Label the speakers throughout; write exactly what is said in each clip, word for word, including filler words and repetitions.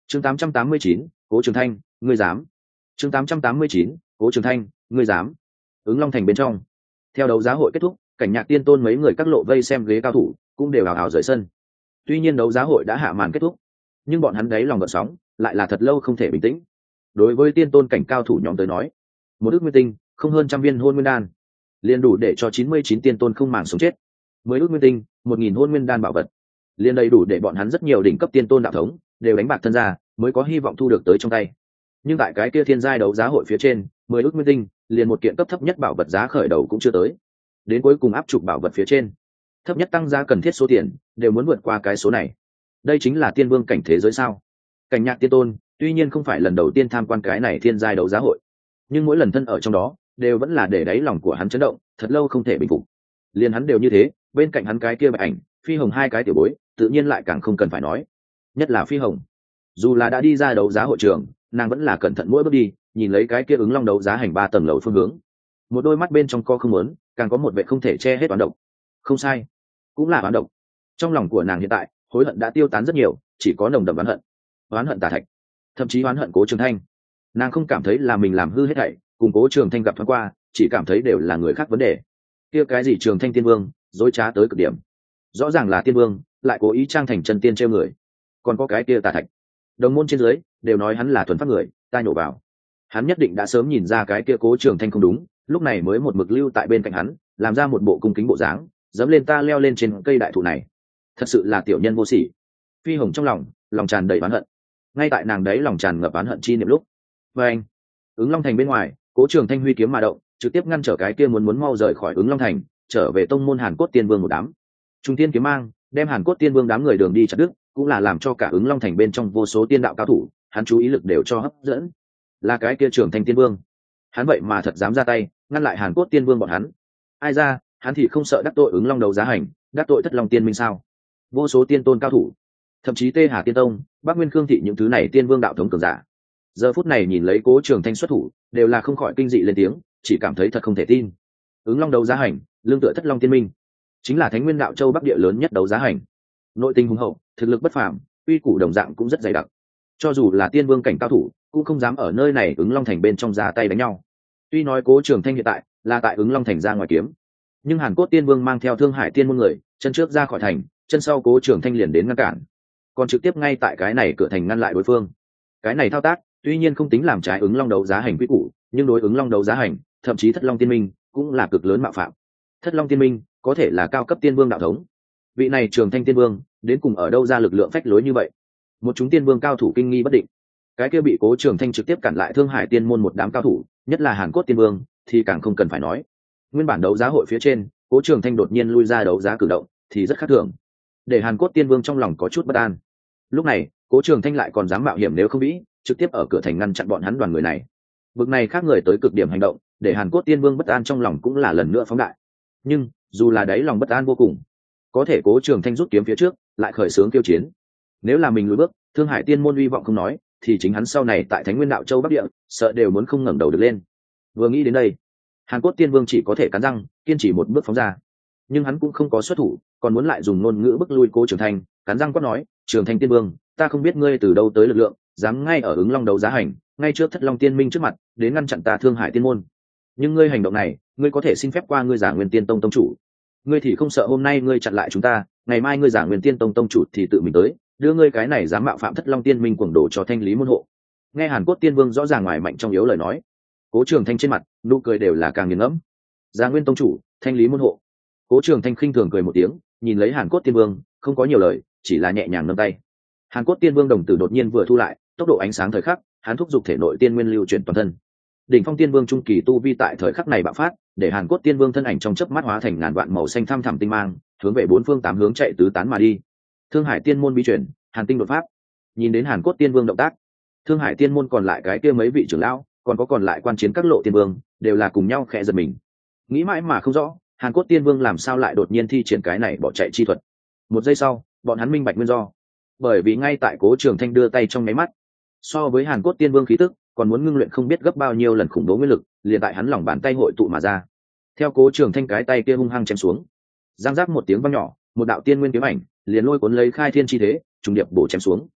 Speaker 1: chương tám trăm tám mươi chín, cố trường thanh ngươi dám. chương tám trăm tám mươi chín, cố trường thanh ngươi dám. Ứng Long thành bên trong, theo đấu giá hội kết thúc, cảnh nhạc tiên tôn mấy người các lộ vây xem ghế cao thủ cũng đều hào hào rời sân. Tuy nhiên đấu giá hội đã hạ màn kết thúc, nhưng bọn hắn đấy lòng gợn sóng lại là thật lâu không thể bình tĩnh. Đối với tiên tôn cảnh cao thủ nhóm tới nói, một ước nguyên tinh không hơn trăm viên hôn nguyên đan liền đủ để cho chín mươi chín tiên tôn không màng sống chết. Mười ước nguyên tinh, một nghìn hôn nguyên đan bảo vật liền đầy đủ để bọn hắn rất nhiều đỉnh cấp tiên tôn đạo thống đều đánh bạc thân ra mới có hy vọng thu được tới trong tay. Nhưng tại cái kia thiên giai đấu giá hội phía trên, mười ước nguyên tinh liền một kiện cấp thấp nhất bảo vật giá khởi đầu cũng chưa tới. Đến cuối cùng áp trục bảo vật phía trên, thấp nhất tăng giá cần thiết số tiền đều muốn vượt qua cái số này. Đây chính là tiên vương cảnh thế giới sao? Cảnh nhạc tiên tôn tuy nhiên không phải lần đầu tiên tham quan cái này thiên giai đấu giá hội, nhưng mỗi lần thân ở trong đó đều vẫn là để đáy lòng của hắn chấn động, thật lâu không thể bình phục. Liền hắn đều như thế, bên cạnh hắn cái kia bạch ảnh, phi hồng hai cái tiểu bối, tự nhiên lại càng không cần phải nói. Nhất là phi hồng, dù là đã đi ra đấu giá hội trường, nàng vẫn là cẩn thận mỗi bước đi, nhìn lấy cái kia ứng long đấu giá hành ba tầng lầu phương hướng. Một đôi mắt bên trong co không muốn, càng có một vẻ không thể che hết oán độc. Không sai, cũng là oán độc. Trong lòng của nàng hiện tại, hối hận đã tiêu tán rất nhiều, chỉ có nồng đậm oán hận. Oán hận Tà Thạch, thậm chí oán hận Cố Trường Thanh. Nàng không cảm thấy là mình làm hư hết thảy, cùng Cố Trường Thanh gặp thoáng qua, chỉ cảm thấy đều là người khác vấn đề. Kia cái gì Trường Thanh tiên vương, dối trá tới cực điểm. Rõ ràng là tiên vương, lại cố ý trang thành chân tiên trêu người. Còn có cái kia Tà Thạch, đồng môn trên dưới đều nói hắn là thuần phát người, ta nhổ vào. Hắn nhất định đã sớm nhìn ra cái kia Cố Trường Thanh không đúng, lúc này mới một mực lưu tại bên cạnh hắn, làm ra một bộ cung kính bộ dáng, dẫm lên ta leo lên trên cây đại thụ này. Thật sự là tiểu nhân vô sỉ. Phi hồng trong lòng, lòng tràn đầy oán hận. Ngay tại nàng đấy lòng tràn ngập oán hận chi niệm lúc, và anh, ứng Long thành bên ngoài, Cố Trường Thanh huy kiếm mà động, trực tiếp ngăn trở cái kia muốn muốn mau rời khỏi ứng Long thành, trở về tông môn Hàn Cốt Tiên Vương một đám. Trung tiên kiếm mang, đem Hàn Cốt Tiên Vương đám người đường đi chặt đứt, cũng là làm cho cả ứng Long thành bên trong vô số tiên đạo cao thủ, hắn chú ý lực đều cho hấp dẫn. Là cái kia Trường Thanh Tiên Vương, hắn vậy mà thật dám ra tay ngăn lại Hàn Cốt Tiên Vương bọn hắn. Ai ra, hắn thì không sợ đắc tội ứng Long đấu giá hành, đắc tội Thất Long Tiên Minh sao? Vô số tiên tôn cao thủ, thậm chí Tê Hà Tiên Tông, Bắc Nguyên Khương thị những thứ này tiên vương đạo thống cường giả, giờ phút này nhìn lấy Cố Trường Thanh xuất thủ, đều là không khỏi kinh dị lên tiếng, chỉ cảm thấy thật không thể tin. Ứng Long đấu giá hành, lương tựa Thất Long Tiên Minh, chính là Thánh Nguyên đạo châu Bắc địa lớn nhất đấu giá hành, nội tình hùng hậu, thực lực bất phàm, uy củ đồng dạng cũng rất dày đặc. Cho dù là tiên vương cảnh cao thủ, cũng không dám ở nơi này ứng Long thành bên trong ra tay đánh nhau. Tuy nói Cố Trường Thanh hiện tại là tại ứng Long thành ra ngoài kiếm, nhưng Hàn Cốt Tiên Vương mang theo Thương Hải Tiên môn người, chân trước ra khỏi thành, chân sau Cố Trường Thanh liền đến ngăn cản, còn trực tiếp ngay tại cái này cửa thành ngăn lại đối phương. Cái này thao tác tuy nhiên không tính làm trái ứng Long đấu giá hành quy củ, nhưng đối ứng Long đấu giá hành, thậm chí Thất Long Tiên Minh cũng là cực lớn mạo phạm. Thất Long Tiên Minh có thể là cao cấp tiên vương đạo thống, vị này Trường Thanh Tiên Vương đến cùng ở đâu ra lực lượng phách lối như vậy? Một chúng tiên vương cao thủ kinh nghi bất định. Cái kia bị Cố Trường Thanh trực tiếp cản lại Thương Hải Tiên môn một đám cao thủ, nhất là Hàn Cốt Tiên Vương thì càng không cần phải nói. Nguyên bản đấu giá hội phía trên, Cố Trường Thanh đột nhiên lui ra đấu giá cử động thì rất khác thường, để Hàn Cốt Tiên Vương trong lòng có chút bất an. Lúc này Cố Trường Thanh lại còn dám mạo hiểm nếu không vĩ, trực tiếp ở cửa thành ngăn chặn bọn hắn đoàn người này. Vực này khác người tới cực điểm hành động, để Hàn Cốt Tiên Vương bất an trong lòng cũng là lần nữa phóng đại. Nhưng dù là đáy lòng bất an vô cùng, có thể Cố Trường Thanh rút kiếm phía trước, lại khởi xướng tiêu chiến. Nếu là mình lùi bước, Thương Hải Tiên môn uy vọng không nói, thì chính hắn sau này tại Thánh Nguyên đạo châu Bắc địa, sợ đều muốn không ngẩng đầu được lên. Vừa nghĩ đến đây, Hàn Cốt Tiên Vương chỉ có thể cắn răng, kiên trì một bước phóng ra. Nhưng hắn cũng không có xuất thủ, còn muốn lại dùng ngôn ngữ bức lui Cố Trường Thanh, cắn răng quát nói: "Trường Thanh Tiên Vương, ta không biết ngươi từ đâu tới lực lượng, dám ngay ở ứng Long đấu giá hành, ngay trước Thất Long Tiên Minh trước mặt, đến ngăn chặn ta Thương Hải Tiên môn. Nhưng ngươi hành động này, ngươi có thể xin phép qua ngươi Giả Nguyên Tiên Tông tông chủ. Ngươi thì không sợ hôm nay ngươi chặn lại chúng ta, ngày mai ngươi Giả Nguyên Tiên Tông tông chủ thì tự mình tới, đưa ngươi cái này dám mạo phạm Thất Long Tiên Minh cuồng đồ cho thanh lý môn hộ." Nghe Hàn Cốt Tiên Vương rõ ràng ngoài mạnh trong yếu lời nói, Cố Trường Thanh trên mặt nụ cười đều là càng nghiền ngẫm. Giả Nguyên tông chủ, thanh lý môn hộ. Cố Trường Thanh khinh thường cười một tiếng, nhìn lấy Hàn Cốt Tiên Vương, không có nhiều lời, chỉ là nhẹ nhàng nâng tay. Hàn Cốt Tiên Vương đồng tử đột nhiên vừa thu lại, tốc độ ánh sáng thời khắc, hắn thúc giục thể nội tiên nguyên lưu chuyển toàn thân. Đỉnh Phong Tiên Vương trung kỳ tu vi tại thời khắc này bạo phát, để Hàn Cốt Tiên Vương thân ảnh trong chớp mắt hóa thành ngàn vạn màu xanh thăm thẳm tinh mang, hướng về bốn phương tám hướng chạy tứ tán mà đi. Thương Hải Tiên môn bí truyền, Hàn Tinh đột pháp. Nhìn đến Hàn Cốt Tiên Vương động tác, Thương Hải Tiên môn còn lại cái kia mấy vị trưởng lão, còn có còn lại quan chiến các lộ tiên vương, đều là cùng nhau khẽ giật mình. Nghĩ mãi mà không rõ, Hàn Cốt Tiên Vương làm sao lại đột nhiên thi triển cái này bỏ chạy chi thuật. Một giây sau, bọn hắn minh bạch nguyên do. Bởi vì ngay tại Cố Trường Thanh đưa tay trong máy mắt, so với Hàn Cốt Tiên Vương khí tức, còn muốn ngưng luyện không biết gấp bao nhiêu lần khủng bố nguyên lực, liền tại hắn lòng bàn tay hội tụ mà ra. Theo Cố Trường Thanh cái tay kia hung hăng chém xuống, giang giác một tiếng vang nhỏ, một đạo tiên nguyên kiếm ảnh liền lôi cuốn lấy khai thiên chi thế, trùng điệp bổ chém xuống.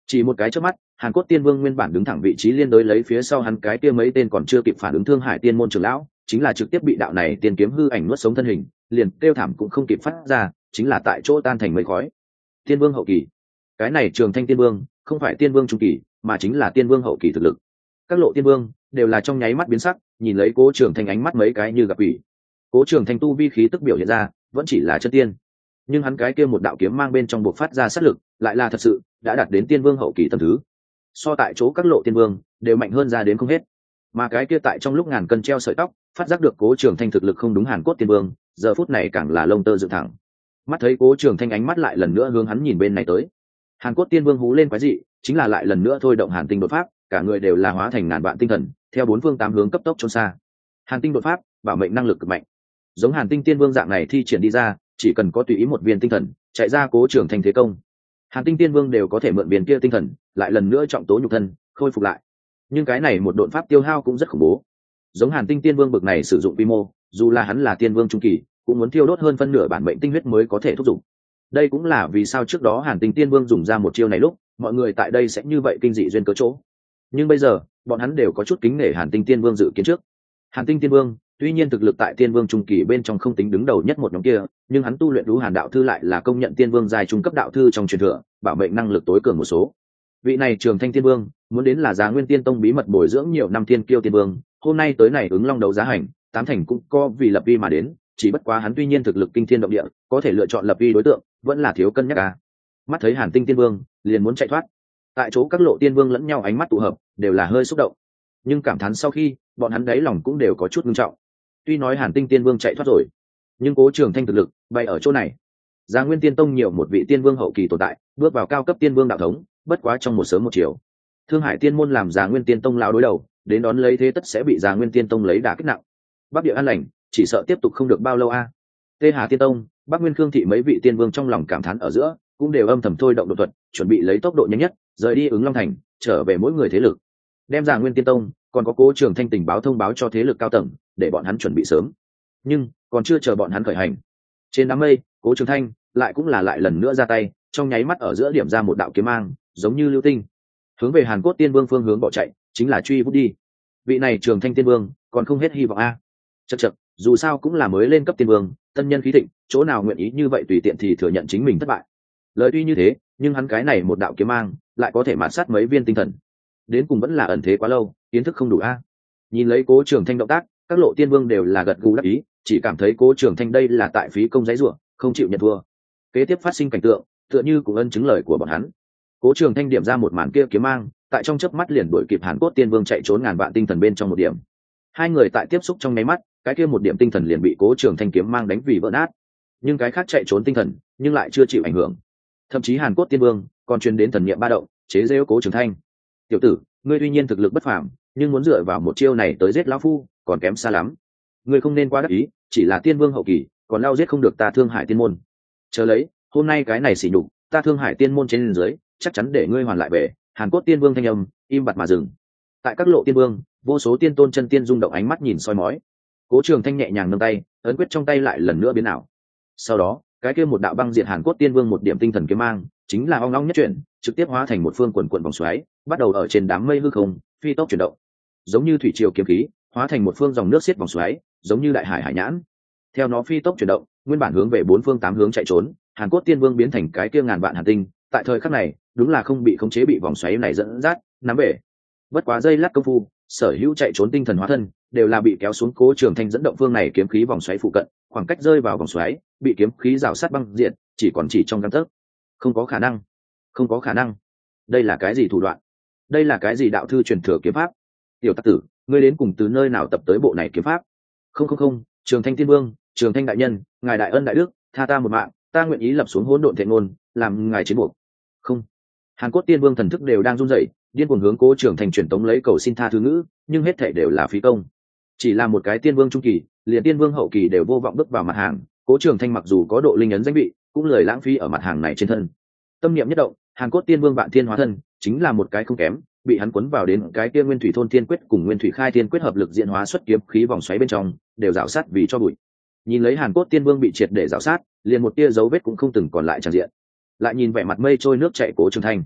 Speaker 1: Chỉ một cái chớp mắt, hàn cốt tiên vương nguyên bản đứng thẳng vị trí liên đối lấy phía sau hắn cái kia mấy tên còn chưa kịp phản ứng thương hải tiên môn trưởng lão, chính là trực tiếp bị đạo này tiên kiếm hư ảnh nuốt sống thân hình, liền kêu thảm cũng không kịp phát ra, chính là tại chỗ tan thành mây khói. Tiên vương hậu kỳ, cái này Trường Thanh tiên vương không phải tiên vương trung kỳ, mà chính là tiên vương hậu kỳ thực lực. Các lộ tiên vương đều là trong nháy mắt biến sắc, nhìn lấy Cố Trường Thanh ánh mắt mấy cái như gặp quỷ. Cố Trường Thanh tu vi khí tức biểu hiện ra, vẫn chỉ là chân tiên, nhưng hắn cái kia một đạo kiếm mang bên trong bộc phát ra sát lực, lại là thật sự đã đạt đến tiên vương hậu kỳ tầng thứ. So tại chỗ các lộ tiên vương đều mạnh hơn ra đến không hết. Mà cái kia tại trong lúc ngàn cân treo sợi tóc, phát giác được Cố Trường Thanh thực lực không đúng hàn cốt tiên vương, giờ phút này càng là lông tơ dựng thẳng. Mắt thấy Cố Trường Thanh ánh mắt lại lần nữa hướng hắn nhìn bên này tới. Hàn cốt tiên vương hú lên quái dị, chính là lại lần nữa thôi động hàn tinh đột pháp, cả người đều là hóa thành ngàn vạn tinh thần, theo bốn phương tám hướng cấp tốc trốn xa. Hàn tinh đột pháp, bảo mệnh năng lực cực mạnh. Giống hàn tinh tiên vương dạng này thi triển đi ra, chỉ cần có tùy ý một viên tinh thần chạy ra Cố Trường Thanh thế công, hàn tinh tiên vương đều có thể mượn viên kia tinh thần lại lần nữa trọng tố nhục thân khôi phục lại. Nhưng cái này một đột pháp tiêu hao cũng rất khủng bố. Giống hàn tinh tiên vương bực này sử dụng quy mô, dù là hắn là tiên vương trung kỳ cũng muốn tiêu đốt hơn phân nửa bản mệnh tinh huyết mới có thể thúc giục. Đây cũng là vì sao trước đó hàn tinh tiên vương dùng ra một chiêu này lúc mọi người tại đây sẽ như vậy kinh dị duyên cớ chỗ. Nhưng bây giờ bọn hắn đều có chút kính nể hàn tinh tiên vương dự kiến trước. Hàn tinh tiên vương tuy nhiên thực lực tại tiên vương trung kỳ bên trong không tính đứng đầu nhất một nhóm kia, nhưng hắn tu luyện đú hàn đạo thư lại là công nhận tiên vương dài trung cấp đạo thư trong truyền thừa, bảo mệnh năng lực tối cường một số. Vị này Trường Thanh tiên vương muốn đến là Giá Nguyên Tiên Tông bí mật bồi dưỡng nhiều năm tiên kiêu tiên vương, hôm nay tới này ứng long đấu giá hành, tám thành cũng có vì lập vi mà đến, chỉ bất quá hắn tuy nhiên thực lực kinh thiên động địa, có thể lựa chọn lập vi đối tượng, vẫn là thiếu cân nhắc à. Mắt thấy hàn tinh tiên vương liền muốn chạy thoát, tại chỗ các lộ tiên vương lẫn nhau ánh mắt tụ hợp, đều là hơi xúc động, nhưng cảm thán sau khi bọn hắn đáy lòng cũng đều có chút nghiêm trọng. Tuy nói hàn tinh tiên vương chạy thoát rồi, nhưng Cố Trường Thanh thực lực bay ở chỗ này. Giá Nguyên Tiên Tông nhiều một vị tiên vương hậu kỳ tồn tại, bước vào cao cấp tiên vương đạo thống, bất quá trong một sớm một chiều. Thương Hải Tiên môn làm Giá Nguyên Tiên Tông lão đối đầu, đến đón lấy thế tất sẽ bị Giá Nguyên Tiên Tông lấy đả kích nặng. Bắc Địa an lành, chỉ sợ tiếp tục không được bao lâu a. À. Tê Hà Tiên Tông, Bắc Nguyên Khương thị mấy vị tiên vương trong lòng cảm thán ở giữa, cũng đều âm thầm thôi động đột thuật, chuẩn bị lấy tốc độ nhanh nhất rời đi ứng Long Thành, trở về mỗi người thế lực. Đem Giá Nguyên Tiên Tông, còn có Cố Trường Thanh tình báo thông báo cho thế lực cao tầng, để bọn hắn chuẩn bị sớm. Nhưng còn chưa chờ bọn hắn khởi hành, trên đám mây, Cố Trường Thanh lại cũng là lại lần nữa ra tay, trong nháy mắt ở giữa điểm ra một đạo kiếm mang, giống như lưu tinh, hướng về Hàn Cốt Tiên Vương phương hướng bỏ chạy, chính là truy vút đi. Vị này Trường Thanh Tiên Vương còn không hết hy vọng a. À. Chậc chậc, dù sao cũng là mới lên cấp tiên vương, tân nhân khí thịnh, chỗ nào nguyện ý như vậy tùy tiện thì thừa nhận chính mình thất bại. Lời tuy như thế, nhưng hắn cái này một đạo kiếm mang, lại có thể mạt sát mấy viên tinh thần. Đến cùng vẫn là ẩn thế quá lâu, kiến thức không đủ a. À. Nhìn lấy Cố Trường Thanh động tác, các lộ tiên vương đều là gật gù đáp ý, chỉ cảm thấy Cố Trường Thanh đây là tại phí công giấy rủa, không chịu nhận thua. Kế tiếp phát sinh cảnh tượng, tựa như cũng ân chứng lời của bọn hắn. Cố Trường Thanh điểm ra một màn kia kiếm mang, tại trong chớp mắt liền đuổi kịp Hàn Cốt Tiên Vương chạy trốn ngàn vạn tinh thần bên trong một điểm. Hai người tại tiếp xúc trong nháy mắt, cái kia một điểm tinh thần liền bị Cố Trường Thanh kiếm mang đánh vì vỡ nát. Nhưng cái khác chạy trốn tinh thần, nhưng lại chưa chịu ảnh hưởng. Thậm chí Hàn Cốt Tiên Vương còn truyền đến thần niệm ba động, chế giễu Cố Trường Thanh. "Tiểu tử, ngươi tuy nhiên thực lực bất phàm, nhưng muốn dựa vào một chiêu này tới giết lão phu, còn kém xa lắm. Ngươi không nên quá đắc ý, chỉ là tiên vương hậu kỳ, còn lao giết không được ta Thương Hải Tiên môn. Chờ lấy, hôm nay cái này xỉ nhục, ta Thương Hải Tiên môn trên dưới, chắc chắn để ngươi hoàn lại về." Hàn Cốt Tiên Vương thanh âm im bặt mà dừng. Tại các lộ tiên vương, vô số tiên tôn chân tiên rung động ánh mắt nhìn soi mói. Cố Trường Thanh nhẹ nhàng nâng tay, ấn quyết trong tay lại lần nữa biến ảo. Sau đó, cái kia một đạo băng diệt Hàn Cốt Tiên Vương một điểm tinh thần kiếm mang, chính là ong ong nhất chuyển, trực tiếp hóa thành một phương quần quần vòng xoáy, bắt đầu ở trên đám mây hư không, phi tốc chuyển động. Giống như thủy triều kiếm khí, hóa thành một phương dòng nước xiết vòng xoáy, giống như đại hải hải nhãn. Theo nó phi tốc chuyển động, nguyên bản hướng về bốn phương tám hướng chạy trốn, Hàn Cốt Tiên Vương biến thành cái kia ngàn vạn hàn tinh, tại thời khắc này, đúng là không bị khống chế bị vòng xoáy này dẫn dắt, nắm bể. Bất quá giây lát công phu, sở hữu chạy trốn tinh thần hóa thân đều là bị kéo xuống Cố Trường Thanh dẫn động phương này kiếm khí vòng xoáy phụ cận, khoảng cách rơi vào vòng xoáy, bị kiếm khí rào sát băng diện, chỉ còn chỉ trong gang tấc. Không có khả năng, không có khả năng. Đây là cái gì thủ đoạn? Đây là cái gì đạo thư truyền thừa kiếm pháp? Tiểu tặc tử, ngươi đến cùng từ nơi nào tập tới bộ này kiếm pháp? Không không không, Trường Thanh Tiên Vương, Trường Thanh đại nhân, ngài đại ân đại đức, tha ta một mạng, ta nguyện ý lập xuống hỗn độn thệ ngôn, làm ngài chiến buộc. Không. Hàn Cốt Tiên Vương thần thức đều đang run rẩy, điên cuồng hướng Cố Trường Thanh truyền tống lấy cầu xin tha thứ ngữ, nhưng hết thảy đều là phí công. Chỉ là một cái tiên vương trung kỳ, liền tiên vương hậu kỳ đều vô vọng bước vào mặt hàng, Cố Trường Thanh mặc dù có độ linh ấn danh vị, cũng lười lãng phí ở mặt hàng này trên thân. Tâm niệm nhất động, Hàn Cốt Tiên Vương Vạn Thiên hóa thân, chính là một cái không kém, bị hắn cuốn vào đến cái kia Nguyên Thủy Thôn Thiên Quyết cùng Nguyên Thủy Khai Thiên Quyết hợp lực diễn hóa xuất kiếm khí vòng xoáy bên trong, đều rào sát vì cho bụi. Nhìn lấy Hàn Cốt Tiên Vương bị triệt để rào sát, liền một tia dấu vết cũng không từng còn lại tràn diện. Lại nhìn vẻ mặt mây trôi nước chảy Cố Trường Thanh,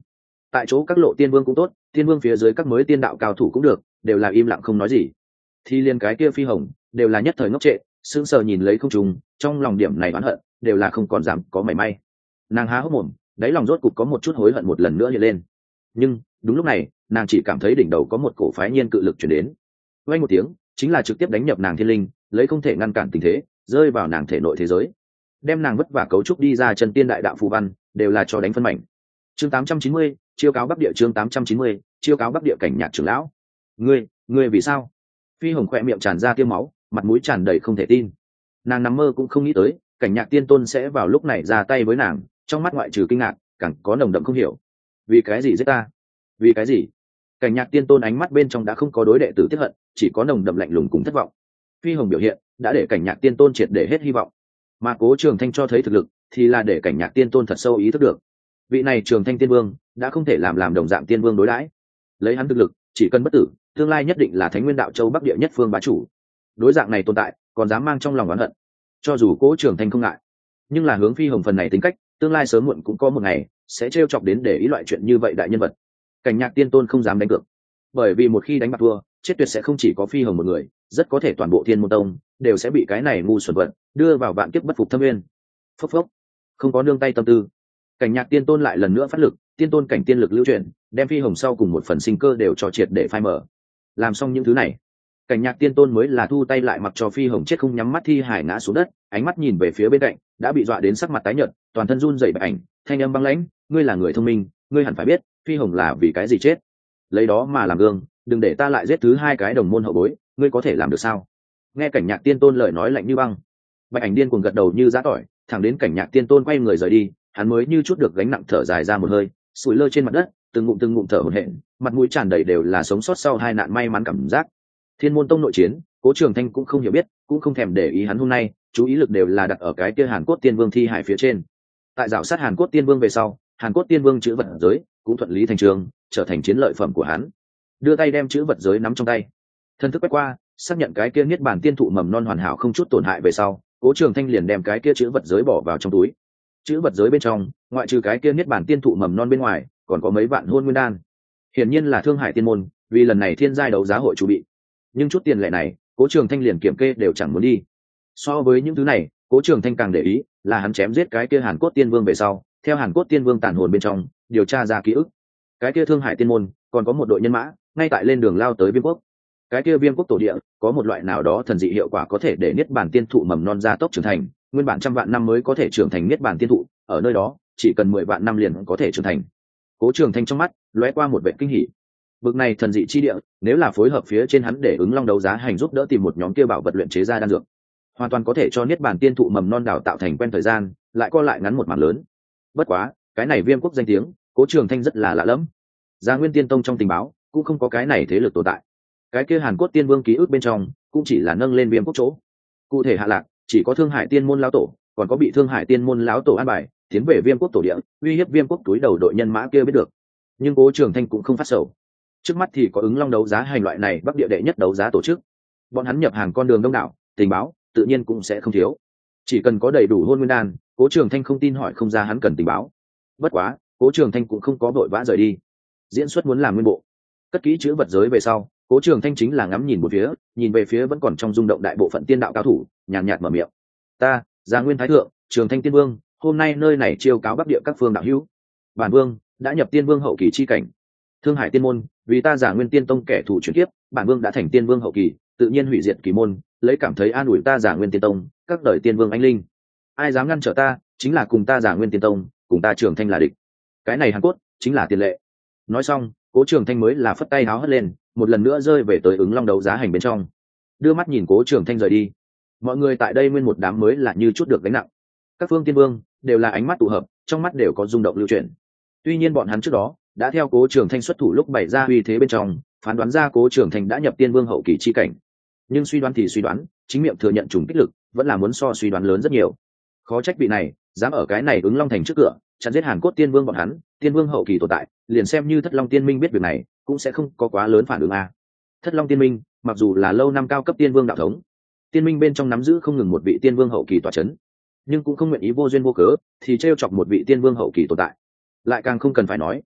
Speaker 1: tại chỗ các lộ tiên vương cũng tốt, tiên vương phía dưới các mới tiên đạo cao thủ cũng được, đều là im lặng không nói gì. Thì liên cái kia Phi Hồng đều là nhất thời ngốc trệ, sững sờ nhìn lấy không trùng, trong lòng điểm này oán hận đều là không còn dám có mảy may. Nàng há hốc mồm, đáy lòng rốt cục có một chút hối hận một lần nữa hiện lên. Nhưng đúng lúc này, nàng chỉ cảm thấy đỉnh đầu có một cổ phái nhiên cự lực truyền đến. Vang một tiếng, chính là trực tiếp đánh nhập nàng thiên linh, lấy không thể ngăn cản tình thế, rơi vào nàng thể nội thế giới, đem nàng vất vả cấu trúc đi ra chân tiên đại đạo phù văn, đều là cho đánh phân mảnh. Chương tám trăm chín mươi, chiêu cáo Bắc Địa. Chương tám trăm chín mươi, chiêu cáo Bắc Địa. Cảnh Nhạc trưởng lão, ngươi, ngươi vì sao? Phi Hồng khỏe miệng tràn ra tiêu máu, mặt mũi tràn đầy không thể tin. Nàng nằm mơ cũng không nghĩ tới, Cảnh Nhạc tiên tôn sẽ vào lúc này ra tay với nàng, trong mắt ngoại trừ kinh ngạc, càng có nồng đậm không hiểu. Vì cái gì giết ta? Vì cái gì? Cảnh Nhạc tiên tôn ánh mắt bên trong đã không có đối đệ tử tiếc hận, chỉ có nồng đậm lạnh lùng cùng thất vọng. Phi Hồng biểu hiện đã để Cảnh Nhạc tiên tôn triệt để hết hy vọng, mà Cố Trường Thanh cho thấy thực lực thì là để Cảnh Nhạc tiên tôn thật sâu ý thức được, vị này Trường Thanh tiên vương đã không thể làm làm đồng dạng tiên vương đối đãi. Lấy hắn thực lực, chỉ cần bất tử, tương lai nhất định là Thánh Nguyên Đạo Châu Bắc Địa nhất phương bá chủ. Đối dạng này tồn tại, còn dám mang trong lòng oán hận, cho dù Cố Trường Thanh không ngại, nhưng là hướng Phi Hồng phần này tính cách, tương lai sớm muộn cũng có một ngày sẽ trêu chọc đến để ý loại chuyện như vậy đại nhân vật. Cảnh Nhạc tiên tôn không dám đánh cược, bởi vì một khi đánh bạc thua, chết tuyệt sẽ không chỉ có Phi Hồng một người, rất có thể toàn bộ Thiên Môn Tông đều sẽ bị cái này ngu xuẩn vật đưa vào vạn kiếp bất phục thâm nguyên. Phốc phốc, không có nương tay tâm tư, Cảnh Nhạc tiên tôn lại lần nữa phát lực, tiên tôn cảnh tiên lực lưu chuyển, đem Phi Hồng sau cùng một phần sinh cơ đều cho triệt để phai mở. Làm xong những thứ này, Cảnh Nhạc tiên tôn mới là thu tay lại, mặc cho Phi Hồng chết không nhắm mắt thi hải ngã xuống đất, ánh mắt nhìn về phía bên cạnh đã bị dọa đến sắc mặt tái nhợt, toàn thân run rẩy Bạch Ảnh, thanh âm băng lãnh, ngươi là người thông minh, ngươi hẳn phải biết Phi Hồng là vì cái gì chết, lấy đó mà làm gương, đừng để ta lại giết thứ hai cái đồng môn hậu bối, ngươi có thể làm được sao? Nghe Cảnh Nhạc tiên tôn lời nói lạnh như băng, Bạch Ảnh điên cuồng gật đầu như giã tỏi, thẳng đến Cảnh Nhạc tiên tôn quay người rời đi, hắn mới như chút được gánh nặng thở dài ra một hơi, sủi lơ trên mặt đất, từng ngụm từng ngụm thở hổn hển, mặt mũi tràn đầy đều là sống sót sau hai nạn may mắn cảm giác. Thiên Môn Tông nội chiến, Cố Trường Thanh cũng không hiểu biết, cũng không thèm để ý, hắn hôm nay chú ý lực đều là đặt ở cái kia Hàn Cốt Tiên Vương thi hải phía trên. Tại dạo sát Hàn Cốt Tiên Vương về sau, Hàn Cốt Tiên Vương chữ vật giới cũng thuận lý thành trường, trở thành chiến lợi phẩm của hắn. Đưa tay đem chữ vật giới nắm trong tay, thân thức quét qua, xác nhận cái kia niết bàn tiên thụ mầm non hoàn hảo không chút tổn hại về sau, Cố Trường Thanh liền đem cái kia chữ vật giới bỏ vào trong túi. Chữ vật giới bên trong, ngoại trừ cái kia niết bàn tiên thụ mầm non bên ngoài, còn có mấy vạn hôn nguyên đan. Hiển nhiên là Thương Hải tiên môn, vì lần này thiên giai đấu giá hội chủ bị. Nhưng chút tiền lệ này, Cố Trường Thanh liền kiểm kê đều chẳng muốn đi. So với những thứ này, Cố Trường Thanh càng để ý là hắn chém giết cái kia Hàn Cốt Tiên Vương về sau, theo Hàn Cốt Tiên Vương tàn hồn bên trong điều tra ra ký ức, cái kia Thương Hải tiên môn còn có một đội nhân mã ngay tại lên đường lao tới Viêm Quốc. Cái kia Viêm Quốc tổ địa có một loại nào đó thần dị hiệu quả có thể để niết bàn tiên thụ mầm non gia tốc trưởng thành, nguyên bản trăm vạn năm mới có thể trưởng thành niết bàn tiên thụ, ở nơi đó chỉ cần mười vạn năm liền có thể trưởng thành. Cố Trường Thanh trong mắt lóe qua một vẻ kinh hỉ. Bực này thần dị chi địa, nếu là phối hợp phía trên hắn để ứng long đấu giá hành giúp đỡ tìm một nhóm kia bảo vật luyện chế ra đan dược, hoàn toàn có thể cho niết bàn tiên thụ mầm non đào tạo thành quen thời gian, lại co lại ngắn một mảng lớn. Bất quá, cái này Viêm Quốc danh tiếng, Cố Trường Thanh rất là lạ lẫm. Gia Nguyên Tiên Tông trong tình báo cũng không có cái này thế lực tồn tại. Cái kia Hàn Cốt Tiên Vương ký ức bên trong cũng chỉ là nâng lên Viêm Quốc chỗ. Cụ thể hạ lạc, chỉ có Thương Hải Tiên môn lão tổ, còn có bị Thương Hải Tiên môn lão tổ an bài tiến về Viêm Quốc tổ địa, uy hiếp Viêm Quốc túi đầu đội nhân mã kia biết được. Nhưng Cố Trường Thanh cũng không phát sầu. Trước mắt thì có ứng long đấu giá hành loại này Bắc Địa đệ nhất đấu giá tổ chức, bọn hắn nhập hàng con đường đông đảo, tình báo tự nhiên cũng sẽ không thiếu. Chỉ cần có đầy đủ hôn nguyên đan, Cố Trường Thanh không tin hỏi không ra hắn cần tình báo. Bất quá, Cố Trường Thanh cũng không có vội vã rời đi. Diễn xuất muốn làm nguyên bộ, cất kỹ chữ vật giới về sau, Cố Trường Thanh chính là ngắm nhìn một phía, nhìn về phía vẫn còn trong rung động đại bộ phận tiên đạo cao thủ, nhàn nhạt mở miệng: "Ta, Gia Nguyên Thái thượng, Trường Thanh Tiên Vương, hôm nay nơi này chiêu cáo Bắc Địa các phương đạo hữu. Bản vương đã nhập Tiên Vương hậu kỳ chi cảnh. Thương Hải Tiên môn, vì ta Gia Nguyên Tiên Tông kẻ thù chuyển kiếp, bản vương đã thành Tiên Vương hậu kỳ, tự nhiên hủy diệt kỳ môn, lấy cảm thấy an ủi ta Gia Nguyên Tiên Tông, các đời Tiên Vương anh linh. Ai dám ngăn trở ta, chính là cùng ta Gia Nguyên Tiên Tông, cùng ta Trường Thanh là địch. Cái này Hàn Cốt chính là tiền lệ." Nói xong, Cố Trường Thanh mới là phất tay háo hất lên, một lần nữa rơi về tới ứng long đấu giá hành bên trong, đưa mắt nhìn Cố Trường Thanh rời đi. Mọi người tại đây nguyên một đám mới là như chút được gánh nặng. Các phương tiên vương đều là ánh mắt tụ hợp, trong mắt đều có rung động lưu chuyển. Tuy nhiên bọn hắn trước đó đã theo Cố Trường Thanh xuất thủ lúc bày ra uy thế bên trong, phán đoán ra Cố Trường Thanh đã nhập Tiên Vương hậu kỳ chi cảnh. Nhưng suy đoán thì suy đoán, chính miệng thừa nhận trùng kích lực vẫn là muốn so suy đoán lớn rất nhiều. Khó trách vị này dám ở cái này ứng long thành trước cửa chặn giết Hàn Cốt Tiên Vương bọn hắn, Tiên Vương hậu kỳ tồn tại, liền xem như Thất Long Tiên Minh biết việc này, cũng sẽ không có quá lớn phản ứng a. Thất Long Tiên Minh mặc dù là lâu năm cao cấp tiên vương đạo thống, tiên minh bên trong nắm giữ không ngừng một vị tiên vương hậu kỳ tọa chấn, nhưng cũng không nguyện ý vô duyên vô cớ thì trêu chọc một vị tiên vương hậu kỳ tồn tại. Lại càng không cần phải nói,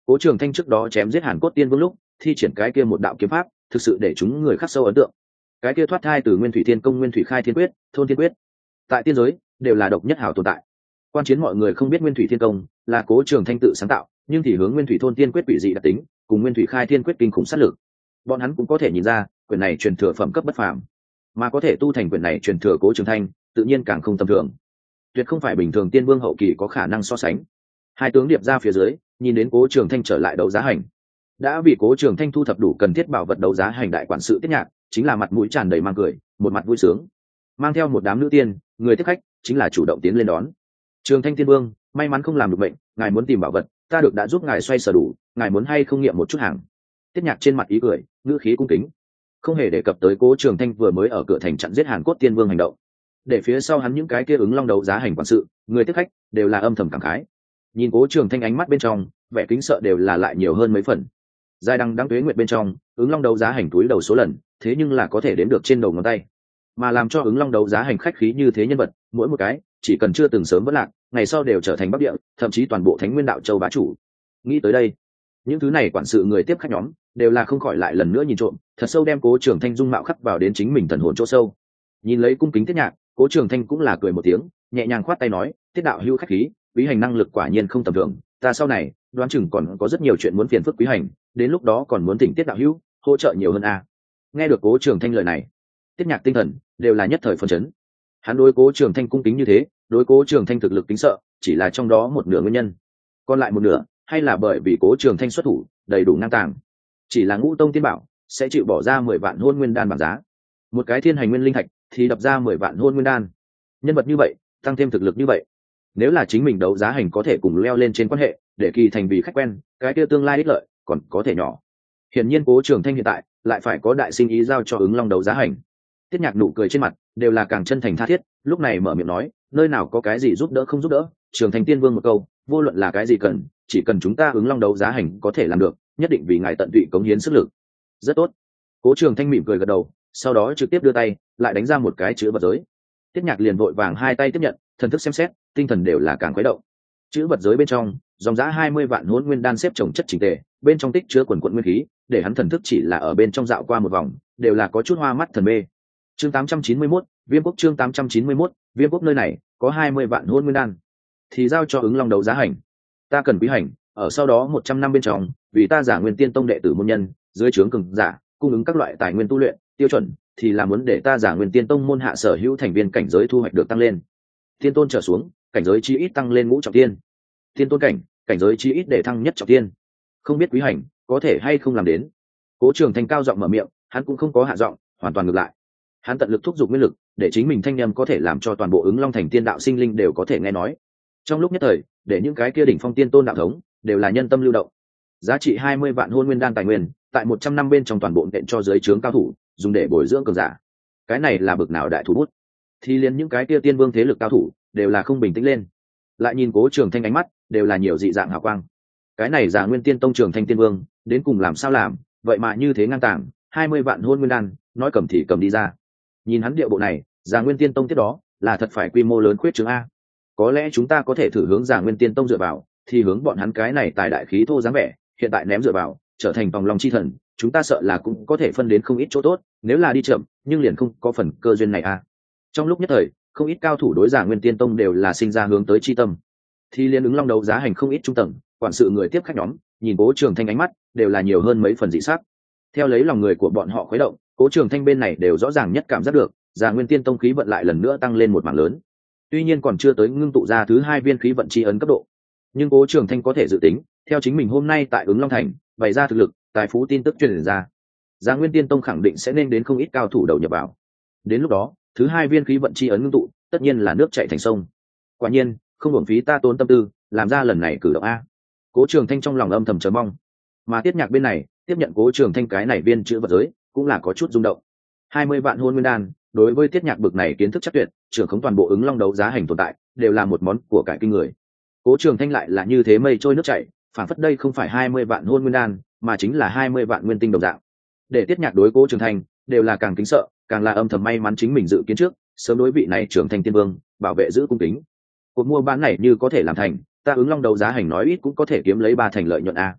Speaker 1: Cố Trường Thanh trước đó chém giết Hàn Cốt Tiên Vương lúc thi triển cái kia một đạo kiếm pháp thực sự để chúng người khắc sâu ấn tượng. Cái kia thoát thai từ Nguyên Thủy Thiên Công, Nguyên Thủy Khai Thiên Quyết, Thôn Thiên Quyết, tại tiên giới đều là độc nhất hảo tồn tại. Quan chiến mọi người không biết Nguyên Thủy Thiên Công là Cố Trường Thanh tự sáng tạo, nhưng thì hướng Nguyên Thủy Thôn Tiên Quyết quỷ dị đặc tính cùng Nguyên Thủy Khai Thiên Quyết kinh khủng sát lực, bọn hắn cũng có thể nhìn ra quyển này truyền thừa phẩm cấp bất phàm, mà có thể tu thành quyển này truyền thừa Cố Trường Thanh tự nhiên càng không tầm thường, tuyệt không phải bình thường tiên vương hậu kỳ có khả năng so sánh. Hai tướng điệp ra phía dưới, nhìn đến Cố Trường Thanh trở lại đấu giá hành, đã vì Cố Trường Thanh thu thập đủ cần thiết bảo vật đấu giá hành đại quản sự Tiết Nhạc chính là mặt mũi tràn đầy mang cười, một mặt vui sướng, mang theo một đám nữ tiên, người tiếp khách chính là chủ động tiến lên đón. Trường Thanh Tiên Vương, may mắn không làm được bệnh, ngài muốn tìm bảo vật, ta được đã giúp ngài xoay sở đủ, ngài muốn hay không nghiệm một chút hàng. Tiết Nhạc trên mặt ý cười, ngữ khí cung kính, không hề đề cập tới Cố Trường Thanh vừa mới ở cửa thành chặn giết Hàn Cốt Tiên Vương hành động, để phía sau hắn những cái kia ứng long đấu giá hành quản sự, người tiếp khách đều là âm thầm cảm khái. Nhìn Cố Trường Thanh ánh mắt bên trong, vẻ kính sợ đều là lại nhiều hơn mấy phần. Dài đằng đẵng tuế nguyệt bên trong, ứng long đấu giá hành túi đầu số lần, thế nhưng là có thể đếm được trên đầu ngón tay. Mà làm cho ứng long đấu giá hành khách khí như thế nhân vật, mỗi một cái chỉ cần chưa từng sớm vỡ lạc, ngày sau đều trở thành bắc địa, thậm chí toàn bộ Thánh Nguyên Đạo Châu bá chủ. Nghĩ tới đây, những thứ này quản sự người tiếp khách nhóm đều là không khỏi lại lần nữa nhìn trộm, thật sâu đem Cố Trường Thanh dung mạo khắc vào đến chính mình thần hồn chỗ sâu. Nhìn lấy cung kính Tiết Nhạc, Cố Trường Thanh cũng là cười một tiếng, nhẹ nhàng khoát tay nói, Tiết đạo hữu khách khí, quý hành năng lực quả nhiên không tầm thường, ta sau này đoán chừng còn có rất nhiều chuyện muốn phiền phức quý hành, đến lúc đó còn muốn thỉnh Tiết đạo hữu hỗ trợ nhiều hơn a. Nghe được Cố Trường Thanh lời này, Tiết Nhạc tinh thần đều là nhất thời phấn chấn. Hắn đối Cố Trường Thanh cung kính như thế, đối Cố Trường Thanh thực lực kính sợ chỉ là trong đó một nửa nguyên nhân, còn lại một nửa hay là bởi vì Cố Trường Thanh xuất thủ đầy đủ ngang tàng. Chỉ là ngũ tông tiên bảo sẽ chịu bỏ ra mười vạn hôn nguyên đan bảng giá, một cái thiên hành nguyên linh thạch thì đập ra mười vạn hôn nguyên đan. Nhân vật như vậy, tăng thêm thực lực như vậy, nếu là chính mình đấu giá hành có thể cùng leo lên trên quan hệ, để kỳ thành vì khách quen, cái kia tương lai ích lợi còn có thể nhỏ. Hiển nhiên Cố Trường Thanh hiện tại lại phải có đại sinh ý giao cho ứng long đấu giá hành. Tiết Nhạc nụ cười trên mặt đều là càng chân thành tha thiết, lúc này mở miệng nói, nơi nào có cái gì giúp đỡ không giúp đỡ, Trường Thanh Tiên Vương một câu, vô luận là cái gì cần, chỉ cần chúng ta ứng long đấu giá hành có thể làm được, nhất định vì ngài tận tụy cống hiến sức lực. Rất tốt. Cố Trường Thanh mỉm cười gật đầu, sau đó trực tiếp đưa tay lại đánh ra một cái chữ vật giới. Tiết Nhạc liền vội vàng hai tay tiếp nhận, thần thức xem xét, tinh thần đều là càng khuấy động. Chữ vật giới bên trong dòng giá hai mươi vạn hỗn nguyên đan xếp chồng chất chỉnh tề, bên trong tích chứa quần quần nguyên khí, để hắn thần thức chỉ là ở bên trong dạo qua một vòng, đều là có chút hoa mắt thần mê. Chương tám trăm chín mươi mốt, Viêm Quốc chương tám trăm chín mươi mốt, Viêm Quốc nơi này có hai mươi vạn hỗn nguyên đan, thì giao cho ứng long đấu giá hành. Ta cần quý hành, ở sau đó một trăm năm bên trong, vì ta Giả Nguyên Tiên Tông đệ tử môn nhân, dưới trướng cường giả, cung ứng các loại tài nguyên tu luyện, tiêu chuẩn thì là muốn để ta Giả Nguyên Tiên Tông môn hạ sở hữu thành viên cảnh giới thu hoạch được tăng lên. Tiên tôn trở xuống, cảnh giới chí ít tăng lên ngũ trọng tiên. Tiên tôn cảnh, cảnh giới chí ít để thăng nhất trọng tiên. Không biết quý hành có thể hay không làm đến. Cố Trường Thanh cao giọng mở miệng, hắn cũng không có hạ giọng, hoàn toàn ngược lại. Hắn tận lực thúc giục nguyên lực, để chính mình thanh âm có thể làm cho toàn bộ ứng long thành tiên đạo sinh linh đều có thể nghe nói. Trong lúc nhất thời, để những cái kia đỉnh phong tiên tôn đạo thống đều là nhân tâm lưu động. Giá trị hai mươi vạn hôn nguyên đan tài nguyên, tại một trăm năm bên trong toàn bộ nện cho giới trướng cao thủ, dùng để bồi dưỡng cường giả. Cái này là bực nào đại thủ bút. Thì liền những cái kia tiên vương thế lực cao thủ đều là không bình tĩnh lên. Lại nhìn Cố Trường Thanh ánh mắt, đều là nhiều dị dạng hào quang. Cái này Giả Nguyên Tiên Tông Trường Thanh Tiên Vương, đến cùng làm sao làm, vậy mà như thế ngang tàng, hai mươi vạn hôn nguyên đan, nói cầm thì cầm đi ra. Nhìn hắn điệu bộ này, Giả Nguyên Tiên Tông tiếp đó, là thật phải quy mô lớn khuyết trương a. Có lẽ chúng ta có thể thử hướng Giả Nguyên Tiên Tông dựa vào, thì hướng bọn hắn cái này tài đại khí thô dáng vẻ, hiện tại ném dựa vào, trở thành vòng lòng chi thần, chúng ta sợ là cũng có thể phân đến không ít chỗ tốt, nếu là đi chậm, nhưng liền không có phần cơ duyên này a. Trong lúc nhất thời, không ít cao thủ đối Giả Nguyên Tiên Tông đều là sinh ra hướng tới chi tâm. Thì liên ứng long đấu giá hành không ít trung tầng, quản sự người tiếp khách nhóm, nhìn Cố Trường Thanh ánh mắt, đều là nhiều hơn mấy phần dị sắc. Theo lấy lòng người của bọn họ khuấy động, Cố Trường Thanh bên này đều rõ ràng nhất cảm giác được, Giả Nguyên Tiên Tông khí vận lại lần nữa tăng lên một mảng lớn. Tuy nhiên còn chưa tới ngưng tụ ra thứ hai viên khí vận chi ấn cấp độ, nhưng Cố Trường Thanh có thể dự tính, theo chính mình hôm nay tại ứng long thành bày ra thực lực, tài phú tin tức truyền ra, Giả Nguyên Tiên Tông khẳng định sẽ nên đến không ít cao thủ đầu nhập vào. Đến lúc đó, thứ hai viên khí vận chi ấn ngưng tụ, tất nhiên là nước chảy thành sông. Quả nhiên, không uổng phí ta tốn tâm tư, làm ra lần này cử động a. Cố Trường Thanh trong lòng âm thầm chờ mong. Mà Tiết Nhạc bên này, tiếp nhận Cố Trường Thanh cái này viên chữ vật giới, cũng là có chút rung động. hai mươi vạn hôn nguyên đan, đối với Tiết Nhạc bực này kiến thức chắc tuyệt, trưởng khống toàn bộ ứng long đấu giá hành tồn tại, đều là một món của cải kinh người. Cố Trường Thanh lại là như thế mây trôi nước chảy, phản phất đây không phải hai mươi vạn hôn nguyên đan, mà chính là hai mươi vạn nguyên tinh đồng dạng. Để Tiết Nhạc đối Cố Trường Thanh, đều là càng kính sợ, càng là âm thầm may mắn chính mình dự kiến trước, sớm đối vị này Trường Thanh Tiên Vương, bảo vệ giữ cung kính. Cuộc mua bán này như có thể làm thành, ta ứng long đấu giá hành nói ít cũng có thể kiếm lấy ba thành lợi nhuận a.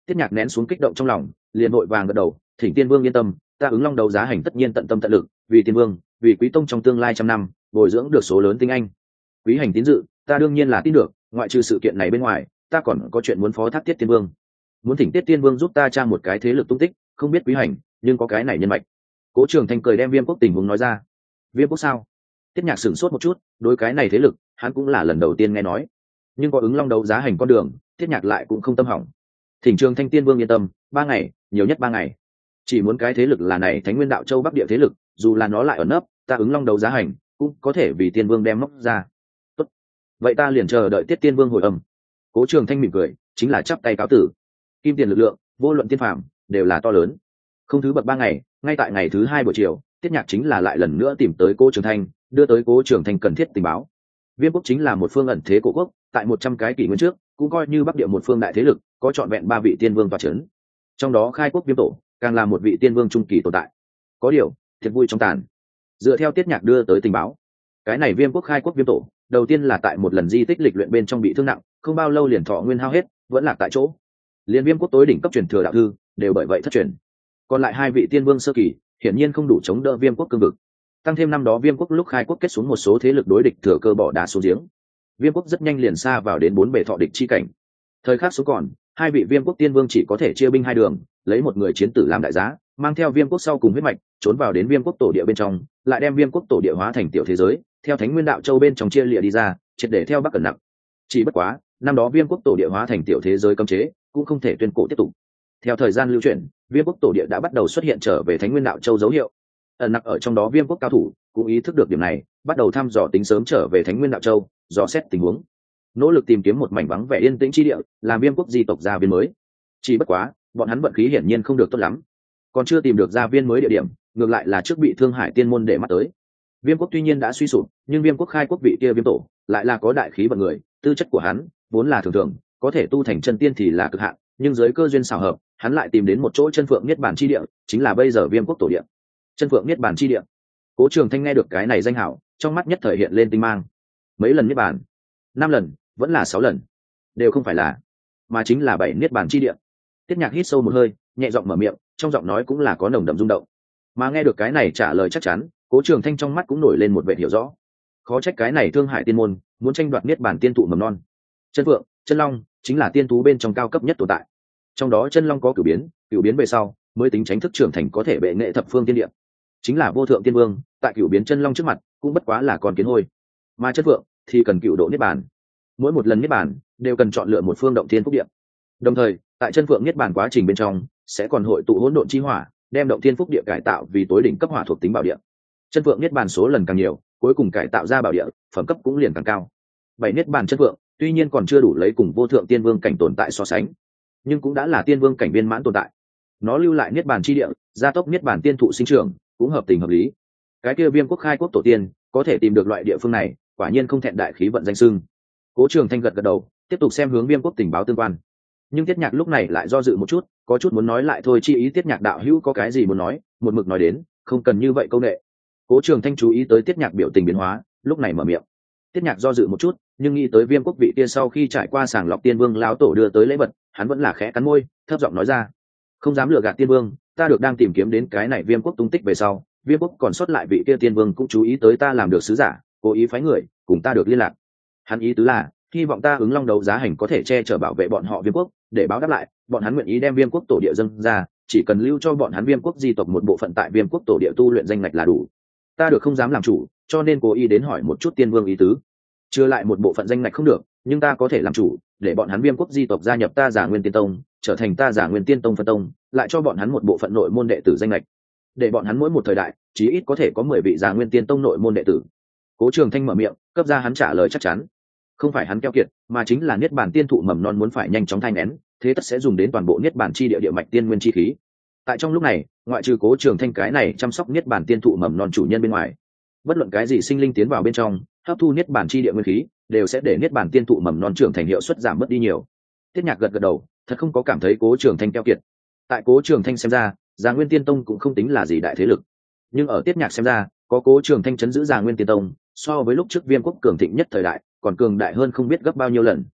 Speaker 1: Tiết Nhạc nén xuống kích động trong lòng, liền vội vàng gật đầu, thỉnh Tiên Vương yên tâm, ta ứng Long đấu giá hành tất nhiên tận tâm tận lực, vì Tiên Vương, vì Quý tông trong tương lai trăm năm, bồi dưỡng được số lớn tinh anh. Quý hành tín dự, ta đương nhiên là tin được, ngoại trừ sự kiện này bên ngoài, ta còn có chuyện muốn phó thác Tiết Tiên Vương. Muốn thỉnh Tiết Tiên Vương giúp ta tra một cái thế lực tung tích, không biết Quý hành, nhưng có cái này nhân mạch. Cố Trường Thanh cười đem Viêm Quốc tình huống nói ra. Viêm Quốc sao? Tiết Nhạc sửng sốt một chút, đối cái này thế lực, hắn cũng là lần đầu tiên nghe nói. Nhưng có ứng Long đấu giá hành con đường, Tiết Nhạc lại cũng không tâm hỏng. Thỉnh Trường Thanh Tiên Vương yên tâm, ba ngày, nhiều nhất ba ngày. Chỉ muốn cái thế lực là này Thánh Nguyên Đạo Châu Bắc Địa thế lực, dù là nó lại ở nấp, ta ứng Long đấu giá hành, cũng có thể vì Tiên Vương đem móc ra. Tốt. Vậy ta liền chờ đợi Tiết Tiên Vương hồi âm. Cố Trường Thanh mỉm cười, chính là chắp tay cáo tử. Kim tiền lực lượng, vô luận tiên phàm, đều là to lớn. Không thứ bậc ba ngày, ngay tại ngày thứ hai buổi chiều, Tiết Nhạc chính là lại lần nữa tìm tới Cố Trường Thanh, đưa tới Cố Trường Thanh cần thiết tình báo. Viêm Quốc chính là một phương ẩn thế cổ quốc, tại một trăm cái kỷ nguyên trước, cũng coi như Bắc Địa một phương đại thế lực, có trọn vẹn ba vị tiên vương tọa chấn. Trong đó Khai Quốc Viêm Tổ, càng là một vị tiên vương trung kỳ tồn tại. Có điều, thiệt vui trong tàn. Dựa theo Tiết Nhạc đưa tới tình báo, cái này Viêm Quốc Khai Quốc Viêm Tổ, đầu tiên là tại một lần di tích lịch luyện bên trong bị thương nặng, không bao lâu liền thọ nguyên hao hết, vẫn lạc tại chỗ. Liên Viêm Quốc tối đỉnh cấp truyền thừa đạo thư, đều bởi vậy thất truyền. Còn lại hai vị tiên vương sơ kỳ, hiển nhiên không đủ chống đỡ Viêm Quốc cương vực. Tăng thêm năm đó Viêm Quốc lúc khai quốc kết xuống một số thế lực đối địch thừa cơ bỏ đá xuống giếng, Viêm Quốc rất nhanh liền xa vào đến bốn bề thọ địch chi cảnh. Thời khắc số còn, hai vị Viêm Quốc tiên vương chỉ có thể chia binh hai đường, lấy một người chiến tử làm đại giá, mang theo Viêm Quốc sau cùng huyết mạch, trốn vào đến Viêm Quốc tổ địa bên trong, lại đem Viêm Quốc tổ địa hóa thành tiểu thế giới, theo Thánh Nguyên Đạo Châu bên trong chia lìa đi ra, triệt để theo Bắc cẩn nặng. Chỉ bất quá, năm đó Viêm Quốc tổ địa hóa thành tiểu thế giới cấm chế, cũng không thể tuyên cổ tiếp tục. Theo thời gian lưu chuyển, Viêm Quốc tổ địa đã bắt đầu xuất hiện trở về Thánh Nguyên Đạo Châu dấu hiệu. Ẩn nặc ở trong đó Viêm Quốc cao thủ cũng ý thức được điểm này, bắt đầu thăm dò tính sớm trở về Thánh Nguyên Đạo Châu, dò xét tình huống, nỗ lực tìm kiếm một mảnh vắng vẻ yên tĩnh chi địa, làm Viêm Quốc di tộc gia viên mới. Chỉ bất quá, bọn hắn vận khí hiển nhiên không được tốt lắm, còn chưa tìm được gia viên mới địa điểm, ngược lại là trước bị Thương Hải Tiên môn để mắt tới. Viêm Quốc tuy nhiên đã suy sụp, nhưng Viêm Quốc khai quốc vị kia Viêm Tổ lại là có đại khí vận người, tư chất của hắn vốn là thường thường, có thể tu thành chân tiên thì là cực hạn, nhưng dưới cơ duyên xảo hợp, hắn lại tìm đến một chỗ chân phượng niết bàn chi địa, chính là bây giờ Viêm Quốc tổ địa. Chân phượng niết bàn chi địa. Cố Trường Thanh nghe được cái này danh hảo, trong mắt nhất thời hiện lên tinh mang. Mấy lần niết bàn? Năm lần, vẫn là sáu lần, đều không phải là, mà chính là bảy niết bàn chi địa. Tiết Nhạc hít sâu một hơi, nhẹ giọng mở miệng, trong giọng nói cũng là có nồng đậm rung động. Mà nghe được cái này trả lời chắc chắn, Cố Trường Thanh trong mắt cũng nổi lên một vẻ hiểu rõ. Khó trách cái này Thương Hải Tiên môn muốn tranh đoạt niết bàn tiên thụ mầm non. Chân Phượng, Chân Long chính là tiên thú bên trong cao cấp nhất tồn tại. Trong đó Chân Long có cửu biến, cửu biến về sau mới tính chính thức trưởng thành, có thể bệ nghệ thập phương tiên địa. Chính là vô thượng tiên vương, tại cửu biến Chân Long trước mặt, cũng bất quá là con kiến hôi. Mà Chân Phượng thì cần cửu độ niết bàn. Mỗi một lần niết bàn đều cần chọn lựa một phương động thiên phúc địa. Đồng thời, tại Chân Phượng niết bàn quá trình bên trong, sẽ còn hội tụ hỗn độn chi hỏa, đem động thiên phúc địa cải tạo vì tối đỉnh cấp hỏa thuộc tính bảo địa. Chân Phượng niết bàn số lần càng nhiều, cuối cùng cải tạo ra bảo địa, phẩm cấp cũng liền càng cao. Bảy niết bàn Chân Phượng, tuy nhiên còn chưa đủ lấy cùng vô thượng tiên vương cảnh tồn tại so sánh, nhưng cũng đã là tiên vương cảnh viên mãn tồn tại. Nó lưu lại niết bàn chi địa, gia tốc niết bàn tiên thụ sinh trưởng, cũng hợp tình hợp lý. Cái kia Viêm Quốc khai quốc tổ tiên có thể tìm được loại địa phương này, quả nhiên không thẹn đại khí vận danh xưng. Cố Trường Thanh gật gật đầu, tiếp tục xem hướng Viêm Quốc tình báo tương quan. Nhưng Tiết Nhạc lúc này lại do dự một chút, có chút muốn nói lại thôi, chi ý Tiết Nhạc đạo hữu có cái gì muốn nói, một mực nói đến, không cần như vậy câu nệ. Cố Trường Thanh chú ý tới Tiết Nhạc biểu tình biến hóa, lúc này mở miệng. Tiết Nhạc do dự một chút, nhưng nghĩ tới Viêm Quốc vị kia sau khi trải qua sàng lọc tiên vương lão tổ đưa tới lễ vật, hắn vẫn là khẽ cắn môi, thấp giọng nói ra: "Không dám lừa gạt tiên vương, ta được đang tìm kiếm đến cái này Viêm Quốc tung tích về sau, Viêm Quốc còn sót lại vị kia tiên vương cũng chú ý tới ta làm được sứ giả, cố ý phái người cùng ta được liên lạc. Hắn ý tứ là hy vọng ta ứng Long đấu giá hành có thể che chở bảo vệ bọn họ Viêm Quốc, để báo đáp lại, bọn hắn nguyện ý đem Viêm Quốc tổ địa dâng ra, chỉ cần lưu cho bọn hắn Viêm Quốc di tộc một bộ phận tại Viêm Quốc tổ địa tu luyện danh ngạch là đủ. Ta được không dám làm chủ, cho nên cố ý đến hỏi một chút tiên vương ý tứ. Chưa lại một bộ phận danh ngạch không được, nhưng ta có thể làm chủ, để bọn hắn Viêm Quốc di tộc gia nhập ta Giả Nguyên Tiên Tông, trở thành ta Giả Nguyên Tiên Tông phân tông, lại cho bọn hắn một bộ phận nội môn đệ tử danh ngạch, để bọn hắn mỗi một thời đại chí ít có thể có mười vị Giả Nguyên Tiên Tông nội môn đệ tử." Cố Trường Thanh mở miệng, cấp ra hắn trả lời chắc chắn. Không phải hắn keo kiệt, mà chính là niết bàn tiên thụ mầm non muốn phải nhanh chóng thai nén, thế tất sẽ dùng đến toàn bộ niết bàn chi địa địa mạch tiên nguyên chi khí. Tại trong lúc này, ngoại trừ Cố Trường Thanh cái này chăm sóc niết bàn tiên thụ mầm non chủ nhân bên ngoài, bất luận cái gì sinh linh tiến vào bên trong, hấp thu niết bàn chi địa nguyên khí, đều sẽ để niết bàn tiên thụ mầm non trưởng thành hiệu suất giảm mất đi nhiều. Tiết Nhạc gật gật đầu, thật không có cảm thấy Cố Trường Thanh keo kiệt. Tại Cố Trường Thanh xem ra, Giả Nguyên Tiên Tông cũng không tính là gì đại thế lực, nhưng ở Tiết Nhạc xem ra, có Cố Trường Thanh chấn giữ Giả Nguyên Tiên Tông, so với lúc trước Viêm Quốc cường thịnh nhất thời đại, còn cường đại hơn không biết gấp bao nhiêu lần.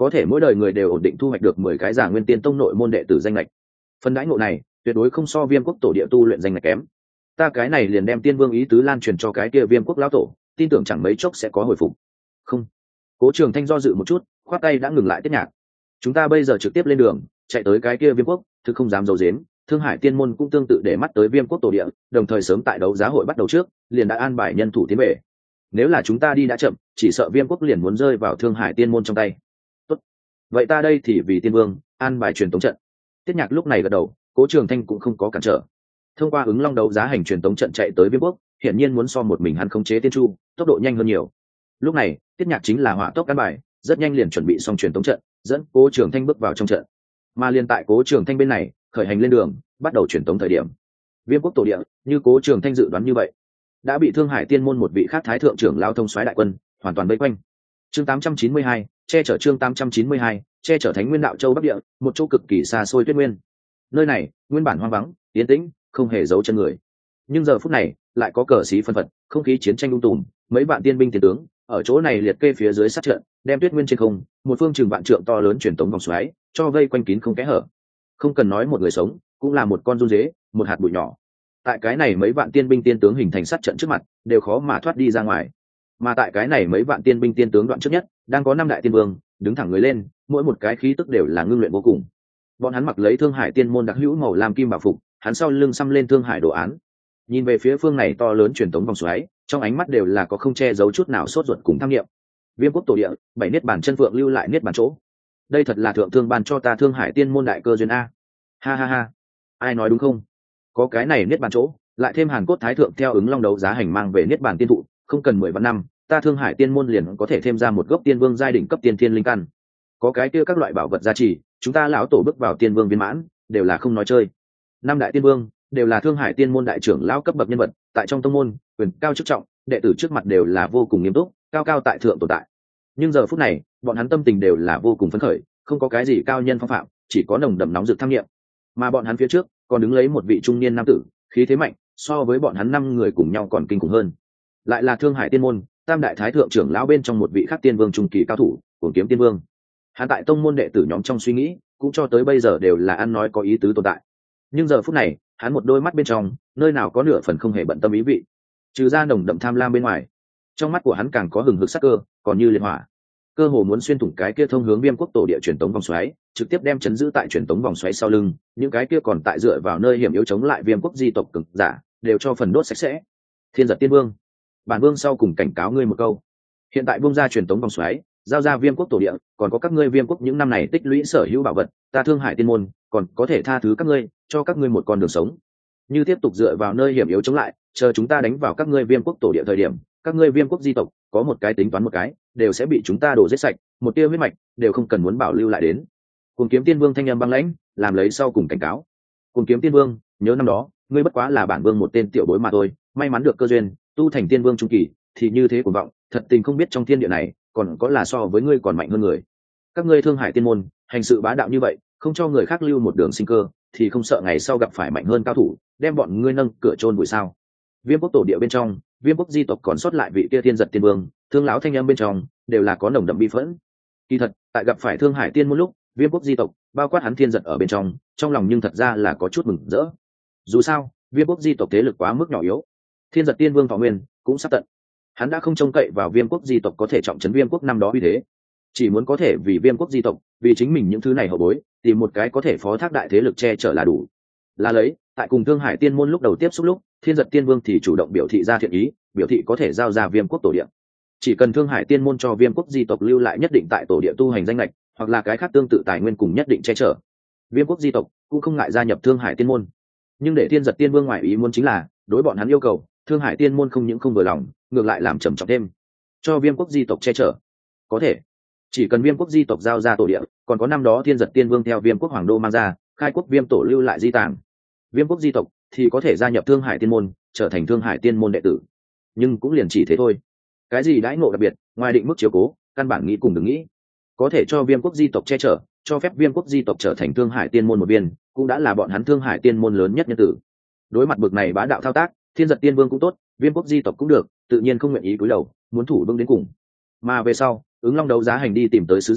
Speaker 1: có thể mỗi đời người đều ổn định thu hoạch được mười cái giả nguyên tiên tông nội môn đệ tử danh lệch. Phần đãi ngộ này tuyệt đối không so viêm quốc tổ địa tu luyện danh lệch kém. Ta cái này liền đem tiên vương ý tứ lan truyền cho cái kia viêm quốc lão tổ, tin tưởng chẳng mấy chốc sẽ có hồi phục. Không. Cố Trường Thanh do dự một chút, khoát tay đã ngừng lại Tiết Nhạc. Chúng ta bây giờ trực tiếp lên đường, chạy tới cái kia viêm quốc, thực không dám giấu giếm. Thương Hải Tiên môn cũng tương tự để mắt tới viêm quốc tổ địa, đồng thời sớm tại đấu giá hội bắt đầu trước, liền đã an bài nhân thủ tiến về. Nếu là chúng ta đi đã chậm, chỉ sợ viêm quốc liền muốn rơi vào Thương Hải Tiên môn trong tay. Tốt. Vậy ta đây thì vì tiên vương, an bài truyền tống trận. Tiết Nhạc lúc này gật đầu, Cố Trường Thanh cũng không có cản trở. Thông qua ứng long đấu giá hành truyền tống trận chạy tới viêm quốc, hiển nhiên muốn so một mình hắn khống chế tiên chu, tốc độ nhanh hơn nhiều. Lúc này, Tiết Nhạc chính là hỏa tốc căn bài, rất nhanh liền chuẩn bị xong truyền tống trận, dẫn Cố Trường Thanh bước vào trong trận. Mà liền tại Cố Trường Thanh bên này, khởi hành lên đường, bắt đầu truyền tống thời điểm. Viêm quốc tổ địa, như Cố Trường Thanh dự đoán như vậy, đã bị Thương Hải Tiên môn một vị khác thái thượng trưởng lao thông soái đại quân hoàn toàn vây quanh. Chương tám trăm chín mươi hai, che chở chương tám trăm chín mươi hai, che chở Thánh Nguyên Đạo Châu Bắc Địa, một chỗ cực kỳ xa xôi tuyết nguyên. Nơi này, nguyên bản hoang vắng, yên tĩnh, không hề giấu chân người. Nhưng giờ phút này, lại có cờ xí phân phật, không khí chiến tranh lung tùm, mấy vạn tiên binh tiền tướng ở chỗ này liệt kê phía dưới sát trận, đem tuyết nguyên trên không, một phương trường vạn trượng to lớn truyền tống vòng xoáy, cho vây quanh kín không kẽ hở. Không cần nói một người sống, cũng là một con run dế, một hạt bụi nhỏ. Tại cái này mấy vạn tiên binh tiên tướng hình thành sát trận trước mặt, đều khó mà thoát đi ra ngoài. Mà tại cái này mấy vạn tiên binh tiên tướng đoạn trước nhất, đang có năm đại tiên vương đứng thẳng người lên, mỗi một cái khí tức đều là ngưng luyện vô cùng. Bọn hắn mặc lấy Thương Hải Tiên môn đặc hữu màu lam kim bảo phục, hắn sau lưng xăm lên Thương Hải đồ án. Nhìn về phía phương này to lớn truyền tống vòng xoáy, trong ánh mắt đều là có không che giấu chút nào sốt ruột cùng tham nghiệm. Viêm quốc tổ địa, bảy niết bàn chân phượng lưu lại niết bàn chỗ. Đây thật là thượng thương ban cho ta Thương Hải Tiên môn đại cơ duyên a. Ha ha ha. Ai nói đúng không? Có cái này niết bàn chỗ, lại thêm Hàn Cốt Thái thượng theo ứng long đấu giá hành mang về niết bàn tiên thụ, không cần mười vạn năm, ta Thương Hải Tiên môn liền có thể thêm ra một gốc tiên vương giai đỉnh cấp tiên thiên linh căn. Có cái kia các loại bảo vật gia trì, chúng ta lão tổ bước vào tiên vương viên mãn, đều là không nói chơi. Năm đại tiên vương đều là Thương Hải Tiên môn đại trưởng lão cấp bậc nhân vật, tại trong tông môn, quyền cao chức trọng, đệ tử trước mặt đều là vô cùng nghiêm túc, cao cao tại thượng tồn tại. Nhưng giờ phút này, bọn hắn tâm tình đều là vô cùng phấn khởi, không có cái gì cao nhân phong phạm, chỉ có nồng đậm nóng rực tham nghiệm. Mà bọn hắn phía trước, còn đứng lấy một vị trung niên nam tử, khí thế mạnh, so với bọn hắn năm người cùng nhau còn kinh khủng hơn. Lại là Thương Hải Tiên môn, tam đại thái thượng trưởng lão bên trong một vị khác tiên vương trung kỳ cao thủ, Cuồng Kiếm Tiên Vương. Hắn tại tông môn đệ tử nhóm trong suy nghĩ, cũng cho tới bây giờ đều là ăn nói có ý tứ tồn tại. Nhưng giờ phút này, hắn một đôi mắt bên trong, nơi nào có nửa phần không hề bận tâm ý vị, trừ ra nồng đậm tham lam bên ngoài, trong mắt của hắn càng có hừng hực sắc cơ, còn như liệt hỏa, cơ hồ muốn xuyên thủng cái kia thông hướng Viêm quốc tổ địa truyền tống vòng xoáy, trực tiếp đem chấn giữ tại truyền tống vòng xoáy sau lưng, những cái kia còn tại dựa vào nơi hiểm yếu chống lại Viêm quốc di tộc cực giả, đều cho phần đốt sạch sẽ. Thiên Giật Tiên Vương, bản vương sau cùng cảnh cáo ngươi một câu, hiện tại buông ra truyền tống vòng xoáy, giao ra Viêm quốc tổ địa, còn có các ngươi Viêm quốc những năm này tích lũy sở hữu bảo vật, ta Thương Hải Tiên môn còn có thể tha thứ các ngươi, cho các ngươi một con đường sống. Như tiếp tục dựa vào nơi hiểm yếu chống lại, chờ chúng ta đánh vào các ngươi Viêm quốc tổ địa thời điểm, các ngươi Viêm quốc di tộc có một cái tính toán một cái, đều sẽ bị chúng ta đổ giết sạch, một tia huyết mạch đều không cần muốn bảo lưu lại đến. Cuồng Kiếm Tiên Vương thanh âm băng lãnh, làm lấy sau cùng cảnh cáo. Cuồng Kiếm Tiên Vương, nhớ năm đó, ngươi bất quá là bản vương một tên tiểu bối mà thôi, may mắn được cơ duyên, tu thành tiên vương trung kỳ, thì như thế cuồng vọng, thật tình không biết trong thiên địa này, còn có là so với ngươi còn mạnh hơn người. Các ngươi Thương Hải Tiên môn, hành sự bá đạo như vậy, không cho người khác lưu một đường sinh cơ, thì không sợ ngày sau gặp phải mạnh hơn cao thủ, đem bọn ngươi nâng cửa chôn vùi sao? Viêm quốc tổ địa bên trong, Viêm quốc di tộc còn sót lại vị kia Thiên Giật Tiên Vương, Thương lão thanh âm bên trong, đều là có nồng đậm bi phẫn. Kỳ thật, tại gặp phải Thương Hải Tiên môn lúc, Viêm quốc di tộc, bao quát hắn Thiên Giật ở bên trong, trong lòng nhưng thật ra là có chút mừng rỡ. Dù sao, Viêm quốc di tộc thế lực quá mức nhỏ yếu, Thiên Giật Tiên Vương thọ nguyên cũng sắp tận, hắn đã không trông cậy vào Viêm quốc di tộc có thể trọng trấn Viêm quốc năm đó uy thế, chỉ muốn có thể vì Viêm quốc di tộc, vì chính mình những thứ này hậu bối, tìm một cái có thể phó thác đại thế lực che chở là đủ. Là lấy, tại cùng Thương Hải Tiên môn lúc đầu tiếp xúc lúc, Thiên Giật Tiên Vương thì chủ động biểu thị ra thiện ý, biểu thị có thể giao ra Viêm quốc tổ địa. Chỉ cần Thương Hải Tiên môn cho Viêm quốc di tộc lưu lại nhất định tại tổ địa tu hành danh lệch, hoặc là cái khác tương tự tài nguyên cùng nhất định che chở, Viêm quốc di tộc cũng không ngại gia nhập Thương Hải Tiên môn. Nhưng để Thiên Giật Tiên Vương ngoại ý muốn chính là, đối bọn hắn yêu cầu, Thương Hải Tiên môn không những không vừa lòng, ngược lại làm trầm trọng thêm, cho Viêm quốc di tộc che chở. Có thể, chỉ cần Viêm quốc di tộc giao ra tổ địa, còn có năm đó Thiên Giật Tiên Vương theo Viêm quốc hoàng đô mang ra, khai quốc Viêm tổ lưu lại di tàng, Viêm quốc di tộc thì có thể gia nhập Thương Hải Tiên môn, trở thành Thương Hải Tiên môn đệ tử. Nhưng cũng liền chỉ thế thôi. Cái gì đãi ngộ đặc biệt, ngoài định mức chiếu cố, căn bản nghĩ cùng đừng nghĩ. Có thể cho Viêm quốc di tộc che chở, cho phép Viêm quốc di tộc trở thành Thương Hải Tiên môn một viên, cũng đã là bọn hắn Thương Hải Tiên môn lớn nhất nhân tử. Đối mặt bực này bá đạo thao tác, Thiên Giật Tiên Vương cũng tốt, Viêm quốc di tộc cũng được, tự nhiên không nguyện ý cúi đầu, muốn thủ vững đến cùng. Mà về sau, ứng long đấu giá hành đi tìm tới sứ giả,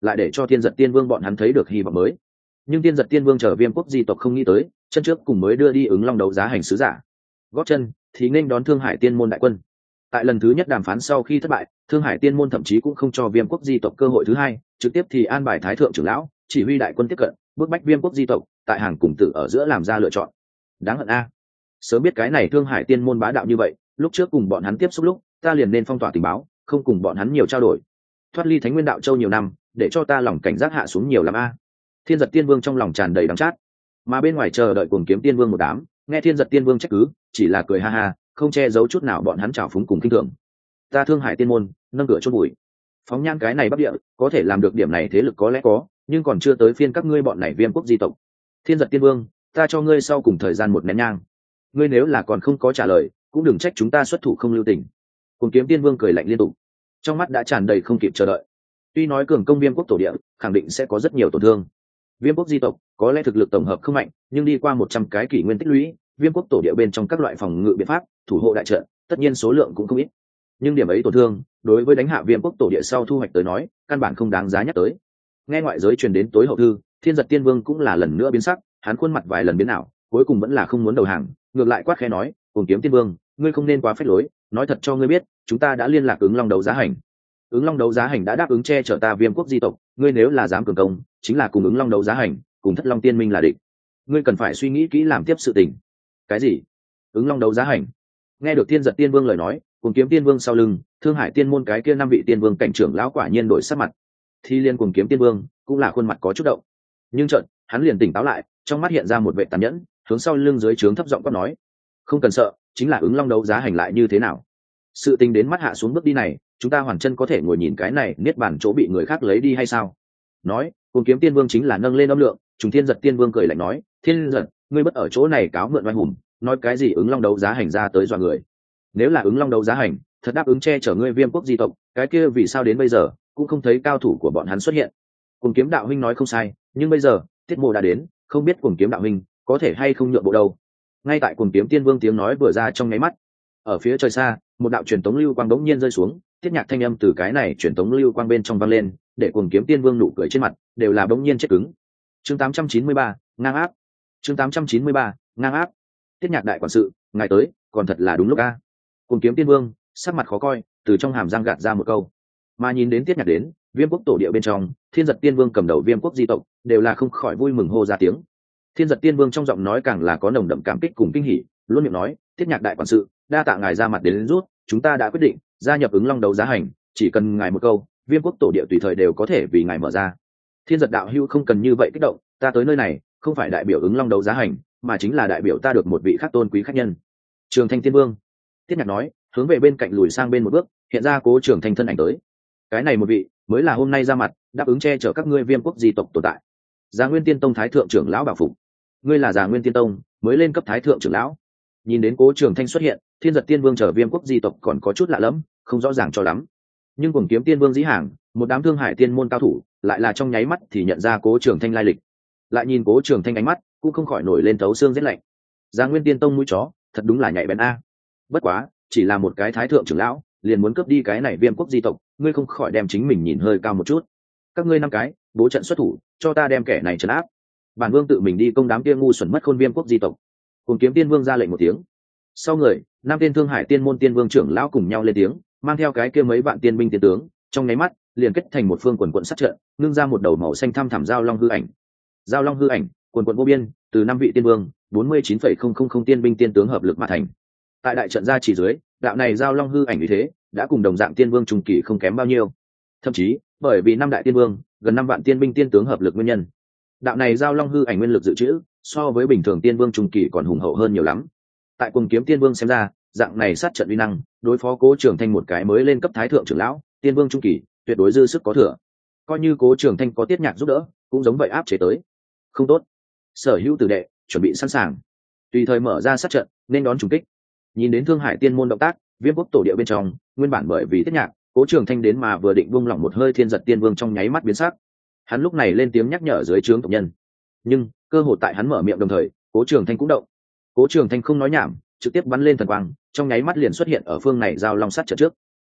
Speaker 1: lại để cho thiên giật tiên vương bọn hắn thấy được hy vọng mới. Nhưng thiên giật tiên vương chờ viêm quốc di tộc không nghĩ tới, chân trước cùng mới đưa đi ứng long đấu giá hành sứ giả góp chân thì nên đón thương hải tiên môn đại quân. Tại lần thứ nhất đàm phán sau khi thất bại, thương hải tiên môn thậm chí cũng không cho viêm quốc di tộc cơ hội thứ hai, trực tiếp thì an bài thái thượng trưởng lão chỉ huy đại quân tiếp cận, bước bách viêm quốc di tộc tại hàng cùng tử ở giữa làm ra lựa chọn. Đáng hận a, sớm biết cái này thương hải tiên môn bá đạo như vậy, lúc trước cùng bọn hắn tiếp xúc lúc ta liền nên phong tỏa tình báo, không cùng bọn hắn nhiều trao đổi. Thoát ly thánh nguyên đạo châu nhiều năm, để cho ta lòng cảnh giác hạ xuống nhiều lắm a. Thiên giật tiên vương trong lòng tràn đầy đắng chát, mà bên ngoài chờ đợi cuồng kiếm tiên vương một đám nghe thiên giật tiên vương trách cứ chỉ là cười ha ha, không che giấu chút nào bọn hắn trào phúng cùng kinh thường. Ta thương hải tiên môn nâng cửa chôn bụi, phóng nhan cái này bắc địa có thể làm được điểm này thế lực có lẽ có, nhưng còn chưa tới phiên các ngươi bọn này viêm quốc di tộc. Thiên giật tiên vương, ta cho ngươi sau cùng thời gian một nén nhang, ngươi nếu là còn không có trả lời cũng đừng trách chúng ta xuất thủ không lưu tình. Cuồng kiếm tiên vương cười lạnh liên tục, trong mắt đã tràn đầy không kịp chờ đợi. Tuy nói cường công viêm quốc tổ địa khẳng định sẽ có rất nhiều tổn thương, viêm quốc di tộc có lẽ thực lực tổng hợp không mạnh, nhưng đi qua một trăm cái kỷ nguyên tích lũy, viêm quốc tổ địa bên trong các loại phòng ngự biện pháp thủ hộ đại trận tất nhiên số lượng cũng không ít, nhưng điểm ấy tổn thương đối với đánh hạ viêm quốc tổ địa sau thu hoạch tới nói căn bản không đáng giá nhắc tới. Nghe ngoại giới truyền đến tối hậu thư, thiên giật tiên vương cũng là lần nữa biến sắc, hắn khuôn mặt vài lần biến ảo, cuối cùng vẫn là không muốn đầu hàng, ngược lại quát khẽ nói, cùng kiếm tiên vương, ngươi không nên quá phách lối, nói thật cho ngươi biết, chúng ta đã liên lạc ứng long đấu giá hành, ứng long đấu giá hành đã đáp ứng che chở ta viêm quốc di tộc, ngươi nếu là dám cường công chính là cùng ứng long đấu giá hành cùng thất long tiên minh là địch, ngươi cần phải suy nghĩ kỹ làm tiếp sự tình. Cái gì? Ứng long đấu giá hành? Nghe được thiên giật tiên vương lời nói, cùng kiếm tiên vương sau lưng thương hải tiên môn cái kia năm vị tiên vương cảnh trưởng lão quả nhiên đổi sắc mặt. Thì liên cùng kiếm tiên vương cũng là khuôn mặt có chút động, nhưng chợt hắn liền tỉnh táo lại, trong mắt hiện ra một vẻ tàn nhẫn, hướng sau lưng dưới trướng thấp giọng quát nói, không cần sợ, chính là ứng long đấu giá hành lại như thế nào? Sự tình đến mắt hạ xuống bước đi này, chúng ta hoàn chân có thể ngồi nhìn cái này niết bàn chỗ bị người khác lấy đi hay sao? Nói, cùng kiếm tiên vương chính là nâng lên âm lượng, trùng thiên giật tiên vương cười lạnh nói, thiên giật, ngươi bất ở chỗ này cáo mượn oai hùng, nói cái gì ứng long đấu giá hành ra tới dọa người? Nếu là ứng long đấu giá hành thật đáp ứng che chở ngươi viêm quốc di tộc, cái kia vì sao đến bây giờ cũng không thấy cao thủ của bọn hắn xuất hiện? Cùng kiếm đạo huynh nói không sai, nhưng bây giờ tiết mộ đã đến, không biết cùng kiếm đạo huynh có thể hay không nhượng bộ đâu. Ngay tại cùng kiếm tiên vương tiếng nói vừa ra trong nháy mắt, ở phía trời xa một đạo truyền tống lưu quang đống nhiên rơi xuống, tiết nhạc thanh âm từ cái này truyền tống lưu quang bên trong vang lên, để cùng kiếm tiên vương nụ cười trên mặt đều là đống nhiên chết cứng. Chương tám trăm chín mươi ba, ngang áp. Chương tám trăm chín mươi ba, ngang áp. Tiết nhạc đại quản sự, ngài tới còn thật là đúng lúc a. Cùng kiếm tiên vương sắc mặt khó coi, từ trong hàm răng gạt ra một câu. Mà nhìn đến tiết nhạc đến, viêm quốc tổ địa bên trong thiên giật tiên vương cầm đầu viêm quốc di tộc đều là không khỏi vui mừng hô ra tiếng. Thiên giật tiên vương trong giọng nói càng là có nồng đậm cảm kích cùng kinh hỉ, luôn miệng nói, tiết nhạc đại quản sự, đa tạ ngài ra mặt đến, đến rút, chúng ta đã quyết định gia nhập ứng long đấu giá hành, chỉ cần ngài một câu, viêm quốc tổ địa tùy thời đều có thể vì ngài mở ra. Thiên giật đạo hữu không cần như vậy kích động, ta tới nơi này không phải đại biểu ứng long đấu giá hành, mà chính là đại biểu ta được một vị khác tôn quý khách nhân, Trường Thanh tiên vương. Tiết nhạc nói, hướng về bên cạnh lùi sang bên một bước, hiện ra Cố Trường Thanh thân ảnh tới. Cái này một vị mới là hôm nay ra mặt đáp ứng che chở các ngươi viêm quốc di tộc tồn tại, Già Nguyên Tiên Tông thái thượng trưởng lão bảo phục. Ngươi là Già Nguyên Tiên Tông mới lên cấp thái thượng trưởng lão? Nhìn đến Cố Trường Thanh xuất hiện, thiên giật tiên vương chờ viêm quốc di tộc còn có chút lạ lẫm, không rõ ràng cho lắm. Nhưng cùng kiếm tiên vương dĩ hàng, một đám thương hải tiên môn cao thủ lại là trong nháy mắt thì nhận ra Cố Trường Thanh lai lịch. Lại nhìn Cố Trường Thanh ánh mắt cũng không khỏi nổi lên thấu xương rét lạnh. Già Nguyên Tiên Tông mũi chó thật đúng là nhạy bén a. Bất quá chỉ là một cái thái thượng trưởng lão liền muốn cướp đi cái này viêm quốc di tộc, ngươi không khỏi đem chính mình nhìn hơi cao một chút. Các ngươi năm cái bố trận xuất thủ, cho ta đem kẻ này trấn áp. Bản vương tự mình đi công đám kia ngu xuẩn mất khôn viêm quốc di tộc. Cùng kiếm tiên vương ra lệnh một tiếng, sau người năm tên thương hải tiên môn tiên vương trưởng lão cùng nhau lên tiếng, mang theo cái kia mấy vạn tiên binh tiên tướng, trong nháy mắt liền kết thành một phương quần quận sát trận, ngưng ra một đầu màu xanh thăm thẳm giao long hư ảnh. Giao long hư ảnh quần quận vô biên, từ năm vị tiên vương, bốn mươi chín phẩy không không không tiên binh tiên tướng hợp lực mà thành. Tại đại trận ra chỉ dưới, đạo này giao long hư ảnh như thế đã cùng đồng dạng tiên vương trung kỳ không kém bao nhiêu. Thậm chí bởi vì năm đại tiên vương, gần năm vạn tiên binh tiên tướng hợp lực nguyên nhân, đạo này giao long hư ảnh nguyên lực dự trữ so với bình thường tiên vương trung kỳ còn hùng hậu hơn nhiều lắm. Tại Cùng kiếm tiên vương xem ra, dạng này sát trận uy năng đối phó Cố Trường Thanh một cái mới lên cấp thái thượng trưởng lão tiên vương trung kỳ tuyệt đối dư sức có thừa. Coi như Cố Trường Thanh có tiết nhạc giúp đỡ cũng giống vậy áp chế tới. Không tốt, sở hữu tử đệ chuẩn bị sẵn sàng, tùy thời mở ra sát trận nên đón trùng kích. Nhìn đến thương hải tiên môn động tác, viêm quốc tổ địa bên trong nguyên bản bởi vì tiết nhạc Cố Trường Thanh đến mà vừa định buông lỏng một hơi, thiên giật tiên vương trong nháy mắt biến sắc. Hắn lúc này lên tiếng nhắc nhở dưới trướng tộc nhân, nhưng cơ hội tại hắn mở miệng đồng thời, Cố Trường Thanh cũng động. Cố Trường Thanh không nói nhảm, trực tiếp bắn lên thần quang, trong nháy mắt liền xuất hiện ở phương này giao long sát trận trước.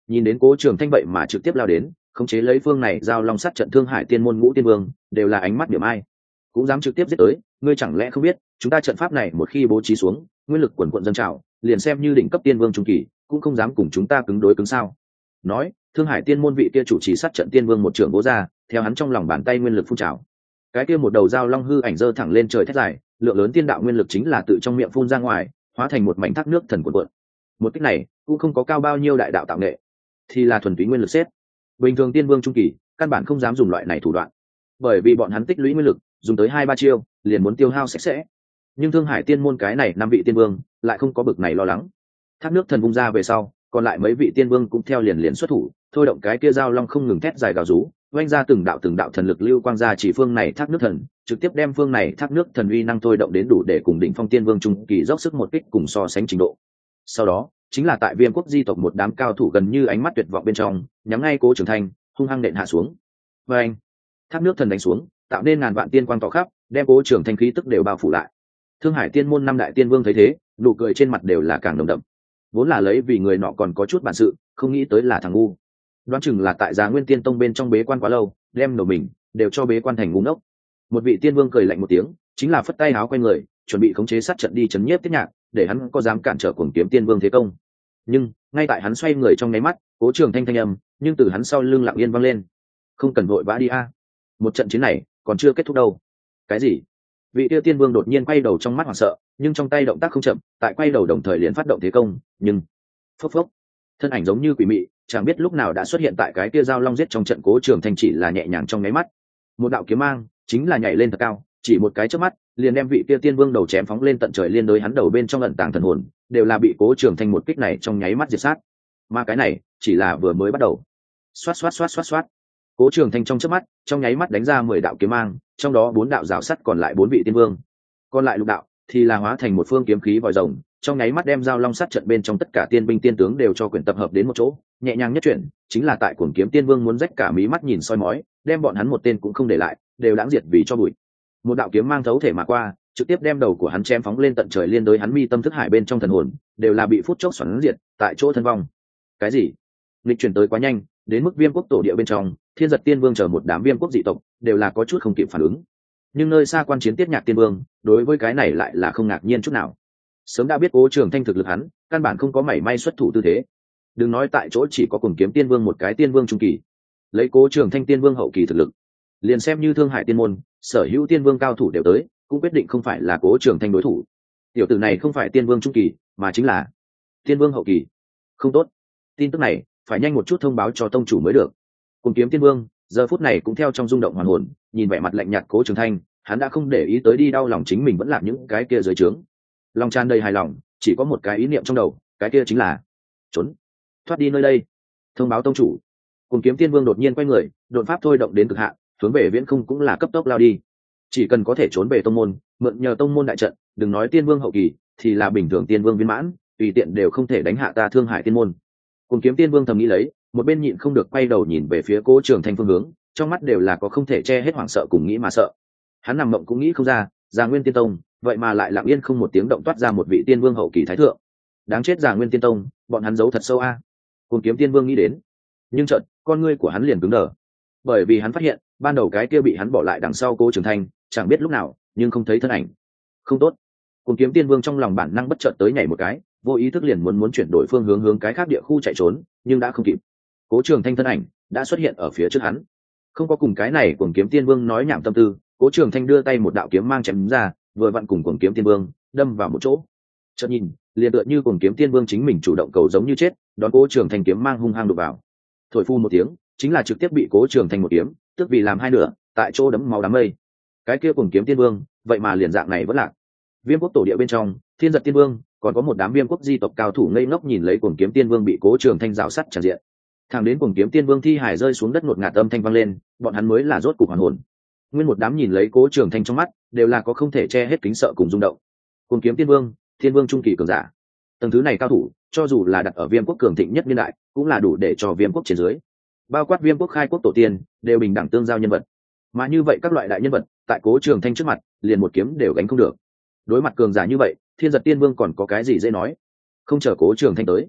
Speaker 1: Nhìn đến Cố Trường Thanh vậy mà trực tiếp lao đến khống chế lấy phương này giao long sát trận Thương Hải Tiên môn ngũ tiên vương, đều là ánh mắt điểm ai cũng dám trực tiếp giết tới. Ngươi chẳng lẽ không biết chúng ta trận pháp này một khi bố trí xuống, nguyên lực quần quận dâng trào, liền xem như đỉnh cấp tiên vương trung kỳ cũng không dám cùng chúng ta cứng đối cứng sao? Nói, Thương Hải Tiên môn vị kia chủ trì sát trận tiên vương một trưởng bố ra, theo hắn trong lòng bàn tay nguyên lực phun trào. Cái kia một đầu dao long hư ảnh giơ thẳng lên trời thét dài, lượng lớn tiên đạo nguyên lực chính là tự trong miệng phun ra ngoài, hóa thành một mảnh thác nước thần cuộn cuộn. Một cách này cũng không có cao bao nhiêu đại đạo tạo nghệ, thì là thuần túy nguyên lực xếp. Bình thường tiên vương trung kỳ căn bản không dám dùng loại này thủ đoạn, bởi vì bọn hắn tích lũy nguyên lực dùng tới hai ba chiêu liền muốn tiêu hao sạch sẽ. Nhưng Thương Hải Tiên môn cái này năm vị tiên vương lại không có bực này lo lắng. Thác nước thần vung ra về sau, còn lại mấy vị tiên vương cũng theo liền liền xuất thủ, thôi động cái kia dao long không ngừng thét dài gào rú, oanh ra từng đạo từng đạo thần lực lưu quang ra chỉ phương này thác nước thần, trực tiếp đem phương này thác nước thần uy năng thôi động đến đủ để cùng đỉnh phong tiên vương trung kỳ dốc sức một kích cùng so sánh trình độ. Sau đó chính là tại Viêm quốc di tộc một đám cao thủ gần như ánh mắt tuyệt vọng bên trong, nhắm ngay Cố Trường Thanh hung hăng nện hạ xuống. Và anh, thác nước thần đánh xuống, tạo nên ngàn vạn tiên quang tỏ khắp, đem Cố Trường Thanh khí tức đều bao phủ lại. Thương Hải Tiên môn năm đại tiên vương thấy thế, nụ cười trên mặt đều là càng nồng đậm. Vốn là lấy vì người nọ còn có chút bản sự, không nghĩ tới là thằng ngu. Đoán chừng là tại Giá Nguyên Tiên Tông bên trong bế quan quá lâu, đem nổ mình đều cho bế quan thành ngu ngốc. Một vị tiên vương cười lạnh một tiếng, chính là phất tay áo quay người, chuẩn bị khống chế sát trận đi chấn nhiếp Tiết Nhạc, để hắn có dám cản trở Cuồng Kiếm Tiên Vương thế công. Nhưng ngay tại hắn xoay người trong nháy mắt, Cố Trường Thanh thanh âm nhưng từ hắn sau lưng lặng yên vang lên: "Không cần vội vã đi a, một trận chiến này còn chưa kết thúc đâu." Cái gì? Vị tiêu tiên vương đột nhiên quay đầu, trong mắt hoảng sợ, nhưng trong tay động tác không chậm, tại quay đầu đồng thời liền phát động thế công, nhưng phốc phốc, thân ảnh giống như quỷ mị, chẳng biết lúc nào đã xuất hiện tại cái kia giao long giết trong trận Cố Trường Thanh, chỉ là nhẹ nhàng trong nháy mắt, một đạo kiếm mang chính là nhảy lên thật cao, chỉ một cái chớp mắt liền đem vị kia tiên vương đầu chém phóng lên tận trời, liên đối hắn đầu bên trong ẩn tàng thần hồn đều là bị Cố Trường Thanh một kích này trong nháy mắt diệt sát. Mà cái này chỉ là vừa mới bắt đầu. Xoát xoát xoát xoát xoát, Cố Trường Thanh trong chớp mắt trong nháy mắt đánh ra mười đạo kiếm mang, trong đó bốn đạo rào sắt còn lại bốn vị tiên vương, còn lại lục đạo thì là hóa thành một phương kiếm khí vòi rồng, trong nháy mắt đem giao long sát trận bên trong tất cả tiên binh tiên tướng đều cho quyển tập hợp đến một chỗ, nhẹ nhàng nhất chuyển chính là tại Cuồng Kiếm Tiên Vương muốn rách cả mí mắt nhìn soi mói, đem bọn hắn một tên cũng không để lại, đều đãng diệt vì cho bụi. Một đạo kiếm mang thấu thể mà qua, trực tiếp đem đầu của hắn chém phóng lên tận trời, liên đối hắn mi tâm thức hải bên trong thần hồn đều là bị phút chốc xoắn diệt tại chỗ thân vong. Cái gì? Lịch chuyển tới quá nhanh, đến mức Viêm quốc tổ địa bên trong, Thiên Giật Tiên Vương chờ một đám Viêm quốc dị tộc đều là có chút không kịp phản ứng. Nhưng nơi xa quan chiến Tiết Nhạc Tiên Vương, đối với cái này lại là không ngạc nhiên chút nào. Sớm đã biết Cố Trường Thanh thực lực hắn, căn bản không có mảy may xuất thủ tư thế. Đừng nói tại chỗ chỉ có Cuồng Kiếm Tiên Vương một cái tiên vương trung kỳ, lấy Cố Trường Thanh tiên vương hậu kỳ thực lực, liền xem như Thương Hải Tiên môn, sở hữu tiên vương cao thủ đều tới, cũng quyết định không phải là Cố Trường Thanh đối thủ. Tiểu tử này không phải tiên vương trung kỳ, mà chính là tiên vương hậu kỳ. Không tốt, tin tức này phải nhanh một chút thông báo cho tông chủ mới được. Cuồng Kiếm Tiên Vương giờ phút này cũng theo trong rung động hoàn hồn, nhìn vẻ mặt lạnh nhạt Cố Trường Thanh, hắn đã không để ý tới đi đau lòng chính mình vẫn làm những cái kia dưới trướng, lòng tràn đầy hài lòng, chỉ có một cái ý niệm trong đầu, cái kia chính là trốn, thoát đi nơi đây. Thông báo tông chủ. Cuồng Kiếm Tiên Vương đột nhiên quay người, đột pháp thôi động đến cực hạn, hướng về viễn không cũng là cấp tốc lao đi. Chỉ cần có thể trốn về tông môn, mượn nhờ tông môn đại trận, đừng nói tiên vương hậu kỳ, thì là bình thường tiên vương viên mãn, tùy tiện đều không thể đánh hạ ta Thương Hải Tiên môn. Cuồng Kiếm Tiên Vương thầm nghĩ lấy, một bên nhịn không được quay đầu nhìn về phía Cố Trường Thanh phương hướng, trong mắt đều là có không thể che hết hoảng sợ cùng nghĩ mà sợ. Hắn nằm mộng cũng nghĩ không ra, Già Nguyên Tiên Tông vậy mà lại lặng yên không một tiếng động toát ra một vị tiên vương hậu kỳ thái thượng. Đáng chết Già Nguyên Tiên Tông, bọn hắn giấu thật sâu a. À. Cuồng Kiếm Tiên Vương nghĩ đến, nhưng chợt con ngươi của hắn liền cứng đờ, bởi vì hắn phát hiện ban đầu cái kia bị hắn bỏ lại đằng sau Cố Trường Thanh, chẳng biết lúc nào nhưng không thấy thân ảnh. Không tốt. Cuồng Kiếm Tiên Vương trong lòng bản năng bất chợt tới nhảy một cái, vô ý thức liền muốn muốn chuyển đổi phương hướng hướng cái khác địa khu chạy trốn, nhưng đã không kịp. Cố Trường Thanh thân ảnh đã xuất hiện ở phía trước hắn. Không có cùng cái này Cuồng Kiếm Tiên Vương nói nhảm tâm tư, Cố Trường Thanh đưa tay một đạo kiếm mang chém ra, vừa vặn cùng Cuồng Kiếm Tiên Vương đâm vào một chỗ. Chợt nhìn, liền tựa như Cuồng Kiếm Tiên Vương chính mình chủ động cầu giống như chết, đón Cố Trường Thanh kiếm mang hung hăng đụng vào. Thổi phu một tiếng, chính là trực tiếp bị Cố Trường Thanh một kiếm, tức vì làm hai nửa, tại chỗ đấm máu đám mây. Cái kia Cuồng Kiếm Tiên Vương, vậy mà liền dạng này vẫn lạc. Viêm quốc tổ địa bên trong, Thiên Giật Tiên Vương, còn có một đám Viêm quốc di tộc cao thủ ngây ngốc nhìn lấy Cuồng Kiếm Tiên Vương bị Cố Trường Thanh rào sắt tràn diện. Thẳng đến Cuồng Kiếm Tiên Vương thi hải rơi xuống đất ngột ngạt âm thanh vang lên, bọn hắn mới là rốt cục hoàn hồn. Nguyên một đám nhìn lấy Cố Trường Thanh trong mắt, đều là có không thể che hết kính sợ cùng rung động. Cuồng Kiếm Tiên Vương, Thiên Vương trung kỳ cường giả. Tầng thứ này cao thủ, cho dù là đặt ở Viêm quốc cường thịnh nhất niên đại, cũng là đủ để cho Viêm quốc trên dưới, bao quát Viêm quốc khai quốc tổ tiên, đều bình đẳng tương giao nhân vật. Mà như vậy các loại đại nhân vật, tại Cố Trường Thanh trước mặt, liền một kiếm đều gánh không được. Đối mặt cường giả như vậy, Thiên Giật Tiên Vương còn có cái gì dễ nói. Không chờ Cố Trường Thanh tới,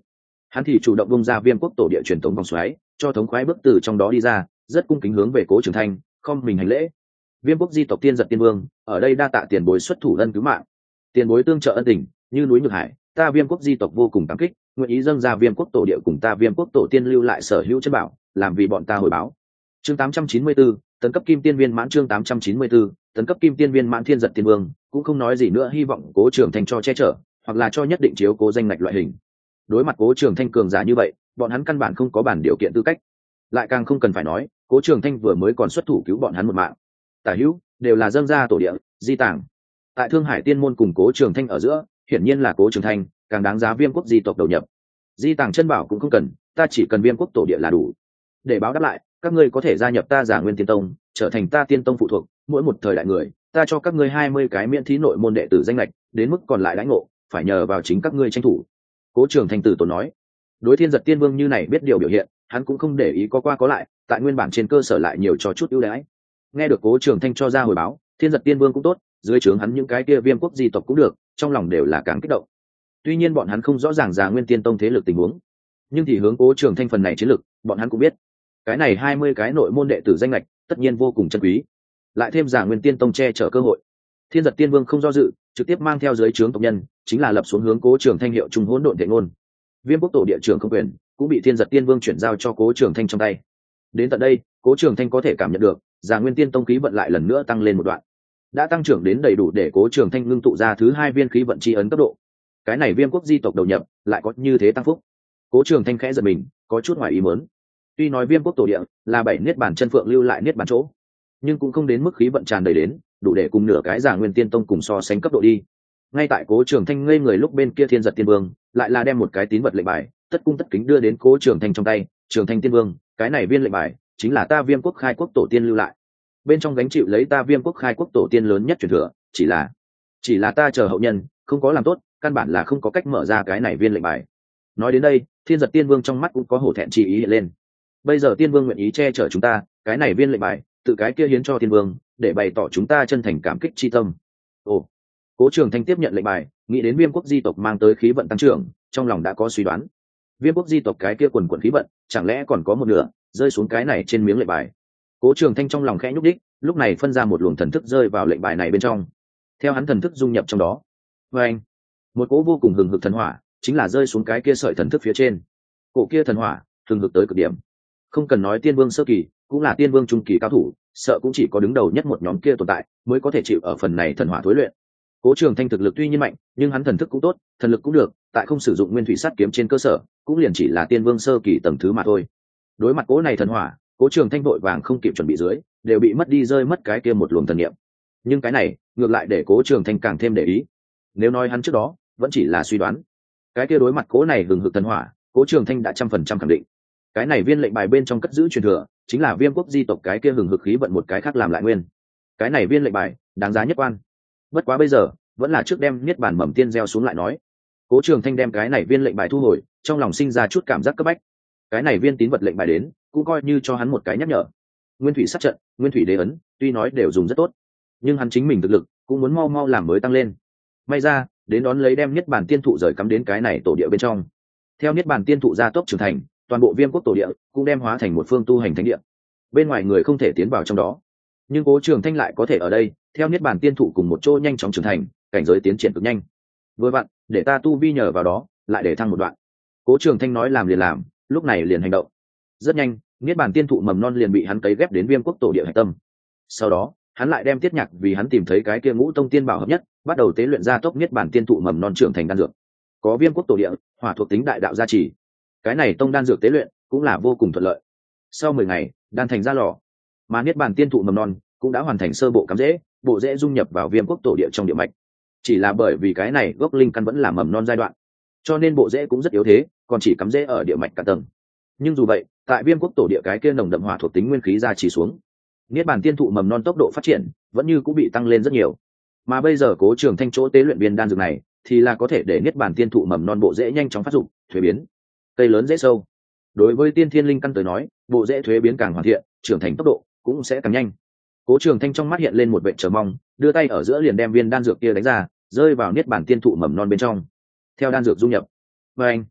Speaker 1: hắn thì chủ động bung ra viêm quốc tổ địa truyền thống vòng xoáy, cho thống khoái bước từ trong đó đi ra, rất cung kính hướng về Cố Trường Thanh không mình hành lễ. Viêm quốc di tộc Tiên Giật Tiên Vương ở đây đa tạ tiền bối xuất thủ ân cứu mạng, tiền bối tương trợ ân tình như núi nhược hải, ta viêm quốc di tộc vô cùng cảm kích, nguyện ý dâng ra viêm quốc tổ địa cùng ta viêm quốc tổ tiên lưu lại sở hữu chất bảo, làm vì bọn ta hồi báo. Chương tám trăm chín mươi tư, tấn cấp kim tiên viên mãn. Chương tám trăm chín mươi tư, tấn cấp kim tiên viên mãn. Thiên Giật Tiên Vương cũng không nói gì nữa, hy vọng Cố Trường Thanh cho che chở, hoặc là cho nhất định chiếu cố danh ngạch loại hình. Đối mặt Cố Trường Thanh cường giả như vậy, bọn hắn căn bản không có bản điều kiện tư cách, lại càng không cần phải nói Cố Trường Thanh vừa mới còn xuất thủ cứu bọn hắn một mạng. Tả hữu đều là dâng ra tổ địa di tàng. Tại Thương Hải Tiên môn cùng Cố Trường Thanh ở giữa, hiển nhiên là Cố Trường Thanh càng đáng giá viêm quốc di tộc đầu nhập. Di tàng chân bảo cũng không cần, ta chỉ cần viêm quốc tổ địa là đủ. Để báo đáp lại, các ngươi có thể gia nhập ta Giả Nguyên Tiên Tông, trở thành ta Tiên Tông phụ thuộc, mỗi một thời đại người, ta cho các ngươi hai mươi cái miễn thí nội môn đệ tử danh lệch, đến mức còn lại lãnh ngộ, phải nhờ vào chính các ngươi tranh thủ. Cố Trường Thanh tử tốn nói. Đối Thiên Giật Tiên Vương như này biết điều biểu hiện, hắn cũng không để ý có qua có lại, tại nguyên bản trên cơ sở lại nhiều cho chút ưu đãi. Nghe được Cố Trường Thanh cho ra hồi báo, Thiên Giật Tiên Vương cũng tốt, dưới trướng hắn những cái kia viêm quốc di tộc cũng được, trong lòng đều là càng kích động. Tuy nhiên bọn hắn không rõ ràng Giả Nguyên Tiên Tông thế lực tình huống, nhưng thì hướng Cố Trường Thanh phần này chiến lực, bọn hắn cũng biết. Cái này hai mươi cái nội môn đệ tử danh lệch, tất nhiên vô cùng chân quý. Lại thêm Giả Nguyên Tiên Tông che chở cơ hội, Thiên Giật Tiên Vương không do dự, trực tiếp mang theo dưới trướng tộc nhân, chính là lập xuống hướng Cố Trường Thanh hiệu trung hỗn độn đệ ngôn. Viêm quốc tổ địa trưởng không quyền, cũng bị Thiên Giật Tiên Vương chuyển giao cho Cố Trường Thanh trong tay. Đến tận đây, Cố Trường Thanh có thể cảm nhận được, Giả Nguyên Tiên Tông khí vận lại lần nữa tăng lên một đoạn, đã tăng trưởng đến đầy đủ để Cố Trường Thanh ngưng tụ ra thứ hai viên khí vận chi ấn cấp độ. Cái này viêm quốc di tộc đầu nhập lại có như thế tăng phúc. Cố Trường Thanh khẽ giật mình, có chút ngoài ý muốn. Tuy nói viêm quốc tổ địa là bảy niết bàn chân phượng lưu lại niết bàn chỗ, nhưng cũng không đến mức khí vận tràn đầy đến, đủ để cùng nửa cái Giả Nguyên Tiên Tông cùng so sánh cấp độ đi. Ngay tại Cố Trường Thanh ngây người lúc, bên kia Thiên Giật Tiên Vương lại là đem một cái tín vật lệnh bài, tất cung tất kính đưa đến Cố Trường Thanh trong tay. Trường Thanh Tiên Vương, cái này viên lệnh bài chính là ta viêm quốc khai quốc tổ tiên lưu lại, bên trong gánh chịu lấy ta viêm quốc khai quốc tổ tiên lớn nhất truyền thừa, chỉ là chỉ là ta chờ hậu nhân không có làm tốt, căn bản là không có cách mở ra cái này viên lệnh bài. Nói đến đây, Thiên Giật Tiên Vương trong mắt cũng có hổ thẹn chi ý hiện lên. Bây giờ Tiên Vương nguyện ý che chở chúng ta, cái này viên lệnh bài tự cái kia hiến cho Tiên Vương, để bày tỏ chúng ta chân thành cảm kích chi tâm. Ồ. Cố Trường Thanh tiếp nhận lệnh bài, nghĩ đến viêm quốc di tộc mang tới khí vận tăng trưởng, trong lòng đã có suy đoán. Viêm quốc di tộc cái kia quần quần khí vận, chẳng lẽ còn có một nửa rơi xuống cái này trên miếng lệnh bài. Cố Trường Thanh trong lòng khẽ nhúc đích, lúc này phân ra một luồng thần thức rơi vào lệnh bài này bên trong. Theo hắn thần thức dung nhập trong đó, và anh, một cỗ vô cùng hừng hực thần hỏa chính là rơi xuống cái kia sợi thần thức phía trên. Cỗ kia thần hỏa hừng hực tới cực điểm, không cần nói Tiên Vương sơ kỳ, cũng là Tiên Vương trung kỳ cao thủ, sợ cũng chỉ có đứng đầu nhất một nhóm kia tồn tại mới có thể chịu ở phần này thần hỏa thối luyện. Cố Trường Thanh thực lực tuy nhiên mạnh, nhưng hắn thần thức cũng tốt, thần lực cũng được, tại không sử dụng nguyên thủy sắt kiếm trên cơ sở, cũng liền chỉ là Tiên Vương sơ kỳ tầng thứ mà thôi. Đối mặt cỗ này thần hỏa, Cố Trường Thanh vội vàng không kịp chuẩn bị dưới, đều bị mất đi rơi mất cái kia một luồng thần niệm. Nhưng cái này, ngược lại để Cố Trường Thanh càng thêm để ý. Nếu nói hắn trước đó vẫn chỉ là suy đoán, cái kia đối mặt cỗ này hừng hực thần hỏa, Cố Trường Thanh đã trăm phần trăm khẳng định. Cái này viên lệnh bài bên trong cất giữ truyền thừa, chính là viêm quốc di tộc cái kia hừng hực khí vận một cái khác làm lại nguyên. Cái này viên lệnh bài đáng giá nhất quan. Bất quá bây giờ, vẫn là trước đem niết bàn mầm tiên gieo xuống lại nói. Cố Trường Thanh đem cái này viên lệnh bài thu hồi, trong lòng sinh ra chút cảm giác cấp bách. Cái này viên tín vật lệnh bài đến, cũng coi như cho hắn một cái nhắc nhở. Nguyên thủy sát trận, nguyên thủy đế ấn, tuy nói đều dùng rất tốt, nhưng hắn chính mình thực lực cũng muốn mau mau làm mới tăng lên. May ra, đến đón lấy đem niết bàn tiên thụ rời cắm đến cái này tổ địa bên trong. Theo niết bàn tiên thụ gia tốc trưởng thành, toàn bộ viêm quốc tổ địa cũng đem hóa thành một phương tu hành thánh địa. Bên ngoài người không thể tiến vào trong đó, nhưng Cố Trường Thanh lại có thể ở đây, theo niết bàn tiên thụ cùng một chỗ nhanh chóng trưởng thành, cảnh giới tiến triển cực nhanh. Vừa vặn, để ta tu vi nhờ vào đó, lại để thăng một đoạn. Cố Trường Thanh nói làm liền làm, lúc này liền hành động. Rất nhanh, niết bàn tiên thụ mầm non liền bị hắn cấy ghép đến viêm quốc tổ địa hải tâm. Sau đó, hắn lại đem Tiết Nhạc vì hắn tìm thấy cái kia ngũ tông tiên bảo hợp nhất, bắt đầu tế luyện ra tốc niết bàn tiên thụ mầm non trưởng thành đan dược. Có viêm quốc tổ địa, hỏa thuộc tính đại đạo gia trì, cái này tông đan dược tế luyện cũng là vô cùng thuận lợi. Sau mười ngày, đan thành ra lò, mà niết bàn tiên thụ mầm non cũng đã hoàn thành sơ bộ cắm rễ, bộ rễ dung nhập vào viêm quốc tổ địa trong địa mạch. Chỉ là bởi vì cái này gốc linh căn vẫn là mầm non giai đoạn, cho nên bộ rễ cũng rất yếu thế, còn chỉ cắm rễ ở địa mạch cả tầng. Nhưng dù vậy, tại viêm quốc tổ địa cái kia nồng đậm hỏa thuộc tính nguyên khí ra chỉ xuống, niết bàn tiên thụ mầm non tốc độ phát triển vẫn như cũng bị tăng lên rất nhiều. Mà bây giờ Cố Trường Thanh chỗ tế luyện viên đan dược này thì là có thể để niết bàn tiên thụ mầm non bộ rễ nhanh chóng phát dụng, thuế biến, cây lớn dễ sâu. Đối với tiên thiên linh căn tới nói, bộ rễ thuế biến càng hoàn thiện, trưởng thành tốc độ cũng sẽ càng nhanh. Cố Trường Thanh trong mắt hiện lên một vẻ chờ mong, đưa tay ở giữa liền đem viên đan dược kia đánh ra, rơi vào niết bàn tiên thụ mầm non bên trong. Theo đan dược dung nhập, và anh,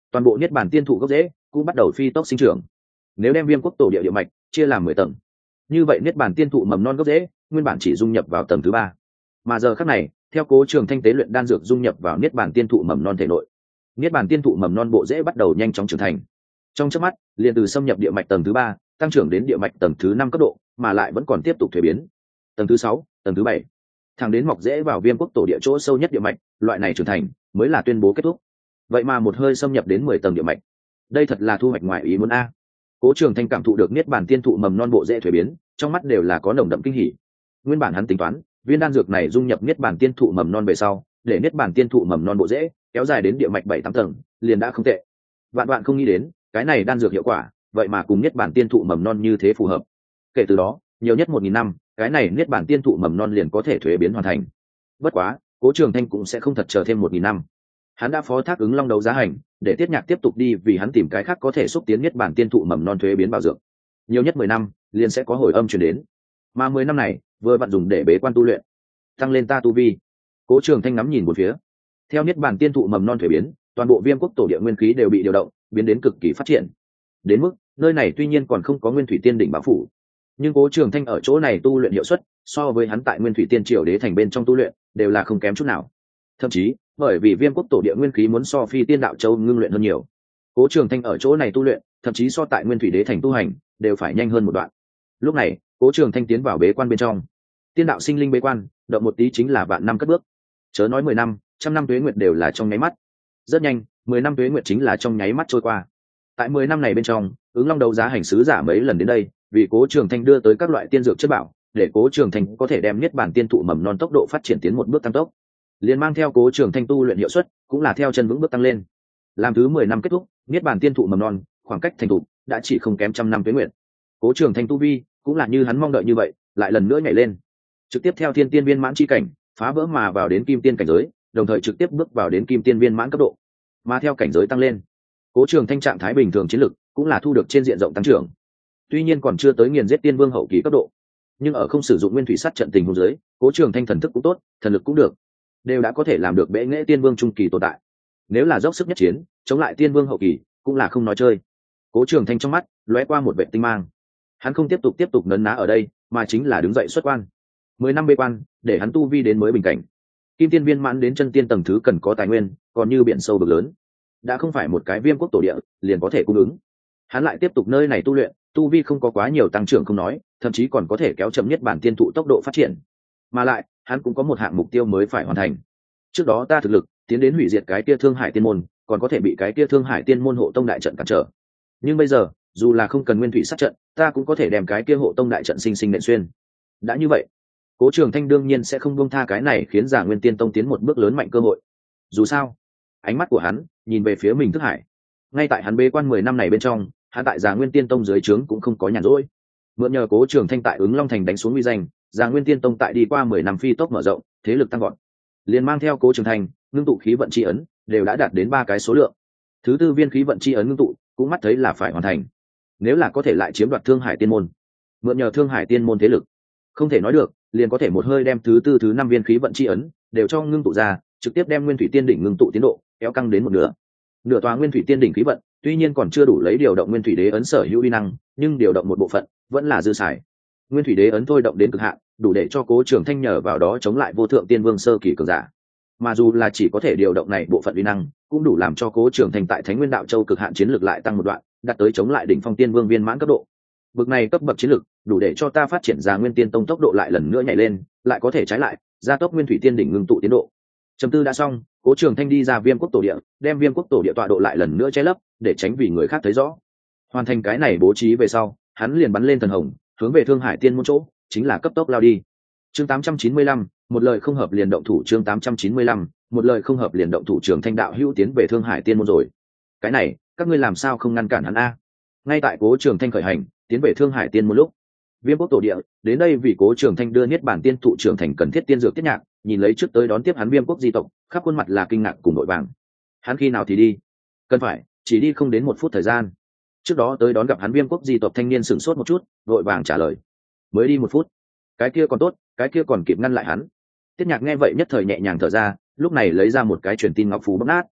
Speaker 1: toàn bộ niết bàn tiên thụ gốc rễ cũng bắt đầu phi tốc sinh trưởng. Nếu đem viêm quốc tổ địa địa mạch chia làm mười tầng, như vậy niết bàn tiên thụ mầm non gốc rễ nguyên bản chỉ dung nhập vào tầng thứ ba, mà giờ khắc này theo Cố Trường Thanh tế luyện đan dược dung nhập vào niết bàn tiên thụ mầm non thể nội, niết bàn tiên thụ mầm non bộ rễ bắt đầu nhanh chóng trưởng thành. Trong chớp mắt liền từ xâm nhập địa mạch tầng thứ ba tăng trưởng đến địa mạch tầng thứ năm cấp độ, mà lại vẫn còn tiếp tục thuế biến. Tầng thứ sáu, tầng thứ bảy, thẳng đến mọc rễ vào viêm quốc tổ địa chỗ sâu nhất địa mạch, loại này trưởng thành mới là tuyên bố kết thúc. Vậy mà một hơi xâm nhập đến mười tầng địa mạch, đây thật là thu hoạch ngoài ý muốn a. Cố Trường Thanh cảm thụ được niết bàn tiên thụ mầm non bộ rễ thuế biến, trong mắt đều là có nồng đậm kinh hỉ. Nguyên bản hắn tính toán, viên đan dược này dung nhập niết bàn tiên thụ mầm non về sau, để niết bàn tiên thụ mầm non bộ rễ kéo dài đến địa mạch bảy tám tầng, liền đã không tệ. Vạn vạn không nghĩ đến, cái này đan dược hiệu quả, vậy mà cùng niết bàn tiên thụ mầm non như thế phù hợp. Kể từ đó, nhiều nhất một nghìn năm, cái này niết bàn tiên thụ mầm non liền có thể thuế biến hoàn thành. Bất quá, Cố Trường Thanh cũng sẽ không thật chờ thêm một nghìn năm. Hắn đã phó thác ứng long đấu giá hành, để Tiết Nhạc tiếp tục đi vì hắn tìm cái khác có thể xúc tiến niết bàn tiên thụ mầm non thuế biến bảo dược. Nhiều nhất mười năm, liền sẽ có hồi âm truyền đến. Mà mười năm này, vừa vặn dùng để bế quan tu luyện, tăng lên ta tu vi. Cố Trường Thanh ngắm nhìn một phía. Theo niết bàn tiên thụ mầm non thuế biến, toàn bộ viêm quốc tổ địa nguyên khí đều bị điều động, biến đến cực kỳ phát triển. Đến mức, nơi này tuy nhiên còn không có Nguyên Thủy Tiên đỉnh bảo phủ, nhưng Cố Trường Thanh ở chỗ này tu luyện hiệu suất, so với hắn tại Nguyên Thủy Tiên Triều Đế thành bên trong tu luyện, đều là không kém chút nào. Thậm chí, bởi vì viêm quốc tổ địa nguyên khí muốn so Phi Tiên đạo châu ngưng luyện hơn nhiều, Cố Trường Thanh ở chỗ này tu luyện, thậm chí so tại Nguyên Thủy Đế thành tu hành, đều phải nhanh hơn một đoạn. Lúc này, Cố Trường Thanh tiến vào bế quan bên trong. Tiên đạo sinh linh bế quan, động một tí chính là vạn năm cất bước. Chớ nói mười năm, trăm năm tuế nguyệt đều là trong nháy mắt. Rất nhanh, mười năm tuế nguyệt chính là trong nháy mắt trôi qua. Tại mười năm này bên trong, ứng long đấu giá hành sứ giả mấy lần đến đây, vì Cố Trường Thanh đưa tới các loại tiên dược chất bảo, để Cố Trường Thanh có thể đem niết bàn tiên thụ mầm non tốc độ phát triển tiến một bước tăng tốc. Liên mang theo Cố Trường Thanh tu luyện hiệu suất, cũng là theo chân vững bước tăng lên. Làm thứ mười năm kết thúc, niết bàn tiên thụ mầm non, khoảng cách thành thục đã chỉ không kém trăm năm tuế nguyệt. Cố Trường Thanh tu vi, cũng là như hắn mong đợi như vậy, lại lần nữa nhảy lên, trực tiếp theo thiên tiên viên mãn chi cảnh, phá vỡ mà vào đến kim tiên cảnh giới, đồng thời trực tiếp bước vào đến kim tiên viên mãn cấp độ. Mà theo cảnh giới tăng lên, Cố Trường Thanh trạng thái bình thường chiến lực cũng là thu được trên diện rộng tăng trưởng. Tuy nhiên còn chưa tới nghiền giết tiên vương hậu kỳ cấp độ, nhưng ở không sử dụng nguyên thủy sát trận tình huống dưới, Cố Trường Thanh thần thức cũng tốt, thần lực cũng được, đều đã có thể làm được bệ nghệ tiên vương trung kỳ tồn tại. Nếu là dốc sức nhất chiến, chống lại tiên vương hậu kỳ, cũng là không nói chơi. Cố Trường Thanh trong mắt lóe qua một vẻ tinh mang. Hắn không tiếp tục tiếp tục nấn ná ở đây, mà chính là đứng dậy xuất quan. Mười năm bế quan, để hắn tu vi đến mới bình cảnh. Kim tiên viên mãn đến chân tiên tầng thứ cần có tài nguyên, còn như biển sâu vực lớn, đã không phải một cái viêm quốc tổ địa liền có thể cung ứng. Hắn lại tiếp tục nơi này tu luyện, tu vi không có quá nhiều tăng trưởng không nói, thậm chí còn có thể kéo chậm nhất bản tiên thụ tốc độ phát triển. Mà lại, hắn cũng có một hạng mục tiêu mới phải hoàn thành. Trước đó ta thực lực tiến đến hủy diệt cái kia Thương Hải Tiên môn, còn có thể bị cái kia Thương Hải Tiên môn hộ tông đại trận cản trở. Nhưng bây giờ, dù là không cần nguyên thủy sát trận, ta cũng có thể đem cái kia hộ tông đại trận sinh sinh nện xuyên. Đã như vậy, Cố Trường Thanh đương nhiên sẽ không buông tha cái này khiến Già Nguyên Tiên Tông tiến một bước lớn mạnh cơ hội. Dù sao, ánh mắt của hắn nhìn về phía mình Thức Hải. Ngay tại hắn bế quan mười năm này bên trong, hắn tại Già Nguyên Tiên Tông dưới trướng cũng không có nhàn rỗi. Mượn nhờ Cố Trường Thanh tại Ứng Long Thành đánh xuống uy danh, Già Nguyên Tiên Tông tại đi qua mười năm phi tốc mở rộng, thế lực tăng vọt. Liền mang theo Cố Trường Thanh, ngưng tụ khí vận chi ấn, đều đã đạt đến ba cái số lượng. Thứ tư viên khí vận chi ấn ngưng tụ, cũng mắt thấy là phải hoàn thành. Nếu là có thể lại chiếm đoạt Thương Hải Tiên môn, mượn nhờ Thương Hải Tiên môn thế lực, không thể nói được, liền có thể một hơi đem thứ tư thứ năm viên khí vận chi ấn đều cho ngưng tụ ra, trực tiếp đem Nguyên Thủy Tiên đỉnh ngưng tụ tiến độ kéo căng đến một nửa. Nửa tòa Nguyên Thủy Tiên đỉnh khí vận, tuy nhiên còn chưa đủ lấy điều động Nguyên Thủy Đế ấn sở hữu uy năng, nhưng điều động một bộ phận vẫn là dư xài. Nguyên Thủy Đế ấn thôi động đến cực hạn, đủ để cho Cố Trường Thanh nhờ vào đó chống lại vô thượng tiên vương sơ kỳ cường giả. Mà dù là chỉ có thể điều động này bộ phận uy năng, cũng đủ làm cho Cố Trường Thanh tại Thánh Nguyên Đạo Châu cực hạn chiến lược lại tăng một đoạn, đạt tới chống lại đỉnh phong tiên vương viên mãn cấp độ. Bực này cấp bậc chiến lược, đủ để cho ta phát triển ra Nguyên Tiên Tông tốc độ lại lần nữa nhảy lên, lại có thể trái lại, gia tốc Nguyên Thủy Tiên đỉnh ngưng tụ tiến độ. Trầm tư đã xong, Cố Trường Thanh đi ra Viêm Quốc tổ địa, đem Viêm Quốc tổ địa tọa độ lại lần nữa che lấp, để tránh vì người khác thấy rõ. Hoàn thành cái này bố trí về sau, hắn liền bắn lên thần hồng, hướng về Thương Hải Tiên môn chỗ, chính là cấp tốc lao đi. Chương tám trăm chín mươi lăm, một lời không hợp liền động thủ. Chương tám trăm chín mươi lăm, một lời không hợp liền động thủ. Trường Thanh đạo hữu tiến về Thương Hải Tiên môn rồi. Cái này, các ngươi làm sao không ngăn cản hắn a? Ngay tại Cố Trường Thanh khởi hành, tiến về Thương Hải Tiên môn lúc, Viêm Quốc tổ địa đến đây vì Cố Trường Thanh đưa niết bản tiên thụ trưởng thành cần thiết tiên dược Tiết Nhạc, nhìn lấy trước tới đón tiếp hắn Viêm Quốc di tộc, khắp khuôn mặt là kinh ngạc cùng nội vàng. Hắn khi nào thì đi? Cần phải, chỉ đi không đến một phút thời gian. Trước đó tới đón gặp hắn Viêm Quốc di tộc thanh niên sửng sốt một chút, vội vàng trả lời. Mới đi một phút. Cái kia còn tốt, cái kia còn kịp ngăn lại hắn. Tiết Nhạc nghe vậy nhất thời nhẹ nhàng thở ra, lúc này lấy ra một cái truyền tin ngọc phù bóc nát.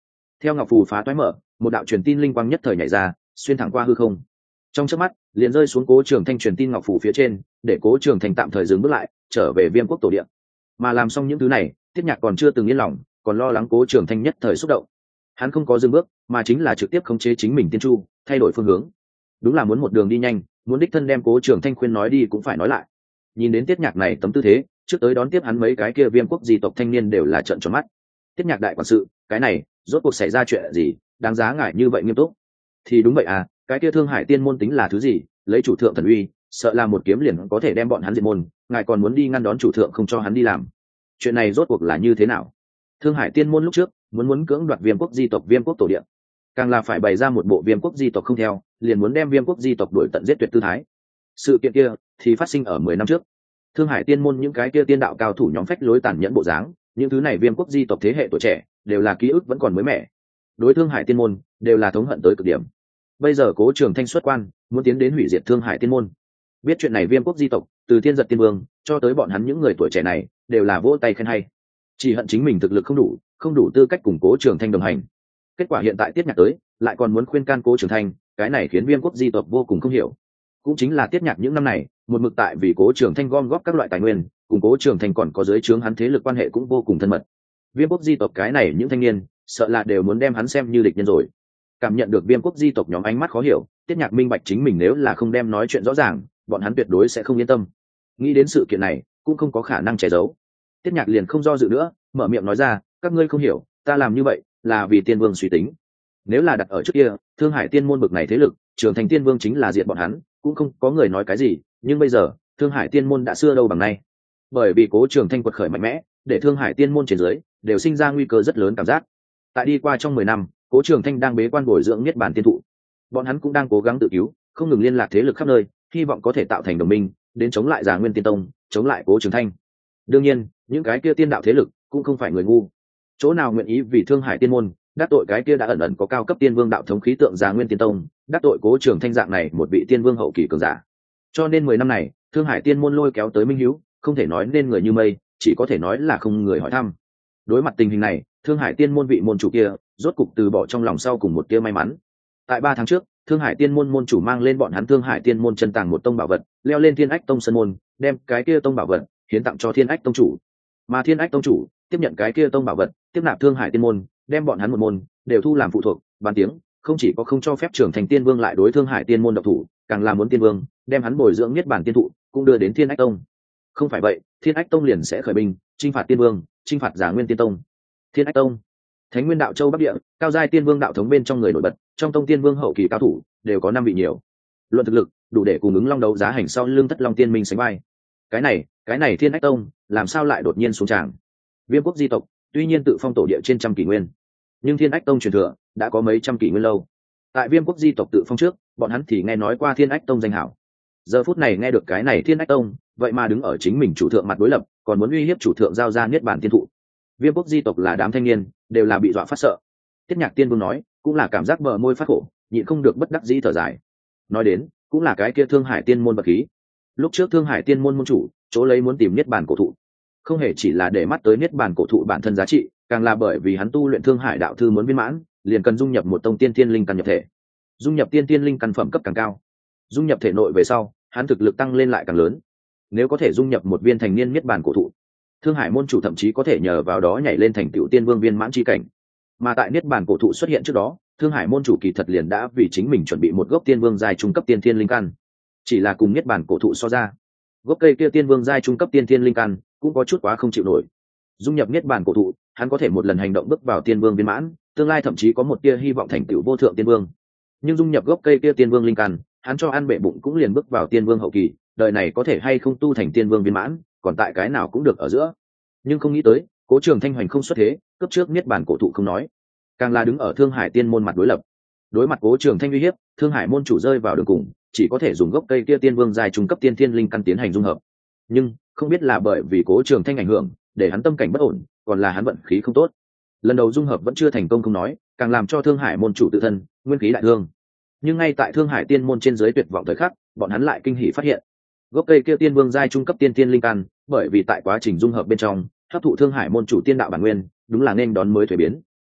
Speaker 1: Theo ngọc phù phá toái mở, một đạo truyền tin linh quang nhất thời nhảy ra, xuyên thẳng qua hư không. Trong chớp mắt, liền rơi xuống Cố Trường Thanh truyền tin ngọc phù phía trên, để Cố Trường Thanh tạm thời dừng bước lại, trở về Viêm Quốc tổ địa. Mà làm xong những thứ này, Tiết Nhạc còn chưa từng yên lòng, còn lo lắng Cố Trường Thanh nhất thời xúc động. Hắn không có dừng bước, mà chính là trực tiếp khống chế chính mình tiên chu, thay đổi phương hướng. Đúng là muốn một đường đi nhanh, muốn đích thân đem Cố Trường Thanh khuyên nói đi cũng phải nói lại. Nhìn đến Tiết Nhạc này tấm tư thế, trước tới đón tiếp hắn mấy cái kia Viêm Quốc di tộc thanh niên đều là trợn tròn mắt. Tiết Nhạc đại quản sự, cái này rốt cuộc xảy ra chuyện gì, đáng giá ngại như vậy nghiêm túc? Thì đúng vậy à, cái kia Thương Hải Tiên môn tính là thứ gì, lấy chủ thượng thần uy, sợ là một kiếm liền có thể đem bọn hắn diệt môn, ngài còn muốn đi ngăn đón chủ thượng không cho hắn đi làm. Chuyện này rốt cuộc là như thế nào? Thương Hải Tiên môn lúc trước muốn muốn cưỡng đoạt Viêm Quốc di tộc Viêm Quốc tổ địa, càng là phải bày ra một bộ Viêm Quốc di tộc không theo, liền muốn đem Viêm Quốc di tộc đuổi tận giết tuyệt tư thái. Sự kiện kia thì phát sinh ở mười năm trước. Thương Hải Tiên môn những cái kia tiên đạo cao thủ nhóm phách lối tàn nhẫn bộ dáng, những thứ này Viêm Quốc di tộc thế hệ tuổi trẻ đều là ký ức vẫn còn mới mẻ. Đối Thương Hải Tiên môn đều là thống hận tới cực điểm. Bây giờ Cố Trường Thanh xuất quan, muốn tiến đến hủy diệt Thương Hải Tiên môn. Biết chuyện này Viêm Quốc di tộc, từ Thiên Giật Tiên Vương cho tới bọn hắn những người tuổi trẻ này, đều là vỗ tay khen hay. Chỉ hận chính mình thực lực không đủ, không đủ tư cách cùng Cố Trường Thanh đồng hành. Kết quả hiện tại Tiết Nhạc tới, lại còn muốn khuyên can Cố Trường Thanh, cái này khiến Viêm Quốc di tộc vô cùng không hiểu. Cũng chính là Tiết Nhạc những năm này, một mực tại vì Cố Trường Thanh gom góp các loại tài nguyên, cùng Cố Trường Thanh còn có dưới trướng hắn thế lực quan hệ cũng vô cùng thân mật. Viêm Quốc di tộc cái này những thanh niên, sợ là đều muốn đem hắn xem như địch nhân rồi. Cảm nhận được Viêm Quốc di tộc nhóm ánh mắt khó hiểu, Tiết Nhạc minh bạch chính mình nếu là không đem nói chuyện rõ ràng, bọn hắn tuyệt đối sẽ không yên tâm. Nghĩ đến sự kiện này, cũng không có khả năng che giấu. Tiết Nhạc liền không do dự nữa, mở miệng nói ra, các ngươi không hiểu, ta làm như vậy là vì Tiên Vương suy tính. Nếu là đặt ở trước kia, Thương Hải Tiên môn bực này thế lực, Trường Thành Tiên Vương chính là diệt bọn hắn, cũng không có người nói cái gì, nhưng bây giờ, Thương Hải Tiên môn đã xưa đâu bằng nay. Bởi vì Cố Trường Thanh quật khởi mạnh mẽ, để Thương Hải Tiên môn trên dưới đều sinh ra nguy cơ rất lớn cảm giác. Tại đi qua trong mười năm, Cố Trường Thanh đang bế quan bồi dưỡng niết bàn tiên thụ. Bọn hắn cũng đang cố gắng tự cứu, không ngừng liên lạc thế lực khắp nơi, hy vọng có thể tạo thành đồng minh, đến chống lại Già Nguyên Tiên Tông, chống lại Cố Trường Thanh. Đương nhiên, những cái kia tiên đạo thế lực cũng không phải người ngu. Chỗ nào nguyện ý vì Thương Hải Tiên môn, đắc tội cái kia đã ẩn ẩn có cao cấp tiên vương đạo thống khí tượng Già Nguyên Tiên Tông, đắc tội Cố Trường Thanh dạng này một vị tiên vương hậu kỳ cường giả. Cho nên mười năm này, Thương Hải Tiên môn lôi kéo tới Minh Hiếu, không thể nói nên người như mây, chỉ có thể nói là không người hỏi thăm. Đối mặt tình hình này, Thương Hải Tiên môn vị môn chủ kia, rốt cục từ bỏ trong lòng sau cùng một tia may mắn. Tại ba tháng trước, Thương Hải Tiên môn môn chủ mang lên bọn hắn Thương Hải Tiên môn chân tàng một tông bảo vật, leo lên Thiên Ách Tông sân môn, đem cái kia tông bảo vật hiến tặng cho Thiên Ách Tông chủ. Mà Thiên Ách Tông chủ tiếp nhận cái kia tông bảo vật, tiếp nạp Thương Hải Tiên môn, đem bọn hắn một môn đều thu làm phụ thuộc, bàn tiếng, không chỉ có không cho phép trưởng thành Tiên Vương lại đối Thương Hải Tiên môn độc thủ, càng là muốn Tiên Vương đem hắn bồi dưỡng niết bàn tiên thụ, cũng đưa đến Thiên Ách Tông. Không phải vậy, Thiên Ách Tông liền sẽ khởi binh, chinh phạt Tiên Vương, chinh phạt Già Nguyên Tiên Tông. Thiên Ách Tông, Thánh Nguyên Đạo Châu Bắc Địa, cao giai Tiên Vương đạo thống bên trong người nổi bật, trong tông Tiên Vương hậu kỳ cao thủ đều có năm vị nhiều. Luận thực lực, đủ để cùng ứng Long đấu giá hành sau lưng Thất Long Tiên Minh sánh vai. Cái này, cái này Thiên Ách Tông, làm sao lại đột nhiên xuống tràng? Viêm Quốc di tộc, tuy nhiên tự phong tổ địa trên trăm kỷ nguyên, nhưng Thiên Ách Tông truyền thừa đã có mấy trăm kỷ nguyên lâu. Tại Viêm Quốc di tộc tự phong trước, bọn hắn thì nghe nói qua Thiên Ách Tông danh hảo. Giờ phút này nghe được cái này Thiên Ách Tông, vậy mà đứng ở chính mình chủ thượng mặt đối lập, còn muốn uy hiếp chủ thượng giao ra niết bàn tiên thụ. Viêm Quốc di tộc là đám thanh niên, đều là bị dọa phát sợ. Tiết Nhạc Tiên Vương nói, cũng là cảm giác bờ môi phát khổ, nhịn không được bất đắc dĩ thở dài. Nói đến, cũng là cái kia Thương Hải Tiên môn bậc khí. Lúc trước Thương Hải Tiên môn môn chủ, chỗ lấy muốn tìm niết bàn cổ thụ, không hề chỉ là để mắt tới niết bàn cổ thụ bản thân giá trị, càng là bởi vì hắn tu luyện Thương Hải đạo thư muốn viên mãn, liền cần dung nhập một tông tiên tiên linh căn nhập thể. Dung nhập tiên tiên linh căn phẩm cấp càng cao, dung nhập thể nội về sau, hắn thực lực tăng lên lại càng lớn. Nếu có thể dung nhập một viên thành niên niết bàn cổ thụ, Thương Hải môn chủ thậm chí có thể nhờ vào đó nhảy lên thành tựu tiên vương viên mãn chi cảnh. Mà tại niết bàn cổ thụ xuất hiện trước đó, Thương Hải môn chủ kỳ thật liền đã vì chính mình chuẩn bị một gốc tiên vương giai trung cấp tiên thiên linh căn. Chỉ là cùng niết bàn cổ thụ so ra, gốc cây kia tiên vương giai trung cấp tiên thiên linh căn cũng có chút quá không chịu nổi. Dung nhập niết bàn cổ thụ, hắn có thể một lần hành động bước vào tiên vương viên mãn, tương lai thậm chí có một tia hy vọng thành tựu vô thượng tiên vương. Nhưng dung nhập gốc cây kia tiên vương linh căn, hắn cho ăn bệ bụng cũng liền bước vào tiên vương hậu kỳ, đời này có thể hay không tu thành tiên vương viên mãn, còn tại cái nào cũng được ở giữa. Nhưng không nghĩ tới, Cố Trường Thanh hoành không xuất thế, cấp trước niết bàn cổ thụ không nói, càng là đứng ở Thương Hải Tiên môn mặt đối lập. Đối mặt Cố Trường Thanh uy hiếp, Thương Hải môn chủ rơi vào đường cùng, chỉ có thể dùng gốc cây kia tiên vương dài trung cấp tiên thiên linh căn tiến hành dung hợp. Nhưng không biết là bởi vì Cố Trường Thanh ảnh hưởng, để hắn tâm cảnh bất ổn, còn là hắn vận khí không tốt. Lần đầu dung hợp vẫn chưa thành công không nói, càng làm cho Thương Hải môn chủ tự thân nguyên khí đại thương. Nhưng ngay tại Thương Hải Tiên môn trên dưới tuyệt vọng thời khắc, bọn hắn lại kinh hỉ phát hiện, gốc cây kia tiên vương giai trung cấp tiên tiên linh căn, bởi vì tại quá trình dung hợp bên trong, hấp thụ Thương Hải môn chủ tiên đạo bản nguyên, đúng là nên đón mới thuế biến.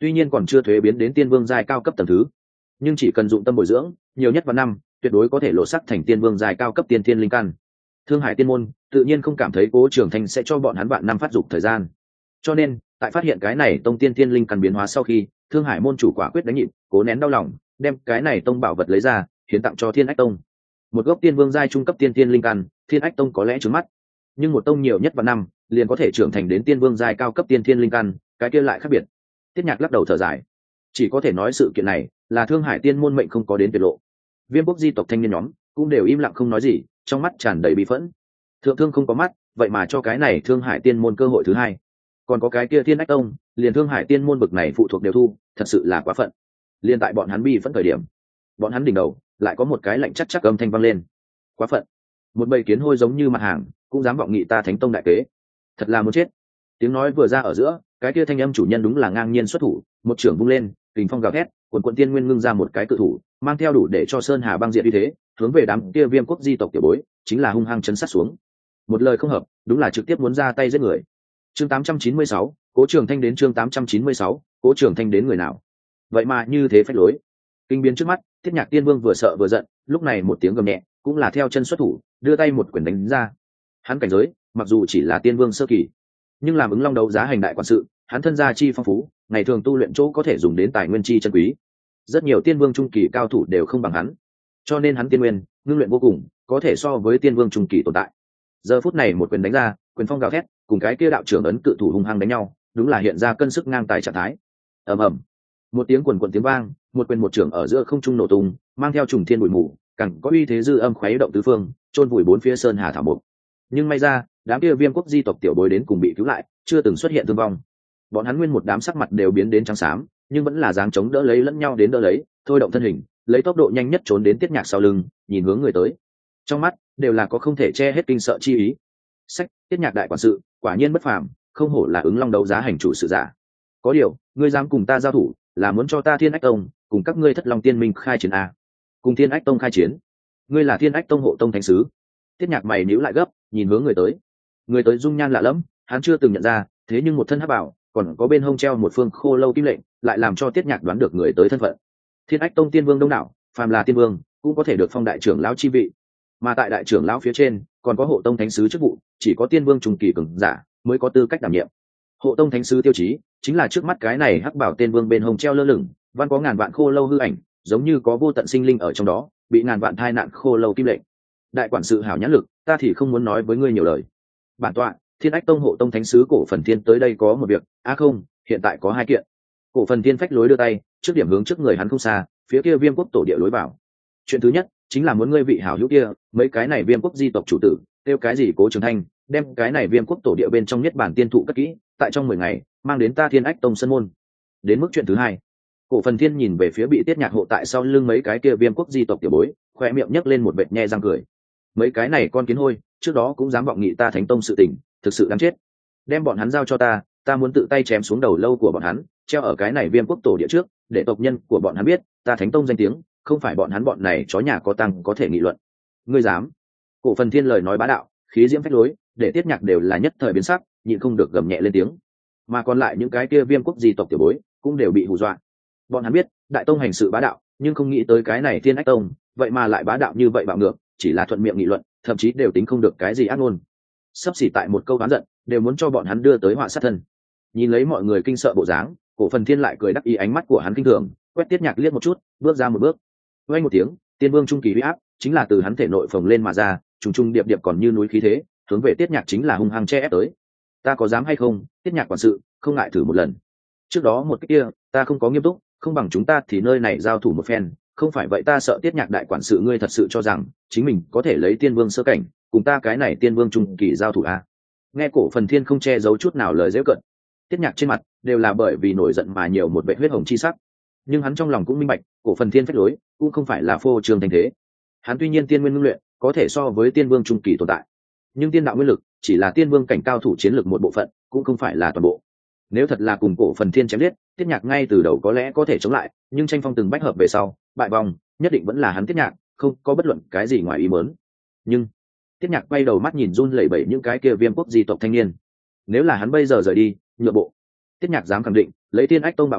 Speaker 1: tuy nhiên còn chưa thuế biến đến tiên vương giai cao cấp tầng thứ, nhưng chỉ cần dụng tâm bồi dưỡng nhiều nhất vào năm, tuyệt đối có thể lộ sắc thành tiên vương giai cao cấp tiên thiên linh căn. Thương Hải tiên môn tự nhiên không cảm thấy Cố Trường Thanh sẽ cho bọn hắn vạn năm phát dục thời gian, cho nên tại phát hiện cái này tông tiên thiên linh căn biến hóa sau khi, Thương Hải môn chủ quả quyết đánh nhịn, cố nén đau lòng, đem cái này tông bảo vật lấy ra hiến tặng cho Thiên Ách tông. Một gốc tiên vương giai trung cấp tiên thiên linh căn, Thiên Ách tông có lẽ trướng mắt, nhưng một tông nhiều nhất vạn năm liền có thể trưởng thành đến tiên vương giai cao cấp tiên thiên linh căn, cái kia lại khác biệt. Tiết Nhạc lắc đầu thở dài, chỉ có thể nói sự kiện này là Thương Hải tiên môn mệnh không có đến tuyệt lộ. Viêm quốc di tộc thanh niên nhóm cũng đều im lặng không nói gì, trong mắt tràn đầy bi phẫn. Thượng Thương không có mắt, vậy mà cho cái này Thương Hải tiên môn cơ hội thứ hai. Còn có cái kia Thiên Ách tông, liền Thương Hải tiên môn bực này phụ thuộc đều thu, thật sự là quá phận. Liên tại bọn hắn bi phẫn thời điểm, bọn hắn đỉnh đầu lại có một cái lạnh chắc chắc âm thanh vang lên. Quá phận. Một bầy kiến hôi giống như mặt hàng, cũng dám vọng nghị ta Thánh tông đại kế. Thật là muốn chết. Tiếng nói vừa ra ở giữa, cái kia thanh âm chủ nhân đúng là ngang nhiên xuất thủ, một trưởng vung lên, kình phong gào thét, quần quần tiên nguyên ngưng ra một cái cự thủ, mang theo đủ để cho sơn hà băng diện như thế, hướng về đám kia Viêm quốc di tộc tiểu bối, chính là hung hăng chấn sát xuống. Một lời không hợp, đúng là trực tiếp muốn ra tay giết người. Chương tám trăm chín mươi sáu, Cố Trường Thanh đến chương tám trăm chín mươi sáu, Cố Trường Thanh đến người nào? Vậy mà như thế phách lối. Kinh biến trước mắt, Thiết Nhạc Tiên Vương vừa sợ vừa giận, lúc này một tiếng gầm nhẹ, cũng là theo chân xuất thủ, đưa tay một quyền đánh ra. Hắn cảnh giới, mặc dù chỉ là Tiên Vương sơ kỳ, nhưng làm ứng long đấu giá hành đại quản sự, hắn thân gia chi phong phú, ngày thường tu luyện chỗ có thể dùng đến tài nguyên chi chân quý. Rất nhiều Tiên Vương trung kỳ cao thủ đều không bằng hắn, cho nên hắn tiên nguyên ngưng luyện vô cùng, có thể so với Tiên Vương trung kỳ tồn tại. Giờ phút này một quyền đánh ra, quyền phong gào thét, cùng cái kia đạo trưởng ấn cự thủ hung hăng đánh nhau, đúng là hiện ra cân sức ngang tài trạng thái. Ầm ầm, một tiếng quần quần tiếng vang, một quyền một trưởng ở giữa không trung nổ tung, mang theo trùng thiên bụi mù, càng có uy thế dư âm khuấy động tứ phương, chôn vùi bốn phía sơn hà thảo mục. Nhưng may ra, đám kia Viêm quốc di tộc tiểu bối đến cùng bị cứu lại, chưa từng xuất hiện thương vong. Bọn hắn nguyên một đám sắc mặt đều biến đến trắng xám, nhưng vẫn là dáng chống đỡ lấy lẫn nhau đến đỡ lấy, thôi động thân hình, lấy tốc độ nhanh nhất trốn đến Tiết Nhạc sau lưng, nhìn hướng người tới. Trong mắt đều là có không thể che hết kinh sợ chi ý. Sách, Tiết Nhạc đại quản sự, quả nhiên bất phàm, không hổ là ứng long đấu giá hành chủ sự giả. Có điều, ngươi dám cùng ta giao thủ, là muốn cho ta Thiên Ách tông cùng các ngươi Thất Long tiên minh khai chiến a? Cùng Thiên Ách tông khai chiến? Ngươi là Thiên Ách tông hộ tông thánh sứ? Tiết Nhạc mày nhíu lại gấp, nhìn hướng người tới. Người tới dung nhan lạ lẫm, hắn chưa từng nhận ra, thế nhưng một thân hắc bảo, còn có bên hông treo một phương khô lâu kim lệnh, lại làm cho Tiết Nhạc đoán được người tới thân phận. Thiên Ách tông tiên vương đông đảo, phàm là tiên vương, cũng có thể được phong đại trưởng lão chi vị. Mà tại đại trưởng lão phía trên, còn có hộ tông thánh sứ chức vụ, chỉ có tiên vương trung kỳ cường giả mới có tư cách đảm nhiệm. Hộ tông thánh sứ tiêu chí chính là trước mắt cái này hắc bảo tên vương bên hông treo lơ lửng, văn có ngàn vạn khô lâu hư ảnh, giống như có vô tận sinh linh ở trong đó, bị ngàn vạn thai nạn khô lâu kim lệnh. Đại quản sự hảo nhãn lực, ta thì không muốn nói với ngươi nhiều lời. Bản tọa, Thiên Ách tông hộ tông thánh sứ Cổ Phần Thiên tới đây có một việc, à không, hiện tại có hai kiện. Cổ Phần Thiên phách lối đưa tay, trước điểm hướng trước người hắn không xa, phía kia Viêm quốc tổ địa lối vào. Chuyện thứ nhất chính là muốn ngươi vị hảo hữu kia, mấy cái này Viêm quốc di tộc chủ tử, tiêu cái gì Cố Trường Thanh, đem cái này Viêm quốc tổ địa bên trong nhất bản tiên thụ cất kỹ, tại trong mười ngày mang đến ta Thiên Ách tông sân môn. Đến mức chuyện thứ hai, Cổ Phần Thiên nhìn về phía bị Tiết Nhạc hộ tại sau lưng mấy cái kia Viêm quốc di tộc tiểu bối, khoe miệng nhấc lên một vệt nhe răng cười. Mấy cái này con kiến hôi, trước đó cũng dám vọng nghị ta Thánh tông sự tình, thực sự đáng chết. Đem bọn hắn giao cho ta, ta muốn tự tay chém xuống đầu lâu của bọn hắn, treo ở cái này Viêm quốc tổ địa trước, để tộc nhân của bọn hắn biết, ta Thánh tông danh tiếng, không phải bọn hắn bọn này chó nhà có tăng có thể nghị luận. Ngươi dám? Cổ Phần Thiên lời nói bá đạo, khí diễm phách lối, để Tiết Nhạc đều là nhất thời biến sắc, nhịn không được gầm nhẹ lên tiếng. Mà còn lại những cái kia Viêm quốc di tộc tiểu bối, cũng đều bị hù dọa. Bọn hắn biết, đại tông hành sự bá đạo, nhưng không nghĩ tới cái này Thiên Ách tông, vậy mà lại bá đạo như vậy bạo ngược, chỉ là thuận miệng nghị luận, thậm chí đều tính không được cái gì ác ngôn. Sắp xỉ tại một câu oán giận, đều muốn cho bọn hắn đưa tới họa sát thân. Nhìn lấy mọi người kinh sợ bộ dáng, Cổ Phần Thiên lại cười đắc ý, ánh mắt của hắn kinh thường, quét Tiết Nhạc liếc một chút, bước ra một bước. Vang một tiếng, tiên vương trung kỳ uy áp chính là từ hắn thể nội phồng lên mà ra, trùng trùng điệp điệp còn như núi khí thế, hướng về Tiết Nhạc chính là hung hăng che ép tới. Ta có dám hay không, Tiết Nhạc quản sự, không ngại thử một lần. Trước đó một cái kia, ta không có nghiêm túc, không bằng chúng ta thì nơi này giao thủ một phen, không phải vậy ta sợ Tiết Nhạc đại quản sự ngươi thật sự cho rằng chính mình có thể lấy tiên vương sơ cảnh, cùng ta cái này tiên vương trung kỳ giao thủ à? Nghe Cổ Phần Thiên không che giấu chút nào lời giễu cợt, Tiết Nhạc trên mặt đều là bởi vì nổi giận mà nhiều một vệt huyết hồng chi sắc. Nhưng hắn trong lòng cũng minh bạch, Cổ Phần Thiên phách lối cũng không phải là phô trương thành thế. Hắn tuy nhiên tiên nguyên ngưng luyện có thể so với tiên vương trung kỳ tồn tại, nhưng tiên đạo nguyên lực chỉ là tiên vương cảnh cao thủ chiến lược một bộ phận, cũng không phải là toàn bộ. Nếu thật là cùng Cổ Phần Thiên chém giết, Tiết Nhạc ngay từ đầu có lẽ có thể chống lại, nhưng tranh phong từng bách hợp về sau, bại vòng nhất định vẫn là hắn Tiết Nhạc, không có bất luận cái gì ngoài ý muốn. Nhưng Tiết Nhạc quay đầu mắt nhìn run lẩy bẩy những cái kia Viêm quốc di tộc thanh niên, nếu là hắn bây giờ rời đi, nhượng bộ, Tiết Nhạc dám khẳng định, lấy Tiên Ách tông bạo ngược,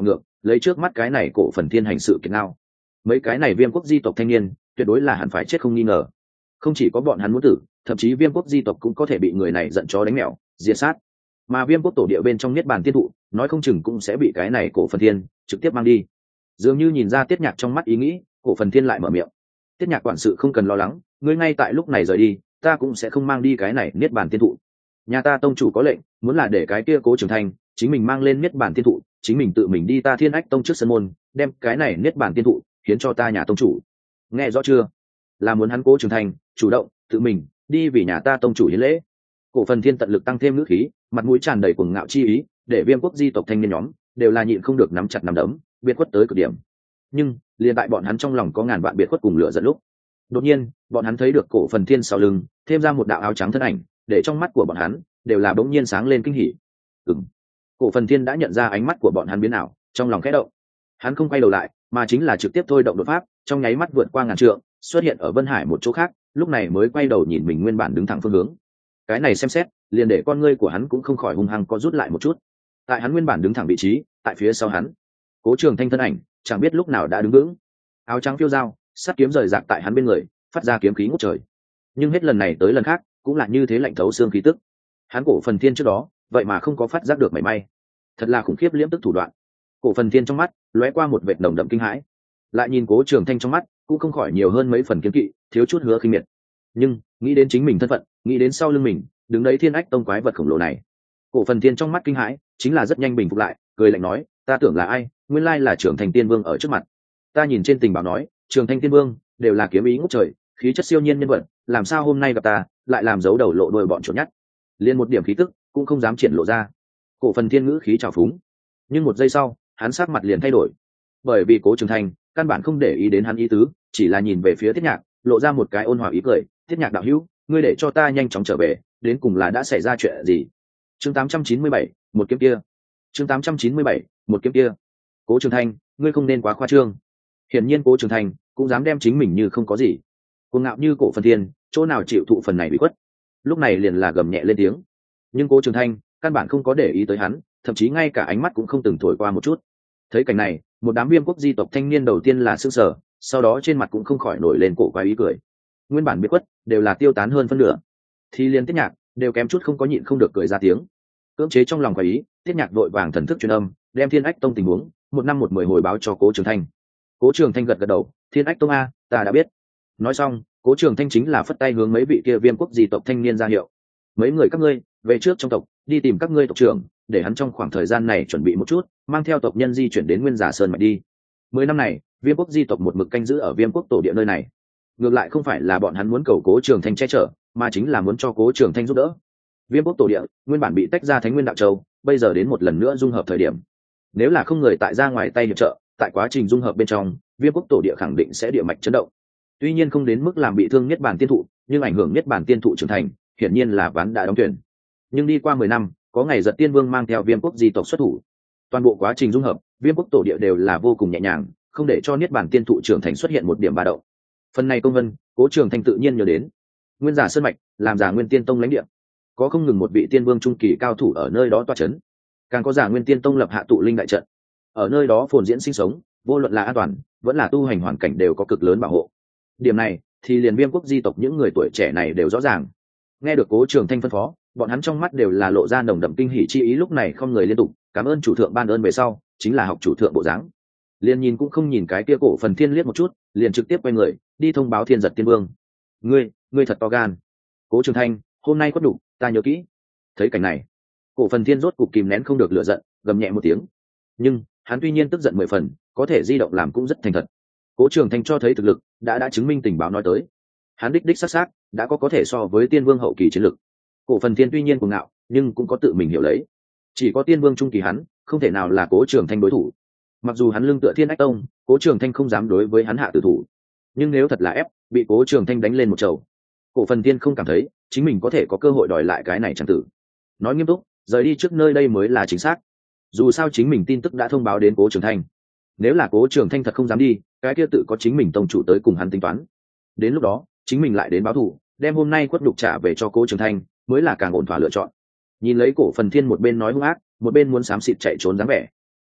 Speaker 1: lấy trước mắt cái này cổ phần thiên hành sự kiệt nào, mấy cái này viêm quốc di tộc thanh niên tuyệt đối là hẳn phải chết không nghi ngờ. Không chỉ có bọn hắn muốn tử, thậm chí viêm quốc di tộc cũng có thể bị người này giận chó đánh mèo diệt sát. Mà viêm quốc tổ địa bên trong niết bàn tiên thụ nói không chừng cũng sẽ bị cái này cổ phần thiên trực tiếp mang đi. Dường như nhìn ra Tiết Nhạc trong mắt ý nghĩ, cổ phần thiên lại mở miệng. Tiết Nhạc quản sự không cần lo lắng, ngươi ngay tại lúc này rời đi, ta cũng sẽ không mang đi cái này niết bàn tiên thụ. Nhà ta tông chủ có lệnh, muốn là để cái kia Cố Trường Thanh chính mình mang lên niết bàn tiên thụ, chính mình tự mình đi ta Thiên Ách tông trước sân môn, đem cái này niết bàn tiên thụ hiến cho ta nhà tông chủ. Nghe rõ chưa? Là muốn hắn Cố Trường Thanh chủ động tự mình đi vì nhà ta tông chủ hiến lễ. Cổ phần thiên tận lực tăng thêm ngữ khí, mặt mũi tràn đầy cuồng ngạo chi ý, để viêm quốc di tộc thanh niên nhóm đều là nhịn không được nắm chặt nắm đấm, biệt khuất tới cực điểm. Nhưng liền tại bọn hắn trong lòng có ngàn vạn biệt khuất cùng lửa giận lúc, đột nhiên bọn hắn thấy được cổ phần thiên sau lưng thêm ra một đạo áo trắng thân ảnh, để trong mắt của bọn hắn đều là bỗng nhiên sáng lên kinh hỉ. Ừm, cổ phần thiên đã nhận ra ánh mắt của bọn hắn biến ảo, trong lòng khẽ động. Hắn không quay đầu lại, mà chính là trực tiếp thôi động đột pháp, trong nháy mắt vượt qua ngàn trượng, xuất hiện ở Vân Hải một chỗ khác, lúc này mới quay đầu nhìn mình nguyên bản đứng thẳng phương hướng. Cái này xem xét, liền để con ngươi của hắn cũng không khỏi hung hăng có rút lại một chút. Tại hắn nguyên bản đứng thẳng vị trí, tại phía sau hắn, Cố Trường Thanh thân ảnh chẳng biết lúc nào đã đứng vững, áo trắng phiêu dao, sắt kiếm rời rạc tại hắn bên người, phát ra kiếm khí ngút trời. Nhưng hết lần này tới lần khác, cũng là như thế lạnh thấu xương khí tức. Hắn cổ phần thiên trước đó, vậy mà không có phát giác được mảy may. Thật là khủng khiếp liễm tức thủ đoạn. Cổ phần thiên trong mắt lóe qua một vệt nồng đậm kinh hãi, lại nhìn Cố Trường Thanh trong mắt cũng không khỏi nhiều hơn mấy phần kiêng kỵ, thiếu chút hứa khinh miệt. Nhưng nghĩ đến chính mình thân phận, nghĩ đến sau lưng mình đứng đấy Thiên Ách tông quái vật khổng lồ này, cổ phần thiên trong mắt kinh hãi chính là rất nhanh bình phục lại, cười lạnh nói, ta tưởng là ai, nguyên lai là Trường Thanh Tiên Vương ở trước mặt. Ta nhìn trên tình báo nói, Trường Thanh Tiên Vương đều là kiếm ý ngút trời, khí chất siêu nhiên nhân vật, làm sao hôm nay gặp ta lại làm giấu đầu lộ đuôi bọn chuột nhắt, liên một điểm khí tức cũng không dám triển lộ ra. Cổ phần thiên ngữ khí trào phúng, nhưng một giây sau hắn sắc mặt liền thay đổi, bởi vì Cố Trường Thanh căn bản không để ý đến hắn ý tứ, chỉ là nhìn về phía Tiết Nhạc, lộ ra một cái ôn hòa ý cười. Tiết Nhạc đạo hữu, ngươi để cho ta nhanh chóng trở về, đến cùng là đã xảy ra chuyện gì? Chương tám trăm chín mươi bảy, một kiếm kia. Chương tám trăm chín mươi bảy, một kiếm kia. Cố Trường Thanh, ngươi không nên quá khoa trương. Hiển nhiên Cố Trường Thanh cũng dám đem chính mình như không có gì, cuồng ngạo như cổ phần thiên, chỗ nào chịu thụ phần này bị quất. Lúc này liền là gầm nhẹ lên tiếng. Nhưng Cố Trường Thanh căn bản không có để ý tới hắn, thậm chí ngay cả ánh mắt cũng không từng thổi qua một chút. Thấy cảnh này, một đám viêm quốc di tộc thanh niên đầu tiên là sững sờ, sau đó trên mặt cũng không khỏi nổi lên cổ quái ý cười. Nguyên bản biệt quất đều là tiêu tán hơn phân nửa, thì liên Tiết Nhạc đều kém chút không có nhịn không được cười ra tiếng. Cưỡng chế trong lòng quái ý, Tiết Nhạc vội vàng thần thức truyền âm, đem Thiên Ách tông tình huống một năm một mười hồi báo cho Cố Trường Thanh. Cố Trường Thanh gật gật đầu, Thiên Ách tông a, ta đã biết. Nói xong, Cố Trường Thanh chính là phất tay hướng mấy vị kia viêm quốc di tộc thanh niên ra hiệu, mấy người các ngươi về trước trong tộc, đi tìm các ngươi tộc trưởng, để hắn trong khoảng thời gian này chuẩn bị một chút, mang theo tộc nhân di chuyển đến Nguyên Giả Sơn mạch đi. Mười năm này, viêm quốc di tộc một mực canh giữ ở viêm quốc tổ địa nơi này. Ngược lại không phải là bọn hắn muốn cầu Cố Trường Thanh che chở, mà chính là muốn cho Cố Trường Thanh giúp đỡ. Viêm quốc tổ địa nguyên bản bị tách ra Thánh Nguyên Đạo Châu, bây giờ đến một lần nữa dung hợp thời điểm. Nếu là không người tại ra ngoài tay hiệp trợ, tại quá trình dung hợp bên trong, viêm quốc tổ địa khẳng định sẽ địa mạch chấn động. Tuy nhiên không đến mức làm bị thương Niết Bàn Tiên thụ, nhưng ảnh hưởng Niết Bàn Tiên thụ trưởng thành, hiển nhiên là ván đã đóng thuyền. Nhưng đi qua mười năm, có ngày Giật Tiên Vương mang theo viêm quốc di tộc xuất thủ, toàn bộ quá trình dung hợp, viêm quốc tổ địa đều là vô cùng nhẹ nhàng, không để cho Niết Bàn Tiên thụ trưởng thành xuất hiện một điểm ba động. Phần này công vân, Cố Trường Thanh tự nhiên nhớ đến. Nguyên Giả Sơn mạch, làm Giả Nguyên Tiên tông lãnh địa, có không ngừng một vị tiên vương trung kỳ cao thủ ở nơi đó toa chấn, càng có Giả Nguyên Tiên tông lập hạ tụ linh đại trận, ở nơi đó phồn diễn sinh sống, vô luận là an toàn, vẫn là tu hành hoàn cảnh đều có cực lớn bảo hộ. Điểm này thì liền viêm quốc di tộc những người tuổi trẻ này đều rõ ràng. Nghe được Cố Trường Thanh phân phó, bọn hắn trong mắt đều là lộ ra nồng đậm kinh hỉ chi ý, lúc này không người liên tục cảm ơn chủ thượng ban ơn về sau, chính là học chủ thượng bộ dáng. Liền nhìn cũng không nhìn cái kia cổ phần thiên liếc một chút, liền trực tiếp quay người đi thông báo Thiên Giật Tiên Vương. Ngươi, ngươi thật to gan. Cố Trường Thanh, hôm nay quất đủ, ta nhớ kỹ. Thấy cảnh này, cổ phần thiên rốt cục kìm nén không được lửa giận, gầm nhẹ một tiếng. Nhưng hắn tuy nhiên tức giận mười phần, có thể di động làm cũng rất thành thật. Cố Trường Thanh cho thấy thực lực đã đã chứng minh tình báo nói tới, hắn đích đích xác xác đã có có thể so với tiên vương hậu kỳ chiến lực. Cổ phần thiên tuy nhiên cuồng ngạo, nhưng cũng có tự mình hiểu lấy, chỉ có tiên vương trung kỳ hắn không thể nào là Cố Trường Thanh đối thủ. Mặc dù hắn lưng tựa Thiên Ách tông, Cố Trường Thanh không dám đối với hắn hạ tử thủ, nhưng nếu thật là ép bị Cố Trường Thanh đánh lên một chầu, cổ phần thiên không cảm thấy chính mình có thể có cơ hội đòi lại cái này chẳng tử. Nói nghiêm túc, rời đi trước nơi đây mới là chính xác. Dù sao chính mình tin tức đã thông báo đến Cố Trường Thanh, nếu là Cố Trường Thanh thật không dám đi, cái kia tự có chính mình tông chủ tới cùng hắn tính toán. Đến lúc đó chính mình lại đến báo thù, đem hôm nay quất đục trả về cho Cố Trường Thanh mới là càng ổn thỏa lựa chọn. Nhìn lấy cổ phần thiên một bên nói hung ác, một bên muốn xám xịt chạy trốn dáng vẻ,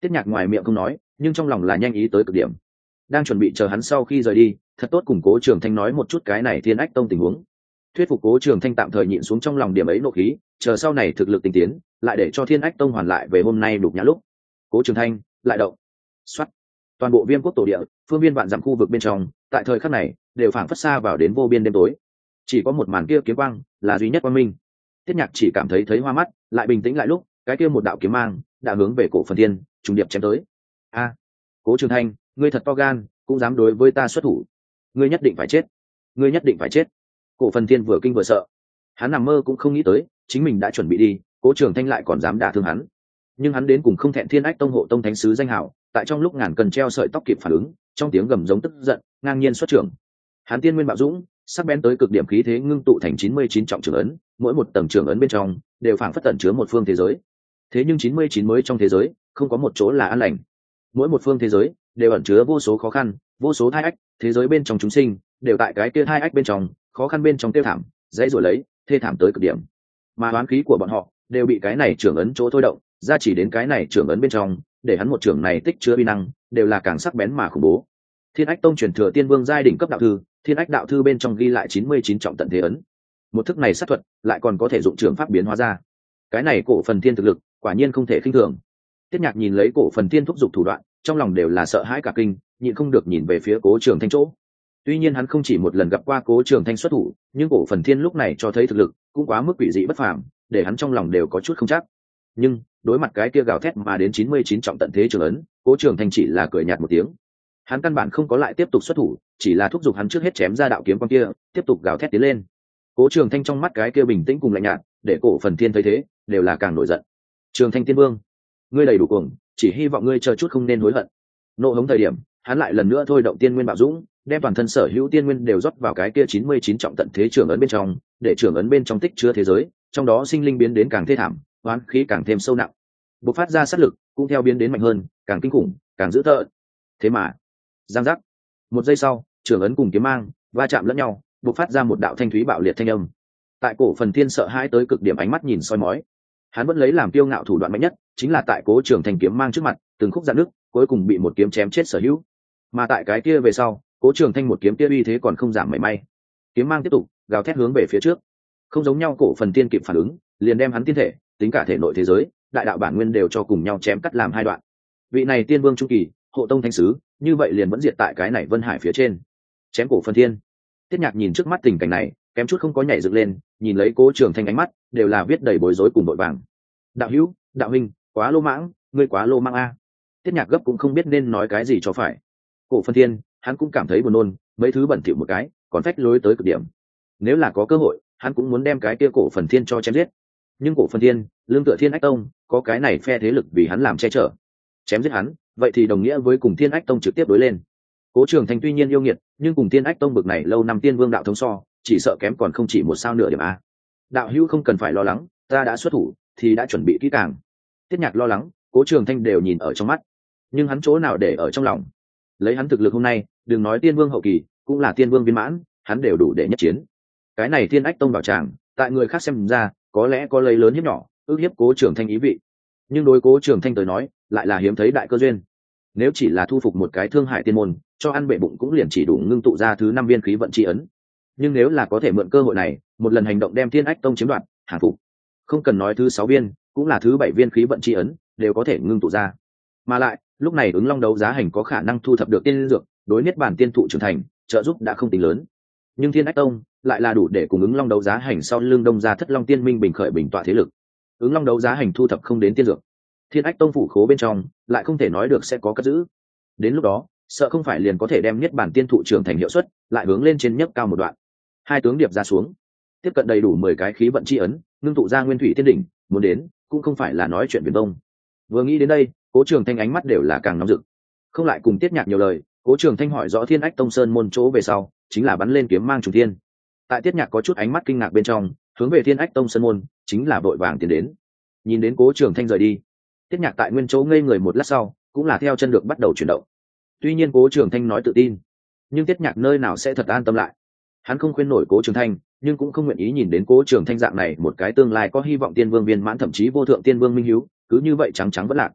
Speaker 1: Tiết Nhạc ngoài miệng không nói, nhưng trong lòng là nhanh ý tới cực điểm, đang chuẩn bị chờ hắn sau khi rời đi thật tốt cùng Cố Trường Thanh nói một chút cái này Thiên Ách Tông tình huống, thuyết phục Cố Trường Thanh tạm thời nhịn xuống trong lòng điểm ấy nộ khí, chờ sau này thực lực tinh tiến lại để cho Thiên Ách Tông hoàn lại về hôm nay đục nhã lúc. Cố Trường Thanh lại động, xoát, toàn bộ Viêm Quốc tổ địa, phương viên vạn dặm khu vực bên trong, tại thời khắc này đều phảng phất xa vào đến vô biên đêm tối, chỉ có một màn kia kiếm quang là duy nhất quang minh. Tiết Nhạc chỉ cảm thấy thấy hoa mắt, lại bình tĩnh lại lúc cái kia một đạo kiếm mang đã hướng về Cổ Phần Thiên trùng điệp chém tới. A, Cố Trường Thanh, ngươi thật to gan, cũng dám đối với ta xuất thủ, ngươi nhất định phải chết, ngươi nhất định phải chết. Cổ Phần Thiên vừa kinh vừa sợ, hắn nằm mơ cũng không nghĩ tới chính mình đã chuẩn bị đi, Cố Trường Thanh lại còn dám đả thương hắn. Nhưng hắn đến cùng không thẹn Thiên Ách Tông hộ tông thánh sứ danh hào, tại trong lúc ngàn cần treo sợi tóc kịp phản ứng, trong tiếng gầm giống tức giận ngang nhiên xuất trưởng. Hắn tiên nguyên bạo dũng, sắc bén tới cực điểm khí thế ngưng tụ thành chín mươi chín trọng trưởng ấn, mỗi một tầng trưởng ấn bên trong đều phảng phất tẩn chứa một phương thế giới. Thế nhưng chín mươi chín mới trong thế giới không có một chỗ là an lành, mỗi một phương thế giới đều ẩn chứa vô số khó khăn, vô số thai ách, thế giới bên trong chúng sinh đều tại cái kia thai ách bên trong, khó khăn bên trong tiêu thảm, dãy rồi lấy, thê thảm tới cực điểm. Mà oán khí của bọn họ đều bị cái này trưởng ấn chỗ thôi động, ra chỉ đến cái này trưởng ấn bên trong, để hắn một trưởng này tích chứa uy năng, đều là càng sắc bén mà khủng bố. Thiên Ách Tông truyền thừa Tiên Vương giai đỉnh cấp đạo thư, Thiên Ách đạo thư bên trong ghi lại chín mươi chín trọng tận thế ấn. Một thức này sát thuật, lại còn có thể dụng trưởng pháp biến hóa ra. Cái này Cổ Phần Thiên thực lực, quả nhiên không thể khinh thường. Tiết Nhạc nhìn lấy Cổ Phần Thiên thúc giục thủ đoạn, trong lòng đều là sợ hãi cả kinh, nhịn không được nhìn về phía Cố Trường Thanh chỗ. Tuy nhiên hắn không chỉ một lần gặp qua Cố Trường Thanh xuất thủ, nhưng Cổ Phần Thiên lúc này cho thấy thực lực cũng quá mức quỷ dị bất phàm, để hắn trong lòng đều có chút không chắc. Nhưng đối mặt cái kia gào thét mà đến chín mươi chín trọng tận thế trường ấn, Cố Trường Thanh chỉ là cười nhạt một tiếng. Hắn căn bản không có lại tiếp tục xuất thủ, chỉ là thúc giục hắn trước hết chém ra đạo kiếm quang kia, tiếp tục gào thét tiến lên. Cố Trường Thanh trong mắt cái kia bình tĩnh cùng lạnh nhạt, để Cổ Phần Thiên thấy thế, đều là càng nổi giận. Trường Thanh Tiên Vương, ngươi đầy đủ cuồng, chỉ hy vọng ngươi chờ chút không nên hối hận. Nộ hống thời điểm, hắn lại lần nữa thôi động tiên nguyên bạo dũng, đem toàn thân sở hữu tiên nguyên đều rót vào cái kia chín mươi chín trọng tận thế trường ấn bên trong, để trường ấn bên trong tích chứa thế giới, trong đó sinh linh biến đến càng thê thảm, oán khí càng thêm sâu nặng. Bộc phát ra sát lực, cũng theo biến đến mạnh hơn, càng kinh khủng, càng dữ tợn. Thế mà, giang giác. Một giây sau, trường ấn cùng kiếm mang va chạm lẫn nhau, bộc phát ra một đạo thanh thúy bạo liệt thanh âm. Tại Cổ Phần Thiên sợ hãi tới cực điểm ánh mắt nhìn soi mói, hắn vẫn lấy làm kiêu ngạo thủ đoạn mạnh nhất, chính là tại Cố Trường Thanh kiếm mang trước mặt, từng khúc dạn nước, cuối cùng bị một kiếm chém chết sở hữu. Mà tại cái kia về sau, Cố Trường Thanh một kiếm kia uy thế còn không giảm mảy may. Kiếm mang tiếp tục gào thét hướng về phía trước. Không giống nhau, Cổ Phần Thiên kịp phản ứng, liền đem hắn tiên thể, tính cả thể nội thế giới, đại đạo bản nguyên đều cho cùng nhau chém cắt làm hai đoạn. Vị này Tiên Vương trung kỳ, hộ tông thánh sứ, như vậy liền vẫn diệt tại cái này Vân Hải phía trên. Chém Cổ Phần Thiên. Tiết Nhạc nhìn trước mắt tình cảnh này, kém chút không có nhảy dựng lên, nhìn lấy Cố Trường Thanh ánh mắt đều là viết đầy bối rối cùng vội vàng. Đạo hữu, đạo huynh, quá lô mãng, ngươi quá lô mãng a. Tiết Nhạc gấp cũng không biết nên nói cái gì cho phải. Cổ Phần Thiên, hắn cũng cảm thấy buồn nôn, mấy thứ bẩn thỉu một cái, còn phách lối tới cực điểm. Nếu là có cơ hội, hắn cũng muốn đem cái kia Cổ Phần Thiên cho chém giết. Nhưng Cổ Phần Thiên, lương tựa Thiên Ách Tông, có cái này phe thế lực vì hắn làm che chở. Chém giết hắn, vậy thì đồng nghĩa với cùng Thiên Ách Tông trực tiếp đối lên. Cố Trường Thanh tuy nhiên yêu nghiệt, nhưng cùng Thiên Ách Tông bực này lâu năm tiên vương đạo thống so, chỉ sợ kém còn không chỉ một sao nửa điểm a. Đạo hữu không cần phải lo lắng, ta đã xuất thủ, thì đã chuẩn bị kỹ càng. Tiết Nhạc lo lắng, Cố Trường Thanh đều nhìn ở trong mắt, nhưng hắn chỗ nào để ở trong lòng. Lấy hắn thực lực hôm nay, đừng nói tiên vương hậu kỳ, cũng là tiên vương viên mãn, hắn đều đủ để nhất chiến. Cái này Thiên Ách Tông bảo tràng, tại người khác xem ra, có lẽ có lấy lớn hiếp nhỏ, ước hiếp Cố Trường Thanh ý vị. Nhưng đối Cố Trường Thanh tới nói, lại là hiếm thấy đại cơ duyên. Nếu chỉ là thu phục một cái Thương Hải tiên môn, cho ăn bệ bụng cũng liền chỉ đủ ngưng tụ ra thứ năm viên khí vận chi ấn. Nhưng nếu là có thể mượn cơ hội này, một lần hành động đem Thiên Ách Tông chiếm đoạt, hàng phục, không cần nói thứ sáu viên, cũng là thứ bảy viên khí vận chi ấn, đều có thể ngưng tụ ra. Mà lại, lúc này ứng long đấu giá hành có khả năng thu thập được tiên dược, đối niết bàn tiên thụ trưởng thành, trợ giúp đã không tính lớn. Nhưng Thiên Ách Tông lại là đủ để cùng ứng long đấu giá hành sau lưng đông gia thất long tiên minh bình khởi bình tọa thế lực. Ứng long đấu giá hành thu thập không đến tiên dược, Thiên Ách Tông phủ khố bên trong lại không thể nói được sẽ có cất giữ. Đến lúc đó, sợ không phải liền có thể đem niết bàn tiên thụ trưởng thành hiệu suất lại hướng lên trên nhấp cao một đoạn. Hai tướng điệp ra xuống, tiếp cận đầy đủ mười cái khí vận chi ấn, ngưng tụ ra nguyên thủy tiên đỉnh, muốn đến cũng không phải là nói chuyện viển vông. Vừa nghĩ đến đây, Cố Trường Thanh ánh mắt đều là càng nóng rực. Không lại cùng Tiết Nhạc nhiều lời, Cố Trường Thanh hỏi rõ Thiên Ách Tông sơn môn chỗ về sau, chính là bắn lên kiếm mang trùng thiên. Tại Tiết Nhạc có chút ánh mắt kinh ngạc bên trong, hướng về Thiên Ách Tông sơn môn, chính là vội vàng tiến đến. Nhìn đến Cố Trường Thanh rời đi, Tiết Nhạc tại nguyên chỗ ngây người một lát sau, cũng là theo chân được bắt đầu chuyển động. Tuy nhiên Cố Trường Thanh nói tự tin, nhưng Tiết Nhạc nơi nào sẽ thật an tâm lại. Hắn không khuyên nổi Cố Trường Thanh, nhưng cũng không nguyện ý nhìn đến Cố Trường Thanh dạng này một cái tương lai có hy vọng tiên vương viên mãn thậm chí vô thượng tiên vương minh hiếu, cứ như vậy trắng trắng bất lạc.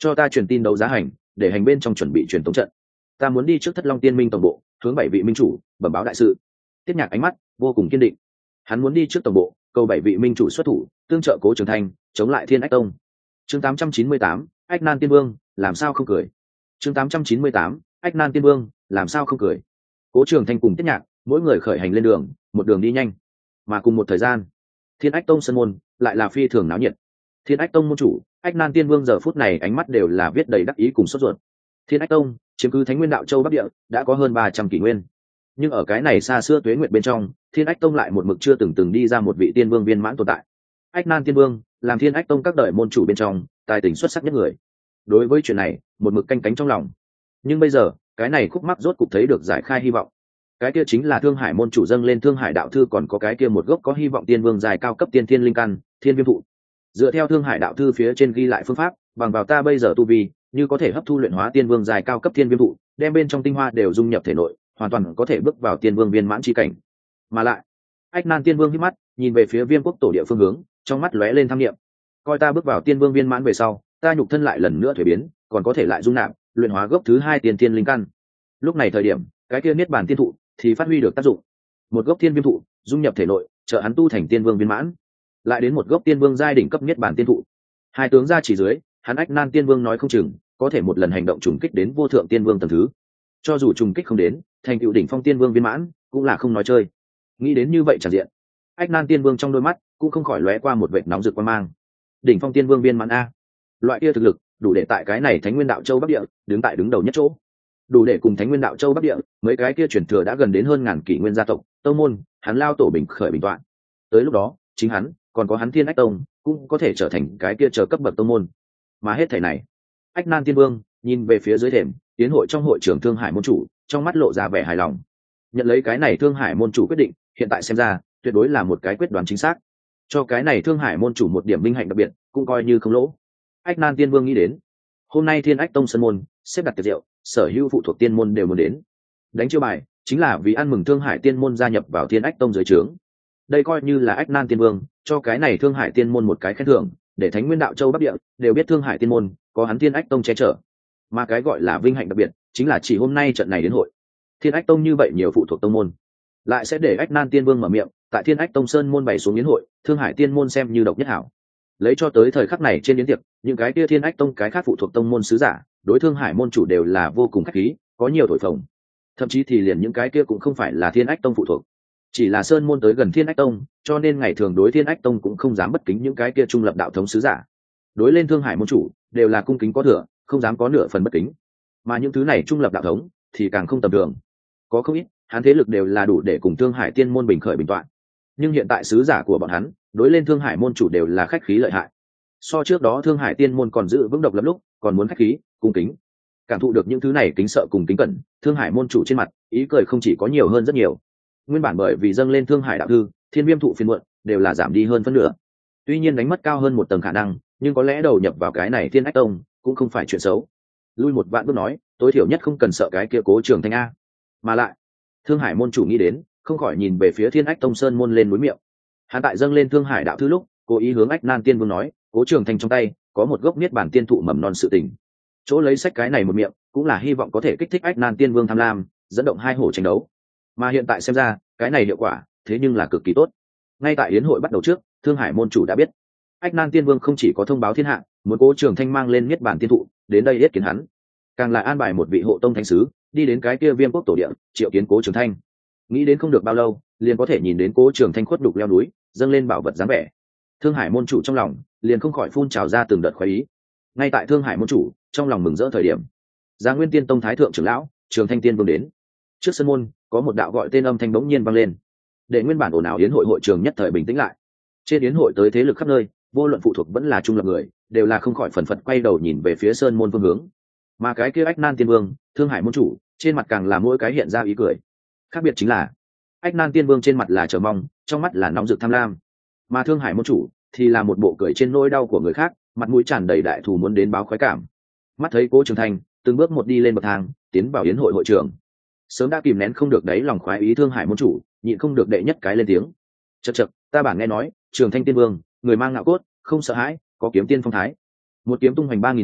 Speaker 1: cho ta truyền tin đấu giá hành, để hành bên trong chuẩn bị truyền tống trận. Ta muốn đi trước Thất Long Tiên Minh tổng bộ, hướng bảy vị minh chủ bẩm báo đại sự. Tiết Nhạc ánh mắt vô cùng kiên định, hắn muốn đi trước tổng bộ, cầu bảy vị minh chủ xuất thủ, tương trợ Cố Trường Thanh chống lại Thiên Ách Tông. Chương tám trăm chín mươi tám, Ách Nan Tiên Vương làm sao không cười. Chương tám trăm chín mươi tám, Ách Nan Tiên Vương làm sao không cười. Cố Trường Thanh cùng Tiết Nhạc mỗi người khởi hành lên đường, một đường đi nhanh. Mà cùng một thời gian, Thiên Ách Tông sân môn lại là phi thường náo nhiệt. Thiên Ách Tông môn chủ Ách Nan Tiên Vương giờ phút này ánh mắt đều là viết đầy đắc ý cùng sốt ruột. Thiên Ách Tông chiếm cứ Thánh Nguyên Đạo Châu Bắc Địa đã có hơn ba trăm kỷ nguyên, nhưng ở cái này xa xưa tuế nguyệt bên trong, Thiên Ách Tông lại một mực chưa từng từng đi ra một vị tiên vương viên mãn tồn tại. Ách Nan Tiên Vương làm Thiên Ách Tông các đời môn chủ bên trong tài tình xuất sắc nhất người, đối với chuyện này một mực canh cánh trong lòng. Nhưng bây giờ cái này khúc mắc rốt cục thấy được giải khai hy vọng. Cái kia chính là Thương Hải môn chủ dâng lên Thương Hải đạo thư, còn có cái kia một gốc có hy vọng tiên vương dài cao cấp tiên thiên linh căn Thiên Viêm thụ. Dựa theo Thương Hải đạo thư phía trên ghi lại phương pháp, bằng vào ta bây giờ tu vi, như có thể hấp thu luyện hóa tiên vương dài cao cấp Thiên Viêm thụ, đem bên trong tinh hoa đều dung nhập thể nội, hoàn toàn có thể bước vào tiên vương viên mãn chi cảnh. Mà lại, Ách Nan Tiên Vương hít mắt nhìn về phía Viêm quốc tổ địa phương hướng, trong mắt lóe lên tham niệm. Coi ta bước vào tiên vương viên mãn về sau, ta nhục thân lại lần nữa thuế biến, còn có thể lại dung nạp luyện hóa gốc thứ hai tiên thiên linh căn. Lúc này thời điểm, cái kia niết bàn tiên thụ thì phát huy được tác dụng. Một gốc Thiên Viêm thụ dung nhập thể nội, trợ hắn tu thành tiên vương viên mãn. Lại đến một gốc tiên vương giai đỉnh cấp niết bàn tiên thụ. Hai tướng ra chỉ dưới, hắn Ách Nan Tiên Vương nói không chừng có thể một lần hành động trùng kích đến vô thượng tiên vương tầng thứ. Cho dù trùng kích không đến, thành tựu đỉnh phong tiên vương viên mãn cũng là không nói chơi. Nghĩ đến như vậy tràn diện, Ách Nan Tiên Vương trong đôi mắt cũng không khỏi lóe qua một vệt nóng rực quan mang. Đỉnh phong tiên vương viên mãn a, loại kia thực lực đủ để tại cái này Thánh Nguyên Đạo Châu Bắc Địa đứng tại đứng đầu nhất chỗ, đủ để cùng Thánh Nguyên Đạo Châu Bắc Địa mấy cái kia truyền thừa đã gần đến hơn ngàn kỷ nguyên gia tộc tông môn hắn lao tổ bình khởi bình toạn. Tới lúc đó chính hắn còn có hắn Thiên Ách Tông cũng có thể trở thành cái kia chờ cấp bậc tông môn. Mà hết thảy này, Ách Nan Tiên Vương nhìn về phía dưới thềm tiến hội trong hội trưởng Thương Hải môn chủ, trong mắt lộ ra vẻ hài lòng. Nhận lấy cái này Thương Hải môn chủ quyết định, hiện tại xem ra tuyệt đối là một cái quyết đoán chính xác, cho cái này Thương Hải môn chủ một điểm minh hạnh đặc biệt cũng coi như không lỗ. Ách Nan Tiên Vương nghĩ đến, hôm nay Thiên Ách Tông sân môn xếp đặt tiệc rượu, sở hữu phụ thuộc tiên môn đều muốn đến. Đánh chiêu bài chính là vì ăn mừng Thương Hải tiên môn gia nhập vào Thiên Ách Tông dưới trướng. Đây coi như là Ách Nan Tiên Vương cho cái này Thương Hải tiên môn một cái khen thưởng, để Thánh Nguyên Đạo Châu Bắc Địa đều biết Thương Hải tiên môn có hắn Thiên Ách Tông che chở. Mà cái gọi là vinh hạnh đặc biệt chính là chỉ hôm nay trận này đến hội, Thiên Ách Tông như vậy nhiều phụ thuộc tông môn lại sẽ để Ách Nan Tiên Vương mở miệng tại Thiên Ách Tông sơn môn bày xuống yến hội, Thương Hải tiên môn xem như độc nhất hảo. Lấy cho tới thời khắc này trên yến tiệc, những cái kia Thiên Ách Tông cái khác phụ thuộc tông môn sứ giả đối Thương Hải môn chủ đều là vô cùng khách khí, có nhiều thổi phồng. Thậm chí thì liền những cái kia cũng không phải là Thiên Ách Tông phụ thuộc, chỉ là sơn môn tới gần Thiên Ách Tông, cho nên ngày thường đối Thiên Ách Tông cũng không dám bất kính những cái kia trung lập đạo thống sứ giả. Đối lên Thương Hải môn chủ đều là cung kính có thừa, không dám có nửa phần bất kính. Mà những thứ này trung lập đạo thống thì càng không tầm thường, có không ít hắn thế lực đều là đủ để cùng Thương Hải tiên môn bình khởi bình toạn. Nhưng hiện tại sứ giả của bọn hắn đối lên Thương Hải môn chủ đều là khách khí lợi hại, so trước đó Thương Hải tiên môn còn giữ vững độc lập lúc còn muốn khách khí cung kính. Cảm thụ được những thứ này kính sợ cùng kính cẩn, Thương Hải môn chủ trên mặt ý cười không chỉ có nhiều hơn rất nhiều. Nguyên bản bởi vì dâng lên Thương Hải đạo thư, Thiên Viêm thụ phiên muộn đều là giảm đi hơn phân nửa. Tuy nhiên đánh mất cao hơn một tầng khả năng, nhưng có lẽ đầu nhập vào cái này Thiên Ách Tông cũng không phải chuyện xấu. Lui một vạn bước nói, tối thiểu nhất không cần sợ cái kia Cố Trường Thanh a. Mà lại, Thương Hải môn chủ nghĩ đến, không khỏi nhìn về phía Thiên Ách Tông sơn môn lên núi miệng. Hắn tại dâng lên Thương Hải đạo thư lúc, cố ý hướng Ách Nan Tiên Vương nói, Cố Trường Thanh trong tay có một gốc niết bàn tiên thụ mầm non sự tình. Chỗ lấy sách cái này một miệng, cũng là hy vọng có thể kích thích Ách Nan Tiên Vương tham lam, dẫn động hai hổ tranh đấu. Mà hiện tại xem ra, cái này hiệu quả, thế nhưng là cực kỳ tốt. Ngay tại yến hội bắt đầu trước, Thương Hải môn chủ đã biết, Ách Nan Tiên Vương không chỉ có thông báo thiên hạ, muốn Cố Trường Thanh mang lên niết bàn tiên thụ, đến đây yết kiến hắn, càng là an bài một vị hộ tông thánh sứ, đi đến cái kia Viêm quốc tổ địa, triệu kiến Cố Trường Thanh. Nghĩ đến không được bao lâu, liền có thể nhìn đến Cố Trường Thanh khuất đục leo núi, dâng lên bảo vật dáng vẻ. Thương Hải môn chủ trong lòng liền không khỏi phun trào ra từng đợt khoái ý. Ngay tại Thương Hải môn chủ trong lòng mừng rỡ thời điểm, Giá Nguyên Tiên Tông thái thượng trưởng lão Trường Thanh Tiên Vương đến. Trước sân môn có một đạo gọi tên âm thanh bỗng nhiên vang lên, để nguyên bản ồn ào yến hội hội trường nhất thời bình tĩnh lại. Trên yến hội tới thế lực khắp nơi, vô luận phụ thuộc vẫn là trung lập người, đều là không khỏi phần phật quay đầu nhìn về phía sơn môn phương hướng. Mà cái kia Ách Nan Tiên Vương, Thương Hải môn chủ, trên mặt càng là mỗi cái hiện ra ý cười. Khác biệt chính là, Ách Nan Tiên Vương trên mặt là chờ mong, trong mắt là nóng rực tham lam, mà Thương Hải môn chủ thì là một bộ cười trên nỗi đau của người khác, mặt mũi tràn đầy đại thù muốn đến báo khoái cảm. Mắt thấy Cố Trường Thanh từng bước một đi lên bậc thang, tiến vào yến hội hội trường, sớm đã kìm nén không được đấy lòng khoái ý Thương Hải môn chủ nhịn không được đệ nhất cái lên tiếng. Chậc chậc, ta bản nghe nói Trường Thanh Tiên Vương người mang ngạo cốt, không sợ hãi, có kiếm tiên phong thái, một kiếm tung hoành ba nghìn châu,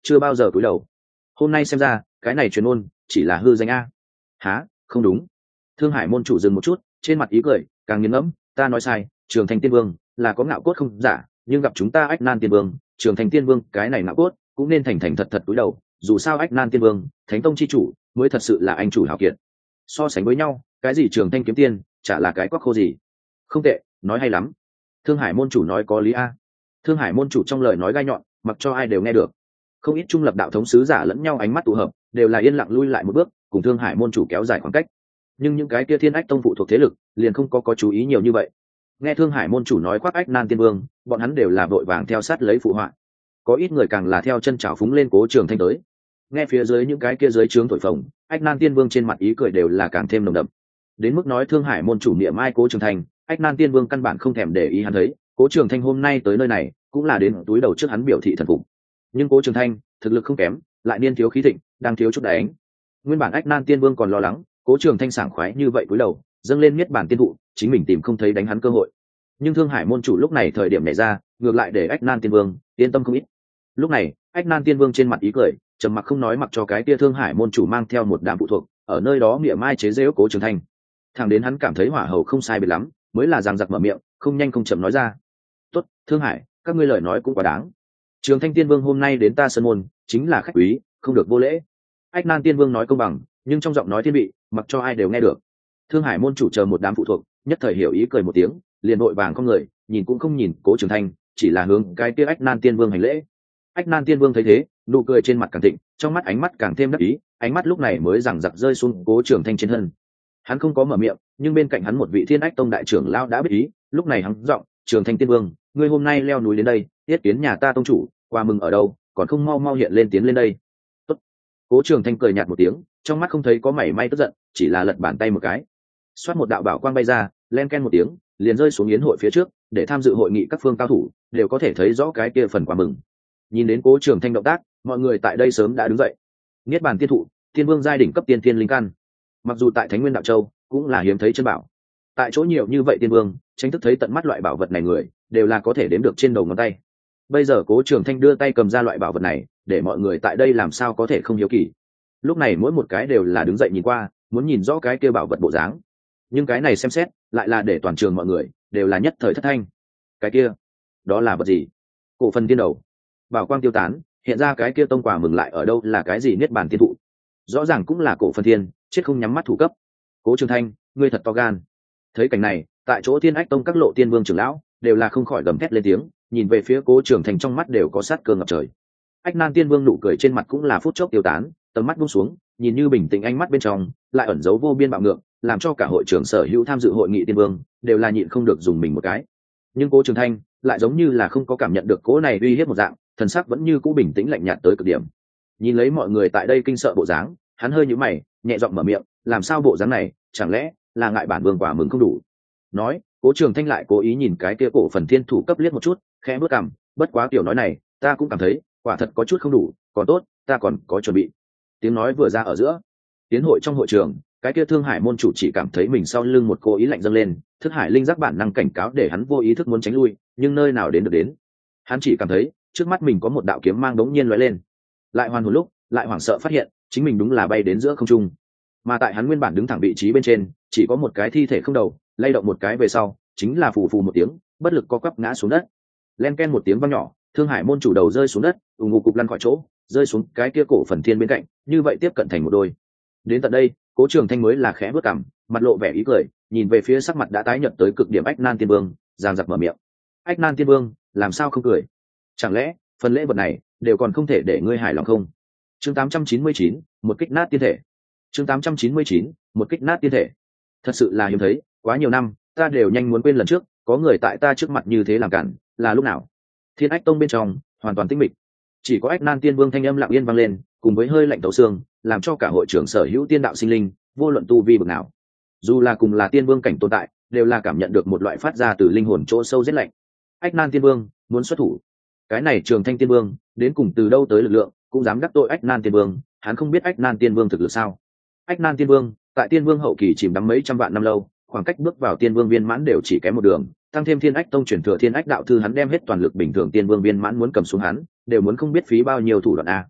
Speaker 1: chưa bao giờ cúi đầu. Hôm nay xem ra cái này truyền ôn chỉ là hư danh a. Há, không đúng. Thương Hải môn chủ dừng một chút, trên mặt ý cười càng nghiền ngẫm. Ta nói sai, Trường Thành Tiên Vương là có ngạo cốt không giả, nhưng gặp chúng ta Ách Nan Tiên Vương, Trường Thành Tiên Vương cái này ngạo cốt cũng nên thành thành thật thật cúi đầu. Dù sao Ách Nan Tiên Vương, Thánh Tông chi chủ, mới thật sự là anh chủ hảo kiệt. So sánh với nhau, cái gì Trường Thanh kiếm tiên, chả là cái quắc khô gì. Không tệ, nói hay lắm. Thương Hải môn chủ nói có lý a. Thương Hải môn chủ trong lời nói gai nhọn, mặc cho ai đều nghe được. Không ít trung lập đạo thống sứ giả lẫn nhau ánh mắt tụ hợp, đều là yên lặng lui lại một bước, cùng Thương Hải môn chủ kéo dài khoảng cách. Nhưng những cái kia Thiên Ách tông phụ thuộc thế lực, liền không có có chú ý nhiều như vậy. Nghe Thương Hải môn chủ nói khoác Ách Nan Tiên Vương, bọn hắn đều là vội vàng theo sát lấy phụ họa. Có ít người càng là theo chân chảo phúng lên Cố Trường Thanh tới. Nghe phía dưới những cái kia dưới trướng thổi phồng, Ách Nan Tiên Vương trên mặt ý cười đều là càng thêm nồng đậm. Đến mức nói Thương Hải môn chủ niệm ai Cố Trường Thanh, Ách Nan Tiên Vương căn bản không thèm để ý hắn thấy, Cố Trường Thanh hôm nay tới nơi này, cũng là đến túi đầu trước hắn biểu thị thần phục. Nhưng Cố Trường Thanh thực lực không kém, lại niên thiếu khí thịnh, đang thiếu chút đánh. Nguyên bản Ách Nan Tiên Vương còn lo lắng, Cố Trường Thanh sảng khoái như vậy cúi đầu, dâng lên miết bản tiên thụ, chính mình tìm không thấy đánh hắn cơ hội. Nhưng Thương Hải môn chủ lúc này thời điểm này ra, ngược lại để Ách Nan Tiên Vương yên tâm không ít. Lúc này, Ách Nan Tiên Vương trên mặt ý cười, trầm mặc không nói, mặc cho cái tia Thương Hải môn chủ mang theo một đám phụ thuộc, ở nơi đó miệng mai chế giễu Cố Trường Thanh. Thẳng đến hắn cảm thấy hỏa hầu không sai biệt lắm, mới là giằng giặc mở miệng, không nhanh không chậm nói ra. Tốt, Thương Hải, các ngươi lời nói cũng quá đáng. Trường Thanh Tiên Vương hôm nay đến ta sơn môn, chính là khách quý, không được vô lễ. Ách Nan Tiên Vương nói công bằng, nhưng trong giọng nói thiên vị, mặc cho ai đều nghe được. Thương Hải môn chủ chờ một đám phụ thuộc, nhất thời hiểu ý cười một tiếng, liền vội vàng không người, nhìn cũng không nhìn Cố Trường Thanh, chỉ là hướng cái kia Ách Nan Tiên Vương hành lễ. Ách Nan Tiên Vương thấy thế, nụ cười trên mặt càng thịnh, trong mắt ánh mắt càng thêm đắc ý, ánh mắt lúc này mới giằng giặc rơi xuống Cố Trường Thanh trên thân. Hắn không có mở miệng, nhưng bên cạnh hắn một vị Thiên Ách tông đại trưởng lão đã biết ý, lúc này hắn giọng, Trường Thanh Tiên Vương, ngươi hôm nay leo núi đến đây, yết kiến nhà ta tông chủ, qua mừng ở đâu, còn không mau mau hiện lên tiến lên đây. Tốt. Cố Trường Thanh cười nhạt một tiếng, trong mắt không thấy có mảy may tức giận, chỉ là lật bàn tay một cái, xoát một đạo bảo quang bay ra, len ken một tiếng, liền rơi xuống yến hội phía trước, để tham dự hội nghị các phương cao thủ đều có thể thấy rõ cái kia phần quà mừng. Nhìn đến Cố Trường Thanh động tác, mọi người tại đây sớm đã đứng dậy. Niết bàn tiên thụ, tiên vương giai đỉnh cấp tiên tiên linh căn, mặc dù tại Thánh Nguyên đạo châu cũng là hiếm thấy chân bảo. Tại chỗ nhiều như vậy tiên vương, tranh thức thấy tận mắt loại bảo vật này người, đều là có thể đếm được trên đầu ngón tay. Bây giờ Cố Trường Thanh đưa tay cầm ra loại bảo vật này, để mọi người tại đây làm sao có thể không hiếu kỳ. Lúc này mỗi một cái đều là đứng dậy nhìn qua, muốn nhìn rõ cái kia bảo vật bộ dáng. Nhưng cái này xem xét, lại là để toàn trường mọi người đều là nhất thời thất thanh. Cái kia, đó là vật gì? Cổ phần tiên đầu. Bảo quang tiêu tán, hiện ra cái kia tông quả mừng lại ở đâu là cái gì niết bàn tiên thụ? Rõ ràng cũng là cổ phần tiên, chết không nhắm mắt thủ cấp. Cố Trường Thanh, ngươi thật to gan. Thấy cảnh này, tại chỗ Thiên Ách tông các lộ tiên vương trưởng lão đều là không khỏi gầm thét lên tiếng, nhìn về phía Cố Trường Thanh trong mắt đều có sát cơ ngập trời. Ách Nan Tiên Vương nụ cười trên mặt cũng là phút chốc tiêu tán, tầm mắt buông xuống, nhìn như bình tĩnh, ánh mắt bên trong lại ẩn giấu vô biên bạo ngược, làm cho cả hội trưởng sở hữu tham dự hội nghị tiên vương đều là nhịn không được dùng mình một cái. Nhưng Cố Trường Thanh lại giống như là không có cảm nhận được cố này uy hiếp một dạng, thần sắc vẫn như cũ bình tĩnh lạnh nhạt tới cực điểm. Nhìn lấy mọi người tại đây kinh sợ bộ dáng, hắn hơi nhíu mày, nhẹ giọng mở miệng, làm sao bộ dáng này, chẳng lẽ là ngại bản vương quả mừng không đủ? Nói, Cố Trường Thanh lại cố ý nhìn cái kia cổ phần thiên thủ cấp liếc một chút, khẽ bước cằm, bất quá tiểu nói này, ta cũng cảm thấy, quả thật có chút không đủ, còn tốt, ta còn có chuẩn bị. Tiếng nói vừa ra ở giữa, tiến hội trong hội trường, cái kia Thương Hải môn chủ chỉ cảm thấy mình sau lưng một cô ý lạnh dâng lên, Thức Hải linh giác bản năng cảnh cáo để hắn vô ý thức muốn tránh lui, nhưng nơi nào đến được đến. Hắn chỉ cảm thấy, trước mắt mình có một đạo kiếm mang đống nhiên lóe lên. Lại hoàn hồn lúc, lại hoảng sợ phát hiện, chính mình đúng là bay đến giữa không trung. Mà tại hắn nguyên bản đứng thẳng vị trí bên trên, chỉ có một cái thi thể không đầu, lay động một cái về sau, chính là phù phù một tiếng, bất lực co quắp ngã xuống đất. Len ken một tiếng vang nhỏ, Thương Hải môn chủ đầu rơi xuống đất, ù ngục cục lăn khỏi chỗ, rơi xuống cái kia cổ phần thiên bên cạnh, như vậy tiếp cận thành một đôi. Đến tận đây, Cố Trường Thanh mới là khẽ bước cằm, mặt lộ vẻ ý cười, nhìn về phía sắc mặt đã tái nhợt tới cực điểm Ách Nan Tiên Vương, giang giặc mở miệng. Ách Nan Tiên Vương, làm sao không cười? Chẳng lẽ phần lễ vật này đều còn không thể để ngươi hài lòng không? Chương tám trăm chín mươi chín, một kích nát tiên thể. Chương tám trăm chín mươi chín, một kích nát tiên thể. Thật sự là hiếm thấy, quá nhiều năm, ta đều nhanh muốn quên lần trước, có người tại ta trước mặt như thế làm cản, là lúc nào? Thiên Ách tông bên trong, hoàn toàn tĩnh mịch. Chỉ có Ách Nan Tiên Vương thanh âm lặng yên vang lên, cùng với hơi lạnh tấu xương, làm cho cả hội trưởng sở hữu tiên đạo sinh linh, vô luận tu vi bậc nào, dù là cùng là tiên vương cảnh tồn tại, đều là cảm nhận được một loại phát ra từ linh hồn chỗ sâu rét lạnh. Ách Nan Tiên Vương muốn xuất thủ. Cái này Trường Thanh Tiên Vương đến cùng từ đâu tới lực lượng, cũng dám đắc tội Ách Nan Tiên Vương, hắn không biết Ách Nan Tiên Vương thực lực sao? Ách Nan Tiên Vương tại tiên vương hậu kỳ chìm đắm mấy trăm vạn năm lâu, khoảng cách bước vào tiên vương viên mãn đều chỉ kém một đường, tăng thêm Thiên Ách tông truyền thừa Thiên Ách đạo thư, hắn đem hết toàn lực, bình thường tiên vương viên mãn muốn cầm xuống hắn, đều muốn không biết phí bao nhiêu thủ đoạn a.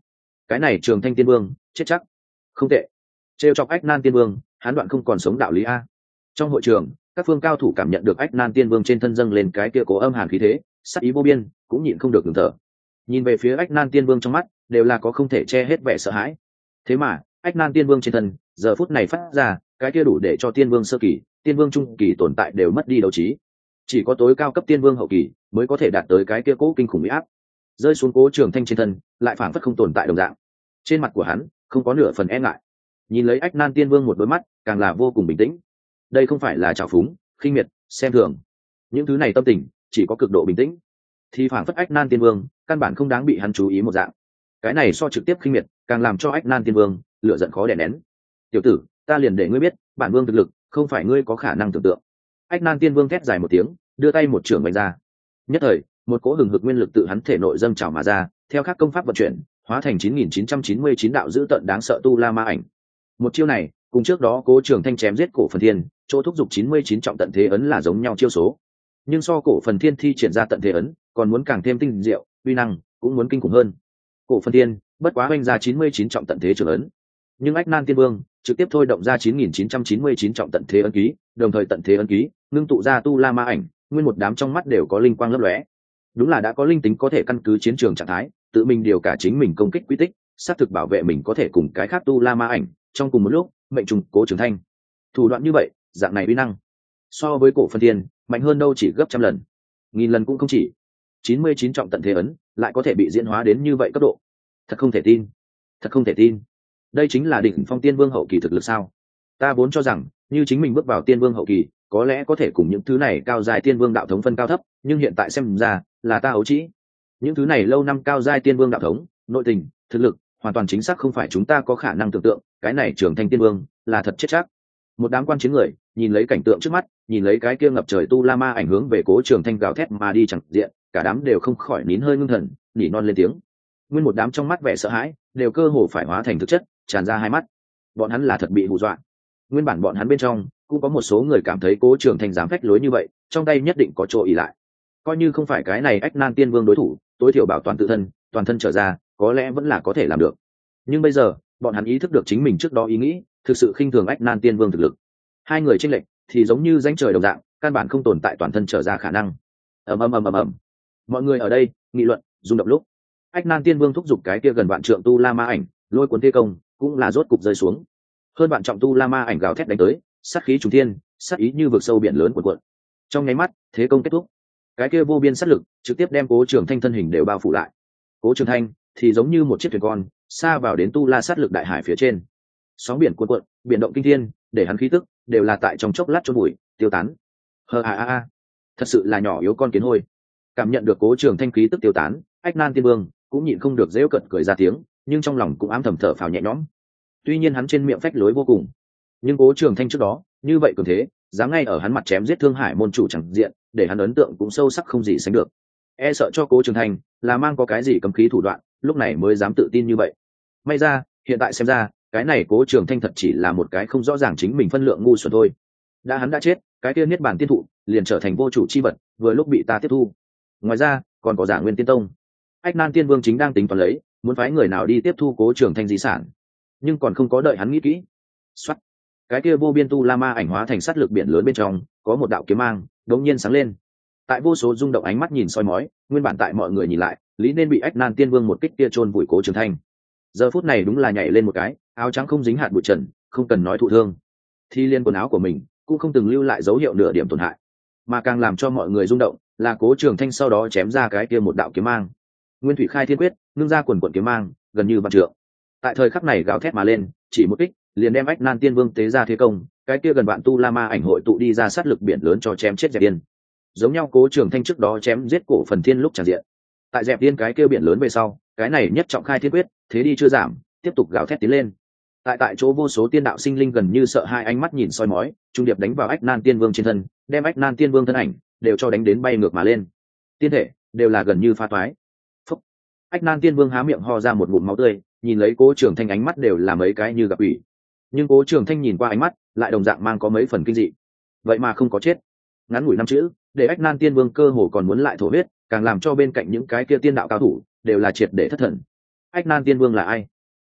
Speaker 1: cái này Trường Thanh Tiên Vương chết chắc. Không tệ. Trêu chọc Ách Nan Tiên Vương, hắn đoạn không còn sống đạo lý a. Trong hội trường, các phương cao thủ cảm nhận được Ách Nan Tiên Vương trên thân dâng lên cái kia cố âm hàn khí thế, sát ý vô biên, cũng nhịn không được ngừng thở. Nhìn về phía Ách Nan Tiên Vương trong mắt, đều là có không thể che hết vẻ sợ hãi. Thế mà, Ách Nan Tiên Vương trên thân, giờ phút này phát ra, cái kia đủ để cho Tiên Vương sơ kỳ, Tiên Vương trung kỳ tồn tại đều mất đi đấu trí. Chỉ có tối cao cấp Tiên Vương hậu kỳ mới có thể đạt tới cái kia cố kinh khủng uy áp. Rơi xuống Cố Trường Thanh trên thân, lại phảng phất không tồn tại đồng dạng. Trên mặt của hắn, không có nửa phần e ngại. Nhìn lấy Ách Nan Tiên Vương một đôi mắt, càng là vô cùng bình tĩnh. Đây không phải là trào phúng, khinh miệt, xem thường. Những thứ này tâm tình, chỉ có cực độ bình tĩnh. Thì phảng phất Ách Nan Tiên Vương, căn bản không đáng bị hắn chú ý một dạng. Cái này so trực tiếp khinh miệt, càng làm cho Ách Nan Tiên Vương lửa giận khó đè nén. Tiểu tử, ta liền để ngươi biết, bản vương thực lực, không phải ngươi có khả năng tưởng tượng. Ách Nan Tiên Vương thét dài một tiếng, đưa tay một trường đánh ra. Nhất thời, một cỗ hừng hực nguyên lực tự hắn thể nội dâng trào mà ra, theo các công pháp vận chuyển, hóa thành chín nghìn chín trăm chín mươi chín đạo dữ tận đáng sợ tu la ma ảnh. Một chiêu này, cùng trước đó Cố Trường Thanh chém giết Cổ Phần Thiên, chỗ thúc giục chín mươi chín trọng tận thế ấn là giống nhau chiêu số. Nhưng so Cổ Phần Thiên thi triển ra tận thế ấn, còn muốn càng thêm tinh diệu, uy năng cũng muốn kinh khủng hơn. Cổ Phần Thiên, bất quá oanh ra chín mươi chín trọng tận thế trường ấn. Nhưng Ách Nan Tiên Vương trực tiếp thôi động ra chín nghìn chín trăm chín mươi chín trọng tận thế ấn ký, đồng thời tận thế ấn ký, ngưng tụ ra tu la ma ảnh, nguyên một đám trong mắt đều có linh quang lấp lóe. Đúng là đã có linh tính có thể căn cứ chiến trường trạng thái, tự mình điều cả chính mình công kích quy tích, xác thực bảo vệ mình có thể cùng cái khác tu la ma ảnh trong cùng một lúc mệnh trùng Cố Trường Thanh. Thủ đoạn như vậy, dạng này uy năng so với Cổ Phần Thiên mạnh hơn đâu chỉ gấp trăm lần, nghìn lần cũng không chỉ. chín mươi chín trọng tận thế ấn lại có thể bị diễn hóa đến như vậy cấp độ, thật không thể tin, thật không thể tin. Đây chính là đỉnh phong Tiên Vương hậu kỳ thực lực sao? Ta vốn cho rằng như chính mình bước vào Tiên Vương hậu kỳ, có lẽ có thể cùng những thứ này cao giai Tiên Vương đạo thống phân cao thấp, nhưng hiện tại xem ra là ta ấu trĩ. Những thứ này lâu năm cao giai Tiên Vương đạo thống, nội tình, thực lực, hoàn toàn chính xác không phải chúng ta có khả năng tưởng tượng. Cái này Trường Thanh Tiên Vương là thật chết chắc. Một đám quan chiến người nhìn lấy cảnh tượng trước mắt, nhìn lấy cái kia ngập trời tu la ma ảnh hướng về Cố Trường Thanh gào thét mà đi chẳng diện, cả đám đều không khỏi nín hơi ngưng thần, nhỉ non lên tiếng. Nguyên một đám trong mắt vẻ sợ hãi, đều cơ hồ phải hóa thành thực chất, tràn ra hai mắt. Bọn hắn là thật bị hù dọa. Nguyên bản bọn hắn bên trong cũng có một số người cảm thấy Cố Trường Thanh dám phách lối như vậy, trong tay nhất định có chỗ ỷ lại. Coi như không phải cái này Ách Nan Tiên Vương đối thủ, tối thiểu bảo toàn tự thân, toàn thân trở ra, có lẽ vẫn là có thể làm được. Nhưng bây giờ, bọn hắn ý thức được chính mình trước đó ý nghĩ, thực sự khinh thường Ách Nan Tiên Vương thực lực. Hai người chênh lệch thì giống như rãnh trời đồng dạng, căn bản không tồn tại toàn thân trở ra khả năng. Ầm ầm ầm ầm ầm. Mọi người ở đây nghị luận, rung động lúc, Ách Nan Tiên Vương thúc giục cái kia gần vạn trượng tu la ma ảnh, lôi cuốn thế công, cũng là rốt cục rơi xuống. Hơn vạn trọng tu la ma ảnh gào thét đánh tới, sát khí trùng thiên, sát ý như vực sâu biển lớn cuộn cuộn. Trong nháy mắt, thế công kết thúc. Cái kia vô biên sát lực trực tiếp đem Cố Trường Thanh thân hình đều bao phủ lại. Cố Trường Thanh thì giống như một chiếc thuyền con, xa vào đến tu la sát lực đại hải phía trên. Sóng biển cuộn cuộn, biển động kinh thiên, để hắn khí tức đều là tại trong chốc lát chôn bụi, tiêu tán. Hờ a a a, thật sự là nhỏ yếu con kiến hôi. Cảm nhận được Cố Trường Thanh khí tức tiêu tán, Ách Nan Tiên Vương cũng nhịn không được giễu cợt cười ra tiếng, nhưng trong lòng cũng ám thầm thở phào nhẹ nhõm. Tuy nhiên hắn trên miệng phách lối vô cùng, nhưng Cố Trường Thanh trước đó như vậy cường thế, dám ngay ở hắn mặt chém giết Thương Hải môn chủ chẳng diện, để hắn ấn tượng cũng sâu sắc không gì sánh được. E sợ cho Cố Trường Thanh là mang có cái gì cấm khí thủ đoạn, lúc này mới dám tự tin như vậy. May ra, hiện tại xem ra, cái này Cố Trường Thanh thật chỉ là một cái không rõ ràng chính mình phân lượng ngu xuẩn thôi. Đã hắn đã chết, cái kia niết bàn tiên thụ liền trở thành vô chủ chi vật, vừa lúc bị ta tiếp thu. Ngoài ra, còn có Giả Nguyên Tiên Tông. Ách Nan Tiên Vương chính đang tính toán lấy, muốn phái người nào đi tiếp thu Cố Trường Thanh di sản, nhưng còn không có đợi hắn nghĩ kỹ. Soát, cái kia vô biên tu la ma ảnh hóa thành sát lực biển lớn bên trong, có một đạo kiếm mang đống nhiên sáng lên. Tại vô số rung động ánh mắt nhìn soi mói, nguyên bản tại mọi người nhìn lại, lý nên bị Ách Nan Tiên Vương một kích kia chôn vùi Cố Trường Thanh. Giờ phút này đúng là nhảy lên một cái, áo trắng không dính hạt bụi trần, không cần nói thụ thương. Thi liên quần áo của mình cũng không từng lưu lại dấu hiệu nửa điểm tổn hại, mà càng làm cho mọi người rung động là Cố Trường Thanh sau đó chém ra cái kia một đạo kiếm mang. Nguyên thủy khai thiên quyết, ngưng ra quần quần kiếm mang, gần như vạn trượng. Tại thời khắc này gào thét mà lên, chỉ một kích, liền đem Ách Nan Tiên Vương tế ra thế công, cái kia gần vạn tu la ma ảnh hội tụ đi ra sát lực biển lớn cho chém chết Dẹp Tiên. Giống nhau Cố Trường Thanh trước đó chém giết Cổ Phần Thiên lúc tràn diện. Tại Dẹp Tiên cái kia biển lớn về sau, cái này nhất trọng khai thiên quyết, thế đi chưa giảm, tiếp tục gào thét tiến lên. Tại tại chỗ vô số tiên đạo sinh linh gần như sợ hai ánh mắt nhìn soi mói, trung điệp đánh vào Ách Nan Tiên Vương trên thân, đem Ách Nan Tiên Vương thân ảnh đều cho đánh đến bay ngược mà lên. Tiên thể đều là gần như pha toái. Phúc. Ách Nan Tiên Vương há miệng ho ra một ngụm máu tươi, nhìn lấy Cố Trường Thanh ánh mắt đều là mấy cái như gặp ủy. Nhưng Cố Trường Thanh nhìn qua ánh mắt, lại đồng dạng mang có mấy phần kinh dị. Vậy mà không có chết. Ngắn ngủi năm chữ, để Ách Nan Tiên Vương cơ hồ còn muốn lại thổ huyết, càng làm cho bên cạnh những cái kia tiên đạo cao thủ đều là triệt để thất thần. Ách Nan Tiên Vương là ai,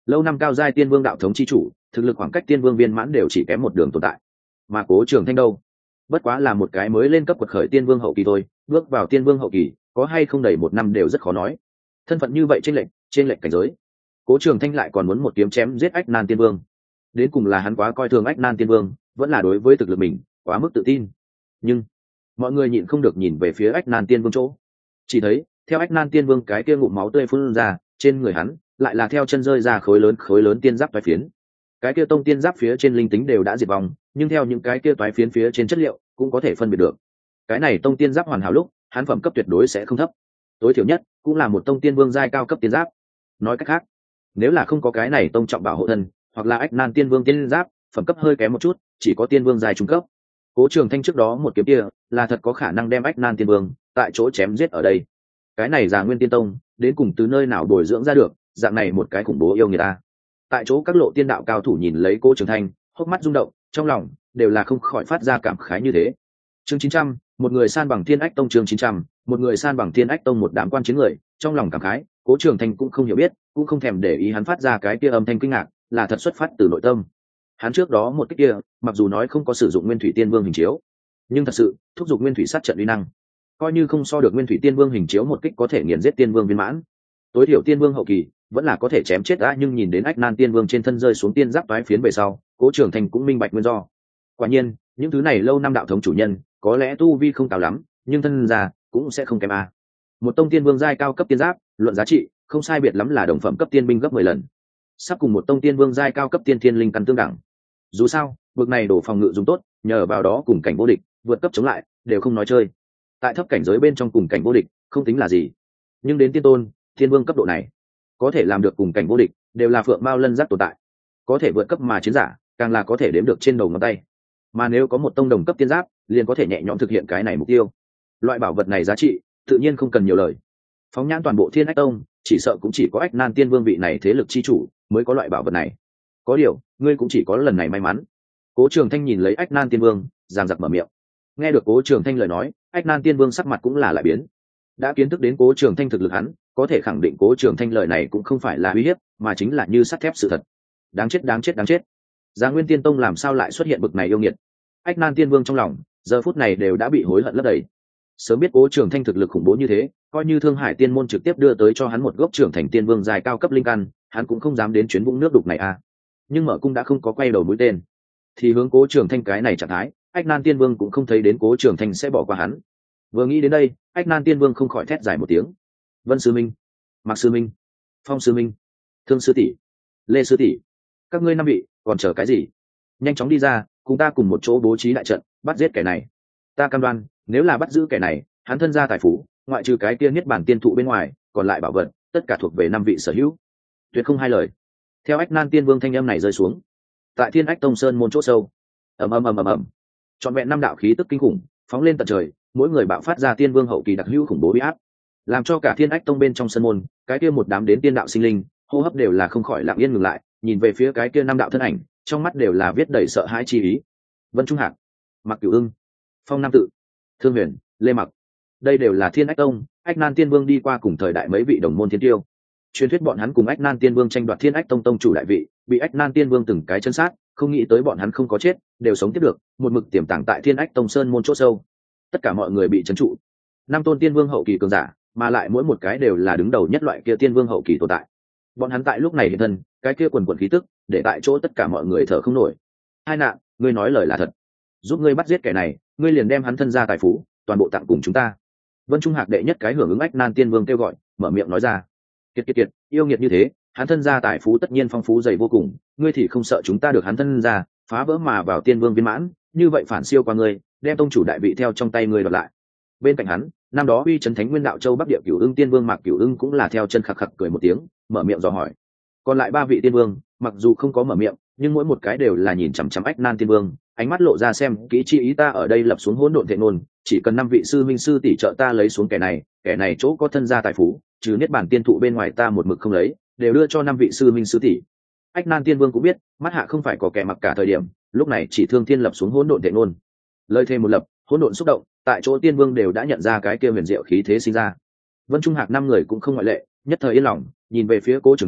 Speaker 1: lâu năm cao giai tiên vương đạo thống chi chủ, thực lực khoảng cách tiên vương viên mãn đều chỉ kém một đường tồn tại. Mà Cố Trường Thanh đâu, bất quá là một cái mới lên cấp quật khởi tiên vương hậu kỳ thôi, bước vào tiên vương hậu kỳ có hay không đầy một năm đều rất khó nói. Thân phận như vậy trên lệnh trên lệnh cảnh giới, Cố Trường Thanh lại còn muốn một kiếm chém giết Ách Nan tiên vương. Đến cùng là hắn quá coi thường Ách Nan tiên vương, vẫn là đối với thực lực mình quá mức tự tin. Nhưng mọi người nhịn không được nhìn về phía Ách Nan tiên vương chỗ, chỉ thấy theo Ách Nan tiên vương cái kia ngụm máu tươi phun ra, trên người hắn lại là theo chân rơi ra khối lớn khối lớn tiên giáp toái phiến. Cái kia tông tiên giáp phía trên linh tính đều đã diệt vong, nhưng theo những cái kia toái phiến phía trên chất liệu cũng có thể phân biệt được, cái này tông tiên giáp hoàn hảo lúc hắn phẩm cấp tuyệt đối sẽ không thấp, tối thiểu nhất cũng là một tông tiên vương giai cao cấp tiên giáp. Nói cách khác, nếu là không có cái này tông trọng bảo hộ thân, hoặc là Ách Nan tiên vương tiên giáp phẩm cấp hơi kém một chút, chỉ có tiên vương giai trung cấp, Cố Trường Thanh trước đó một kiếm kia là thật có khả năng đem Ách Nan tiên vương tại chỗ chém giết ở đây. Cái này Già Nguyên Tiên Tông đến cùng từ nơi nào bồi dưỡng ra được dạng này một cái khủng bố yêu người ta. Tại chỗ các lộ tiên đạo cao thủ nhìn lấy Cố Trường Thanh, hốc mắt rung động, trong lòng đều là không khỏi phát ra cảm khái như thế. Chương chín trăm, một người san bằng Thiên Ách Tông. Chương chín trăm, một người san bằng Thiên Ách Tông. Một đám quan chiến người trong lòng cảm khái, Cố Trường Thanh cũng không hiểu biết, cũng không thèm để ý hắn phát ra cái kia âm thanh kinh ngạc là thật xuất phát từ nội tâm. Hắn trước đó một cái kia mặc dù nói không có sử dụng Nguyên Thủy Tiên Vương hình chiếu, nhưng thật sự thúc giục Nguyên Thủy sát trận uy năng, coi như không so được Nguyên Thủy Tiên Vương hình chiếu một kích có thể nghiền giết Tiên Vương viên mãn, tối thiểu Tiên Vương hậu kỳ vẫn là có thể chém chết đã. Nhưng nhìn đến Ách Nan tiên vương trên thân rơi xuống tiên giáp toái phiến về sau, Cố Trường Thanh cũng minh bạch nguyên do. Quả nhiên những thứ này lâu năm đạo thống chủ nhân có lẽ tu vi không cao lắm, nhưng thân già cũng sẽ không kém a. Một tông tiên vương giai cao cấp tiên giáp, luận giá trị không sai biệt lắm là đồng phẩm cấp tiên binh gấp mười lần, sắp cùng một tông tiên vương giai cao cấp tiên thiên linh căn tương đẳng. Dù sao vực này đổ phòng ngự dùng tốt, nhờ vào đó cùng cảnh vô địch, vượt cấp chống lại đều không nói chơi. Tại thấp cảnh giới bên trong cùng cảnh vô địch không tính là gì, nhưng đến tiên tôn thiên vương cấp độ này có thể làm được cùng cảnh vô địch đều là phượng mao lân giác tồn tại, có thể vượt cấp mà chiến giả càng là có thể đếm được trên đầu ngón tay. Mà nếu có một tông đồng cấp tiên giáp liền có thể nhẹ nhõm thực hiện cái này mục tiêu. Loại bảo vật này giá trị tự nhiên không cần nhiều lời, phóng nhãn toàn bộ Thiên Ách Tông chỉ sợ cũng chỉ có Ách Nan tiên vương vị này thế lực chi chủ mới có loại bảo vật này. Có điều ngươi cũng chỉ có lần này may mắn. Cố Trường Thanh nhìn lấy Ách Nan tiên vương giằng giặc mở miệng. Nghe được Cố Trường Thanh lời nói, Ách Nan tiên vương sắc mặt cũng là lại biến. Đã kiến thức đến Cố Trường Thanh thực lực, hắn có thể khẳng định Cố Trường Thanh lời này cũng không phải là uy hiếp, mà chính là như sắt thép sự thật. Đáng chết đáng chết đáng chết, Già Nguyên Tiên Tông làm sao lại xuất hiện bực này yêu nghiệt. Ách Nan tiên vương trong lòng giờ phút này đều đã bị hối hận lấp đầy. Sớm biết Cố Trường Thanh thực lực khủng bố như thế, coi như Thương Hải Tiên môn trực tiếp đưa tới cho hắn một gốc trưởng thành tiên vương dài cao cấp linh căn, hắn cũng không dám đến chuyến vũng nước đục này à. Nhưng mở cung đã không có quay đầu mũi tên, thì hướng Cố Trường Thanh cái này trạng thái, Ách Nan tiên vương cũng không thấy đến Cố Trường Thanh sẽ bỏ qua hắn. Vừa nghĩ đến đây, Ách Nan tiên vương không khỏi thét dài một tiếng. Vân sư minh, Mạc sư minh, Phong sư minh, Thương sư tỷ, Lê sư tỷ, các ngươi năm vị còn chờ cái gì? Nhanh chóng đi ra, cùng ta cùng một chỗ bố trí đại trận, bắt giết kẻ này. Ta cam đoan, nếu là bắt giữ kẻ này, hắn thân gia tài phú, ngoại trừ cái kia niết bản tiên thụ bên ngoài, còn lại bảo vật, tất cả thuộc về năm vị sở hữu. Tuyệt không hai lời. Theo Ách Nan tiên vương thanh âm này rơi xuống, tại Thiên Ách Tông sơn môn chỗ sâu, ầm ầm ầm ầm ầm, trọn vẹn năm đạo khí tức kinh khủng phóng lên tận trời, mỗi người bạo phát ra tiên vương hậu kỳ đặc hữu khủng bố uy áp, làm cho cả Thiên Ách Tông bên trong sơn môn, cái kia một đám đến tiên đạo sinh linh, hô hấp đều là không khỏi lặng yên ngừng lại, nhìn về phía cái kia năm đạo thân ảnh, trong mắt đều là viết đầy sợ hãi chi ý. Vân Trung Hạc, Mặc Cửu Ưng, Phong Nam Tự, Thương Huyền, Lê Mặc, đây đều là Thiên Ách Tông Ách Nan tiên vương đi qua cùng thời đại mấy vị đồng môn thiên tiêu. Truyền thuyết bọn hắn cùng Ách Nan tiên vương tranh đoạt Thiên Ách Tông tông chủ đại vị, bị Ách Nan tiên vương từng cái chân sát, không nghĩ tới bọn hắn không có chết, đều sống tiếp được, một mực tiềm tàng tại Thiên Ách Tông sơn môn chỗ sâu. Tất cả mọi người bị trấn trụ. Năm tôn tiên vương hậu kỳ cường giả, mà lại mỗi một cái đều là đứng đầu nhất loại kia tiên vương hậu kỳ tồn tại. Bọn hắn tại lúc này hiện thân, cái kia quần quần khí tức, để tại chỗ tất cả mọi người thở không nổi. Hai nạn, ngươi nói lời là thật, giúp ngươi bắt giết kẻ này, ngươi liền đem hắn thân gia tài phú toàn bộ tặng cùng chúng ta. Vân Trung Hạc đệ nhất cái hưởng ứng Ách Nan tiên vương kêu gọi, mở miệng nói ra. Kiệt kiệt kiệt, yêu nghiệt như thế, hắn thân gia tài phú tất nhiên phong phú dày vô cùng, ngươi thì không sợ chúng ta được hắn thân gia phá vỡ mà vào tiên vương viên mãn, như vậy phản siêu qua ngươi, đem tông chủ đại vị theo trong tay ngươi đoạt lại. Bên cạnh hắn, năm đó uy chấn thánh nguyên đạo châu bắc địa Cửu Ưng tiên vương Mạc Cửu Ưng cũng là theo chân khặc khặc cười một tiếng, mở miệng dò hỏi. Còn lại ba vị tiên vương, mặc dù không có mở miệng, nhưng mỗi một cái đều là nhìn chằm chằm Ách Nan tiên vương, ánh mắt lộ ra xem kỹ chi ý. Ta ở đây lập xuống hỗn độn thệ nôn, chỉ cần năm vị sư minh sư tỷ trợ ta lấy xuống kẻ này, kẻ này chỗ có thân gia tài phú, trừ niết bản tiên thụ bên ngoài ta một mực không lấy, đều đưa cho năm vị sư minh sư tỷ. Ách Nan tiên vương cũng biết, mắt hạ không phải có kẻ mặc cả thời điểm, lúc này chỉ thương thiên lập xuống hỗn độn thệ nôn. Lời thề một lập, hỗn độn xúc động, tại chỗ tiên vương đều đã nhận ra cái kia huyền diệu khí thế sinh ra. Vân Trung Hạc năm người cũng không ngoại lệ, nhất thời yên lòng, nhìn về phía Cố Trường Thanh,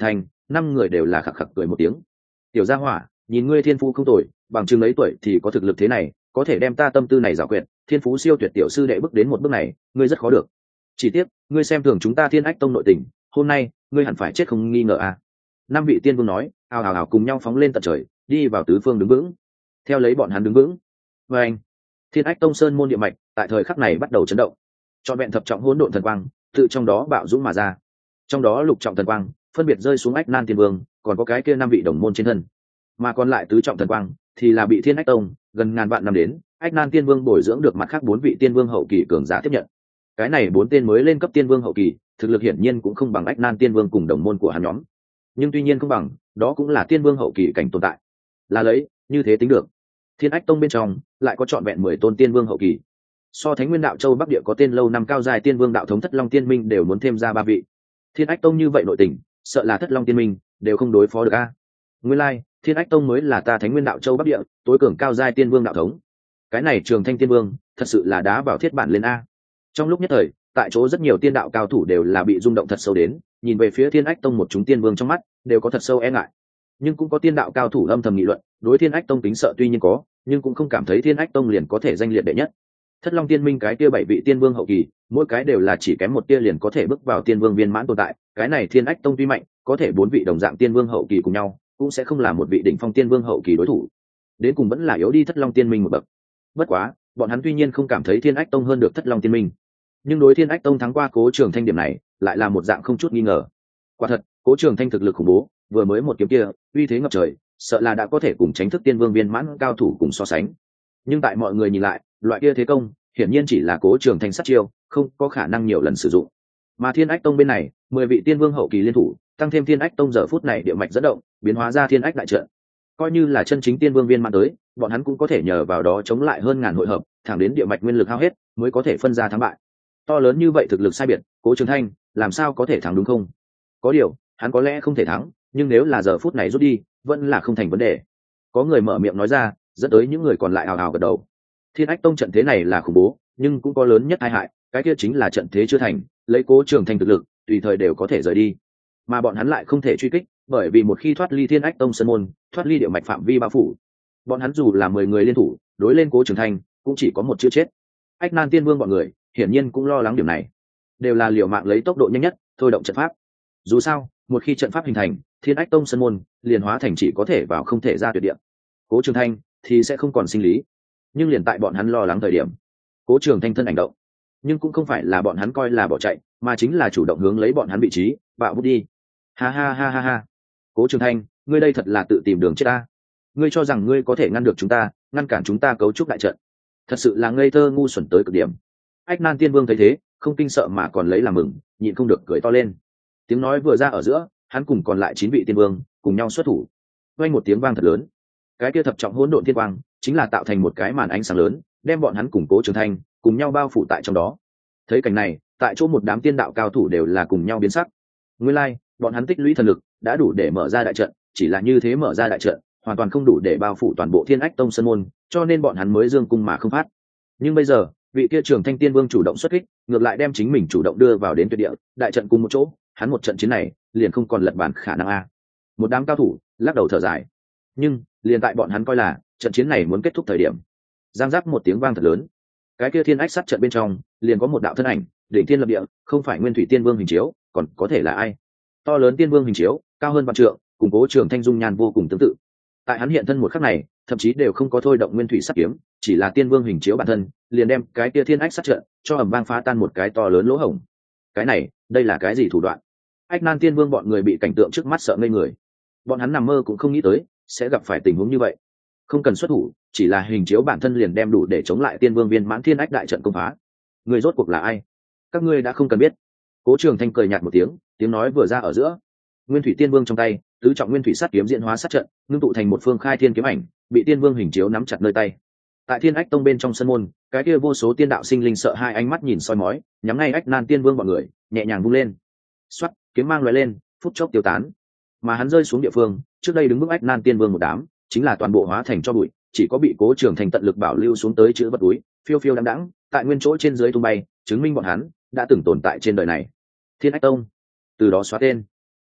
Speaker 1: năm người đều là khạc khạc cười một tiếng. Tiểu gia hỏa, nhìn ngươi thiên phú không tồi, bằng chừng ấy tuổi thì có thực lực thế này, có thể đem ta tâm tư này giảo quyệt, thiên phú siêu tuyệt tiểu sư đệ bước đến một bước này, ngươi rất khó được. Chỉ tiếc, ngươi xem thường chúng ta Thiên Ách Tông nội tình, hôm nay ngươi hẳn phải chết không nghi ngờ à. Năm vị tiên vương nói, ào ào ào cùng nhau phóng lên tận trời, đi vào tứ phương đứng vững. Theo lấy bọn hắn đứng vững, và anh, Thiên Ách Tông sơn môn địa mạch tại thời khắc này bắt đầu chấn động. Trọn vẹn thập trọng hỗn độn thần quang tự trong đó bạo dũng mà ra. Trong đó lục trọng thần quang phân biệt rơi xuống Ách Nan Tiên Vương, còn có cái kia năm vị đồng môn trên thân. Mà còn lại tứ trọng thần quang thì là bị Thiên Ách Tông gần ngàn vạn năm đến, Ách Nan Tiên Vương bồi dưỡng được mặt khác bốn vị tiên vương hậu kỳ cường giả tiếp nhận. Cái này bốn tên mới lên cấp tiên vương hậu kỳ, thực lực hiển nhiên cũng không bằng Ách Nan Tiên Vương cùng đồng môn của hắn nhóm. Nhưng tuy nhiên không bằng, đó cũng là tiên vương hậu kỳ cảnh tồn tại. Là lấy, như thế tính được. Thiên Ách Tông bên trong lại có trọn vẹn mười tôn tiên vương hậu kỳ. So Thánh Nguyên Đạo Châu Bắc Địa có tên lâu năm cao dài tiên vương đạo thống Thất Long Tiên Minh đều muốn thêm ra ba vị. Thiên Ách Tông như vậy nội tình, sợ là Thất Long Tiên Minh đều không đối phó được a. Nguyên lai, like, Thiên Ách Tông mới là ta Thánh Nguyên Đạo Châu Bắc Địa tối cường cao giai tiên vương đạo thống. Cái này Trường Thanh Tiên Vương, thật sự là đá vào thiết bản lên a. Trong lúc nhất thời, tại chỗ rất nhiều tiên đạo cao thủ đều là bị rung động thật sâu đến, nhìn về phía Thiên Ách Tông một chúng tiên vương trong mắt đều có thật sâu e ngại. Nhưng cũng có tiên đạo cao thủ âm thầm nghị luận, đối Thiên Ách Tông tính sợ tuy nhiên có, nhưng cũng không cảm thấy Thiên Ách Tông liền có thể danh liệt đệ nhất. Thất Long Tiên Minh cái kia bảy vị tiên vương hậu kỳ, mỗi cái đều là chỉ kém một tia liền có thể bước vào tiên vương viên mãn tồn tại, cái này Thiên Ách Tông tuy mạnh, có thể bốn vị đồng dạng tiên vương hậu kỳ cùng nhau, cũng sẽ không là một vị đỉnh phong tiên vương hậu kỳ đối thủ. Đến cùng vẫn là yếu đi Thất Long Tiên Minh một bậc. Bất quá, bọn hắn tuy nhiên không cảm thấy Thiên Ách Tông hơn được Thất Long Tiên Minh, nhưng đối Thiên Ách Tông thắng qua Cố Trường Thanh điểm này, lại là một dạng không chút nghi ngờ. Quả thật, Cố Trường Thanh thực lực khủng bố, vừa mới một kiếm kia, uy thế ngập trời, sợ là đã có thể cùng Chánh Thức Tiên Vương viên mãn cao thủ cùng so sánh. Nhưng tại mọi người nhìn lại, loại kia thế công, hiển nhiên chỉ là Cố Trường Thanh sát chiêu, không có khả năng nhiều lần sử dụng. Mà Thiên Ách Tông bên này, mười vị tiên vương hậu kỳ liên thủ, tăng thêm Thiên Ách Tông giờ phút này địa mạch dẫn động, biến hóa ra Thiên Ách đại trận. Coi như là chân chính tiên vương viên mãn tới, bọn hắn cũng có thể nhờ vào đó chống lại hơn ngàn hội hợp, thẳng đến địa mạch nguyên lực hao hết, mới có thể phân ra thắng bại. To lớn như vậy thực lực sai biệt, Cố Trường Thanh làm sao có thể thắng đúng không? Có điều, hắn có lẽ không thể thắng, nhưng nếu là giờ phút này rút đi, vẫn là không thành vấn đề. Có người mở miệng nói ra, dẫn tới những người còn lại ào ào gật đầu. Thiên Ách Tông trận thế này là khủng bố, nhưng cũng có lớn nhất tai hại, cái kia chính là trận thế chưa thành, lấy Cố Trường Thanh thực lực, tùy thời đều có thể rời đi. Mà bọn hắn lại không thể truy kích, bởi vì một khi thoát ly Thiên Ách Tông sơn môn, thoát ly địa mạch phạm vi bao phủ, bọn hắn dù là mười người liên thủ, đối lên Cố Trường Thanh, cũng chỉ có một chữ chết. Ách Nan Tiên Vương bọn người, hiển nhiên cũng lo lắng điểm này, đều là liều mạng lấy tốc độ nhanh nhất, thôi động trận pháp. Dù sao, một khi trận pháp hình thành, Thiên Ách Tông sơn môn liền hóa thành chỉ có thể vào không thể ra tuyệt địa. Cố Trường Thanh thì sẽ không còn sinh lý. Nhưng liền tại bọn hắn lo lắng thời điểm, Cố Trường Thanh thân hành động, nhưng cũng không phải là bọn hắn coi là bỏ chạy, mà chính là chủ động hướng lấy bọn hắn vị trí, bạo vút đi. Ha ha ha ha ha. Cố Trường Thanh, ngươi đây thật là tự tìm đường chết ta. Ngươi cho rằng ngươi có thể ngăn được chúng ta, ngăn cản chúng ta cấu trúc đại trận. Thật sự là ngây thơ ngu xuẩn tới cực điểm. Ách Nan Tiên Vương thấy thế, không kinh sợ mà còn lấy làm mừng, nhịn không được cười to lên. Tiếng nói vừa ra ở giữa, hắn cùng còn lại chín vị tiên vương cùng nhau xuất thủ. Vang một tiếng vang thật lớn. Cái kia thập trọng hỗn độn thiên quang chính là tạo thành một cái màn ánh sáng lớn, đem bọn hắn cùng Cố Trường Thanh cùng nhau bao phủ tại trong đó. Thấy cảnh này, tại chỗ một đám tiên đạo cao thủ đều là cùng nhau biến sắc. Nguyên lai, like, bọn hắn tích lũy thần lực đã đủ để mở ra đại trận, chỉ là như thế mở ra đại trận, hoàn toàn không đủ để bao phủ toàn bộ Thiên Ách Tông sơn môn, cho nên bọn hắn mới dương cung mà không phát. Nhưng bây giờ, vị kia Trường Thanh Tiên Vương chủ động xuất kích, ngược lại đem chính mình chủ động đưa vào đến tuyệt địa, đại trận cùng một chỗ, hắn một trận chiến này, liền không còn lật bàn khả năng a. Một đám cao thủ lắc đầu thở dài. Nhưng, liền tại bọn hắn coi là trận chiến này muốn kết thúc thời điểm, giang giác một tiếng vang thật lớn. Cái kia Thiên Ách sát trận bên trong, liền có một đạo thân ảnh, đỉnh thiên lập địa, không phải Nguyên Thủy Tiên Vương hình chiếu, còn có thể là ai? To lớn Tiên Vương hình chiếu, cao hơn vạn trượng, cùng Cố Trường Thanh dung nhan vô cùng tương tự. Tại hắn hiện thân một khắc này, thậm chí đều không có thôi động Nguyên Thủy sát kiếm, chỉ là Tiên Vương hình chiếu bản thân, liền đem cái kia Thiên Ách sát trận cho ầm vang phá tan một cái to lớn lỗ hổng. Cái này, đây là cái gì thủ đoạn? Ách Nan Tiên Vương bọn người bị cảnh tượng trước mắt sợ ngây người. Bọn hắn nằm mơ cũng không nghĩ tới sẽ gặp phải tình huống như vậy. Không cần xuất thủ, chỉ là hình chiếu bản thân liền đem đủ để chống lại Tiên Vương viên mãn Thiên Ách đại trận công phá. Người rốt cuộc là ai? Các ngươi đã không cần biết. Cố Trường Thanh cười nhạt một tiếng, tiếng nói vừa ra ở giữa, Nguyên Thủy Tiên Vương trong tay, tứ trọng Nguyên Thủy sát kiếm diễn hóa sát trận, ngưng tụ thành một phương khai thiên kiếm ảnh, bị Tiên Vương hình chiếu nắm chặt nơi tay. Tại Thiên Ách Tông bên trong sân môn, cái kia vô số tiên đạo sinh linh sợ hai ánh mắt nhìn soi mói, nhắm ngay Ách Nan Tiên Vương bọn người, nhẹ nhàng vung lên. Xoát, kiếm mang lóe lên, phút chốc tiêu tán. Mà hắn rơi xuống địa phương, trước đây đứng vững Ách Nan Tiên Vương một đám, chính là toàn bộ hóa thành cho bụi, chỉ có bị Cố Trường Thanh tận lực bảo lưu xuống tới chữ vật túi, phiêu phiêu đãng đãng, tại nguyên chỗ trên dưới tung bay, chứng minh bọn hắn đã từng tồn tại trên đời này. Thiên Ách Tông, từ đó xóa tên.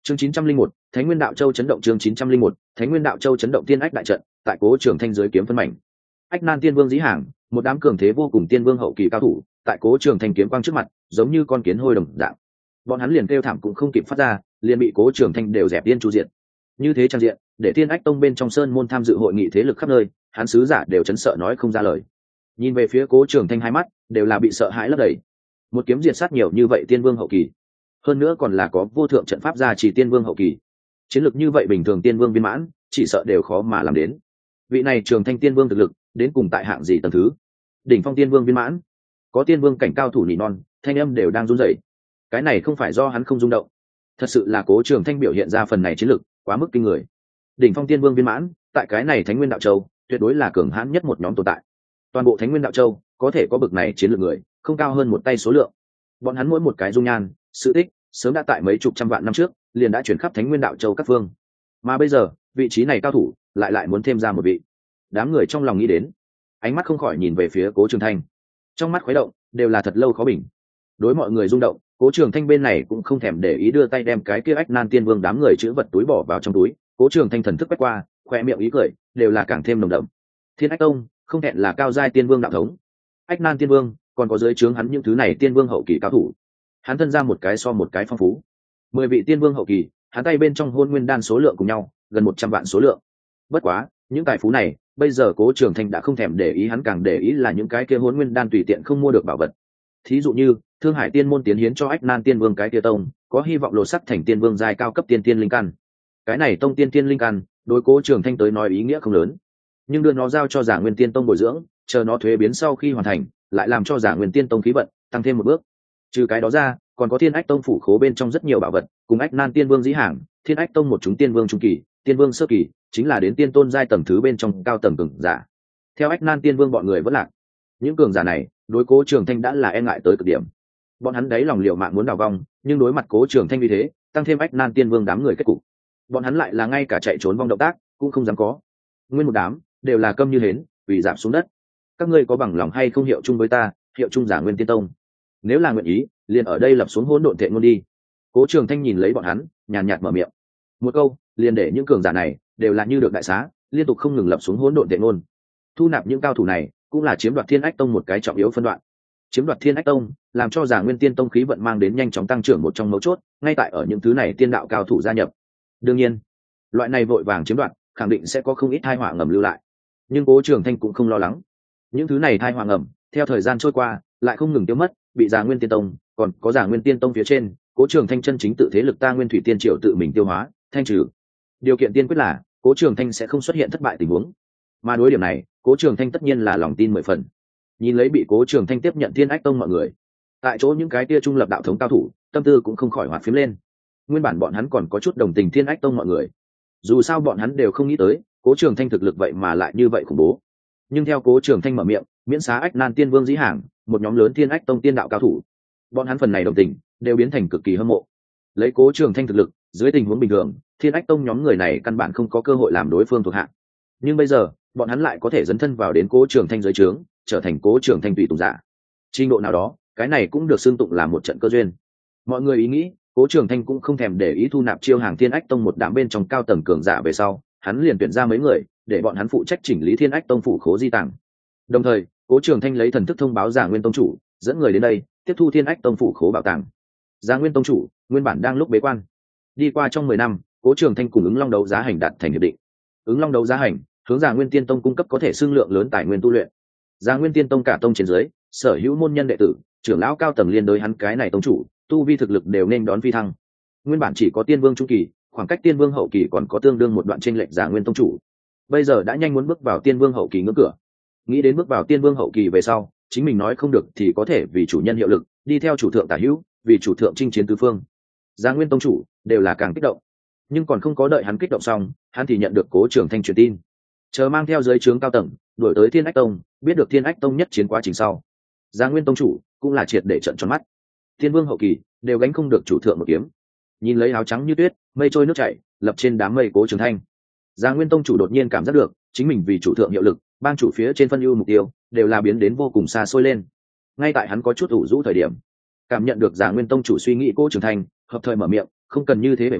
Speaker 1: Chương chín trăm linh một, Thánh Nguyên Đạo Châu chấn động. Chương chín trăm linh một, Thánh Nguyên Đạo Châu chấn động. Tiên ách đại trận, tại Cố Trường Thanh dưới kiếm phân mảnh. Ách Nan Tiên Vương dĩ hàng, một đám cường thế vô cùng tiên vương hậu kỳ cao thủ, tại Cố Trường Thanh kiếm quang trước mặt, giống như con kiến hôi đồng dạng. Bọn hắn liền kêu thảm cũng không kịp phát ra, liền bị Cố Trường Thanh đều dẹp tiên chu diện. Như thế trang diện, để Tiên Ách Tông bên trong sơn môn tham dự hội nghị thế lực khắp nơi, hắn sứ giả đều chấn sợ nói không ra lời. Nhìn về phía Cố Trường Thanh hai mắt, đều là bị sợ hãi lấp đầy. Một kiếm diệt sát nhiều như vậy tiên vương hậu kỳ, hơn nữa còn là có vô thượng trận pháp gia trì tiên vương hậu kỳ, chiến lược như vậy bình thường tiên vương viên mãn chỉ sợ đều khó mà làm đến. Vị này Trường Thanh tiên vương thực lực đến cùng tại hạng gì tầng thứ? Đỉnh phong tiên vương viên mãn, có tiên vương cảnh cao thủ nỉ non, thanh âm đều đang run rẩy. Cái này không phải do hắn không rung động, thật sự là Cố Trường Thanh biểu hiện ra phần này chiến lược quá mức kinh người. Đỉnh phong tiên vương viên mãn, tại cái này Thánh Nguyên Đạo Châu tuyệt đối là cường hãn nhất một nhóm tồn tại. Toàn bộ Thánh Nguyên Đạo Châu có thể có bực này chiến lược người, không cao hơn một tay số lượng. Bọn hắn mỗi một cái dung nhan, sự tích, sớm đã tại mấy chục trăm vạn năm trước liền đã chuyển khắp Thánh Nguyên Đạo Châu các phương, mà bây giờ vị trí này cao thủ lại lại muốn thêm ra một vị. Đám người trong lòng nghĩ đến, ánh mắt không khỏi nhìn về phía Cố Trường Thanh, trong mắt khuấy động đều là thật lâu khó bình. Đối mọi người rung động, Cố Trường Thanh bên này cũng không thèm để ý, đưa tay đem cái kia Ách Nan Tiên Vương đám người chữ vật túi bỏ vào trong túi. Cố Trường Thanh thần thức quét qua, khoe miệng ý cười đều là càng thêm nồng đậm. Thiên Ách Tông không hẹn là cao giai tiên vương đạo thống, Ách Nan Tiên Vương còn có dưới trướng hắn những thứ này tiên vương hậu kỳ cao thủ, hắn thân ra một cái so một cái phong phú. Mười vị tiên vương hậu kỳ, hắn tay bên trong hôn nguyên đan số lượng cùng nhau gần một trăm vạn số lượng. Bất quá những tài phú này bây giờ Cố Trường Thanh đã không thèm để ý, hắn càng để ý là những cái kia hôn nguyên đan tùy tiện không mua được bảo vật. Thí dụ như Thương Hải Tiên môn tiến hiến cho Ách Nan Tiên Vương cái kia tông, có hy vọng lột sắc thành tiên vương giai cao cấp tiên tiên linh căn. Cái này tông tiên tiên linh căn, đối Cố Trường Thanh tới nói ý nghĩa không lớn, nhưng đưa nó giao cho Giả Nguyên Tiên Tông bồi dưỡng, chờ nó thuế biến sau khi hoàn thành, lại làm cho Giả Nguyên Tiên Tông khí vận tăng thêm một bước. Trừ cái đó ra, còn có Thiên Ách Tông phủ khố bên trong rất nhiều bảo vật, cùng Ách Nan Tiên Vương dĩ hàng, Thiên Ách Tông một chúng tiên vương trung kỳ, tiên vương sơ kỳ, chính là đến tiên tôn giai tầng thứ bên trong cao tầng cường giả. Theo Ách Nan Tiên Vương bọn người vẫn lạc, những cường giả này đối Cố Trường Thanh đã là e ngại tới cực điểm. Bọn hắn đấy lòng liều mạng muốn đào vong, nhưng đối mặt Cố Trường Thanh như thế, tăng thêm Ách Nan Tiên Vương đám người kết cục, bọn hắn lại là ngay cả chạy trốn vong động tác cũng không dám có. Nguyên một đám đều là câm như hến, quỳ rạp xuống đất. Các ngươi có bằng lòng hay không hiệu chung với ta, hiệu chung Giả Nguyên Tiên Tông? Nếu là nguyện ý, liền ở đây lập xuống hỗn độn thệ ngôn đi. Cố Trường Thanh nhìn lấy bọn hắn, nhàn nhạt mở miệng. Một câu, liền để những cường giả này đều là như được đại xá, liên tục không ngừng lập xuống hỗn độn thệ ngôn. Thu nạp những cao thủ này, cũng là chiếm đoạt Thiên Ách Tông một cái trọng yếu phân đoạn. Chiếm đoạt Thiên Ách Tông, làm cho Giả Nguyên Tiên Tông khí vận mang đến nhanh chóng tăng trưởng một trong mấu chốt, ngay tại ở những thứ này tiên đạo cao thủ gia nhập. Đương nhiên, loại này vội vàng chiếm đoạt, khẳng định sẽ có không ít tai họa ngầm lưu lại. Nhưng Cố Trường Thanh cũng không lo lắng. Những thứ này tai họa ngầm, theo thời gian trôi qua, lại không ngừng tiêu mất, bị Giả Nguyên Tiên Tông, còn có Giả Nguyên Tiên Tông phía trên, Cố Trường Thanh chân chính tự thế lực ta Nguyên Thủy Tiên Triều tự mình tiêu hóa, thanh trừ. Điều kiện tiên quyết là Cố Trường Thanh sẽ không xuất hiện thất bại tình huống. Mà đối điểm này, Cố Trường Thanh tất nhiên là lòng tin mười phần. Nhìn lấy bị Cố Trường Thanh tiếp nhận Thiên Ách Tông mọi người, tại chỗ những cái tia trung lập đạo thống cao thủ, tâm tư cũng không khỏi hoạt phím lên. Nguyên bản bọn hắn còn có chút đồng tình Thiên Ách Tông mọi người. Dù sao bọn hắn đều không nghĩ tới, Cố Trường Thanh thực lực vậy mà lại như vậy khủng bố. Nhưng theo Cố Trường Thanh mở miệng, miễn xá Ách Nan Tiên Vương dĩ hàng, một nhóm lớn Thiên Ách Tông tiên đạo cao thủ, bọn hắn phần này đồng tình đều biến thành cực kỳ hâm mộ. Lấy Cố Trường Thanh thực lực, dưới tình huống bình thường, Thiên Ách Tông nhóm người này căn bản không có cơ hội làm đối phương thuộc hạ. Nhưng bây giờ, bọn hắn lại có thể dấn thân vào đến Cố Trường Thanh dưới trướng, trở thành Cố Trường Thanh tùy tùng giả. Trình độ nào đó, cái này cũng được xưng tụng là một trận cơ duyên. Mọi người ý nghĩ, Cố Trường Thanh cũng không thèm để ý thu nạp chiêu hàng Thiên Ách Tông một đám bên trong cao tầng cường giả về sau, hắn liền tuyển ra mấy người, để bọn hắn phụ trách chỉnh lý Thiên Ách Tông phủ khố di tàng. Đồng thời, Cố Trường Thanh lấy thần thức thông báo Giả Nguyên Tông chủ, dẫn người đến đây, tiếp thu Thiên Ách Tông phủ khố bảo tàng. Giả Nguyên Tông chủ, nguyên bản đang lúc bế quan. Đi qua trong mười năm, Cố Trường Thanh cùng ứng Long đấu giá hành đạt thành hiệp định. Ứng Long đấu giá hành, hướng Giả Nguyên Tiên Tông cung cấp có thể xương lượng lớn tài nguyên tu luyện. Giả Nguyên Tiên Tông cả tông trên dưới, sở hữu môn nhân đệ tử, trưởng lão cao tầng liên đối hắn cái này tông chủ, tu vi thực lực đều nên đón phi thăng. Nguyên bản chỉ có tiên vương trung kỳ, khoảng cách tiên vương hậu kỳ còn có tương đương một đoạn chênh lệch Giả Nguyên Tông chủ. Bây giờ đã nhanh muốn bước vào tiên vương hậu kỳ ngưỡng cửa. Nghĩ đến bước vào tiên vương hậu kỳ về sau, chính mình nói không được thì có thể vì chủ nhân hiệu lực, đi theo chủ thượng tả hữu, vì chủ thượng chinh chiến tứ phương. Giả Nguyên Tông chủ đều là càng kích động. Nhưng còn không có đợi hắn kích động xong, hắn thì nhận được Cố Trường Thanh truyền tin, chờ mang theo dưới trướng cao tầng đuổi tới Thiên Ách Tông, biết được Thiên Ách Tông nhất chiến quá trình sau, Giả Nguyên Tông chủ cũng là triệt để trợn tròn mắt. Tiên vương hậu kỳ đều gánh không được chủ thượng một kiếm. Nhìn lấy áo trắng như tuyết, mây trôi nước chảy, lập trên đám mây Cố Trường Thanh, Giả Nguyên Tông chủ đột nhiên cảm giác được chính mình vì chủ thượng hiệu lực, bang chủ phía trên phân ưu mục tiêu đều là biến đến vô cùng xa xôi lên. Ngay tại hắn có chút ủ rũ thời điểm, cảm nhận được Giả Nguyên Tông chủ suy nghĩ Cố Trường Thanh, hợp thời mở miệng, không cần như thế bề ngoài,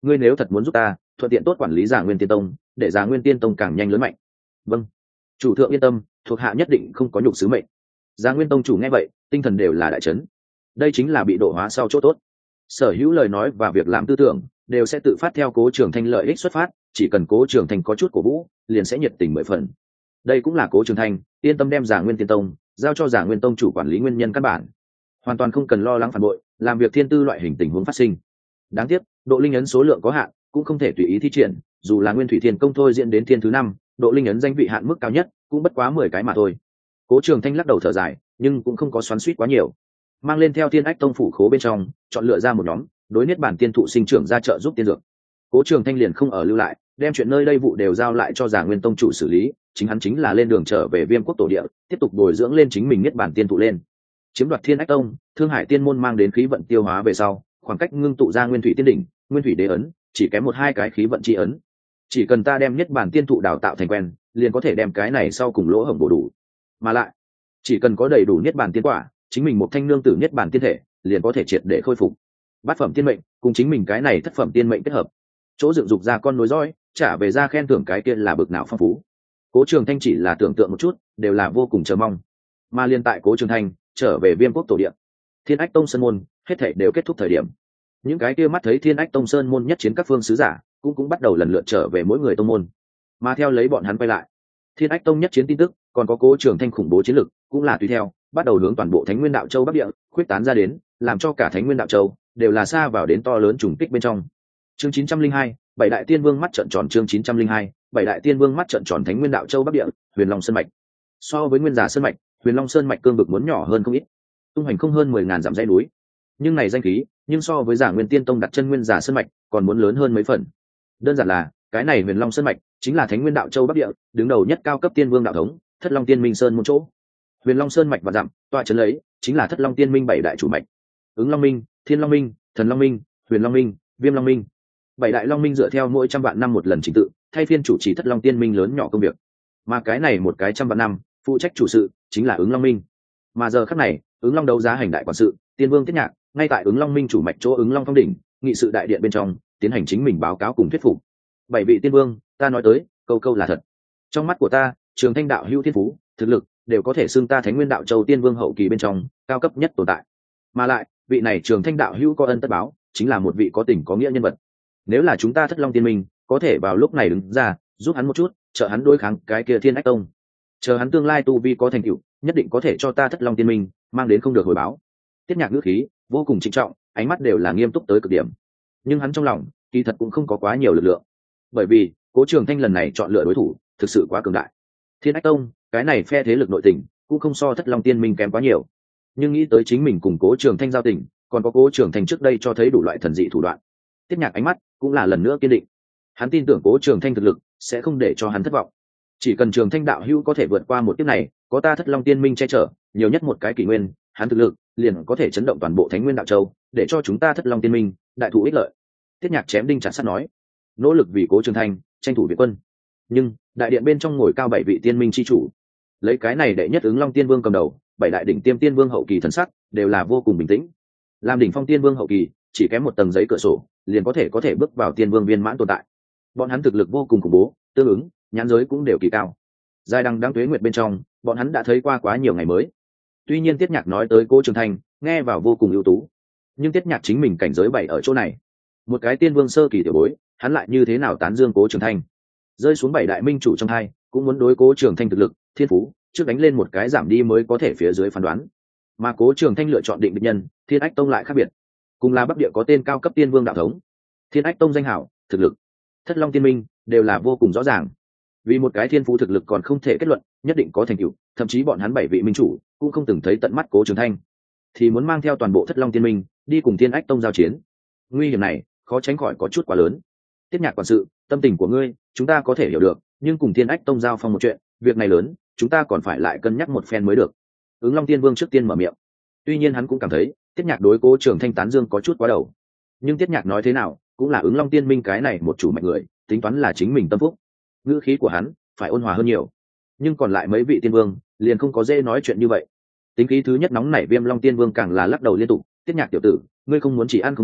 Speaker 1: ngươi nếu thật muốn giúp ta thuận tiện tốt quản lý Già Nguyên Tiên Tông, để Già Nguyên Tiên Tông càng nhanh lớn mạnh. Vâng, chủ thượng yên tâm, thuộc hạ nhất định không có nhục sứ mệnh. Già Nguyên Tông chủ nghe vậy tinh thần đều là đại chấn. Đây chính là bị độ hóa sau chỗ tốt. Sở hữu lời nói và việc làm tư tưởng đều sẽ tự phát theo Cố Trường Thanh lợi ích xuất phát, chỉ cần Cố Trường Thanh có chút cổ vũ liền sẽ nhiệt tình mười phần. Đây cũng là Cố Trường Thanh yên tâm đem Già Nguyên Tiên Tông giao cho Già Nguyên Tông chủ quản lý nguyên nhân căn bản, hoàn toàn không cần lo lắng phản bội, làm việc thiên tư loại hình tình huống phát sinh. Đáng tiếc độ linh ấn số lượng có hạn, cũng không thể tùy ý thi triển, dù là Nguyên Thủy Thiên Công thôi diễn đến thiên thứ năm, độ linh ấn danh vị hạn mức cao nhất cũng bất quá mười cái mà thôi. Cố Trường Thanh lắc đầu thở dài, nhưng cũng không có xoắn xuýt quá nhiều, mang lên theo Thiên Ách Tông phủ khố bên trong, chọn lựa ra một nhóm đối niết bản tiên thụ sinh trưởng ra trợ giúp tiên dược. Cố Trường Thanh liền không ở lưu lại, đem chuyện nơi đây vụ đều giao lại cho Già Nguyên Tông chủ xử lý, chính hắn chính là lên đường trở về Viêm Quốc tổ địa, tiếp tục bồi dưỡng lên chính mình niết bản tiên thụ lên. Chiếm đoạt Thiên Ách Tông, Thương Hải Tiên môn mang đến khí vận tiêu hóa về sau, khoảng cách ngưng tụ ra Nguyên Thủy Tiên đỉnh, Nguyên Thủy Đế ấn, chỉ kém một hai cái khí vận chi ấn. Chỉ cần ta đem niết bản tiên thụ đào tạo thành quen, liền có thể đem cái này sau cùng lỗ hổng bổ đủ. Mà lại, chỉ cần có đầy đủ niết bản tiên quả, chính mình một thanh nương tử niết bản tiên thể, liền có thể triệt để khôi phục. Bát phẩm tiên mệnh, cùng chính mình cái này thất phẩm tiên mệnh kết hợp, chỗ dựng dục ra con nối dõi, trả về ra khen thưởng cái kia là bực nào phong phú. Cố Trường Thanh chỉ là tưởng tượng một chút, đều là vô cùng chờ mong. Mà liên tại Cố Trường Thanh trở về Viêm Quốc tổ địa, Thiên Ách Tông sơn môn hết thảy đều kết thúc thời điểm, những cái kia mắt thấy Thiên Ách Tông sơn môn nhất chiến các phương sứ giả cũng cũng bắt đầu lần lượt trở về mỗi người tông môn. Mà theo lấy bọn hắn quay lại, Thiên Ách Tông nhất chiến tin tức, còn có Cố Trường Thanh khủng bố chiến lực, cũng là tùy theo bắt đầu hướng toàn bộ Thánh Nguyên Đạo Châu Bắc Địa khuyết tán ra đến, làm cho cả Thánh Nguyên Đạo Châu đều là xa vào đến to lớn trùng kích bên trong. Chương chín trăm linh hai, bảy đại tiên vương mắt trợn tròn. Chương chín trăm linh hai, bảy đại tiên vương mắt trợn tròn. Thánh Nguyên Đạo Châu Bắc Địa, Huyền Long Sơn mạch. So với Nguyên Giả Sơn mạch, Huyền Long Sơn mạch cương vực muốn nhỏ hơn không ít, tung hành không hơn mười ngàn dặm dãy núi, nhưng này danh khí, nhưng so với Giả Nguyên Tiên Tông đặt chân Nguyên Giả Sơn mạch còn muốn lớn hơn mấy phần. Đơn giản là, cái này Huyền Long Sơn mạch chính là Thánh Nguyên Đạo Châu Bắc Địa, đứng đầu nhất cao cấp tiên vương đạo thống, Thất Long Tiên Minh Sơn một chỗ. Huyền Long Sơn mạch và dặm, tọa trấn lấy chính là Thất Long Tiên Minh bảy đại chủ mạch. Ứng Long Minh, Thiên Long Minh, Thần Long Minh, Huyền Long Minh, Viêm Long Minh. Bảy đại Long Minh dựa theo mỗi trăm vạn năm một lần trình tự, thay phiên chủ trì Thất Long Tiên Minh lớn nhỏ công việc. Mà cái này một cái trăm vạn năm, phụ trách chủ sự chính là Ứng Long Minh. Mà giờ khắc này, Ứng Long đấu giá hành đại quản sự, Tiên Vương Tiết Nhạc, ngay tại Ứng Long Minh chủ mạch chỗ Ứng Long Phong đỉnh, nghị sự đại điện bên trong, tiến hành chính mình báo cáo cùng thuyết phục. Bảy vị tiên vương, ta nói tới, câu câu là thật. Trong mắt của ta, Trường Thanh đạo hữu thiên phú, thực lực đều có thể xưng ta Thánh Nguyên Đạo Châu Tiên Vương hậu kỳ bên trong cao cấp nhất tồn tại. Mà lại, vị này Trường Thanh đạo hữu có ân tất báo, chính là một vị có tình có nghĩa nhân vật. Nếu là chúng ta Thất Long Tiên Minh, có thể vào lúc này đứng ra, giúp hắn một chút, trợ hắn đối kháng cái kia Thiên Ách Tông. Chờ hắn tương lai tu vi có thành tựu, nhất định có thể cho ta Thất Long Tiên Minh mang đến không được hồi báo. Tiết Nhạc ngữ khí vô cùng trịnh trọng, ánh mắt đều là nghiêm túc tới cực điểm. Nhưng hắn trong lòng, kỳ thật cũng không có quá nhiều lực lượng. Bởi vì, Cố Trường Thanh lần này chọn lựa đối thủ, thực sự quá cường đại. Thiên Ách Tông, cái này phe thế lực nội tình, cũng không so Thất Long Tiên Minh kém quá nhiều. Nhưng nghĩ tới chính mình cùng Cố Trường Thanh giao tình, còn có Cố Trường Thanh trước đây cho thấy đủ loại thần dị thủ đoạn. Tiết Nhạc ánh mắt cũng là lần nữa kiên định. Hắn tin tưởng Cố Trường Thanh thực lực sẽ không để cho hắn thất vọng. Chỉ cần Trường Thanh đạo hữu có thể vượt qua một kiếp này, có ta Thất Long Tiên Minh che chở, nhiều nhất một cái kỷ nguyên, hắn thực lực liền có thể chấn động toàn bộ Thánh Nguyên Đạo Châu, để cho chúng ta Thất Long Tiên Minh đại thụ ích lợi. Tiết Nhạc chém đinh chặt sắt nói, nỗ lực vì Cố Trường Thanh tranh thủ Việt quân. Nhưng đại điện bên trong ngồi cao bảy vị tiên minh chi chủ, lấy cái này đệ nhất Ứng Long Tiên Vương cầm đầu, bảy đại đỉnh tiêm tiên vương hậu kỳ thần sắc đều là vô cùng bình tĩnh. Làm đỉnh phong tiên vương hậu kỳ, chỉ kém một tầng giấy cửa sổ, liền có thể có thể bước vào tiên vương viên mãn tồn tại. Bọn hắn thực lực vô cùng khủng bố, tương ứng nhãn giới cũng đều kỳ cao. Giai đăng đáng tuế nguyệt bên trong, bọn hắn đã thấy qua quá nhiều ngày mới. Tuy nhiên Tiết Nhạc nói tới Cố Trường Thanh, nghe vào vô cùng ưu tú, nhưng Tiết Nhạc chính mình cảnh giới bảy ở chỗ này, một cái tiên vương sơ kỳ tiểu bối, hắn lại như thế nào tán dương Cố Trường Thanh? Rơi xuống bảy đại minh chủ trong hai, cũng muốn đối Cố Trường Thanh thực lực, thiên phú, trước đánh lên một cái giảm đi mới có thể phía dưới phán đoán. Mà Cố Trường Thanh lựa chọn định địch nhân, Thiên Ách Tông lại khác biệt. Cùng là Bắc Địa có tên cao cấp tiên vương đạo thống, Thiên Ách Tông danh hảo, thực lực, Thất Long Tiên Minh đều là vô cùng rõ ràng. Vì một cái thiên phú thực lực còn không thể kết luận, nhất định có thành tựu, thậm chí bọn hắn bảy vị minh chủ cũng không từng thấy tận mắt Cố Trường Thanh, thì muốn mang theo toàn bộ Thất Long Tiên Minh đi cùng Thiên Ách Tông giao chiến. Nguy hiểm này, khó tránh khỏi có chút quá lớn. Tiết Nhạc quản sự, tâm tình của ngươi, chúng ta có thể hiểu được, nhưng cùng Thiên Ách Tông giao phong một chuyện, việc này lớn, chúng ta còn phải lại cân nhắc một phen mới được. Ứng Long Tiên Vương trước tiên mở miệng. Tuy nhiên hắn cũng cảm thấy, Tiết Nhạc đối Cố Trường Thanh tán dương có chút quá đầu. Nhưng Tiết Nhạc nói thế nào, cũng là Ứng Long Tiên Minh cái này một chủ mạch người, tính toán là chính mình tâm phúc. Ngữ khí của hắn phải ôn hòa hơn nhiều. Nhưng còn lại mấy vị tiên vương, liền không có dễ nói chuyện như vậy. Tính khí thứ nhất nóng nảy Viêm Long Tiên Vương càng là lắc đầu liên tục, Tiết Nhạc tiểu tử, ngươi không muốn chỉ ăn không nói,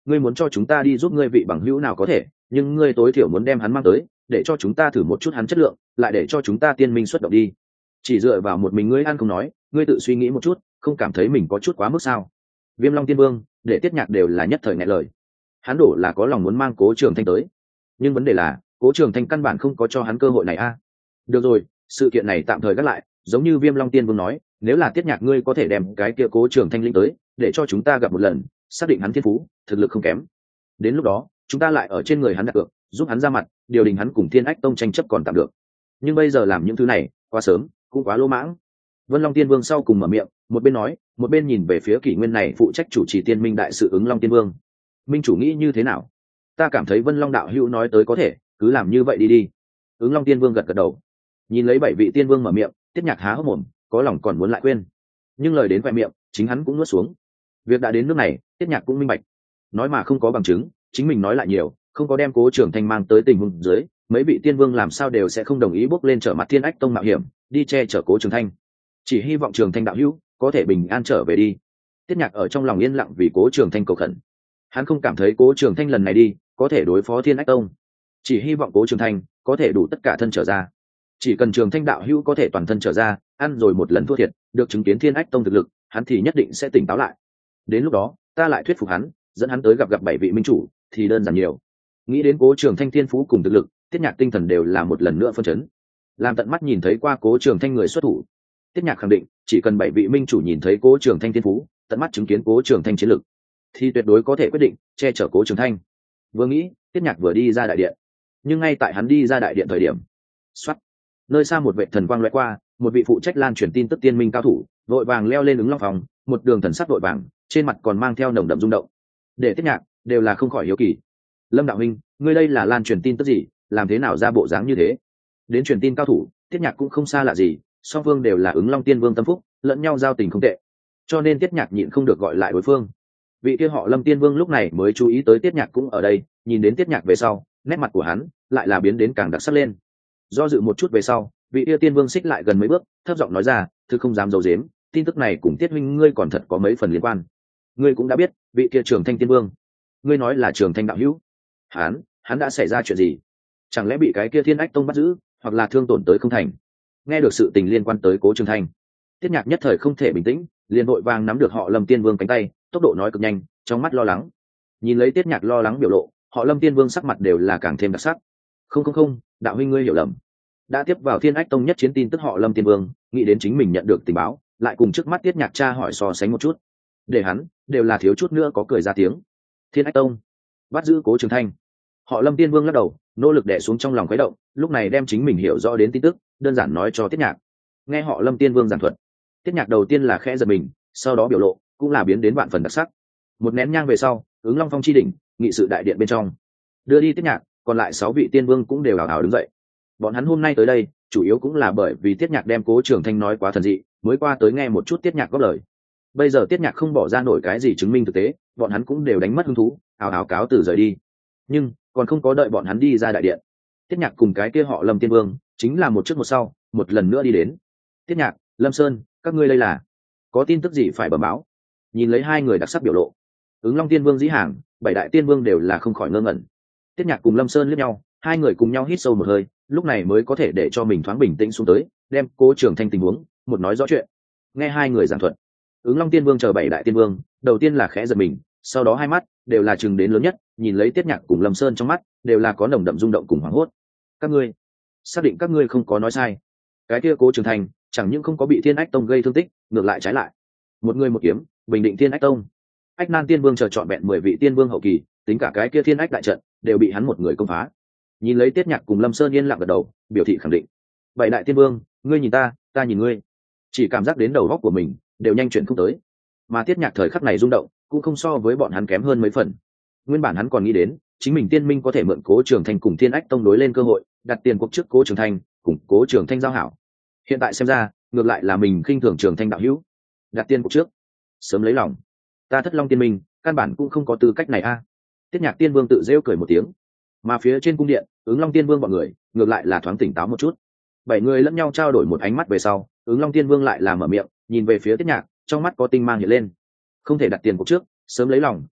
Speaker 1: ngươi muốn cho chúng ta đi giúp ngươi vị bằng hữu nào có thể, nhưng ngươi tối thiểu muốn đem hắn mang tới, để cho chúng ta thử một chút hắn chất lượng, lại để cho chúng ta tiên minh xuất động đi. Chỉ dựa vào một mình ngươi ăn không nói, ngươi tự suy nghĩ một chút, không cảm thấy mình có chút quá mức sao? Viêm Long Tiên Vương để Tiết Nhạc đều là nhất thời nghẹn lời. Hắn đổ là có lòng muốn mang Cố Trường Thanh tới, nhưng vấn đề là Cố Trường Thanh căn bản không có cho hắn cơ hội này a. Được rồi, sự kiện này tạm thời gác lại, giống như Viêm Long Tiên Vương nói, nếu là Tiết Nhạc ngươi có thể đem cái kia Cố Trường Thanh lĩnh tới, để cho chúng ta gặp một lần, xác định hắn thiên phú, thực lực không kém. Đến lúc đó, chúng ta lại ở trên người hắn đặt cược, giúp hắn ra mặt, điều đình hắn cùng Thiên Ách Tông tranh chấp còn tạm được. Nhưng bây giờ làm những thứ này, quá sớm, cũng quá lỗ mãng. Vân Long Tiên Vương sau cùng mở miệng, một bên nói, một bên nhìn về phía kỷ nguyên này phụ trách chủ trì Tiên Minh đại sự Ứng Long Tiên Vương. Minh chủ nghĩ như thế nào? Ta cảm thấy Vân Long đạo hữu nói tới có thể, cứ làm như vậy đi đi. Ứng Long Tiên Vương gật gật đầu. Nhìn lấy bảy vị tiên vương mở miệng, Tiết Nhạc há hốc mồm, có lòng còn muốn lại quên, nhưng lời đến khoe miệng, chính hắn cũng nuốt xuống. Việc đã đến nước này, Tiết Nhạc cũng minh bạch. Nói mà không có bằng chứng, chính mình nói lại nhiều, không có đem Cố Trường Thanh mang tới tình huống dưới, mấy vị tiên vương làm sao đều sẽ không đồng ý bước lên trở mặt Thiên Ách Tông mạo hiểm, đi che chở Cố Trường Thanh. Chỉ hy vọng Trường Thanh đạo hữu có thể bình an trở về đi. Tiết Nhạc ở trong lòng yên lặng vì Cố Trường Thanh cầu khẩn. Hắn không cảm thấy Cố Trường Thanh lần này đi có thể đối phó Thiên Ách Tông, chỉ hy vọng Cố Trường Thanh có thể đủ tất cả thân trở ra. Chỉ cần Trường Thanh đạo hữu có thể toàn thân trở ra, ăn rồi một lần thua thiệt, được chứng kiến Thiên Ách Tông thực lực, hắn thì nhất định sẽ tỉnh táo lại. Đến lúc đó, ta lại thuyết phục hắn, dẫn hắn tới gặp gặp bảy vị minh chủ, thì đơn giản nhiều. Nghĩ đến Cố Trường Thanh thiên phú cùng thực lực, Tiết Nhạc tinh thần đều là một lần nữa phân chấn. Làm tận mắt nhìn thấy qua Cố Trường Thanh người xuất thủ, Tiết Nhạc khẳng định, chỉ cần bảy vị minh chủ nhìn thấy Cố Trường Thanh thiên phú, tận mắt chứng kiến Cố Trường Thanh chiến lực, thì tuyệt đối có thể quyết định che chở Cố Trường Thanh. Vừa nghĩ, Tiết Nhạc vừa đi ra đại điện, nhưng ngay tại hắn đi ra đại điện thời điểm, xoát, nơi xa một vệ thần quang lóe qua, một vị phụ trách lan truyền tin tức tiên minh cao thủ, vội vàng leo lên Ứng Long phòng, một đường thần sắc vội vàng, trên mặt còn mang theo nồng đậm rung động. Để Tiết Nhạc đều là không khỏi hiếu kỳ. Lâm đạo huynh, ngươi đây là lan truyền tin tức gì, làm thế nào ra bộ dáng như thế? Đến truyền tin cao thủ, Tiết Nhạc cũng không xa lạ gì, song phương đều là Ứng Long Tiên Vương tâm phúc, lẫn nhau giao tình không tệ, cho nên Tiết Nhạc nhịn không được gọi lại đối phương. Vị kia họ Lâm Tiên Vương lúc này mới chú ý tới Tiết Nhạc cũng ở đây, nhìn đến Tiết Nhạc về sau, nét mặt của hắn lại là biến đến càng đặc sắc lên. Do dự một chút về sau, vị kia Tiên Vương xích lại gần mấy bước, thấp giọng nói ra, "Thứ không dám giấu giếm, tin tức này cùng Tiết huynh ngươi còn thật có mấy phần liên quan. Ngươi cũng đã biết, vị kia Trường Thanh Tiên Vương, ngươi nói là Trường Thanh đạo hữu, hắn, hắn đã xảy ra chuyện gì? Chẳng lẽ bị cái kia Thiên Ách Tông bắt giữ, hoặc là thương tổn tới không thành?" Nghe được sự tình liên quan tới Cố Trường Thanh, Tiết Nhạc nhất thời không thể bình tĩnh, liền vội vàng nắm được họ Lâm Tiên Vương cánh tay, tốc độ nói cực nhanh, trong mắt lo lắng. Nhìn lấy Tiết Nhạc lo lắng biểu lộ, họ Lâm Tiên Vương sắc mặt đều là càng thêm đặc sắc. "Không không không, đạo huynh ngươi hiểu lầm." Đã tiếp vào Thiên Ách Tông nhất chiến tin tức họ Lâm Tiên Vương, nghĩ đến chính mình nhận được tình báo, lại cùng trước mắt Tiết Nhạc tra hỏi so sánh một chút, để hắn đều là thiếu chút nữa có cười ra tiếng. Thiên Ách Tông bắt giữ Cố Trường Thanh. Họ Lâm Tiên Vương lắc đầu, nỗ lực đè xuống trong lòng khuấy động, lúc này đem chính mình hiểu rõ đến tin tức, đơn giản nói cho Tiết Nhạc. Nghe họ Lâm Tiên Vương giảng thuật, Tiết Nhạc đầu tiên là khẽ giật mình, sau đó biểu lộ cũng là biến đến vạn phần đặc sắc. Một nén nhang về sau, Ứng Long Phong chi đỉnh, nghị sự đại điện bên trong, đưa đi Tiết Nhạc, còn lại sáu vị tiên vương cũng đều hào hào đứng dậy. Bọn hắn hôm nay tới đây, chủ yếu cũng là bởi vì Tiết Nhạc đem Cố Trường Thanh nói quá thần dị, mới qua tới nghe một chút Tiết Nhạc góp lời. Bây giờ Tiết Nhạc không bỏ ra nổi cái gì chứng minh thực tế, bọn hắn cũng đều đánh mất hứng thú, hào hào cáo từ rời đi. Nhưng còn không có đợi bọn hắn đi ra đại điện, Tiết Nhạc cùng cái kia họ Lâm Tiên Vương chính là một trước một sau, một lần nữa đi đến. "Tiết Nhạc, Lâm Sơn, các ngươi đây là có tin tức gì phải bẩm báo?" Nhìn lấy hai người đặc sắc biểu lộ, Ứng Long Tiên Vương dĩ hàng, bảy đại tiên vương đều là không khỏi ngơ ngẩn. Tiết Nhạc cùng Lâm Sơn liếc nhau, hai người cùng nhau hít sâu một hơi, lúc này mới có thể để cho mình thoáng bình tĩnh xuống tới, đem Cố Trường Thanh tình huống một nói rõ chuyện. Nghe hai người giảng thuật, Ứng Long Tiên Vương chờ bảy đại tiên vương, đầu tiên là khẽ giật mình, sau đó hai mắt đều là chừng đến lớn nhất, nhìn lấy Tiết Nhạc cùng Lâm Sơn trong mắt đều là có nồng đậm rung động cùng hoảng hốt. "Các ngươi xác định các ngươi không có nói sai? Cái kia Cố Trường Thanh chẳng những không có bị Thiên Ách Tông gây thương tích, ngược lại trái lại một người một kiếm bình định Thiên Ách Tông." Ách Nan Tiên Vương chờ chọn vẹn mười vị tiên vương hậu kỳ, tính cả cái kia Thiên Ách đại trận đều bị hắn một người công phá. Nhìn lấy Tiết Nhạc cùng Lâm Sơn yên lặng gật đầu, biểu thị khẳng định. "Bảy đại tiên vương, ngươi nhìn ta, ta nhìn ngươi." Chỉ cảm giác đến đầu óc của mình đều nhanh chuyển không tới. Mà Tiết Nhạc thời khắc này rung động, cũng không so với bọn hắn kém hơn mấy phần. Nguyên bản hắn còn nghĩ đến, chính mình tiên minh có thể mượn Cố Trường Thanh cùng Thiên Ách Tông đối lên cơ hội, đặt tiền cuộc trước Cố Trường Thanh, cùng Cố Trường Thanh giao hảo. Hiện tại xem ra, ngược lại là mình khinh thường Trường Thanh đạo hữu. Đặt tiền cuộc trước, sớm lấy lòng. Ta Thất Long tiên minh, căn bản cũng không có tư cách này a. Tiết Nhạc Tiên Vương tự rêu cười một tiếng. Mà phía trên cung điện, Ứng Long Tiên Vương bọn người, ngược lại là thoáng tỉnh táo một chút. Bảy người lẫn nhau trao đổi một ánh mắt về sau, Ứng Long Tiên Vương lại là mở miệng, nhìn về phía Tiết Nhạc, trong mắt có tinh mang hiện lên. Không thể đặt tiền cuộc trước, sớm lấy lòng,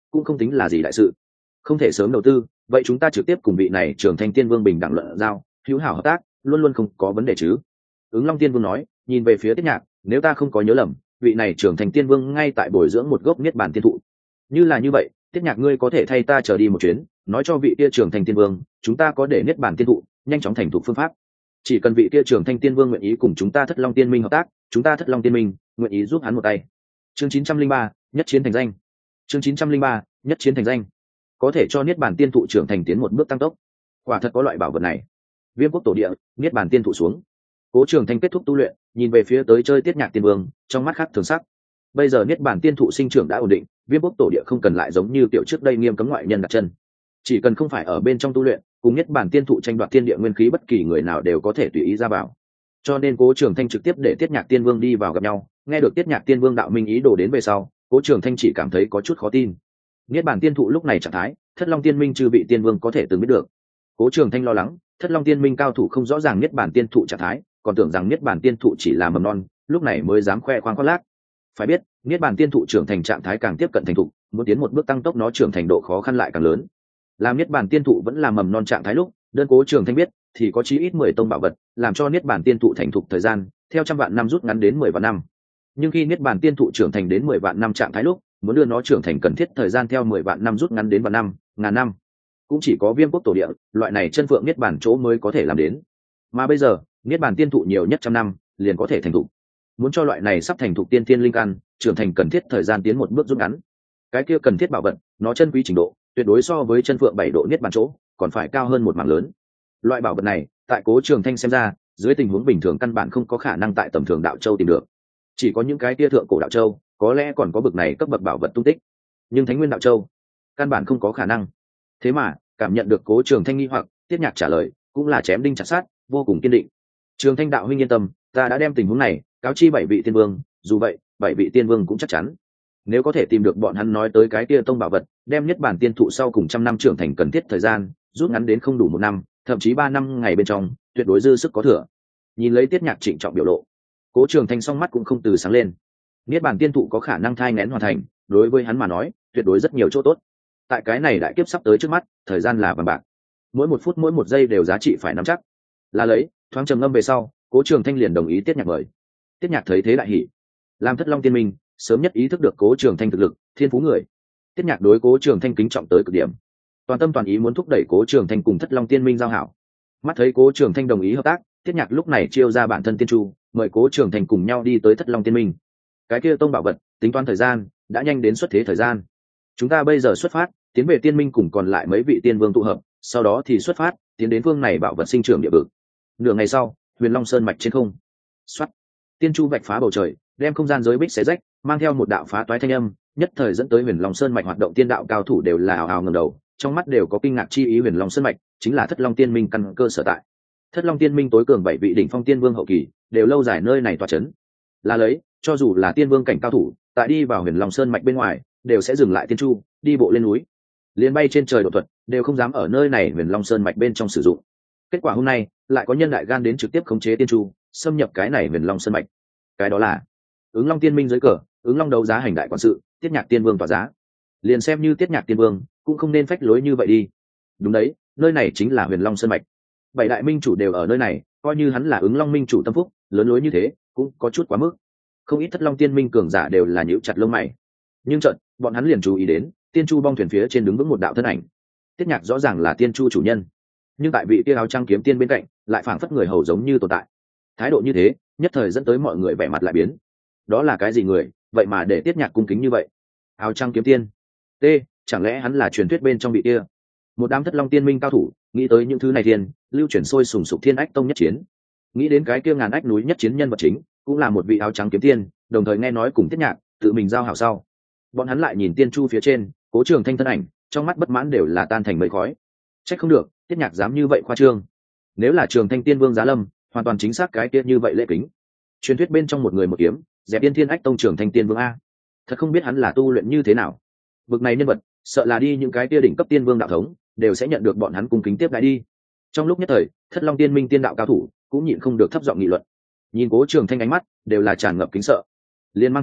Speaker 1: cũng không tính là gì đại sự. Không thể sớm đầu tư, vậy chúng ta trực tiếp cùng vị này Trường Thanh Tiên Vương bình đẳng luận giao, hữu hảo hợp tác, luôn luôn không có vấn đề chứ. Ứng Long Tiên Vương nói, nhìn về phía Tiết Nhạc, nếu ta không có nhớ lầm, vị này Trường Thanh Tiên Vương ngay tại bồi dưỡng một gốc niết bàn tiên thụ. Như là như vậy, Tiết Nhạc ngươi có thể thay ta trở đi một chuyến, nói cho vị kia Trường Thanh Tiên Vương, chúng ta có để niết bàn tiên thụ nhanh chóng thành thục phương pháp. Chỉ cần vị kia Trường Thanh Tiên Vương nguyện ý cùng chúng ta Thất Long Tiên Minh hợp tác, chúng ta Thất Long Tiên Minh nguyện ý giúp hắn một tay. Chương chín trăm linh ba, nhất chiến thành danh. Chương chín trăm linh ba, nhất chiến thành danh. Có thể cho niết bàn tiên thụ trưởng thành tiến một bước tăng tốc. Quả thật có loại bảo vật này. Viêm quốc tổ địa, niết bàn tiên thụ xuống. Cố Trường Thanh kết thúc tu luyện, nhìn về phía tới chơi Tiết Nhạc Tiên Vương, trong mắt khác thường sắc. Bây giờ niết bàn tiên thụ sinh trưởng đã ổn định, Viêm quốc tổ địa không cần lại giống như tiểu trước đây nghiêm cấm ngoại nhân đặt chân. Chỉ cần không phải ở bên trong tu luyện, cùng niết bàn tiên thụ tranh đoạt thiên địa nguyên khí, bất kỳ người nào đều có thể tùy ý ra vào. Cho nên Cố Trường Thanh trực tiếp để Tiết Nhạc Tiên Vương đi vào gặp nhau. Nghe được Tiết Nhạc Tiên Vương đạo minh ý đồ đến về sau, Cố Trường Thanh chỉ cảm thấy có chút khó tin. Niết bàn tiên thụ lúc này trạng thái, Thất Long Tiên Minh chư vị tiên vương có thể từng biết được. Cố Trường Thanh lo lắng, Thất Long Tiên Minh cao thủ không rõ ràng niết bàn tiên thụ trạng thái, còn tưởng rằng niết bàn tiên thụ chỉ là mầm non, lúc này mới dám khoe khoang khoác lác. Phải biết, niết bàn tiên thụ trưởng thành trạng thái càng tiếp cận thành thục, muốn tiến một bước tăng tốc nó trưởng thành độ khó khăn lại càng lớn. Làm niết bàn tiên thụ vẫn là mầm non trạng thái lúc, đơn Cố Trường Thanh biết, thì có chí ít mười tông bảo vật, làm cho niết bàn tiên thụ thành thục thời gian, theo trăm vạn năm rút ngắn đến mười vạn năm. Nhưng khi niết bàn tiên thụ trưởng thành đến mười vạn năm trạng thái lúc, muốn đưa nó trưởng thành cần thiết thời gian theo mười vạn năm rút ngắn đến vạn năm, ngàn năm. Cũng chỉ có Viêm quốc tổ địa, loại này chân phượng niết bàn chỗ mới có thể làm đến. Mà bây giờ, niết bàn tiên thụ nhiều nhất trăm năm, liền có thể thành thục. Muốn cho loại này sắp thành thục tiên tiên linh căn, trưởng thành cần thiết thời gian tiến một bước rút ngắn. Cái kia cần thiết bảo vật, nó chân quý trình độ, tuyệt đối so với chân phượng bảy độ niết bàn chỗ, còn phải cao hơn một mảng lớn. Loại bảo vật này, tại Cố Trường Thanh xem ra, dưới tình huống bình thường căn bản không có khả năng tại tầm thường đạo châu tìm được. Chỉ có những cái kia thượng cổ đạo châu, có lẽ còn có bực này cấp bậc bảo vật tung tích, nhưng Thánh Nguyên đạo châu, căn bản không có khả năng. Thế mà, cảm nhận được Cố Trường Thanh nghi hoặc, Tiết Nhạc trả lời, cũng là chém đinh chặt sát, vô cùng kiên định. Trường Thanh đạo huynh yên tâm, ta đã đem tình huống này cáo chi bảy vị tiên vương, dù vậy, bảy vị tiên vương cũng chắc chắn, nếu có thể tìm được bọn hắn nói tới cái kia tông bảo vật, đem nhất bản tiên thụ sau cùng trăm năm trưởng thành cần thiết thời gian, rút ngắn đến không đủ một năm, thậm chí ba năm ngày bên trong, tuyệt đối dư sức có thừa. Nhìn lấy Tiết Nhạc trịnh trọng biểu lộ, Cố Trường Thanh song mắt cũng không từ sáng lên. Niết bàn tiên thụ có khả năng thai nghén hoàn thành, đối với hắn mà nói, tuyệt đối rất nhiều chỗ tốt. Tại cái này đại kiếp sắp tới trước mắt, thời gian là vàng bạc, mỗi một phút mỗi một giây đều giá trị phải nắm chắc. Là lấy, thoáng trầm ngâm về sau, Cố Trường Thanh liền đồng ý Tiết Nhạc mời. Tiết Nhạc thấy thế đại hỉ, làm Thất Long Tiên Minh sớm nhất ý thức được Cố Trường Thanh thực lực, thiên phú người. Tiết Nhạc đối Cố Trường Thanh kính trọng tới cực điểm, toàn tâm toàn ý muốn thúc đẩy Cố Trường Thanh cùng Thất Long Tiên Minh giao hảo. Mắt thấy Cố Trường Thanh đồng ý hợp tác, Tiết Nhạc lúc này chiêu ra bản thân tiên chu, mời Cố Trường Thanh cùng nhau đi tới Thất Long Tiên Minh. Cái kia tông bảo vật, tính toán thời gian, đã nhanh đến xuất thế thời gian. Chúng ta bây giờ xuất phát, tiến về Tiên Minh cùng còn lại mấy vị tiên vương tụ hợp, sau đó thì xuất phát, tiến đến phương này bảo vật sinh trưởng địa vực. Nửa ngày sau, Huyền Long Sơn mạch trên không, xoát, tiên chu vạch phá bầu trời, đem không gian giới bích xé rách, mang theo một đạo phá toái thanh âm, nhất thời dẫn tới Huyền Long Sơn mạch hoạt động tiên đạo cao thủ đều là ào ào ngẩng đầu, trong mắt đều có kinh ngạc chi ý. Huyền Long Sơn mạch chính là Thất Long Tiên Minh căn cơ sở tại. Thất Long Tiên Minh tối cường bảy vị đỉnh phong tiên vương hậu kỳ, đều lâu dài nơi này tọa chấn. Là lấy, cho dù là tiên vương cảnh cao thủ, tại đi vào Huyền Long Sơn mạch bên ngoài, đều sẽ dừng lại tiên chu, đi bộ lên núi, liền bay trên trời độ thuật, đều không dám ở nơi này Huyền Long Sơn mạch bên trong sử dụng. Kết quả hôm nay, lại có nhân đại gan đến trực tiếp khống chế tiên chu, xâm nhập cái này Huyền Long Sơn mạch. Cái đó là Ứng Long Tiên Minh dưới cờ, Ứng Long đấu giá hành đại quản sự, Tiết Nhạc Tiên Vương tỏa giá. Liền xem như Tiết Nhạc Tiên Vương, cũng không nên phách lối như vậy đi. Đúng đấy, nơi này chính là Huyền Long Sơn mạch. Bảy đại minh chủ đều ở nơi này, coi như hắn là Ứng Long minh chủ tâm phúc, lớn lối như thế, cũng có chút quá mức. Không ít Thất Long Tiên Minh cường giả đều là nhíu chặt lông mày. Nhưng chợt, bọn hắn liền chú ý đến, tiên chu bong thuyền phía trên đứng vững một đạo thân ảnh. Tiết Nhạc rõ ràng là tiên chu chủ nhân, nhưng tại vị kia áo trắng kiếm tiên bên cạnh, lại phảng phất người hầu giống như tồn tại. Thái độ như thế, nhất thời dẫn tới mọi người vẻ mặt lại biến. Đó là cái gì người, vậy mà để Tiết Nhạc cung kính như vậy? Áo trắng kiếm tiên? T, chẳng lẽ hắn là truyền thuyết bên trong vị kia? Một đám Thất Long Tiên Minh cao thủ, nghĩ tới những thứ này thiên, lưu chuyển sôi sùng sục Thiên Ách Tông nhất chiến. Nghĩ đến cái kia ngàn ách núi nhất chiến nhân vật chính, cũng là một vị áo trắng kiếm tiên, đồng thời nghe nói cùng Tiết Nhạc tự mình giao hảo sau. Bọn hắn lại nhìn tiên chu phía trên, Cố Trường Thanh thân ảnh, trong mắt bất mãn đều là tan thành mây khói. Trách không được, Tiết Nhạc dám như vậy khoa trương. Nếu là Trường Thanh Tiên Vương giá lâm, hoàn toàn chính xác cái kia như vậy lễ kính. Truyền thuyết bên trong một người một kiếm, dẹp Tiên Thiên Ách Tông Trường Thanh Tiên Vương a. Thật không biết hắn là tu luyện như thế nào. Bực này nhân vật, sợ là đi những cái kia đỉnh cấp tiên vương đạo thống, đều sẽ nhận được bọn hắn cung kính tiếp đãi đi. Trong lúc nhất thời, Thất Long Tiên Minh tiên đạo cao thủ cũng nhịn không được thấp giọng nghị luận. Nhìn Cố Trường Thanh ánh mắt, đều là tràn ngập kính sợ. Liên mang theo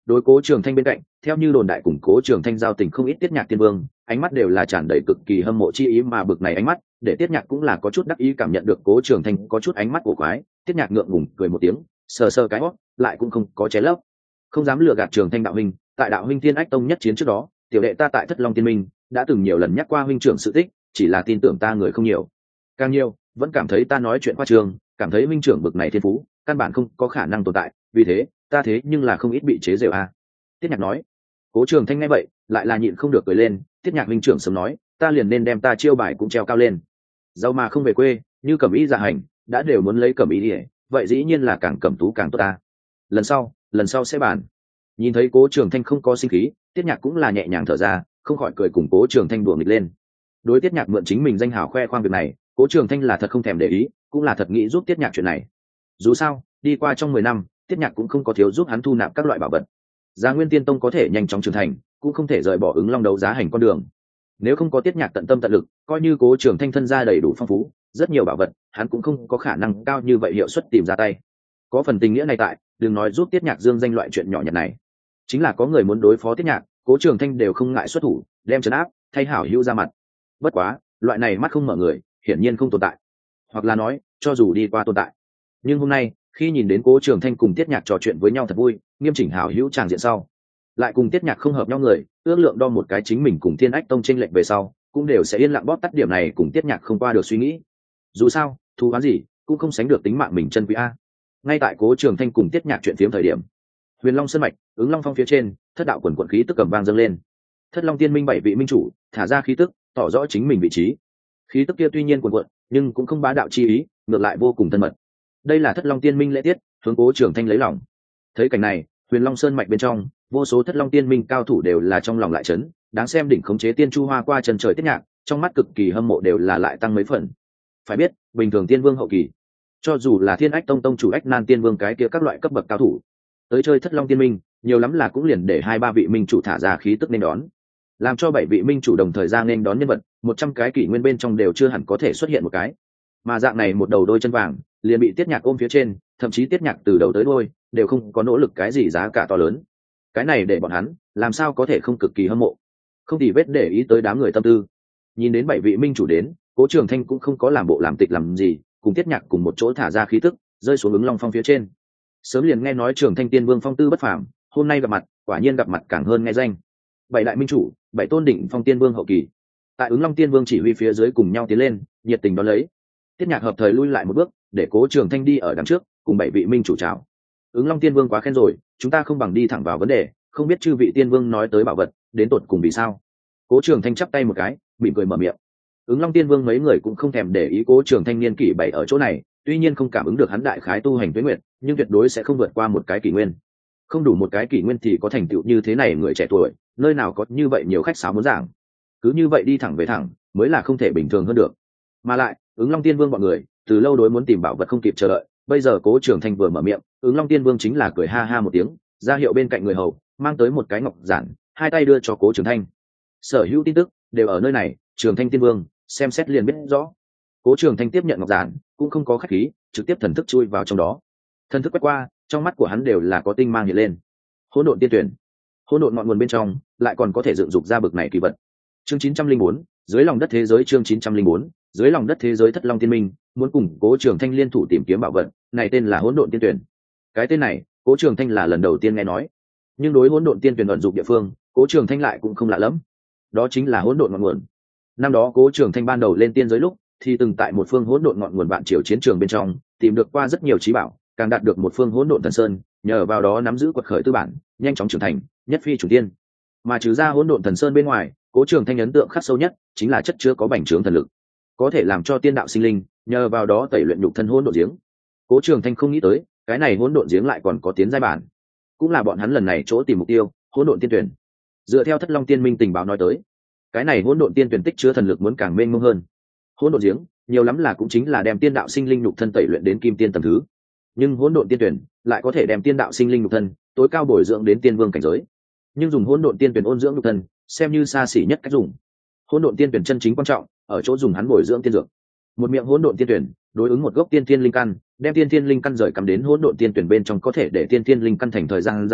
Speaker 1: Đối Cố Trường Thanh bên cạnh, theo như đồn đại cùng Cố Trường Thanh giao tình không ít Tiết Nhạc Tiên Vương, ánh mắt đều là tràn đầy cực kỳ hâm mộ chi ý, mà bực này ánh mắt, để Tiết Nhạc cũng là có chút đắc ý cảm nhận được Cố Trường Thanh có chút ánh mắt cổ quái, Tiết Nhạc ngượng ngùng cười một tiếng, sờ sờ cái hót, lại cũng không có chế lấp. Không dám lừa gạt Trường Thanh đạo huynh, tại đạo huynh Tiên Ách Tông nhất chiến trước đó, tiểu đệ ta tại Thất Long Tiên Minh đã từng nhiều lần nhắc qua huynh trưởng sự tích, chỉ là tin tưởng ta người không nhiều. Càng nhiều, vẫn cảm thấy ta nói chuyện khoa trương, cảm thấy huynh trưởng bực này thiên phú, căn bản không có khả năng tồn tại, vì thế, ta thế nhưng là không ít bị chế giễu a. Tiết Nhạc nói. Cố Trường Thanh nghe vậy, lại là nhịn không được cười lên, Tiết Nhạc huynh trưởng sớm nói, ta liền nên đem ta chiêu bài cũng treo cao lên. Giàu mà không về quê, như cẩm ý dạ hành, đã đều muốn lấy cẩm ý đi, vậy dĩ nhiên là càng cẩm tú càng tốt ta. Lần sau, lần sau sẽ bàn. Nhìn thấy Cố Trường Thanh không có sinh khí, Tiết Nhạc cũng là nhẹ nhàng thở ra, không khỏi cười cùng Cố Trường Thanh đùa nghịch lên. Đối Tiết Nhạc mượn chính mình danh hào khoe khoang việc này, Cố Trường Thanh là thật không thèm để ý, cũng là thật nghĩ giúp Tiết Nhạc chuyện này. Dù sao, đi qua trong mười năm, Tiết Nhạc cũng không có thiếu giúp hắn thu nạp các loại bảo vật. Giá Nguyên Tiên Tông có thể nhanh chóng trưởng thành, cũng không thể rời bỏ ứng long đấu giá hành con đường. Nếu không có Tiết Nhạc tận tâm tận lực, coi như Cố Trường Thanh thân gia đầy đủ phong phú, rất nhiều bảo vật, hắn cũng không có khả năng cao như vậy hiệu suất tìm ra tay. Có phần tình nghĩa này tại, đừng nói giúp Tiết Nhạc dương danh loại chuyện nhỏ nhặt này, chính là có người muốn đối phó Tiết Nhạc, Cố Trường Thanh đều không ngại xuất thủ, đem trấn áp, thay hảo hữu ra mặt. Bất quá, loại này mắt không mở người, hiển nhiên không tồn tại. Hoặc là nói, cho dù đi qua tồn tại, nhưng hôm nay, khi nhìn đến Cố Trường Thanh cùng Tiết Nhạc trò chuyện với nhau thật vui, nghiêm chỉnh hảo hữu tràng diện sau, lại cùng Tiết Nhạc không hợp nhau người, ước lượng đo một cái chính mình cùng Thiên Ách Tông chênh lệch về sau, cũng đều sẽ yên lặng bóp tắt điểm này cùng Tiết Nhạc không qua được suy nghĩ. Dù sao, thù oán gì cũng không sánh được tính mạng mình chân quý a. Ngay tại Cố Trường Thanh cùng Tiết Nhạc chuyện phiếm thời điểm, Huyền Long Sơn mạch, ứng Long Phong phía trên, thất đạo quần quần khí tức cầm vang dâng lên. Thất Long Tiên Minh bảy vị minh chủ, thả ra khí tức, tỏ rõ chính mình vị trí. Khí tức kia tuy nhiên quần quần, nhưng cũng không bá đạo chi ý, ngược lại vô cùng thân mật. Đây là Thất Long Tiên Minh lễ tiết, hướng Cố Trường Thanh lấy lòng. Thấy cảnh này, Huyền Long Sơn mạch bên trong, vô số Thất Long Tiên Minh cao thủ đều là trong lòng lại chấn, đáng xem đỉnh khống chế tiên chu hoa qua chân trời Tiết Nhạc, trong mắt cực kỳ hâm mộ đều là lại tăng mấy phần. Phải biết, bình thường tiên vương hậu kỳ, cho dù là Thiên Ách Tông tông chủ Ách Nan tiên vương cái kia các loại cấp bậc cao thủ, tới chơi Thất Long Tiên Minh, nhiều lắm là cũng liền để hai ba vị minh chủ thả ra khí tức nên đón, làm cho bảy vị minh chủ đồng thời ra nên đón nhân vật, một trăm cái kỷ nguyên bên trong đều chưa hẳn có thể xuất hiện một cái. Mà dạng này một đầu đôi chân vàng, liền bị Tiết Nhạc ôm phía trên, thậm chí Tiết Nhạc từ đầu tới đuôi đều không có nỗ lực cái gì giá cả to lớn. Cái này để bọn hắn làm sao có thể không cực kỳ hâm mộ, không tì vết để ý tới đám người tâm tư. Nhìn đến bảy vị minh chủ đến, Cố Trường Thanh cũng không có làm bộ làm tịch làm gì, cùng Tiết Nhạc cùng một chỗ thả ra khí tức, rơi xuống ứng Long Phong phía trên. Sớm liền nghe nói Trường Thanh Tiên Vương phong tư bất phàm, hôm nay gặp mặt, quả nhiên gặp mặt càng hơn nghe danh. Bảy đại minh chủ, bảy tôn đỉnh phong tiên vương hậu kỳ, tại ứng Long Tiên Vương chỉ huy phía dưới cùng nhau tiến lên, nhiệt tình đón lấy. Tiết Nhạc hợp thời lui lại một bước, để Cố Trường Thanh đi ở đằng trước, cùng bảy vị minh chủ chào. Ứng Long Tiên Vương quá khen rồi, chúng ta không bằng đi thẳng vào vấn đề, không biết chư vị tiên vương nói tới bảo vật, đến tột cùng vì sao? Cố Trường Thanh chắp tay một cái, mỉm cười mở miệng. Ứng Long Tiên Vương mấy người cũng không thèm để ý Cố Trường Thanh niên kỷ bảy ở chỗ này, tuy nhiên không cảm ứng được hắn đại khái tu hành tuế nguyệt, nhưng tuyệt đối sẽ không vượt qua một cái kỷ nguyên. Không đủ một cái kỷ nguyên thì có thành tựu như thế này người trẻ tuổi, nơi nào có như vậy nhiều khách sáo muốn giảng. Cứ như vậy đi thẳng về thẳng, mới là không thể bình thường hơn được. Mà lại, Ứng Long Tiên Vương bọn người, từ lâu đối muốn tìm bảo vật không kịp chờ đợi, bây giờ Cố Trường Thanh vừa mở miệng, Ứng Long Tiên Vương chính là cười ha ha một tiếng, ra hiệu bên cạnh người hầu, mang tới một cái ngọc giản, hai tay đưa cho Cố Trường Thanh. Sở hữu tin tức đều ở nơi này, Trường Thanh Tiên Vương xem xét liền biết rõ. Cố Trường Thanh tiếp nhận ngọc giản, cũng không có khách khí, trực tiếp thần thức chui vào trong đó. Thần thức quét qua, trong mắt của hắn đều là có tinh mang hiện lên. Hỗn độn tiên tuyển, hỗn độn ngọn nguồn bên trong, lại còn có thể dựng dục ra bực này kỳ vật. Chương chín trăm linh bốn, dưới lòng đất thế giới chương chín trăm linh bốn, dưới lòng đất thế giới Thất Long Tiên Minh, muốn cùng Cố Trường Thanh liên thủ tìm kiếm bảo vật, này tên là hỗn độn tiên tuyển. Cái tên này, Cố Trường Thanh là lần đầu tiên nghe nói, nhưng đối hỗn độn tiên tuyển vận dụng địa phương, Cố Trường Thanh lại cũng không lạ lắm. Đó chính là hỗn độn ngọn nguồn. Năm đó Cố Trường Thanh ban đầu lên tiên giới lúc, thì từng tại một phương hỗn độn ngọn nguồn vạn triều chiến trường bên trong, tìm được qua rất nhiều trí bảo, càng đạt được một phương hỗn độn thần sơn, nhờ vào đó nắm giữ quật khởi tư bản, nhanh chóng trưởng thành, nhất phi chủ tiên. Mà trừ ra hỗn độn thần sơn bên ngoài, Cố Trường Thanh ấn tượng khắc sâu nhất chính là chất chứa có bành trướng thần lực, có thể làm cho tiên đạo sinh linh, nhờ vào đó tẩy luyện nhục thân hỗn độn giếng. Cố Trường Thanh không nghĩ tới, cái này hỗn độn giếng lại còn có tiến giai bản, cũng là bọn hắn lần này chỗ tìm mục tiêu, hỗn độn tiên tuyển. Dựa theo Thất Long Tiên Minh tình báo nói tới, cái này hỗn độn tiên tuyển tích chứa thần lực muốn càng mênh mông hơn. Hỗn độn giếng, nhiều lắm là cũng chính là đem tiên đạo sinh linh nhục thân tẩy luyện đến kim tiên tầng thứ, nhưng hỗn độn tiên tuyển lại có thể đem tiên đạo sinh linh nhục thân tối cao bồi dưỡng đến tiên vương cảnh giới. Nhưng dùng hỗn độn tiên tuyển ôn dưỡng nhục thân, xem như xa xỉ nhất cách dùng. Hỗn độn tiên tuyển chân chính quan trọng ở chỗ dùng hắn bồi dưỡng tiên dược. Một miệng hỗn độn tiên tuyển đối ứng một gốc tiên thiên linh căn, đem tiên thiên linh căn rời cắm đến hỗn độn tiên tuyển bên trong, có thể để tiên thiên linh căn thành thời gian dài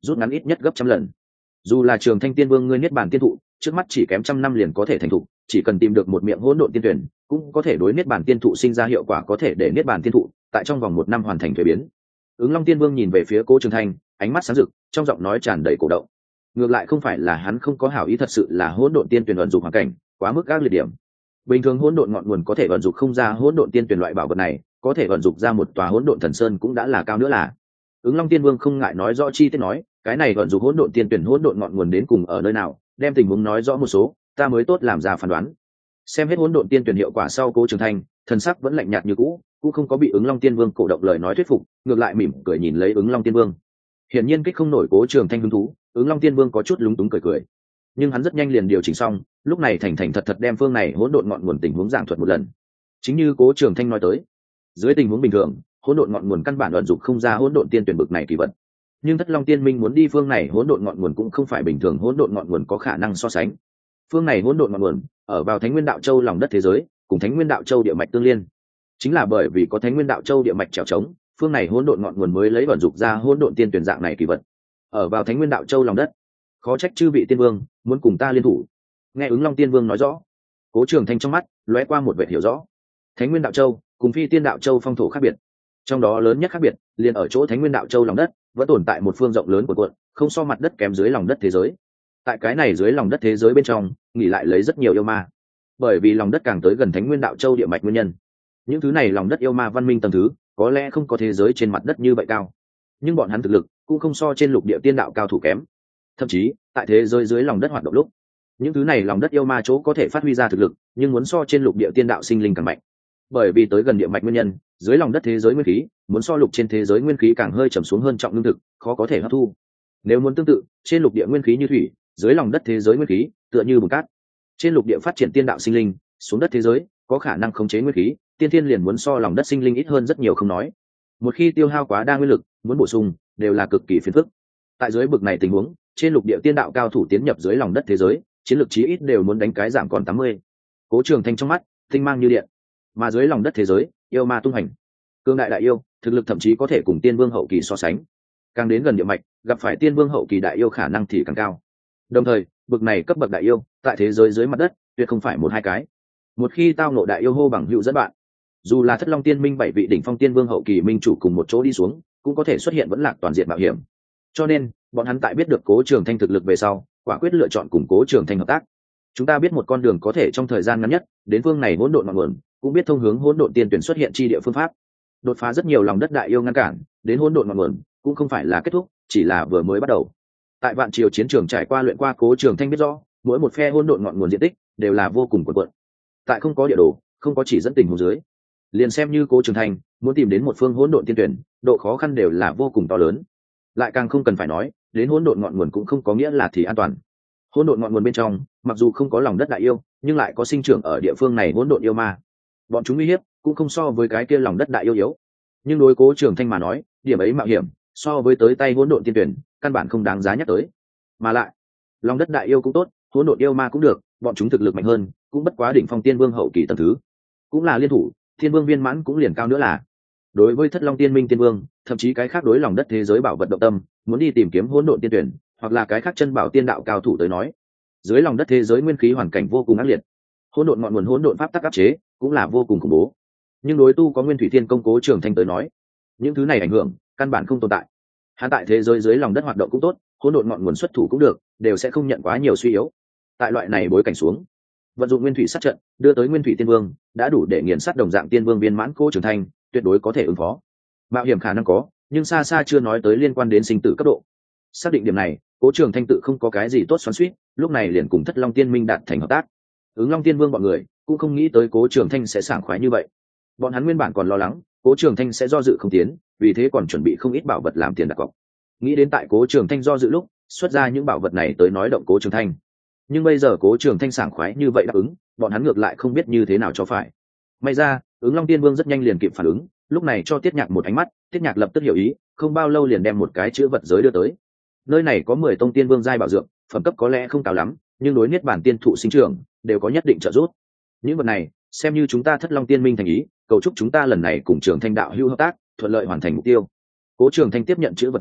Speaker 1: rút ngắn ít nhất gấp trăm lần. Dù là Trường Thanh Tiên Vương ngươi niết bàn tiên thụ, trước mắt chỉ kém trăm năm liền có thể thành thụ, chỉ cần tìm được một miệng hỗn độn tiên tuyển, cũng có thể đối niết bàn tiên thụ sinh ra hiệu quả có thể để niết bàn tiên thụ tại trong vòng một năm hoàn thành thuế biến. Ứng Long Tiên Vương nhìn về phía Cố Trường Thanh, ánh mắt sáng rực, trong giọng nói tràn đầy cổ động. Ngược lại không phải là hắn không có hảo ý, thật sự là hỗn độn tiên tuyển vận dụng hoàn cảnh quá mức ác liệt điểm. Bình thường hỗn độn ngọn nguồn có thể vận dụng không ra hỗn độn tiên tuyển loại bảo vật này, có thể vận dụng ra một tòa hỗn độn thần sơn cũng đã là cao nữa là. Ứng Long Tiên Vương không ngại nói rõ chi tiết nói, cái này vận dụng hỗn độn tiên tuyển hỗn độn ngọn nguồn đến cùng ở nơi nào, đem tình huống nói rõ một số, ta mới tốt làm ra phán đoán. Xem hết hỗn độn tiên tuyển hiệu quả sau, Cố Trường Thanh thần sắc vẫn lạnh nhạt như cũ, cũng không có bị Ứng Long Tiên Vương cổ động lời nói thuyết phục, ngược lại mỉm cười nhìn lấy Ứng Long Tiên Vương. Hiển nhiên kích không nổi Cố Trường Thanh hứng thú, Ứng Long Tiên Vương có chút lúng túng cười cười, nhưng hắn rất nhanh liền điều chỉnh xong, lúc này thành thành thật thật đem phương này hỗn độn ngọn nguồn tình huống giảng thuật một lần. Chính như Cố Trường Thanh nói tới, dưới tình huống bình thường, hỗn độn ngọn nguồn căn bản vận dụng không ra hỗn độn tiên tuyển bực này kỳ vật, nhưng Thất Long Tiên Minh muốn đi phương này hỗn độn ngọn nguồn cũng không phải bình thường hỗn độn ngọn nguồn có khả năng so sánh. Phương này hỗn độn ngọn nguồn ở vào Thánh Nguyên Đạo Châu lòng đất thế giới, cùng Thánh Nguyên Đạo Châu địa mạch tương liên. Chính là bởi vì có Thánh Nguyên Đạo Châu địa mạch trèo trống, phương này hỗn độn ngọn nguồn mới lấy vận dụng ra hỗn độn tiên tuyển dạng này kỳ vật. Ở vào Thánh Nguyên Đạo Châu lòng đất, khó trách chư vị tiên vương muốn cùng ta liên thủ. Nghe Ứng Long Tiên Vương nói rõ, Cố Trường Thanh trong mắt lóe qua một vẻ hiểu rõ. Thánh Nguyên Đạo Châu cùng Phi Tiên Đạo Châu phong thổ khác biệt, trong đó lớn nhất khác biệt liền ở chỗ Thánh Nguyên Đạo Châu lòng đất vẫn tồn tại một phương rộng lớn của cuộn, không so mặt đất kém dưới lòng đất thế giới. Tại cái này dưới lòng đất thế giới bên trong, nghỉ lại lấy rất nhiều yêu ma. Bởi vì lòng đất càng tới gần Thánh Nguyên Đạo Châu địa mạch nguyên nhân, những thứ này lòng đất yêu ma văn minh tầng thứ, có lẽ không có thế giới trên mặt đất như vậy cao, nhưng bọn hắn thực lực cũng không so trên lục địa tiên đạo cao thủ kém. Thậm chí, tại thế giới dưới lòng đất hoạt động lúc, những thứ này lòng đất yêu ma chỗ có thể phát huy ra thực lực, nhưng muốn so trên lục địa tiên đạo sinh linh càng mạnh. Bởi vì tới gần địa mạch nguyên nhân, dưới lòng đất thế giới nguyên khí muốn so lục trên thế giới nguyên khí càng hơi trầm xuống hơn trọng lương thực, khó có thể hấp thu. Nếu muốn tương tự, trên lục địa nguyên khí như thủy, dưới lòng đất thế giới nguyên khí tựa như bùn cát. Trên lục địa phát triển tiên đạo sinh linh, xuống đất thế giới có khả năng khống chế nguyên khí, tiên thiên liền muốn so lòng đất sinh linh ít hơn rất nhiều không nói. Một khi tiêu hao quá đa nguyên lực, muốn bổ sung đều là cực kỳ phiền phức. Tại dưới bực này tình huống, trên lục địa tiên đạo cao thủ tiến nhập dưới lòng đất thế giới, chiến lược chí ít đều muốn đánh cái giảm còn tám mươi. Cố Trường Thanh trong mắt tinh mang như điện, mà dưới lòng đất thế giới, yêu ma tung hành, cương đại đại yêu, thực lực thậm chí có thể cùng tiên vương hậu kỳ so sánh. Càng đến gần địa mạch, gặp phải tiên vương hậu kỳ đại yêu khả năng thì càng cao. Đồng thời, bực này cấp bậc đại yêu, tại thế giới dưới mặt đất, tuyệt không phải một hai cái. Một khi tao ngộ đại yêu hô bằng hữu dẫn bạn, dù là Thất Long Tiên Minh bảy vị đỉnh phong tiên vương hậu kỳ minh chủ cùng một chỗ đi xuống, cũng có thể xuất hiện vẫn lạc toàn diện mạo hiểm. Cho nên, bọn hắn tại biết được Cố Trường Thanh thực lực về sau, quả quyết lựa chọn cùng Cố Trường Thanh hợp tác. Chúng ta biết một con đường có thể trong thời gian ngắn nhất đến phương này hỗn độn ngọn nguồn, cũng biết thông hướng hỗn độn tiên tuyển xuất hiện chi địa phương pháp. Đột phá rất nhiều lòng đất đại yêu ngăn cản, đến hỗn độn ngọn nguồn, cũng không phải là kết thúc, chỉ là vừa mới bắt đầu. Tại vạn triều chiến trường trải qua luyện qua, Cố Trường Thanh biết rõ, mỗi một phe hỗn độn ngọn nguồn diện tích đều là vô cùng cuộn cuộn. Tại không có địa đồ, không có chỉ dẫn tình huống dưới, liền xem như Cố Trường Thanh muốn tìm đến một phương hỗn độn tiên tuyển, độ khó khăn đều là vô cùng to lớn. Lại càng không cần phải nói, đến hỗn độn ngọn nguồn cũng không có nghĩa là thì an toàn. Hỗn độn ngọn nguồn bên trong, mặc dù không có lòng đất đại yêu, nhưng lại có sinh trưởng ở địa phương này hỗn độn yêu ma. Bọn chúng uy hiếp cũng không so với cái kia lòng đất đại yêu yếu, nhưng đối Cố Trường Thanh mà nói, điểm ấy mạo hiểm so với tới tay hỗn độn tiên tuyển, căn bản không đáng giá nhắc tới. Mà lại, lòng đất đại yêu cũng tốt, hỗn độn yêu ma cũng được, bọn chúng thực lực mạnh hơn, cũng bất quá đỉnh phong tiên vương hậu kỳ tầng thứ, cũng là liên thủ, thiên vương viên mãn cũng liền cao nữa là. Đối với Thất Long Tiên Minh tiên vương, thậm chí cái khác đối lòng đất thế giới bảo vật động tâm, muốn đi tìm kiếm hỗn độn tiên tuyển, hoặc là cái khác chân bảo tiên đạo cao thủ tới nói, dưới lòng đất thế giới nguyên khí hoàn cảnh vô cùng ác liệt, hỗn độn ngọn nguồn hỗn độn pháp tắc áp chế cũng là vô cùng khủng bố. Nhưng đối tu có Nguyên Thủy Thiên Công Cố Trường Thanh tới nói, những thứ này ảnh hưởng căn bản không tồn tại. Hắn tại thế giới dưới lòng đất hoạt động cũng tốt, hỗn độn ngọn nguồn xuất thủ cũng được, đều sẽ không nhận quá nhiều suy yếu. Tại loại này bối cảnh xuống, vận dụng Nguyên Thủy sát trận, đưa tới Nguyên Thủy Tiên Vương, đã đủ để nghiền sát đồng dạng tiên vương viên mãn Cố Trường Thanh, tuyệt đối có thể ứng phó. Mạo hiểm khả năng có, nhưng xa xa chưa nói tới liên quan đến sinh tử cấp độ. Xác định điểm này, Cố Trường Thanh tự không có cái gì tốt xoắn xuýt, lúc này liền cùng Thất Long Tiên Minh đạt thành hợp tác. Ứng Long Tiên Vương bọn người cũng không nghĩ tới Cố Trường Thanh sẽ sảng khoái như vậy. Bọn hắn nguyên bản còn lo lắng Cố Trường Thanh sẽ do dự không tiến, vì thế còn chuẩn bị không ít bảo vật làm tiền đặt cọc. Nghĩ đến tại Cố Trường Thanh do dự lúc xuất ra những bảo vật này tới nói động Cố Trường Thanh, nhưng bây giờ Cố Trường Thanh sảng khoái như vậy đáp ứng, bọn hắn ngược lại không biết như thế nào cho phải. May ra, Ứng Long Tiên Vương rất nhanh liền kịp phản ứng, lúc này cho Tiết Nhạc một ánh mắt, Tiết Nhạc lập tức hiểu ý, không bao lâu liền đem một cái chữ vật giới đưa tới. Nơi này có mười tông tiên vương giai bảo dưỡng, phẩm cấp có lẽ không cao lắm, nhưng đối niết bản tiên thụ sinh trưởng đều có nhất định trợ giúp. Những vật này xem như chúng ta Thất Long Tiên Minh thành ý, cầu chúc chúng ta lần này cùng Trường Thanh đạo hữu hợp tác thuận lợi hoàn thành mục tiêu. Cố Trường Thanh tiếp nhận chữ vật giới,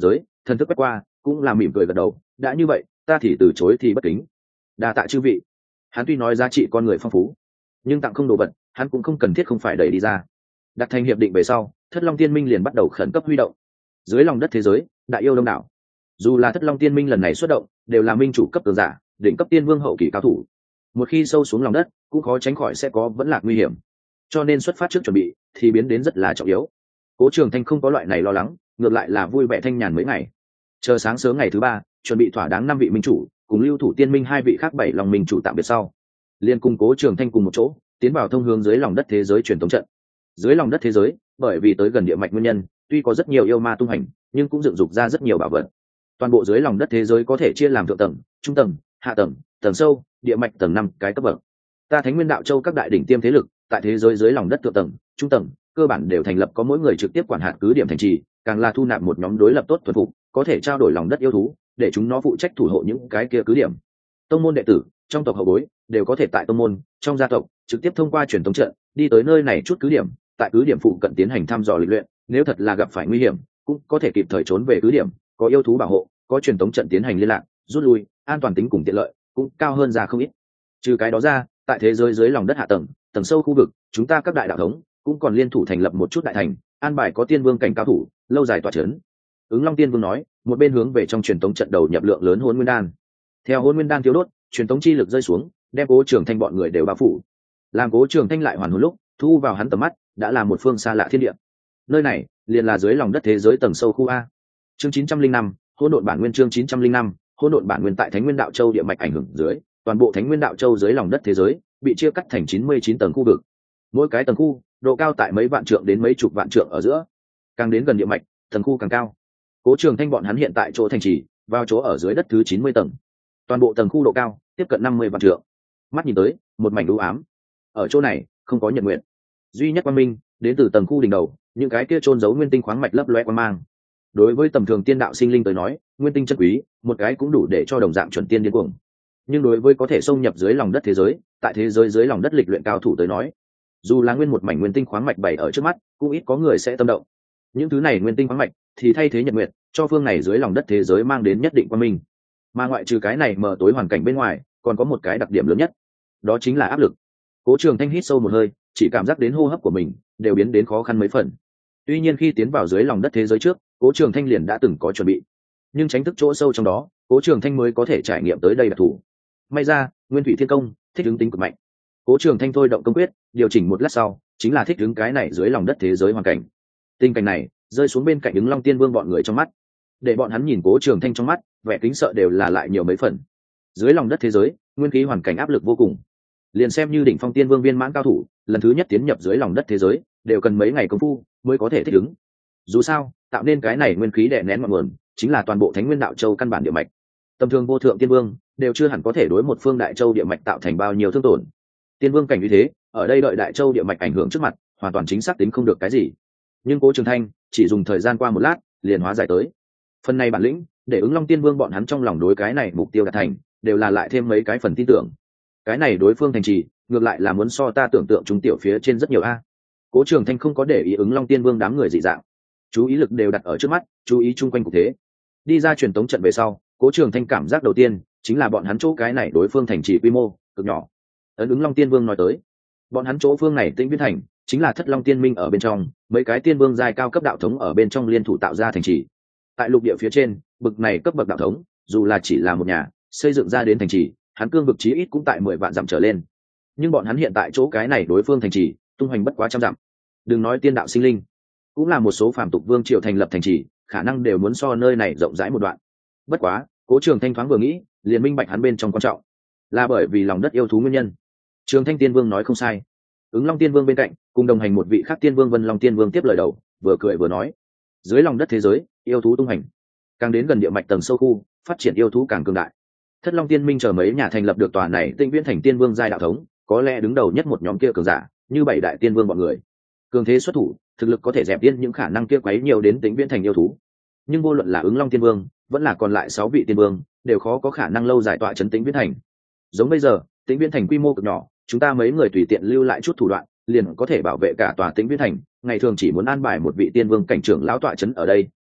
Speaker 1: thần thức quét qua cũng là mỉm cười gật đầu, đã như vậy ta thì từ chối thì bất kính. Đa tạ chư vị. Hắn tuy nói giá trị con người phong phú, nhưng tặng không đồ vật hắn cũng không cần thiết không phải đẩy đi ra. Đặt thành hiệp định về sau, Thất Long Tiên Minh liền bắt đầu khẩn cấp huy động. Dưới lòng đất thế giới, đại yêu đông đảo. Dù là Thất Long Tiên Minh lần này xuất động, đều là minh chủ cấp cường giả, đỉnh cấp tiên vương hậu kỳ cao thủ. Một khi sâu xuống lòng đất, cũng khó tránh khỏi sẽ có vẫn lạc nguy hiểm. Cho nên xuất phát trước chuẩn bị thì biến đến rất là trọng yếu. Cố Trường Thanh không có loại này lo lắng, ngược lại là vui vẻ thanh nhàn mấy ngày. Chờ sáng sớm ngày thứ ba, chuẩn bị thỏa đáng năm vị minh chủ, cùng Lưu Thủ Tiên Minh hai vị khác bảy lòng minh chủ tạm biệt sau, liên cùng Cố Trường Thanh cùng một chỗ, tiến vào thông hướng dưới lòng đất thế giới truyền thống trận. Dưới lòng đất thế giới, bởi vì tới gần địa mạch nguyên nhân, tuy có rất nhiều yêu ma tung hành, nhưng cũng dựng dục ra rất nhiều bảo vật. Toàn bộ dưới lòng đất thế giới có thể chia làm thượng tầng, trung tầng, hạ tầng, tầng sâu, địa mạch tầng năm cái cấp bậc. Ta Thánh Nguyên Đạo Châu các đại đỉnh tiêm thế lực, tại thế giới dưới lòng đất thượng tầng, trung tầng, cơ bản đều thành lập có mỗi người trực tiếp quản hạt cứ điểm thành trì, càng là thu nạp một nhóm đối lập tốt thuần phục, có thể trao đổi lòng đất yêu thú, để chúng nó phụ trách thủ hộ những cái kia cứ điểm. Tông môn đệ tử, trong tộc hậu bối, đều có thể tại tông môn, trong gia tộc, trực tiếp thông qua truyền thống trận, đi tới nơi này chút cứ điểm, tại cứ điểm phụ cận tiến hành thăm dò lịch luyện, nếu thật là gặp phải nguy hiểm, cũng có thể kịp thời trốn về cứ điểm, có yêu thú bảo hộ, có truyền thống trận tiến hành liên lạc, rút lui, an toàn tính cùng tiện lợi cũng cao hơn ra không ít. Trừ cái đó ra, tại thế giới dưới lòng đất hạ tầng, tầng sâu khu vực, chúng ta các đại đạo thống cũng còn liên thủ thành lập một chút đại thành, an bài có tiên vương cảnh cao thủ, lâu dài tọa chấn. Ứng Long Tiên Vương nói, một bên hướng về trong truyền thống trận đầu nhập lượng lớn hồn nguyên đan. Theo hồn nguyên đan thiếu đốt, truyền thống chi lực rơi xuống, đem Cố Trường Thanh bọn người đều bao phủ. Làm Cố Trường Thanh lại hoàn hồn lúc, thu vào hắn tầm mắt, đã là một phương xa lạ thiên địa. Nơi này, liền là dưới lòng đất thế giới tầng sâu khu a. Chương chín trăm linh năm, hỗn độn bản nguyên chương chín trăm linh năm, hỗn độn bản nguyên tại Thánh Nguyên Đạo Châu địa mạch ảnh hưởng dưới, toàn bộ Thánh Nguyên Đạo Châu dưới lòng đất thế giới bị chia cắt thành chín mươi chín tầng khu vực. Mỗi cái tầng khu, độ cao tại mấy vạn trượng đến mấy chục vạn trượng ở giữa. Càng đến gần địa mạch, tầng khu càng cao. Cố Trường Thanh bọn hắn hiện tại chỗ thành trì, vào chỗ ở dưới đất thứ chín mươi tầng. Toàn bộ tầng khu độ cao tiếp cận năm mươi vạn trượng. Mắt nhìn tới, một mảnh u ám. Ở chỗ này, không có nhật nguyện. Duy nhất quang minh đến từ tầng khu đỉnh đầu, những cái kia chôn giấu nguyên tinh khoáng mạch lấp loé quang mang. Đối với tầm thường tiên đạo sinh linh tới nói, nguyên tinh chất quý, một cái cũng đủ để cho đồng dạng chuẩn tiên điên cuồng. Nhưng đối với có thể xông nhập dưới lòng đất thế giới, tại thế giới dưới lòng đất lịch luyện cao thủ tới nói, dù là nguyên một mảnh nguyên tinh khoáng mạch bày ở trước mắt, cũng ít có người sẽ tâm động. Những thứ này nguyên tinh khoáng mạch thì thay thế nhật nguyệt, cho phương này dưới lòng đất thế giới mang đến nhất định quang minh. Mà ngoại trừ cái này mờ tối hoàn cảnh bên ngoài, còn có một cái đặc điểm lớn nhất, đó chính là áp lực. Cố Trường Thanh hít sâu một hơi, chỉ cảm giác đến hô hấp của mình đều biến đến khó khăn mấy phần. Tuy nhiên khi tiến vào dưới lòng đất thế giới trước, Cố Trường Thanh liền đã từng có chuẩn bị, nhưng tránh thức chỗ sâu trong đó, Cố Trường Thanh mới có thể trải nghiệm tới đây đặc thù. May ra, Nguyên Thủy Thiên Công thích ứng tính cực mạnh. Cố Trường Thanh thôi động công quyết, điều chỉnh một lát sau, chính là thích ứng cái này dưới lòng đất thế giới hoàn cảnh. Tình cảnh này rơi xuống bên cạnh ứng Long Tiên Vương bọn người trong mắt, để bọn hắn nhìn Cố Trường Thanh trong mắt, vẻ kính sợ đều là lại nhiều mấy phần. Dưới lòng đất thế giới, nguyên khí hoàn cảnh áp lực vô cùng. Liền xem như đỉnh phong tiên vương viên mãn cao thủ, lần thứ nhất tiến nhập dưới lòng đất thế giới, đều cần mấy ngày công phu mới có thể thích ứng. Dù sao, tạo nên cái này nguyên khí đè nén ngọn nguồn, chính là toàn bộ Thánh Nguyên Đạo Châu căn bản địa mạch. Tầm thường vô thượng tiên vương đều chưa hẳn có thể đối một phương đại châu địa mạch tạo thành bao nhiêu thương tổn. Tiên vương cảnh như thế, ở đây đợi đại châu địa mạch ảnh hưởng trước mặt, hoàn toàn chính xác tính không được cái gì. Nhưng Cố Trường Thanh chỉ dùng thời gian qua một lát, liền hóa giải tới. Phần này bản lĩnh, để ứng Long Tiên Vương bọn hắn trong lòng đối cái này mục tiêu đạt thành, đều là lại thêm mấy cái phần tin tưởng. Cái này đối phương thành trì, ngược lại là muốn so ta tưởng tượng trung tiểu phía trên rất nhiều a. Cố Trường Thanh không có để ý ứng Long Tiên Vương đám người dị dạng, chú ý lực đều đặt ở trước mắt, chú ý chung quanh cục thế. Đi ra truyền tống trận về sau, Cố Trường Thanh cảm giác đầu tiên chính là bọn hắn chỗ cái này đối phương thành trì quy mô cực nhỏ. Ấn ứng Long Tiên Vương nói tới, bọn hắn chỗ phương này Tĩnh Viễn thành chính là Thất Long Tiên Minh ở bên trong, mấy cái tiên vương giai cao cấp đạo thống ở bên trong liên thủ tạo ra thành trì. Tại lục địa phía trên, bực này cấp bậc đạo thống, dù là chỉ là một nhà, xây dựng ra đến thành trì, hắn cương vực chí ít cũng tại mười vạn dặm trở lên. Nhưng bọn hắn hiện tại chỗ cái này đối phương thành trì, tung hoành bất quá trăm dặm. Đừng nói tiên đạo sinh linh, cũng là một số phàm tục vương triều thành lập thành trì, khả năng đều muốn so nơi này rộng rãi một đoạn. Bất quá, Cố Trường Thanh thoáng vừa nghĩ, liền minh bạch hắn bên trong quan trọng, là bởi vì lòng đất yêu thú nguyên nhân. Trường Thanh Tiên Vương nói không sai. Ứng Long Tiên Vương bên cạnh, cùng đồng hành một vị khác Tiên Vương Vân Long Tiên Vương tiếp lời đầu, vừa cười vừa nói: dưới lòng đất thế giới, yêu thú tung hành, càng đến gần địa mạch tầng sâu khu, phát triển yêu thú càng cường đại. Thất Long Tiên Minh chờ mấy nhà thành lập được tòa này Tĩnh Viễn thành Tiên Vương giai đạo thống, có lẽ đứng đầu nhất một nhóm kia cường giả, như bảy đại tiên vương bọn người. Cường thế xuất thủ, thực lực có thể dẹp yên những khả năng kia quấy nhiều đến Tĩnh Viễn thành yêu thú. Nhưng vô luận là ứng Long Tiên Vương, vẫn là còn lại sáu vị tiên vương, đều khó có khả năng lâu dài tọa trấn Tĩnh Viễn thành. Giống bây giờ, Tĩnh Viễn thành quy mô cực nhỏ, chúng ta mấy người tùy tiện lưu lại chút thủ đoạn, liền có thể bảo vệ cả tòa Tĩnh Viễn thành. Ngày thường chỉ muốn an bài một vị tiên vương cảnh trưởng lão tọa trấn ở đây,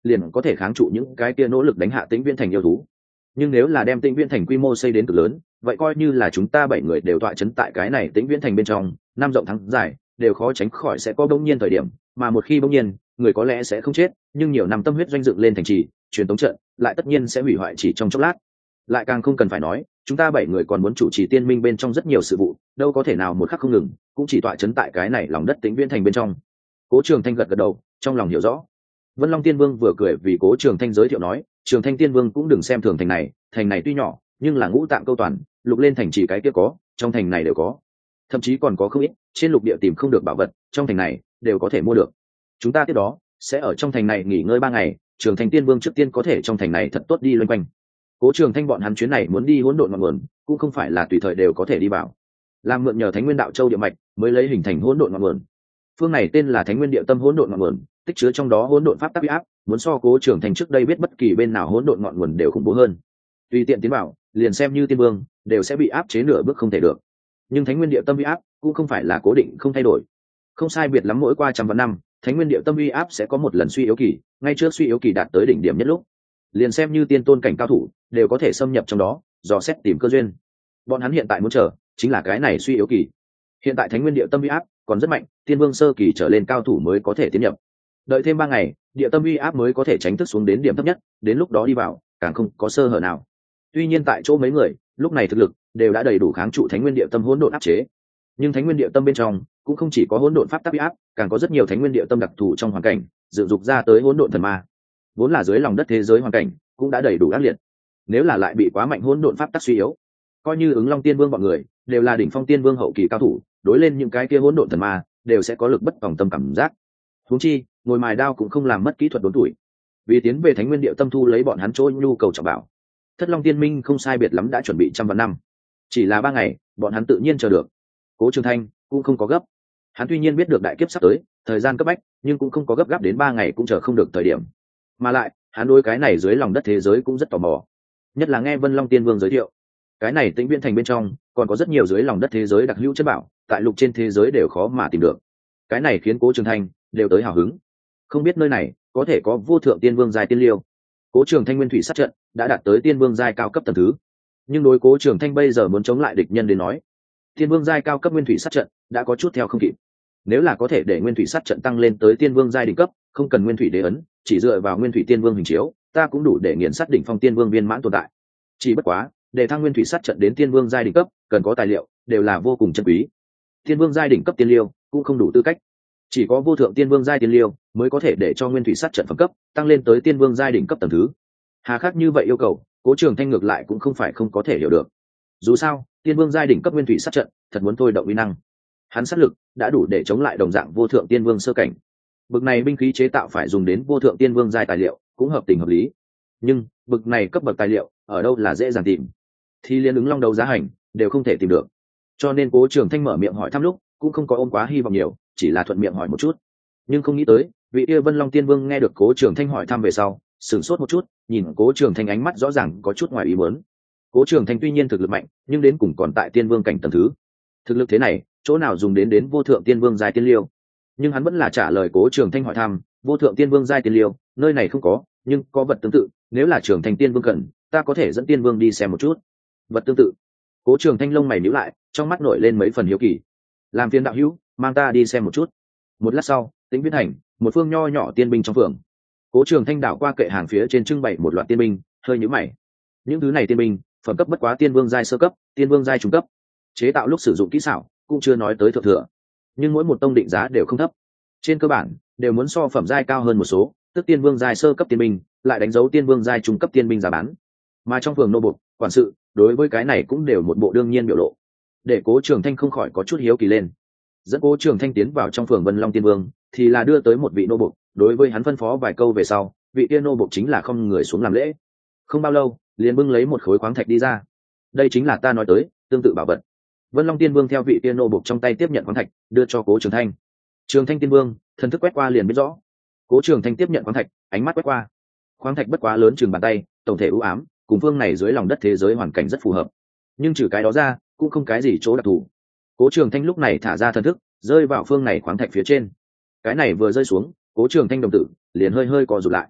Speaker 1: liền có thể kháng trụ những cái kia nỗ lực đánh hạ Tĩnh Viễn thành yêu thú. Nhưng nếu là đem Tĩnh Viễn thành quy mô xây đến cực lớn, vậy coi như là chúng ta bảy người đều tọa chấn tại cái này Tĩnh Viễn thành bên trong, năm rộng thắng dài, đều khó tránh khỏi sẽ có bỗng nhiên thời điểm, mà một khi bỗng nhiên, người có lẽ sẽ không chết, nhưng nhiều năm tâm huyết doanh dựng lên thành trì, truyền tống trận, lại tất nhiên sẽ hủy hoại chỉ trong chốc lát. Lại càng không cần phải nói, chúng ta bảy người còn muốn chủ trì tiên minh bên trong rất nhiều sự vụ, đâu có thể nào một khắc không ngừng, cũng chỉ tọa chấn tại cái này lòng đất Tĩnh Viễn thành bên trong. Cố Trường Thanh gật gật đầu, trong lòng hiểu rõ. Vân Long Tiên Vương vừa cười vì Cố Trường Thanh giới thiệu nói, Trường Thanh Tiên Vương cũng đừng xem thường thành này, thành này tuy nhỏ, nhưng là ngũ tạng câu toàn, lục lên thành chỉ cái kia có, trong thành này đều có. Thậm chí còn có không ít, trên lục địa tìm không được bảo vật, trong thành này đều có thể mua được. Chúng ta tiếp đó sẽ ở trong thành này nghỉ ngơi ba ngày, Trường Thanh Tiên Vương trước tiên có thể trong thành này thật tốt đi loanh quanh. Cố Trường Thanh bọn hắn chuyến này muốn đi hỗn độn ngọn nguồn, cũng không phải là tùy thời đều có thể đi vào. Làm mượn nhờ Thánh Nguyên Đạo Châu địa mạch, mới lấy hình thành hỗn độn ngọn nguồn. Phương này tên là Thánh Nguyên Địa Tâm hỗn độn ngọn nguồn, tích chứa trong đó hỗn độn pháp tắc uy áp, muốn so Cố Trường Thanh trước đây biết bất kỳ bên nào hỗn độn ngọn nguồn đều khủng bố hơn. Tùy tiện tiến vào, liền xem như tiên vương, đều sẽ bị áp chế nửa bước không thể được. Nhưng Thánh Nguyên Địa Tâm uy áp cũng không phải là cố định không thay đổi. Không sai biệt lắm mỗi qua trăm vạn năm, Thánh Nguyên Địa Tâm uy áp sẽ có một lần suy yếu kỳ, ngay trước suy yếu kỳ đạt tới đỉnh điểm nhất lúc, liền xem như tiên tôn cảnh cao thủ, đều có thể xâm nhập trong đó, dò xét tìm cơ duyên. Bọn hắn hiện tại muốn chờ, chính là cái này suy yếu kỳ. Hiện tại Thánh Nguyên Địa Tâm uy áp còn rất mạnh, tiên vương sơ kỳ trở lên cao thủ mới có thể tiến nhập. Đợi thêm ba ngày, địa tâm uy áp mới có thể tránh thức xuống đến điểm thấp nhất, đến lúc đó đi vào, càng không có sơ hở nào. Tuy nhiên tại chỗ mấy người, lúc này thực lực đều đã đầy đủ kháng trụ Thánh Nguyên Địa Tâm hỗn độn áp chế. Nhưng Thánh Nguyên Địa Tâm bên trong cũng không chỉ có hỗn độn pháp tắc uy áp, càng có rất nhiều Thánh Nguyên Địa Tâm đặc thù trong hoàn cảnh, dựng dục ra tới hỗn độn thần ma. Vốn là dưới lòng đất thế giới hoàn cảnh, cũng đã đầy đủ ác liệt. Nếu là lại bị quá mạnh hỗn độn pháp tắc suy yếu, coi như Ứng Long Tiên Vương bọn người, đều là đỉnh phong tiên vương hậu kỳ cao thủ, đối lên những cái kia hỗn độn thần ma, đều sẽ có lực bất tòng tâm cảm giác. Huống chi, ngồi mài đao cũng không làm mất kỹ thuật đốn tuổi. Vì tiến về Thánh Nguyên Địa Tâm thu lấy bọn hắn trôi nhu cầu trọng bảo, Thất Long Tiên Minh không sai biệt lắm đã chuẩn bị trăm vạn năm. Chỉ là ba ngày, bọn hắn tự nhiên chờ được. Cố Trường Thanh cũng không có gấp. Hắn tuy nhiên biết được đại kiếp sắp tới, thời gian cấp bách, nhưng cũng không có gấp gáp đến ba ngày cũng chờ không được thời điểm. Mà lại, hắn đối cái này dưới lòng đất thế giới cũng rất tò mò. Nhất là nghe Vân Long Tiên Vương giới thiệu, cái này Tĩnh Viễn thành bên trong còn có rất nhiều dưới lòng đất thế giới đặc hữu chất bảo, tại lục trên thế giới đều khó mà tìm được. Cái này khiến Cố Trường Thanh đều tới hào hứng. Không biết nơi này có thể có vô thượng tiên vương giai tiên liêu. Cố Trường Thanh nguyên thủy sát trận đã đạt tới tiên vương giai cao cấp tầng thứ, nhưng đối Cố Trường Thanh bây giờ muốn chống lại địch nhân đến nói, tiên vương giai cao cấp nguyên thủy sát trận đã có chút theo không kịp. Nếu là có thể để nguyên thủy sát trận tăng lên tới tiên vương giai đỉnh cấp, không cần nguyên thủy đế ấn, chỉ dựa vào nguyên thủy tiên vương hình chiếu, ta cũng đủ để nghiền sát đỉnh phong tiên vương viên mãn tồn tại. Chỉ bất quá, để thăng nguyên thủy sát trận đến tiên vương giai đỉnh cấp, cần có tài liệu, đều là vô cùng chân quý. Tiên vương giai đỉnh cấp tiên liêu cũng không đủ tư cách, chỉ có vô thượng tiên vương giai tiên liêu mới có thể để cho nguyên thủy sát trận phẩm cấp tăng lên tới tiên vương giai đỉnh cấp tầng thứ. Hà khắc như vậy yêu cầu, Cố Trường Thanh ngược lại cũng không phải không có thể hiểu được. Dù sao, tiên vương giai đỉnh cấp nguyên thủy sát trận, thật muốn thôi động uy năng, hắn sát lực đã đủ để chống lại đồng dạng vô thượng tiên vương sơ cảnh. Bực này binh khí chế tạo phải dùng đến vô thượng tiên vương giai tài liệu, cũng hợp tình hợp lý. Nhưng bực này cấp bậc tài liệu ở đâu là dễ dàng tìm, thì liên ứng long đầu giá hành đều không thể tìm được. Cho nên Cố Trường Thanh mở miệng hỏi thăm lúc, cũng không có ôm quá hy vọng nhiều, chỉ là thuận miệng hỏi một chút. Nhưng không nghĩ tới, vị kia Vân Long Tiên Vương nghe được Cố Trường Thanh hỏi thăm về sau, sửng sốt một chút, nhìn Cố Trường Thanh ánh mắt rõ ràng có chút ngoài ý muốn. Cố Trường Thanh tuy nhiên thực lực mạnh, nhưng đến cùng còn tại tiên vương cảnh tầng thứ. Thực lực thế này, chỗ nào dùng đến đến vô thượng tiên vương giai tiên liêu? Nhưng hắn vẫn là trả lời Cố Trường Thanh hỏi thăm, vô thượng tiên vương giai tiên liêu, nơi này không có, nhưng có vật tương tự, nếu là Trường Thanh tiên vương cần, ta có thể dẫn tiên vương đi xem một chút. Vật tương tự? Cố Trường Thanh lông mày nhíu lại, trong mắt nổi lên mấy phần hiếu kỳ. Làm phiền đạo hữu, mang ta đi xem một chút. Một lát sau, Tĩnh Viễn thành, một phương nho nhỏ tiên binh trong phường. Cố Trường Thanh đảo qua kệ hàng phía trên trưng bày một loạt tiên binh, hơi nhíu mày. Những thứ này tiên binh, phẩm cấp bất quá tiên vương giai sơ cấp, tiên vương giai trung cấp. Chế tạo lúc sử dụng kỹ xảo, cũng chưa nói tới thượng thừa. Nhưng mỗi một tông định giá đều không thấp. Trên cơ bản, đều muốn so phẩm giai cao hơn một số, tức tiên vương giai sơ cấp tiên binh, lại đánh dấu tiên vương giai trung cấp tiên binh giá bán. Mà trong phường nô buộc, quản sự, đối với cái này cũng đều một bộ đương nhiên biểu lộ. Để Cố Trường Thanh không khỏi có chút hiếu kỳ lên. Dẫn Cố Trường Thanh tiến vào trong phường Vân Long Tiên Vương, thì là đưa tới một vị nô buộc, đối với hắn phân phó vài câu về sau, vị tiên nô buộc chính là không người xuống làm lễ. Không bao lâu, liền bưng lấy một khối khoáng thạch đi ra. Đây chính là ta nói tới, tương tự bảo vật. Vân Long Tiên Vương theo vị tiên nô buộc trong tay tiếp nhận khoáng thạch, đưa cho Cố Trường Thanh. Trường Thanh Tiên Vương, thần thức quét qua liền biết rõ. Cố Trường Thanh tiếp nhận khoáng thạch, ánh mắt quét qua. Khoáng thạch bất quá lớn chừng bàn tay, tổng thể u ám, cùng phương này dưới lòng đất thế giới hoàn cảnh rất phù hợp. Nhưng trừ cái đó ra, cũng không cái gì chỗ đặc thù. Cố Trường Thanh lúc này thả ra thần thức, rơi vào phương này khoáng thạch phía trên. Cái này vừa rơi xuống, Cố Trường Thanh đồng tử liền hơi hơi co rụt lại.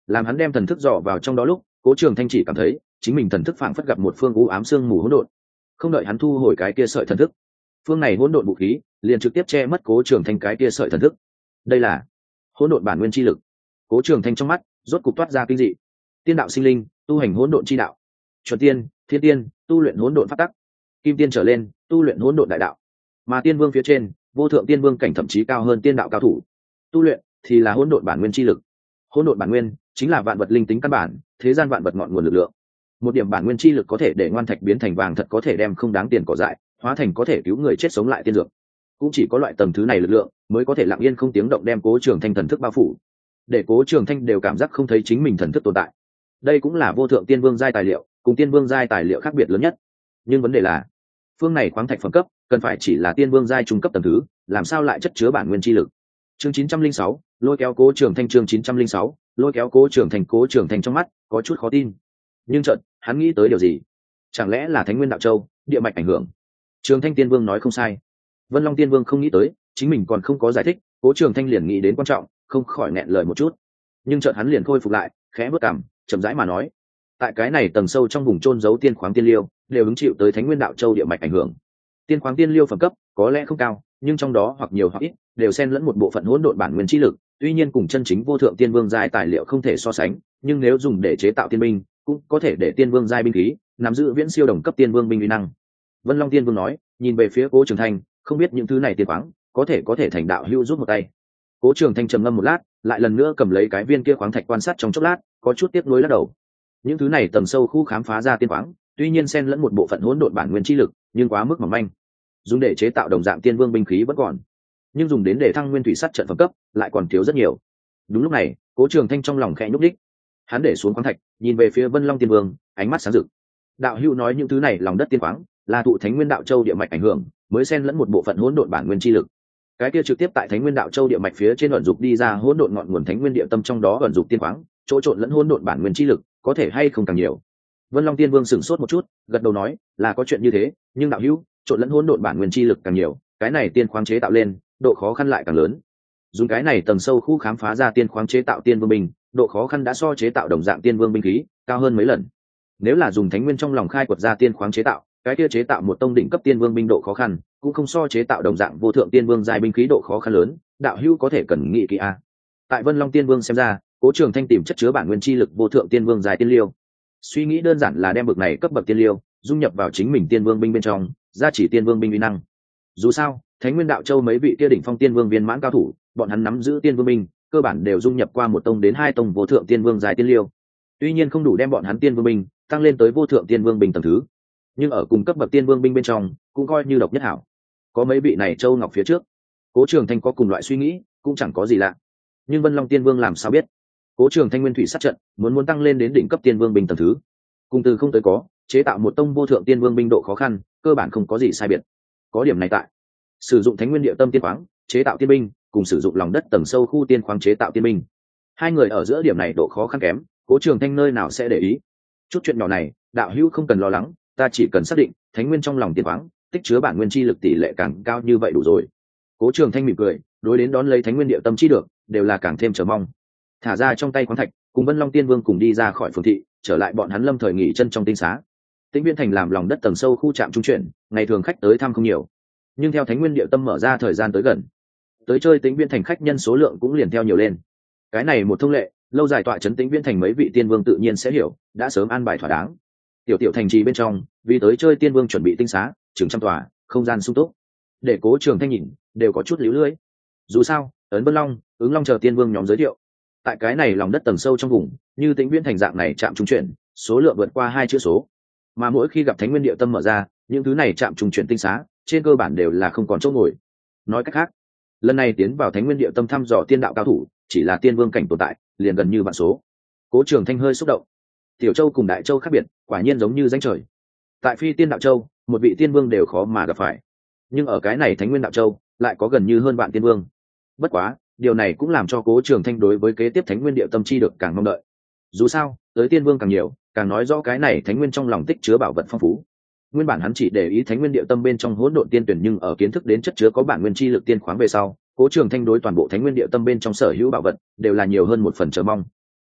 Speaker 1: làm hắn đem thần thức dò vào trong đó lúc, Cố Trường Thanh chỉ cảm thấy chính mình thần thức phảng phất gặp một phương u ám sương mù hỗn độn. Không đợi hắn thu hồi cái kia sợi thần thức, phương này hỗn độn vũ khí liền trực tiếp che mất Cố Trường Thanh cái kia sợi thần thức. Đây là hỗn độn bản nguyên chi lực. Cố Trường Thanh trong mắt rốt cục toát ra kinh dị. Tiên đạo sinh linh, tu hành hỗn độn chi đạo. Chuẩn tiên, thiên tiên, tu luyện hỗn độn pháp tắc. Kim tiên trở lên, tu luyện hỗn độn đại đạo. Mà tiên vương phía trên, vô thượng tiên vương cảnh thậm chí cao hơn tiên đạo cao thủ. Tu luyện thì là hỗn độn bản nguyên chi lực. Hỗn độn bản nguyên chính là vạn vật linh tính căn bản, thế gian vạn vật ngọn nguồn lực lượng. Một điểm bản nguyên chi lực có thể để ngoan thạch biến thành vàng thật, có thể đem không đáng tiền cỏ dại hóa thành có thể cứu người chết sống lại tiên dược. Cũng chỉ có loại tầng thứ này lực lượng mới có thể lặng yên không tiếng động đem Cố Trường Thanh thần thức bao phủ, để Cố Trường Thanh đều cảm giác không thấy chính mình thần thức tồn tại. Đây cũng là vô thượng tiên vương giai tài liệu, cùng tiên vương giai tài liệu khác biệt lớn nhất. Nhưng vấn đề là, phương này khoáng thạch phẩm cấp cần phải chỉ là tiên vương giai trung cấp tầng thứ, làm sao lại chất chứa bản nguyên chi lực? Chương chín trăm linh sáu, lôi kéo Cố Trường Thanh. Chương chín trăm linh sáu, lôi kéo Cố Trường Thanh. Cố Trường Thanh trong mắt có chút khó tin, nhưng chợt hắn nghĩ tới điều gì. Chẳng lẽ là Thánh Nguyên Đạo Châu địa mạch ảnh hưởng? Trường Thanh Tiên Vương nói không sai. Vân Long Tiên Vương không nghĩ tới, chính mình còn không có giải thích, Cố Trường Thanh liền nghĩ đến quan trọng, không khỏi nghẹn lời một chút. Nhưng chợt hắn liền khôi phục lại, khẽ bước cằm, chậm rãi mà nói: tại cái này tầng sâu trong vùng chôn giấu tiên khoáng tiên liêu, đều hứng chịu tới Thánh Nguyên Đạo Châu địa mạch ảnh hưởng. Tiên khoáng tiên liêu phẩm cấp có lẽ không cao, nhưng trong đó hoặc nhiều hoặc ít đều xen lẫn một bộ phận hỗn độn bản nguyên chi lực, tuy nhiên cùng chân chính vô thượng tiên vương giai tài liệu không thể so sánh, nhưng nếu dùng để chế tạo tiên binh, cũng có thể để tiên vương giai binh khí nắm giữ viễn siêu đồng cấp tiên vương binh uy năng. Vân Long Tiên Vương nói, nhìn về phía Cố Trường Thanh, không biết những thứ này tiên khoáng có thể có thể thành đạo hữu giúp một tay. Cố Trường Thanh trầm ngâm một lát, lại lần nữa cầm lấy cái viên kia khoáng thạch quan sát trong chốc lát, có chút tiếc nuối lắc đầu. Những thứ này tầng sâu khu khám phá ra tiên khoáng, tuy nhiên xen lẫn một bộ phận hỗn độn bản nguyên chi lực, nhưng quá mức mỏng manh. Dùng để chế tạo đồng dạng tiên vương binh khí vẫn còn, nhưng dùng đến để thăng nguyên thủy sắt trận phẩm cấp lại còn thiếu rất nhiều. Đúng lúc này, Cố Trường Thanh trong lòng khẽ nhúc đích, hắn để xuống khoáng thạch, nhìn về phía Vân Long Tiên Vương, ánh mắt sáng rực. Đạo hữu nói những thứ này lòng đất tiên khoáng là thụ Thánh Nguyên Đạo Châu địa mạch ảnh hưởng, mới xen lẫn một bộ phận hỗn độn bản nguyên chi lực. Cái kia trực tiếp tại Thánh Nguyên Đạo Châu địa mạch phía trên ẩn dục đi ra hỗn độn ngọn nguồn Thánh Nguyên địa tâm trong đó ẩn dục tiên khoáng, chỗ trộn lẫn hỗn độn bản nguyên chi lực, có thể hay không càng nhiều. Vân Long Tiên Vương sửng sốt một chút, gật đầu nói, là có chuyện như thế, nhưng đạo hữu, trộn lẫn hỗn độn bản nguyên chi lực càng nhiều, cái này tiên khoáng chế tạo lên, độ khó khăn lại càng lớn. Dùng cái này tầng sâu khu khám phá ra tiên khoáng chế tạo tiên vương binh, độ khó khăn đã so chế tạo đồng dạng tiên vương binh khí cao hơn mấy lần. Nếu là dùng Thánh Nguyên trong lòng khai quật ra tiên khoáng chế tạo, cái kia chế tạo một tông đỉnh cấp tiên vương binh độ khó khăn cũng không so chế tạo đồng dạng vô thượng tiên vương giai binh khí độ khó khăn lớn. Đạo hữu có thể cần nghĩ kỹ a. Tại Vân Long Tiên Vương xem ra, Cố Trường Thanh tìm chất chứa bản nguyên chi lực vô thượng tiên vương giai tiên liêu, suy nghĩ đơn giản là đem bực này cấp bậc tiên liêu dung nhập vào chính mình tiên vương binh bên trong, gia chỉ tiên vương binh uy năng. Dù sao, Thánh Nguyên Đạo Châu mấy vị kia đỉnh phong tiên vương viên mãn cao thủ, bọn hắn nắm giữ tiên vương binh, cơ bản đều dung nhập qua một tông đến hai tông vô thượng tiên vương giai tiên liêu. Tuy nhiên không đủ đem bọn hắn tiên vương binh tăng lên tới vô thượng tiên vương binh tầng thứ, nhưng ở cùng cấp bậc tiên vương binh bên trong cũng coi như độc nhất hảo. Có mấy vị này châu ngọc phía trước, Cố Trường Thanh có cùng loại suy nghĩ, cũng chẳng có gì lạ. Nhưng Vân Long Tiên Vương làm sao biết, Cố Trường Thanh nguyên thủy sát trận muốn muốn tăng lên đến đỉnh cấp tiên vương binh tầng thứ, cùng từ không tới có, chế tạo một tông vô thượng tiên vương binh độ khó khăn cơ bản không có gì sai biệt. Có điểm này tại, sử dụng Thánh Nguyên Địa Tâm tiên khoáng chế tạo tiên binh, cùng sử dụng lòng đất tầng sâu khu tiên khoáng chế tạo tiên binh, hai người ở giữa điểm này độ khó khăn kém, Cố Trường Thanh nơi nào sẽ để ý. Chút chuyện nhỏ này, đạo hữu không cần lo lắng, ta chỉ cần xác định Thánh Nguyên trong lòng tiên khoáng tích chứa bản nguyên chi lực tỷ lệ càng cao như vậy đủ rồi. Cố Trường Thanh mỉm cười, đối đến đón lấy Thánh Nguyên Địa Tâm chi được, đều là càng thêm chờ mong. Thả ra trong tay khoáng thạch, cùng Vân Long Tiên Vương cùng đi ra khỏi phường thị, trở lại bọn hắn lâm thời nghỉ chân trong tinh xá. Tĩnh Viễn Thành làm lòng đất tầng sâu khu trạm trung chuyển, ngày thường khách tới thăm không nhiều, nhưng theo Thánh Nguyên Địa Tâm mở ra thời gian tới gần, tới chơi Tĩnh Viễn Thành khách nhân số lượng cũng liền theo nhiều lên. Cái này một thông lệ, lâu dài tọa trấn Tĩnh Viễn Thành mấy vị tiên vương tự nhiên sẽ hiểu, đã sớm an bài thỏa đáng. Tiểu tiểu thành trì bên trong, vì tới chơi tiên vương chuẩn bị tinh xá, chừng trăm tòa, không gian sung túc. Để Cố Trường Thanh nhìn, đều có chút líu lưỡi. Dù sao, ấn Vân Long, Ứng Long chờ tiên vương nhóm giới thiệu, tại cái này lòng đất tầng sâu trong vùng, như Tĩnh Viễn Thành dạng này trạm trung chuyển, số lượng vượt qua hai chữ số. Mà mỗi khi gặp Thánh Nguyên Địa Tâm mở ra, những thứ này trạm trung chuyển tinh xá, trên cơ bản đều là không còn chỗ ngồi. Nói cách khác, lần này tiến vào Thánh Nguyên Địa Tâm thăm dò tiên đạo cao thủ, chỉ là tiên vương cảnh tồn tại, liền gần như vạn số. Cố Trường Thanh hơi xúc động. Tiểu Châu cùng Đại Châu khác biệt, quả nhiên giống như danh trời. Tại Phi Tiên Đạo Châu, một vị tiên vương đều khó mà gặp phải, nhưng ở cái này Thánh Nguyên Đạo Châu, lại có gần như hơn vạn tiên vương. Bất quá, điều này cũng làm cho Cố Trường Thanh đối với kế tiếp Thánh Nguyên Địa Tâm chi được càng mong đợi. Dù sao, tới tiên vương càng nhiều, càng nói rõ cái này Thánh Nguyên trong lòng tích chứa bảo vật phong phú. Nguyên bản hắn chỉ để ý Thánh Nguyên Địa Tâm bên trong hỗn độn tiên tuyển, nhưng ở kiến thức đến chất chứa có bản nguyên chi lực tiên khoáng về sau, Cố Trường Thanh đối toàn bộ Thánh Nguyên Địa Tâm bên trong sở hữu bảo vật đều là nhiều hơn một phần chờ mong.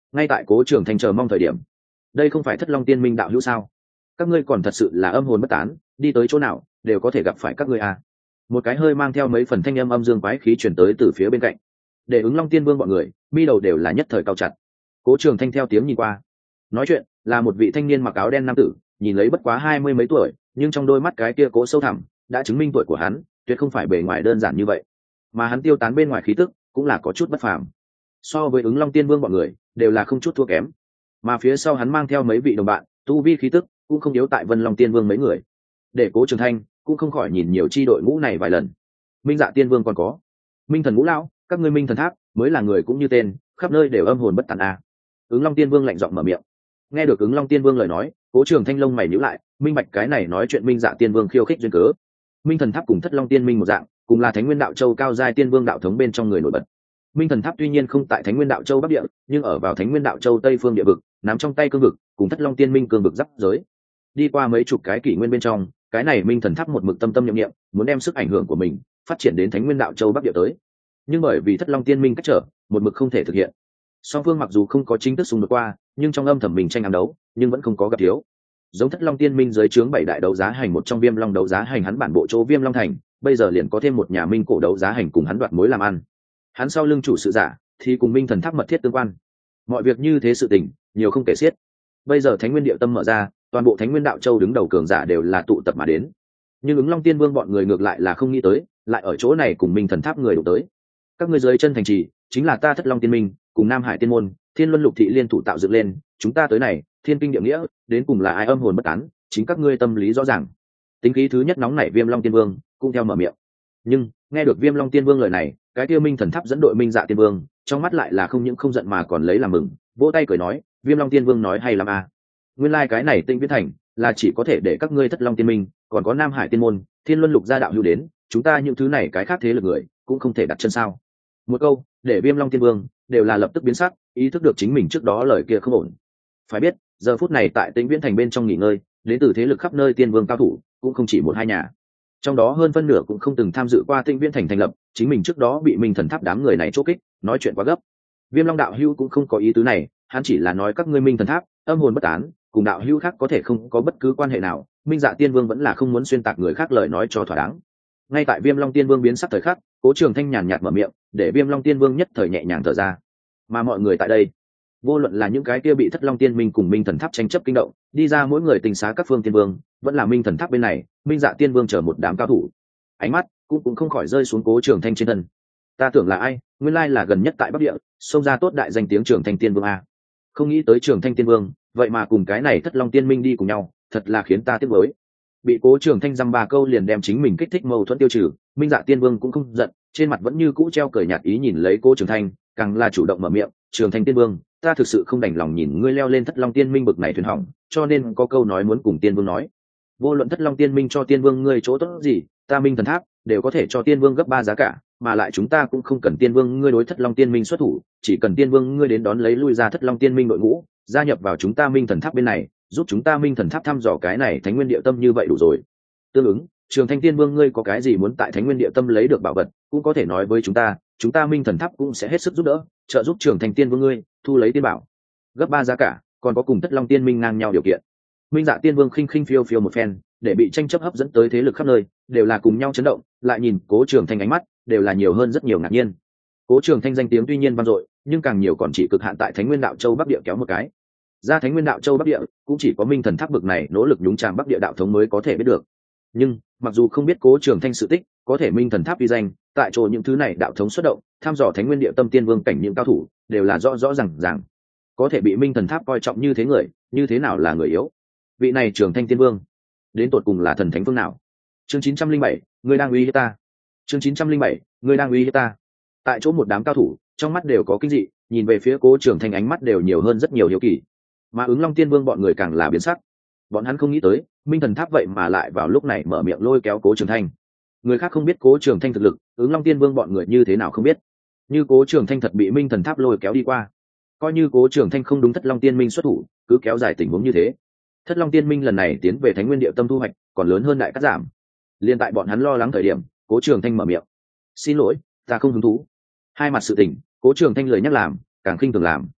Speaker 1: ngay tại cố trường thanh chờ mong thời điểm, đây không phải Thất Long Tiên Minh đạo hữu sao? Các ngươi còn thật sự là âm hồn bất tán, đi tới chỗ nào đều có thể gặp phải các ngươi à? Một cái hơi mang theo mấy phần thanh âm âm dương quái khí truyền tới từ phía bên cạnh, để ứng Long Tiên Vương bọn người mi đầu đều là nhất thời cao chặt. Cố Trường Thanh theo tiếng nhìn qua, nói chuyện là một vị thanh niên mặc áo đen nam tử, nhìn lấy bất quá hai mươi mấy tuổi, nhưng trong đôi mắt cái kia cố sâu thẳm đã chứng minh tuổi của hắn tuyệt không phải bề ngoài đơn giản như vậy, mà hắn tiêu tán bên ngoài khí tức cũng là có chút bất phàm. So với ứng Long Tiên Vương bọn người đều là không chút thua kém, mà phía sau hắn mang theo mấy vị đồng bạn, tu vi khí tức cũng không yếu tại Vân Long Tiên Vương mấy người, để Cố Trường Thanh cũng không khỏi nhìn nhiều chi đội ngũ này vài lần. Minh Dạ Tiên Vương còn có Minh Thần Ngũ Lão, các ngươi Minh Thần Tháp mới là người cũng như tên, khắp nơi đều âm hồn bất tán a. Ứng Long Tiên Vương lạnh giọng mở miệng. Nghe được Ứng Long Tiên Vương lời nói, Cố Trường Thanh lông mày nhíu lại, minh bạch cái này nói chuyện Minh Dạ Tiên Vương khiêu khích duyên cớ. Minh Thần Tháp cùng Thất Long Tiên Minh một dạng, cùng là Thánh Nguyên Đạo Châu cao giai tiên vương đạo thống bên trong người nổi bật. Minh Thần Tháp tuy nhiên không tại Thánh Nguyên Đạo Châu Bắc Địa, nhưng ở vào Thánh Nguyên Đạo Châu Tây phương địa vực, nắm trong tay cương vực, cùng Thất Long Tiên Minh cương vực giáp giới. Đi qua mấy chục cái kỷ nguyên bên trong, cái này Minh Thần Tháp một mực tâm tâm niệm niệm, muốn đem sức ảnh hưởng của mình phát triển đến Thánh Nguyên Đạo Châu Bắc Địa tới. Nhưng bởi vì Thất Long Tiên Minh cách trở, một mực không thể thực hiện. Song phương mặc dù không có chính thức xung đột qua, nhưng trong âm thầm mình tranh ám đấu, nhưng vẫn không có gặp thiếu. Giống Thất Long Tiên Minh dưới trướng bảy đại đấu giá hành một trong Viêm Long đấu giá hành hắn bản bộ chỗ Viêm Long thành, bây giờ liền có thêm một nhà Minh cổ đấu giá hành cùng hắn đoạt mối làm ăn. Hắn sau lưng chủ sự giả thì cùng Minh Thần Tháp mật thiết tương quan. Mọi việc như thế sự tình, nhiều không kể xiết. Bây giờ Thánh Nguyên Địa Tâm mở ra, toàn bộ Thánh Nguyên Đạo Châu đứng đầu cường giả đều là tụ tập mà đến. Nhưng ứng Long Tiên Vương bọn người ngược lại là không nghĩ tới, lại ở chỗ này cùng Minh Thần Tháp người đụng tới. Các ngươi dưới chân thành trì, chính là ta Thất Long Tiên Minh, cùng Nam Hải Tiên Môn, Thiên Luân Lục Thị liên thủ tạo dựng lên, chúng ta tới này, thiên kinh địa nghĩa, đến cùng là ai âm hồn bất tán, chính các ngươi tâm lý rõ ràng. Tính khí thứ nhất nóng nảy Viêm Long Tiên Vương cũng theo mở miệng. Nhưng nghe được Viêm Long Tiên Vương lời này, cái kia Minh Thần Tháp dẫn đội Minh Dạ Tiên Vương trong mắt lại là không những không giận mà còn lấy làm mừng, vỗ tay cười nói, Viêm Long Tiên Vương nói hay lắm à. Nguyên lai like cái này Tịnh Viễn Thành là chỉ có thể để các ngươi Thất Long Tiên Minh, còn có Nam Hải Tiên Môn, Thiên Luân Lục gia đạo hữu đến, chúng ta những thứ này cái khác thế lực người cũng không thể đặt chân sao? Một câu để Viêm Long Tiên Vương đều là lập tức biến sắc, ý thức được chính mình trước đó lời kia không ổn. Phải biết giờ phút này tại Tịnh Viễn Thành bên trong nghỉ ngơi, đến từ thế lực khắp nơi tiên vương cao thủ cũng không chỉ một hai nhà, trong đó hơn phân nửa cũng không từng tham dự qua Tịnh Viễn Thành thành lập, chính mình trước đó bị Minh Thần Tháp đám người này chốt kích, nói chuyện quá gấp. Viêm Long đạo hữu cũng không có ý tứ này, hắn chỉ là nói các ngươi Minh Thần Tháp âm hồn bất tán, cùng đạo hữu khác có thể không có bất cứ quan hệ nào. Minh Dạ Tiên Vương vẫn là không muốn xuyên tạc người khác lời nói cho thỏa đáng. Ngay tại Viêm Long Tiên Vương biến sắc thời khắc, Cố Trường Thanh nhàn nhạt mở miệng, để Viêm Long Tiên Vương nhất thời nhẹ nhàng thở ra. Mà mọi người tại đây, vô luận là những cái kia bị Thất Long Tiên Minh cùng Minh Thần Tháp tranh chấp kinh động, đi ra mỗi người tình xá các phương tiên vương, vẫn là Minh Thần Tháp bên này, Minh Dạ Tiên Vương chờ một đám cao thủ. Ánh mắt cũng cũng không khỏi rơi xuống Cố Trường Thanh trên thân. Ta tưởng là ai, nguyên lai là gần nhất tại Bắc Địa, xông ra tốt đại danh tiếng Trường Thanh Tiên Vương a. Không nghĩ tới Trường Thanh Tiên Vương, vậy mà cùng cái này Thất Long Tiên Minh đi cùng nhau, thật là khiến ta tiếc nuối. Bị Cố Trường Thanh dăm ba câu liền đem chính mình kích thích mâu thuẫn tiêu trừ, Minh Dạ Tiên Vương cũng không giận, trên mặt vẫn như cũ treo cười nhạt ý nhìn lấy Cố Trường Thanh, càng là chủ động mở miệng, Trường Thanh Tiên Vương, ta thực sự không đành lòng nhìn ngươi leo lên Thất Long Tiên Minh bực này thuyền hỏng, cho nên có câu nói muốn cùng Tiên Vương nói. Vô luận Thất Long Tiên Minh cho Tiên Vương ngươi chỗ tốt gì, ta Minh Thần Tháp đều có thể cho Tiên Vương gấp ba giá cả, mà lại chúng ta cũng không cần Tiên Vương ngươi đối Thất Long Tiên Minh xuất thủ, chỉ cần Tiên Vương ngươi đến đón lấy lui ra Thất Long Tiên Minh đội ngũ, gia nhập vào chúng ta Minh Thần Tháp bên này, giúp chúng ta Minh Thần Tháp thăm dò cái này Thánh Nguyên Địa Tâm như vậy đủ rồi. Tương ứng, Trường Thanh Tiên Vương ngươi có cái gì muốn tại Thánh Nguyên Địa Tâm lấy được bảo vật, cũng có thể nói với chúng ta, chúng ta Minh Thần Tháp cũng sẽ hết sức giúp đỡ, trợ giúp Trường Thanh Tiên Vương ngươi thu lấy tiên bảo, gấp ba giá cả, còn có cùng Thất Long Tiên Minh ngang nhau điều kiện. Minh Dạ Tiên Vương khinh khinh phiêu phiêu một phen, để bị tranh chấp hấp dẫn tới thế lực khắp nơi, đều là cùng nhau chấn động, lại nhìn Cố Trường Thanh ánh mắt, đều là nhiều hơn rất nhiều ngạc nhiên. Cố Trường Thanh danh tiếng tuy nhiên vang dội, nhưng càng nhiều còn chỉ cực hạn tại Thánh Nguyên Đạo Châu Bắc Địa kéo một cái. Ra Thánh Nguyên Đạo Châu Bắc Địa, cũng chỉ có Minh Thần Tháp bực này nỗ lực nhúng chàm Bắc Địa đạo thống mới có thể biết được. Nhưng mặc dù không biết Cố Trường Thanh sự tích, có thể Minh Thần Tháp uy danh, tại chỗ những thứ này đạo thống xuất động, tham dò Thánh Nguyên Địa Tâm Tiên Vương cảnh những cao thủ, đều là rõ rõ ràng ràng. Có thể bị Minh Thần Tháp coi trọng như thế người, như thế nào là người yếu? Vị này Trường Thanh Tiên Vương, đến tột cùng là thần thánh phương nào? Chương chín trăm linh bảy, người đang uy hiếp ta. Chương chín trăm linh bảy, người đang uy hiếp ta. Tại chỗ một đám cao thủ, trong mắt đều có kinh dị, nhìn về phía Cố Trường Thanh ánh mắt đều nhiều hơn rất nhiều hiếu kỳ. Mà Ứng Long Tiên Vương bọn người càng là biến sắc. Bọn hắn không nghĩ tới, Minh Thần Tháp vậy mà lại vào lúc này mở miệng lôi kéo Cố Trường Thanh. Người khác không biết Cố Trường Thanh thực lực, Ứng Long Tiên Vương bọn người như thế nào không biết. Như Cố Trường Thanh thật bị Minh Thần Tháp lôi kéo đi qua, coi như Cố Trường Thanh không đúng Thất Long Tiên Minh xuất thủ, cứ kéo dài tình huống như thế, Thất Long Tiên Minh lần này tiến về Thánh Nguyên Địa Tâm thu hoạch còn lớn hơn đại cắt giảm. Liên tại bọn hắn lo lắng thời điểm, Cố Trường Thanh mở miệng, xin lỗi, ta không hứng thú. Hai mặt sự tình, Cố Trường Thanh lời nhắc làm, càng khinh thường làm.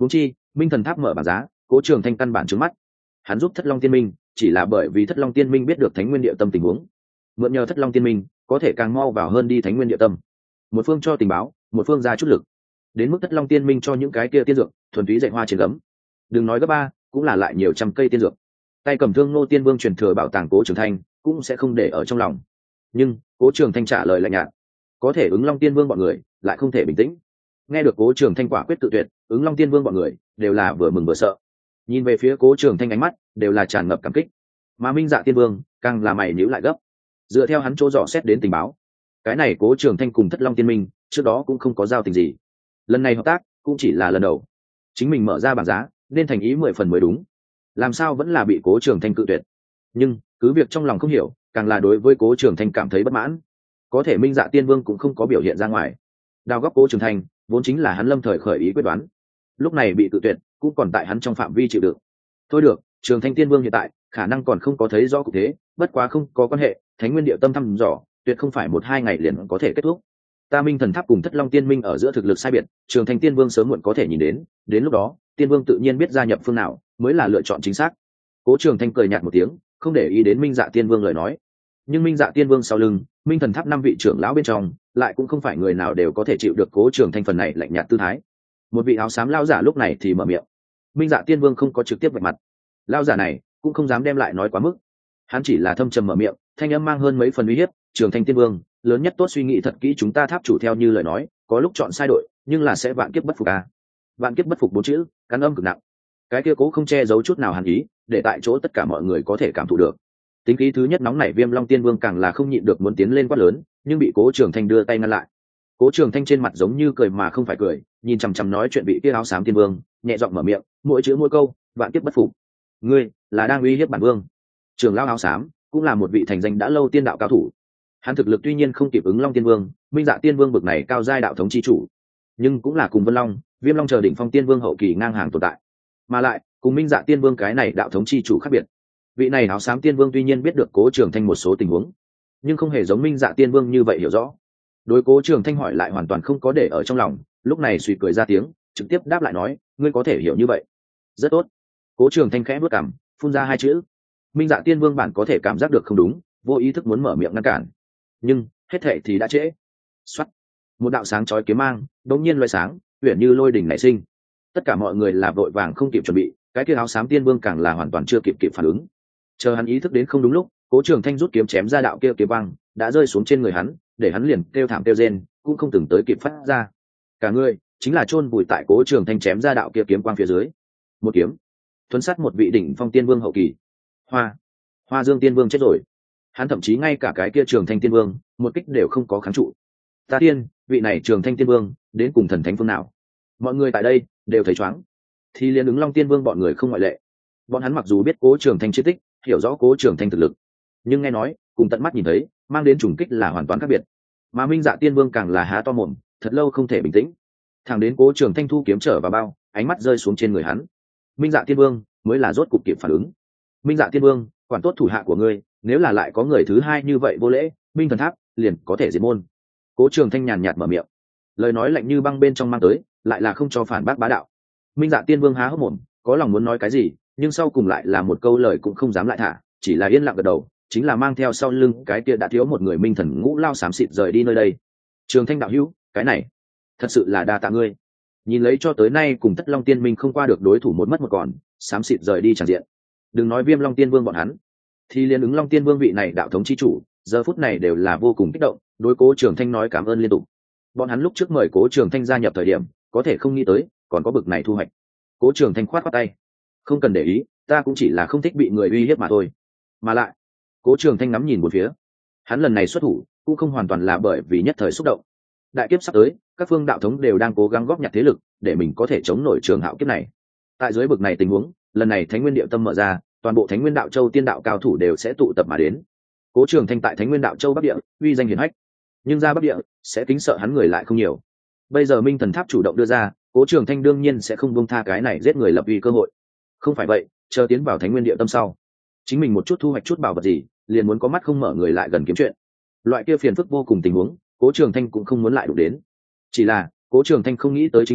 Speaker 1: huống chi minh thần tháp mở bảng giá, cố trường thanh căn bản trướng mắt. Hắn giúp thất long tiên minh chỉ là bởi vì thất long tiên minh biết được thánh nguyên địa tâm tình huống, mượn nhờ thất long tiên minh có thể càng mau vào hơn đi thánh nguyên địa tâm. Một phương cho tình báo, một phương ra chút lực, đến mức thất long tiên minh cho những cái kia tiên dược thuần túy dạy hoa trên gấm, đừng nói gấp ba cũng là lại nhiều trăm cây tiên dược. Tay cầm thương nô tiên vương truyền thừa bảo tàng cố trường thanh cũng sẽ không để ở trong lòng. Nhưng cố trường thanh trả lời lạnh nhạt, có thể ứng long tiên vương bọn người lại không thể bình tĩnh. Nghe được cố trường thanh quả quyết tự tuyệt, ứng long tiên vương bọn người đều là vừa mừng vừa sợ, nhìn về phía cố trường thanh ánh mắt đều là tràn ngập cảm kích. Mà minh dạ tiên vương càng là mày nhíu lại gấp. Dựa theo hắn chỗ dò xét đến tình báo, cái này cố trường thanh cùng thất long tiên minh trước đó cũng không có giao tình gì, lần này hợp tác cũng chỉ là lần đầu. Chính mình mở ra bảng giá nên thành ý mười phần mới đúng, làm sao vẫn là bị cố trường thanh cự tuyệt. Nhưng cứ việc trong lòng không hiểu, càng là đối với cố trường thanh cảm thấy bất mãn. Có thể minh dạ tiên vương cũng không có biểu hiện ra ngoài. Đào góc cố trường thanh vốn chính là hắn lâm thời khởi ý quyết đoán, lúc này bị cự tuyệt cũng còn tại hắn trong phạm vi chịu đựng. Thôi được, trường thanh tiên vương hiện tại khả năng còn không có thấy rõ cụ thế, bất quá không có quan hệ, thánh nguyên địa tâm thăm dò tuyệt không phải một hai ngày liền có thể kết thúc. Ta minh thần tháp cùng thất long tiên minh ở giữa thực lực sai biệt, trường thanh tiên vương sớm muộn có thể nhìn đến, đến lúc đó tiên vương tự nhiên biết gia nhập phương nào mới là lựa chọn chính xác. Cố trường thanh cười nhạt một tiếng, không để ý đến minh dạ tiên vương lời nói. Nhưng minh dạ tiên vương sau lưng minh thần tháp năm vị trưởng lão bên trong lại cũng không phải người nào đều có thể chịu được cố trường thanh phần này lạnh nhạt tư thái. Một vị áo xám lao giả lúc này thì mở miệng. Minh dạ tiên vương không có trực tiếp vạch mặt, lao giả này cũng không dám đem lại nói quá mức, hắn chỉ là thâm trầm mở miệng, thanh âm mang hơn mấy phần uy hiếp. Trường thanh tiên vương, lớn nhất tốt suy nghĩ thật kỹ, chúng ta tháp chủ theo như lời nói có lúc chọn sai đội, nhưng là sẽ vạn kiếp bất phục à. Vạn kiếp bất phục bốn chữ cắn âm cực nặng, cái kia cố không che giấu chút nào hàn ý, để tại chỗ tất cả mọi người có thể cảm thụ được. Tính khí thứ nhất nóng nảy viêm long tiên vương càng là không nhịn được muốn tiến lên quát lớn, nhưng bị cố trường thanh đưa tay ngăn lại. Cố trường thanh trên mặt giống như cười mà không phải cười, nhìn chằm chằm nói chuyện vị kia áo xám tiên vương, nhẹ giọng mở miệng, mỗi chữ mỗi câu vạn kiếp bất phục. Ngươi là đang uy hiếp bản vương. Trường lão áo xám cũng là một vị thành danh đã lâu tiên đạo cao thủ, hắn thực lực tuy nhiên không kịp ứng long tiên vương, minh dạ tiên vương bực này cao giai đạo thống chi chủ, nhưng cũng là cùng vân long, viêm long chờ đỉnh phong tiên vương hậu kỳ ngang hàng tồn tại, mà lại cùng minh dạ tiên vương cái này đạo thống chi chủ khác biệt. Vị này áo xám tiên vương tuy nhiên biết được cố trường thanh một số tình huống, nhưng không hề giống minh dạ tiên vương như vậy hiểu rõ. Đối cố trường thanh hỏi lại hoàn toàn không có để ở trong lòng, lúc này suy cười ra tiếng, trực tiếp đáp lại nói, ngươi có thể hiểu như vậy, rất tốt. Cố trường thanh khẽ bước cằm, phun ra hai chữ. Minh dạ tiên vương bản có thể cảm giác được không đúng, vô ý thức muốn mở miệng ngăn cản, nhưng hết thệ thì đã trễ. Xoắt, một đạo sáng chói kiếm mang đống nhiên loay sáng, uyển như lôi đỉnh nảy sinh. Tất cả mọi người là vội vàng không kịp chuẩn bị, cái kia áo xám tiên vương càng là hoàn toàn chưa kịp kịp phản ứng. Chờ hắn ý thức đến không đúng lúc, cố trường thanh rút kiếm chém ra đạo kia kiếm quang đã rơi xuống trên người hắn, để hắn liền kêu thảm kêu rên cũng không từng tới kịp phát ra. Cả người chính là chôn vùi tại cố trường thanh chém ra đạo kia kiếm quang phía dưới. Một kiếm thuấn sát một vị đỉnh phong tiên vương hậu kỳ. Hoa Hoa Dương tiên vương chết rồi, hắn thậm chí ngay cả cái kia trường thanh tiên vương một kích đều không có kháng trụ. Ta tiên, vị này trường thanh tiên vương đến cùng thần thánh phương nào? Mọi người tại đây đều thấy chóng, thì liên ứng long tiên vương bọn người không ngoại lệ. Bọn hắn mặc dù biết cố trường thanh chiến tích, hiểu rõ cố trường thanh thực lực, nhưng nghe nói cùng tận mắt nhìn thấy mang đến trùng kích là hoàn toàn khác biệt. Mà minh dạ tiên vương càng là há to mồm, thật lâu không thể bình tĩnh, thẳng đến cố trường thanh thu kiếm trở vào bao, ánh mắt rơi xuống trên người hắn, minh dạ tiên vương mới là rốt cục kịp phản ứng. Minh dạ tiên vương, quản tốt thủ hạ của ngươi, nếu là lại có người thứ hai như vậy vô lễ, minh thần tháp liền có thể diệt môn. Cố trường thanh nhàn nhạt mở miệng, lời nói lạnh như băng bên trong mang tới lại là không cho phản bác bá đạo. Minh dạ tiên vương há hốc mồm, có lòng muốn nói cái gì, nhưng sau cùng lại là một câu lời cũng không dám lại thả, chỉ là yên lặng gật đầu, chính là mang theo sau lưng cái kia đã thiếu một người minh thần ngũ lao xám xịt rời đi nơi đây. Trường thanh đạo hữu, cái này thật sự là đa tạ ngươi. Nhìn lấy cho tới nay cùng thất long tiên minh không qua được đối thủ một mất một còn, xám xịt rời đi tràn diện. Đừng nói viêm long tiên vương bọn hắn, thì liên ứng long tiên vương vị này đạo thống chi chủ giờ phút này đều là vô cùng kích động, đối cố trường thanh nói cảm ơn liên tục. Bọn hắn lúc trước mời cố trường thanh gia nhập thời điểm có thể không nghĩ tới còn có bực này thu hoạch. Cố trường thanh khoát khoát tay, không cần để ý, ta cũng chỉ là không thích bị người uy hiếp mà thôi. Mà lại, cố trường thanh ngắm nhìn một phía, hắn lần này xuất thủ cũng không hoàn toàn là bởi vì nhất thời xúc động. Đại kiếp sắp tới, các phương đạo thống đều đang cố gắng góp nhặt thế lực để mình có thể chống nổi trường hạo kiếp này. Tại dưới bực này tình huống, lần này thánh nguyên địa tâm mở ra, toàn bộ thánh nguyên đạo châu tiên đạo cao thủ đều sẽ tụ tập mà đến. Cố trường thanh tại thánh nguyên đạo châu bắc địa uy danh hiển hách, nhưng ra bắc địa sẽ kính sợ hắn người lại không nhiều. Bây giờ minh thần tháp chủ động đưa ra, cố trường thanh đương nhiên sẽ không buông tha cái này giết người lập uy cơ hội. Không phải vậy, chờ tiến vào thánh nguyên địa tâm sau, chính mình một chút thu hoạch chút bảo vật gì liền muốn có mắt không mở người lại gần kiếm chuyện. Loại kia phiền phức vô cùng tình huống, cố trường thanh cũng không muốn lại đụng đến. Chỉ là cố trường thanh không nghĩ tới chính là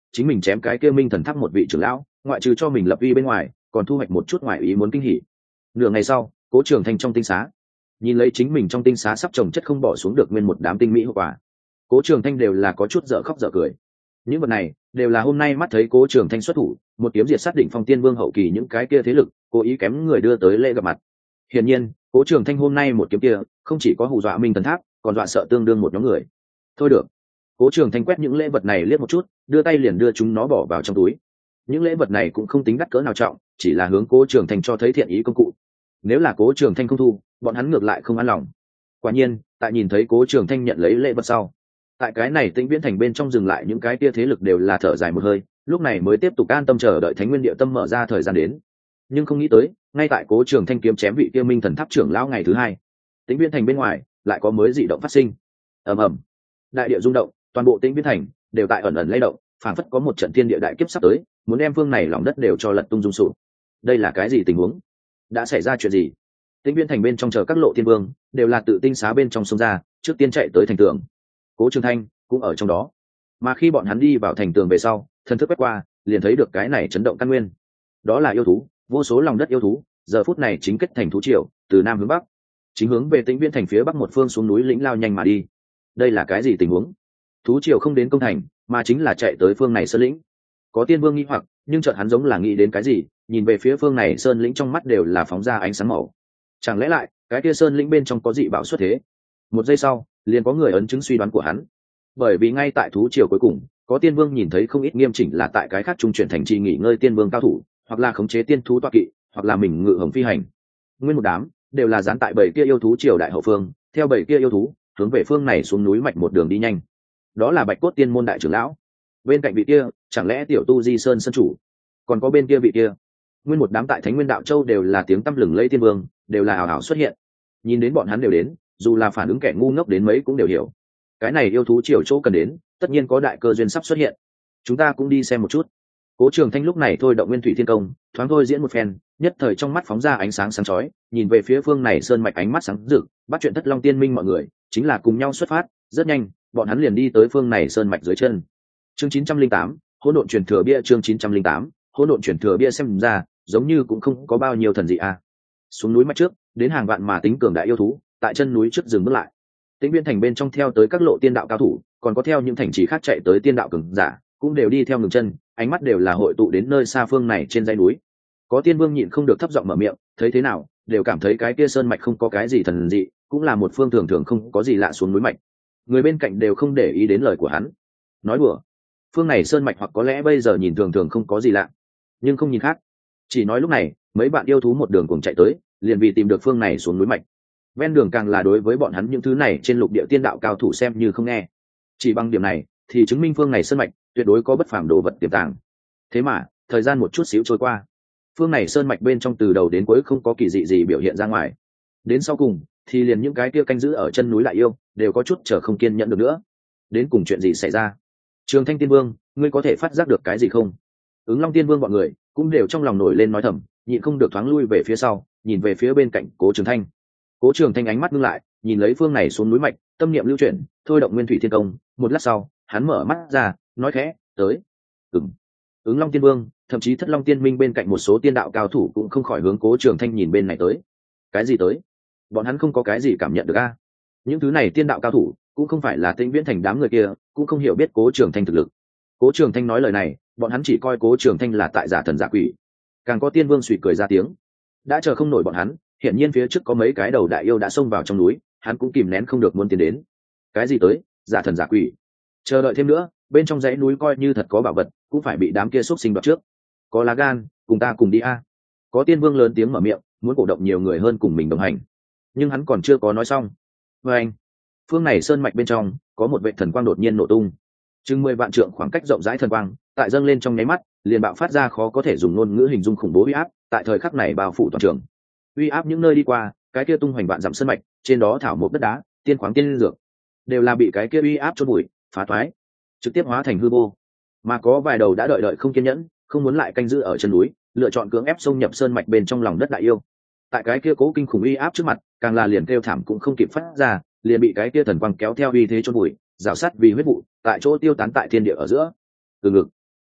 Speaker 1: chính mình chém cái kia minh thần tháp một vị trưởng lão, ngoại trừ cho mình lập uy bên ngoài, còn thu hoạch một chút ngoại ý muốn kinh hỉ. Nửa ngày sau, Cố Trường Thanh trong tinh xá, nhìn lấy chính mình trong tinh xá sắp trồng chất không bỏ xuống được nguyên một đám tinh mỹ hậu quả, Cố Trường Thanh đều là có chút dở khóc dở cười. Những vật này đều là hôm nay mắt thấy Cố Trường Thanh xuất thủ, một kiếm diệt sát đỉnh phong tiên vương hậu kỳ những cái kia thế lực, cố ý kém người đưa tới lễ gặp mặt. Hiển nhiên, Cố Trường Thanh hôm nay một kiếm kia, không chỉ có hù dọa minh thần tháp, còn dọa sợ tương đương một nhóm người. Thôi được. Cố Trường Thanh quét những lễ vật này liếc một chút, đưa tay liền đưa chúng nó bỏ vào trong túi. Những lễ vật này cũng không tính đắt cỡ nào trọng, chỉ là hướng Cố Trường Thanh cho thấy thiện ý công cụ. Nếu là Cố Trường Thanh không thu, bọn hắn ngược lại không an lòng. Quả nhiên, tại nhìn thấy Cố Trường Thanh nhận lấy lễ vật sau, tại cái này Tĩnh Viễn thành bên trong dừng lại những cái kia thế lực đều là thở dài một hơi, lúc này mới tiếp tục an tâm chờ đợi Thánh Nguyên Địa Tâm mở ra thời gian đến. Nhưng không nghĩ tới, ngay tại Cố Trường Thanh kiếm chém vị kia minh thần tháp trưởng lão ngày thứ hai, Tĩnh Viễn thành bên ngoài lại có mới dị động phát sinh. Ầm ầm, đại địa rung động, toàn bộ Tĩnh Viễn thành đều tại ẩn ẩn lay động, phảng phất có một trận thiên địa đại kiếp sắp tới, muốn đem phương này lòng đất đều cho lật tung rung sụp. Đây là cái gì tình huống? Đã xảy ra chuyện gì? Tĩnh Viễn thành bên trong chờ các lộ tiên vương đều là tự tinh xá bên trong sông ra, trước tiên chạy tới thành tường. Cố Trường Thanh cũng ở trong đó. Mà khi bọn hắn đi vào thành tường về sau, thần thức quét qua, liền thấy được cái này chấn động căn nguyên. Đó là yêu thú, vô số lòng đất yêu thú, giờ phút này chính kết thành thú triều, từ nam hướng bắc, chính hướng về Tĩnh Viễn thành phía bắc một phương xuống núi lĩnh lao nhanh mà đi. Đây là cái gì tình huống? Thú triều không đến công thành, mà chính là chạy tới phương này sơn lĩnh. Có tiên vương nghi hoặc, nhưng chợt hắn giống là nghĩ đến cái gì, nhìn về phía phương này sơn lĩnh trong mắt đều là phóng ra ánh sáng màu. Chẳng lẽ lại, cái kia sơn lĩnh bên trong có dị bảo xuất thế? Một giây sau, liền có người ấn chứng suy đoán của hắn. Bởi vì ngay tại thú triều cuối cùng, có tiên vương nhìn thấy không ít nghiêm chỉnh là tại cái khác trung chuyển thành trì nghỉ ngơi tiên vương cao thủ, hoặc là khống chế tiên thú toa kỵ, hoặc là mình ngự hồng phi hành. Nguyên một đám đều là dán tại bảy kia yêu thú triều đại hậu phương, theo bảy kia yêu thú hướng về phương này xuống núi mạch một đường đi nhanh. Đó là Bạch Cốt Tiên môn đại trưởng lão. Bên cạnh vị kia, chẳng lẽ tiểu tu Di Sơn sơn chủ? Còn có bên kia vị kia. Nguyên một đám tại Thánh Nguyên Đạo Châu đều là tiếng tăm lừng lẫy tiên vương, đều là hào hào xuất hiện. Nhìn đến bọn hắn đều đến, dù là phản ứng kẻ ngu ngốc đến mấy cũng đều hiểu. Cái này yêu thú triều chỗ cần đến, tất nhiên có đại cơ duyên sắp xuất hiện. Chúng ta cũng đi xem một chút. Cố Trường Thanh lúc này thôi động Nguyên Thủy Thiên Công, thoáng thôi diễn một phen, nhất thời trong mắt phóng ra ánh sáng sáng chói, nhìn về phía phương này sơn mạch ánh mắt sáng rực, bắt chuyện Thất Long Tiên Minh mọi người, chính là cùng nhau xuất phát, rất nhanh, bọn hắn liền đi tới phương này sơn mạch dưới chân. Chương chín trăm linh tám, Hỗn Độn Truyền Thừa Bia chương chín trăm linh tám, Hỗn Độn Truyền Thừa Bia xem ra, giống như cũng không có bao nhiêu thần dị à. Xuống núi mạch trước, đến hàng vạn mà tính cường đại yêu thú, tại chân núi trước dừng bước lại. Tĩnh Viễn thành bên trong theo tới các lộ tiên đạo cao thủ, còn có theo những thành trì khác chạy tới tiên đạo cường giả, cũng đều đi theo ngừng chân, ánh mắt đều là hội tụ đến nơi xa phương này trên dãy núi. Có tiên vương nhịn không được thấp giọng mở miệng, thấy thế nào, đều cảm thấy cái kia sơn mạch không có cái gì thần dị, cũng là một phương thường thường không có gì lạ xuống núi mạch. Người bên cạnh đều không để ý đến lời của hắn. Nói đùa, phương này sơn mạch hoặc có lẽ bây giờ nhìn thường thường không có gì lạ, nhưng không nhìn khác. Chỉ nói lúc này, mấy bạn yêu thú một đường cùng chạy tới, liền vì tìm được phương này xuống núi mạch. Ven đường càng là đối với bọn hắn những thứ này trên lục địa tiên đạo cao thủ xem như không nghe. Chỉ bằng điểm này, thì chứng minh phương này sơn mạch tuyệt đối có bất phàm đồ vật tiềm tàng. Thế mà, thời gian một chút xíu trôi qua, phương này sơn mạch bên trong từ đầu đến cuối không có kỳ dị gì biểu hiện ra ngoài. Đến sau cùng, thì liền những cái kia canh giữ ở chân núi lại yêu, đều có chút chờ không kiên nhẫn được nữa. Đến cùng chuyện gì xảy ra? Trường Thanh Tiên Vương, ngươi có thể phát giác được cái gì không? Ứng Long Tiên Vương bọn người cũng đều trong lòng nổi lên nói thầm, nhịn không được thoáng lui về phía sau, nhìn về phía bên cạnh Cố Trường Thanh. Cố Trường Thanh ánh mắt ngưng lại, nhìn lấy phương này xuống núi mạch, tâm niệm lưu chuyển, thôi động Nguyên Thủy Thiên Công, một lát sau, hắn mở mắt ra, nói khẽ, "Tới." Ừm. Ứng Long Tiên Vương, thậm chí Thất Long Tiên Minh bên cạnh một số tiên đạo cao thủ cũng không khỏi hướng Cố Trường Thanh nhìn bên này tới. Cái gì tới? Bọn hắn không có cái gì cảm nhận được a? Những thứ này tiên đạo cao thủ, cũng không phải là Tĩnh Viễn thành đám người kia, cũng không hiểu biết Cố Trường Thanh thực lực. Cố Trường Thanh nói lời này, bọn hắn chỉ coi Cố Trường Thanh là tại giả thần giả quỷ. Càng có tiên vương suy cười ra tiếng. Đã chờ không nổi bọn hắn, hiển nhiên phía trước có mấy cái đầu đại yêu đã xông vào trong núi, hắn cũng kìm nén không được muốn tiến đến. Cái gì tới? Giả thần giả quỷ? Chờ đợi thêm nữa, bên trong dãy núi coi như thật có bảo vật, cũng phải bị đám kia xúc sinh đoạt trước. Có lá gan, cùng ta cùng đi a. Có tiên vương lớn tiếng mở miệng, muốn cổ động nhiều người hơn cùng mình đồng hành. Nhưng hắn còn chưa có nói xong. Và anh, phương này sơn mạch bên trong có một vệ thần quang đột nhiên nổ tung. Chừng mười vạn trượng khoảng cách rộng rãi thần quang, tại dâng lên trong nháy mắt, liền bạo phát ra khó có thể dùng ngôn ngữ hình dung khủng bố uy áp, tại thời khắc này bao phủ toàn trường. Uy áp những nơi đi qua, cái kia tung hoành vạn dặm sơn mạch, trên đó thảo mộc đất đá, tiên khoáng tiên dược, đều là bị cái kia uy áp chôn bụi, phá toái, trực tiếp hóa thành hư vô. Mà có vài đầu đã đợi đợi không kiên nhẫn, không muốn lại canh giữ ở chân núi, lựa chọn cưỡng ép xông nhập sơn mạch bên trong lòng đất đại yêu. Tại cái kia cố kinh khủng uy áp trước mặt, càng là liền kêu thảm cũng không kịp phát ra, liền bị cái kia thần quang kéo theo uy thế chôn bụi, rào sát vì huyết vụ, tại chỗ tiêu tán tại thiên địa ở giữa. Từ ngực,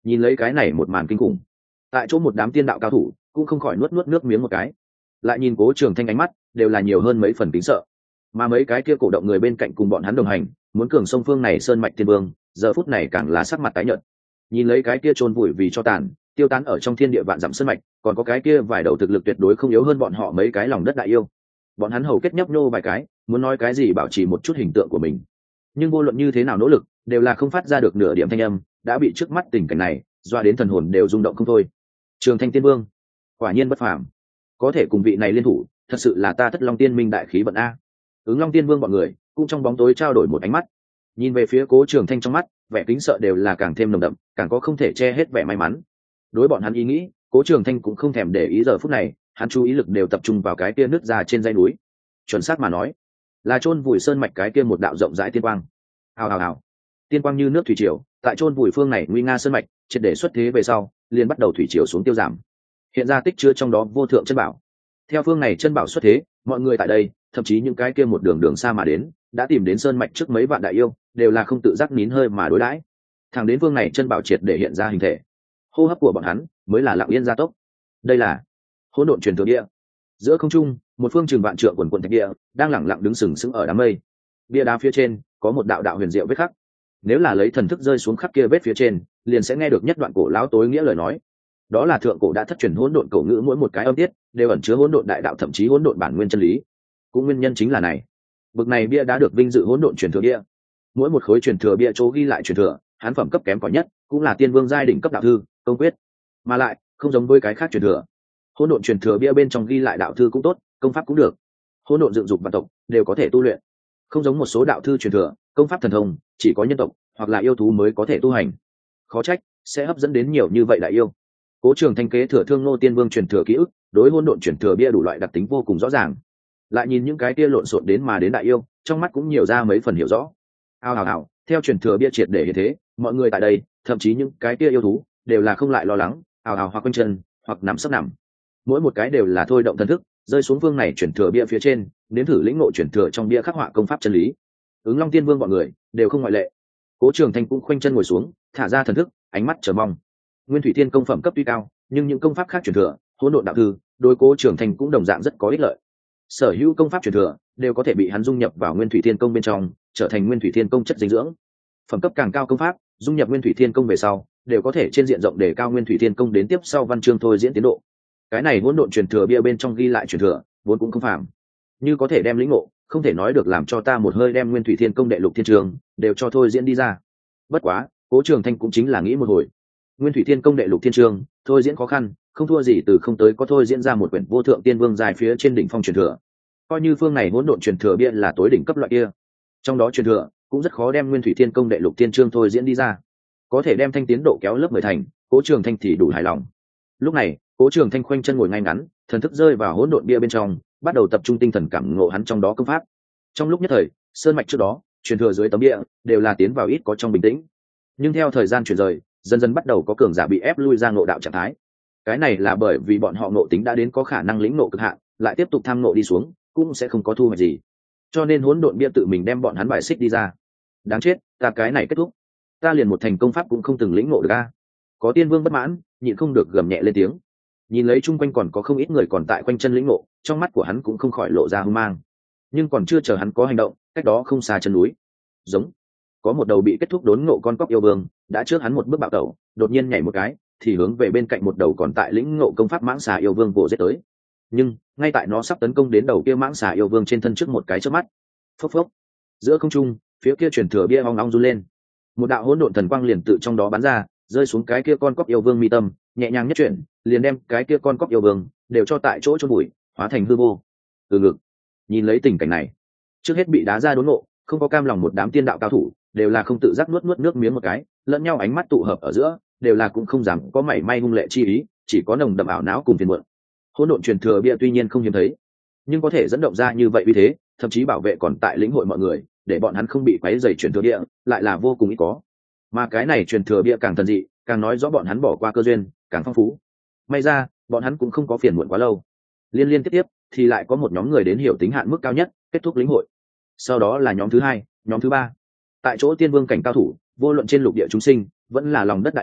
Speaker 1: Nhìn lấy cái này một màn kinh khủng, tại chỗ một đám tiên đạo cao thủ cũng không khỏi nuốt nuốt nước miếng một cái, lại nhìn Cố Trường Thanh ánh mắt đều là nhiều hơn mấy phần kính sợ. Mà mấy cái kia cổ động người bên cạnh cùng bọn hắn đồng hành muốn cường sông phương này sơn mạch tiên vương, giờ phút này càng là sắc mặt tái nhợt. Nhìn lấy cái kia chôn vùi vì cho tàn tiêu tán ở trong thiên địa vạn dặm sơn mạch, còn có cái kia vài đầu thực lực tuyệt đối không yếu hơn bọn họ mấy cái lòng đất đại yêu, bọn hắn hầu kết nhấp nhô vài cái muốn nói cái gì bảo trì một chút hình tượng của mình, nhưng vô luận như thế nào nỗ lực đều là không phát ra được nửa điểm thanh âm, đã bị trước mắt tình cảnh này doa đến thần hồn đều rung động không thôi. Trường Thanh tiên vương quả nhiên bất phàm, có thể cùng vị này liên thủ thật sự là ta Thất Long tiên minh đại khí vận a. Ứng Long tiên vương bọn người cũng trong bóng tối trao đổi một ánh mắt, nhìn về phía Cố Trường Thanh, trong mắt vẻ kính sợ đều là càng thêm nồng đậm, càng có không thể che hết vẻ may mắn. Đối bọn hắn ý nghĩ, Cố Trường Thanh cũng không thèm để ý, giờ phút này hắn chú ý lực đều tập trung vào cái kia nứt ra trên dãy núi, chuẩn xác mà nói là chôn vùi sơn mạch cái kia một đạo rộng rãi tiên quang. Hào hào hào, tiên quang như nước thủy triều tại chôn vùi phương này nguy nga sơn mạch triệt để xuất thế về sau, liền bắt đầu thủy triều xuống tiêu giảm, hiện ra tích chứa trong đó vô thượng chân bảo. Theo phương này chân bảo xuất thế, mọi người tại đây, thậm chí những cái kia một đường đường xa mà đến, đã tìm đến sơn mạch trước mấy vạn đại yêu, đều là không tự giác nín hơi mà đối đãi. Thẳng đến phương này chân bảo triệt để hiện ra hình thể, hô hấp của bọn hắn mới là lặng yên gia tốc. Đây là hỗn độn truyền thừa địa. Giữa không trung, một phương trường vạn trượng quần quần thạch địa đang lẳng lặng đứng sừng sững ở đám mây. Bia đá phía trên có một đạo đạo huyền diệu vết khắc. Nếu là lấy thần thức rơi xuống khắc kia vết phía trên, liền sẽ nghe được nhất đoạn cổ lão tối nghĩa lời nói. Đó là thượng cổ đã thất truyền hỗn độn cổ ngữ, mỗi một cái âm tiết đều ẩn chứa hỗn độn đại đạo, thậm chí hỗn độn bản nguyên chân lý. Cũng nguyên nhân chính là này, bực này bia đã được vinh dự hỗn độn truyền thừa bia. Mỗi một khối truyền thừa bia chỗ ghi lại truyền thừa, hán phẩm cấp kém cỏi nhất cũng là tiên vương giai đỉnh cấp đạo thư, công quyết, mà lại không giống với cái khác truyền thừa. Hỗn độn truyền thừa bia bên trong ghi lại đạo thư cũng tốt, công pháp cũng được, hỗn độn dựng dục vạn tộc đều có thể tu luyện. Không giống một số đạo thư truyền thừa, công pháp thần thông chỉ có nhân tộc hoặc là yêu thú mới có thể tu hành. Khó trách sẽ hấp dẫn đến nhiều như vậy đại yêu. Cố Trường Thanh kế thừa Thương Nô Tiên Vương truyền thừa ký ức, đối hỗn độn truyền thừa bia đủ loại đặc tính vô cùng rõ ràng. Lại nhìn những cái kia lộn xộn đến mà đến đại yêu, trong mắt cũng nhiều ra mấy phần hiểu rõ. Ao hào hào, theo truyền thừa bia triệt để như thế, mọi người tại đây, thậm chí những cái kia yêu thú, đều là không lại lo lắng, ào ào hoặc quanh chân, hoặc nằm sấp nằm. Mỗi một cái đều là thôi động thần thức, rơi xuống phương này truyền thừa bia phía trên, nếm thử lĩnh ngộ truyền thừa trong bia khắc họa công pháp chân lý. Ứng Long Tiên Vương bọn người đều không ngoại lệ. Cố Trường Thanh cũng khoanh chân ngồi xuống, thả ra thần thức, ánh mắt chờ mong. Nguyên Thủy Thiên công phẩm cấp tuy cao, nhưng những công pháp khác truyền thừa, hỗn độn đạo thư, đối Cố Trường Thanh cũng đồng dạng rất có ích lợi. Sở hữu công pháp truyền thừa đều có thể bị hắn dung nhập vào Nguyên Thủy Thiên công bên trong, trở thành Nguyên Thủy Thiên công chất dinh dưỡng. Phẩm cấp càng cao công pháp, dung nhập Nguyên Thủy Thiên công về sau, đều có thể trên diện rộng để cao Nguyên Thủy Thiên công đến tiếp sau văn chương thôi diễn tiến độ. Cái này hỗn độn truyền thừa bia bên trong ghi lại truyền thừa, vốn cũng không phàm. Như có thể đem lĩnh ngộ, không thể nói được làm cho ta một hơi đem Nguyên Thủy Thiên công đệ lục thiên trường đều cho thôi diễn đi ra. Bất quá, Cố Trường Thanh cũng chính là nghĩ một hồi. Nguyên Thủy Thiên công đệ lục thiên trường, thôi diễn khó khăn, không thua gì từ không tới có thôi diễn ra một quyển vô thượng tiên vương dài phía trên đỉnh phong truyền thừa. Coi như phương này hỗn độn truyền thừa bia là tối đỉnh cấp loại kia, trong đó truyền thừa cũng rất khó đem Nguyên Thủy Thiên công đệ lục thiên chương thôi diễn đi ra. Có thể đem thanh tiến độ kéo lớp mười thành, Cố Trường Thanh thì đủ hài lòng. Lúc này, Cố Trường Thanh khoanh chân ngồi ngay ngắn, thần thức rơi vào hỗn độn bia bên trong, bắt đầu tập trung tinh thần cảm ngộ hắn trong đó công pháp. Trong lúc nhất thời, sơn mạch trước đó, truyền thừa dưới tấm bia đều là tiến vào ít có trong bình tĩnh. Nhưng theo thời gian chuyển rời, dần dần bắt đầu có cường giả bị ép lui ra ngộ đạo trạng thái. Cái này là bởi vì bọn họ ngộ tính đã đến có khả năng lĩnh ngộ cực hạn, lại tiếp tục tham ngộ đi xuống, cũng sẽ không có thu hoạch gì. Cho nên hỗn độn bia tự mình đem bọn hắn bài xích đi ra. Đáng chết, ta cái này kết thúc, ta liền một thành công pháp cũng không từng lĩnh ngộ được a. Có tiên vương bất mãn, nhịn không được gầm nhẹ lên tiếng. Nhìn lấy chung quanh còn có không ít người còn tại quanh chân lĩnh ngộ, trong mắt của hắn cũng không khỏi lộ ra hung mang. Nhưng còn chưa chờ hắn có hành động, cách đó không xa chân núi, giống có một đầu bị kết thúc đốn ngộ con cóc yêu vương, đã trước hắn một bước bạo tẩu, đột nhiên nhảy một cái, thì hướng về bên cạnh một đầu còn tại lĩnh ngộ công pháp mãng xà yêu vương vồ giết tới. Nhưng ngay tại nó sắp tấn công đến đầu kia mãng xà yêu vương trên thân trước một cái chớp mắt, phốc phốc, giữa không trung, phía kia truyền thừa bia ong ong run lên, một đạo hỗn độn thần quang liền tự trong đó bắn ra, rơi xuống cái kia con cóc yêu vương mi tâm, nhẹ nhàng nhất chuyển, liền đem cái kia con cóc yêu vương đều cho tại chỗ chôn bụi, hóa thành hư vô. Từ ngực, nhìn lấy tình cảnh này, trước hết bị đá ra đốn ngộ, không có cam lòng một đám tiên đạo cao thủ, đều là không tự giác nuốt nuốt nước miếng một cái, lẫn nhau ánh mắt tụ hợp ở giữa, đều là cũng không dám có mảy may hung lệ chi ý, chỉ có nồng đậm ảo não cùng phiền muộn. Hỗn độn truyền thừa bia tuy nhiên không hiếm thấy, nhưng có thể dẫn động ra như vậy uy thế, thậm chí bảo vệ còn tại lĩnh hội mọi người, để bọn hắn không bị quấy rầy truyền thừa bia, lại là vô cùng ít có. Mà cái này truyền thừa bia càng thần dị, càng nói rõ bọn hắn bỏ qua cơ duyên, càng phong phú. May ra, bọn hắn cũng không có phiền muộn quá lâu. Liên liên tiếp tiếp, thì lại có một nhóm người đến hiểu tính hạn mức cao nhất, kết thúc lĩnh hội. Sau đó là nhóm thứ hai, nhóm thứ ba. Tại chỗ tiên vương cảnh cao thủ, vô luận trên lục địa chúng sinh, vẫn là lòng đất đại yêu,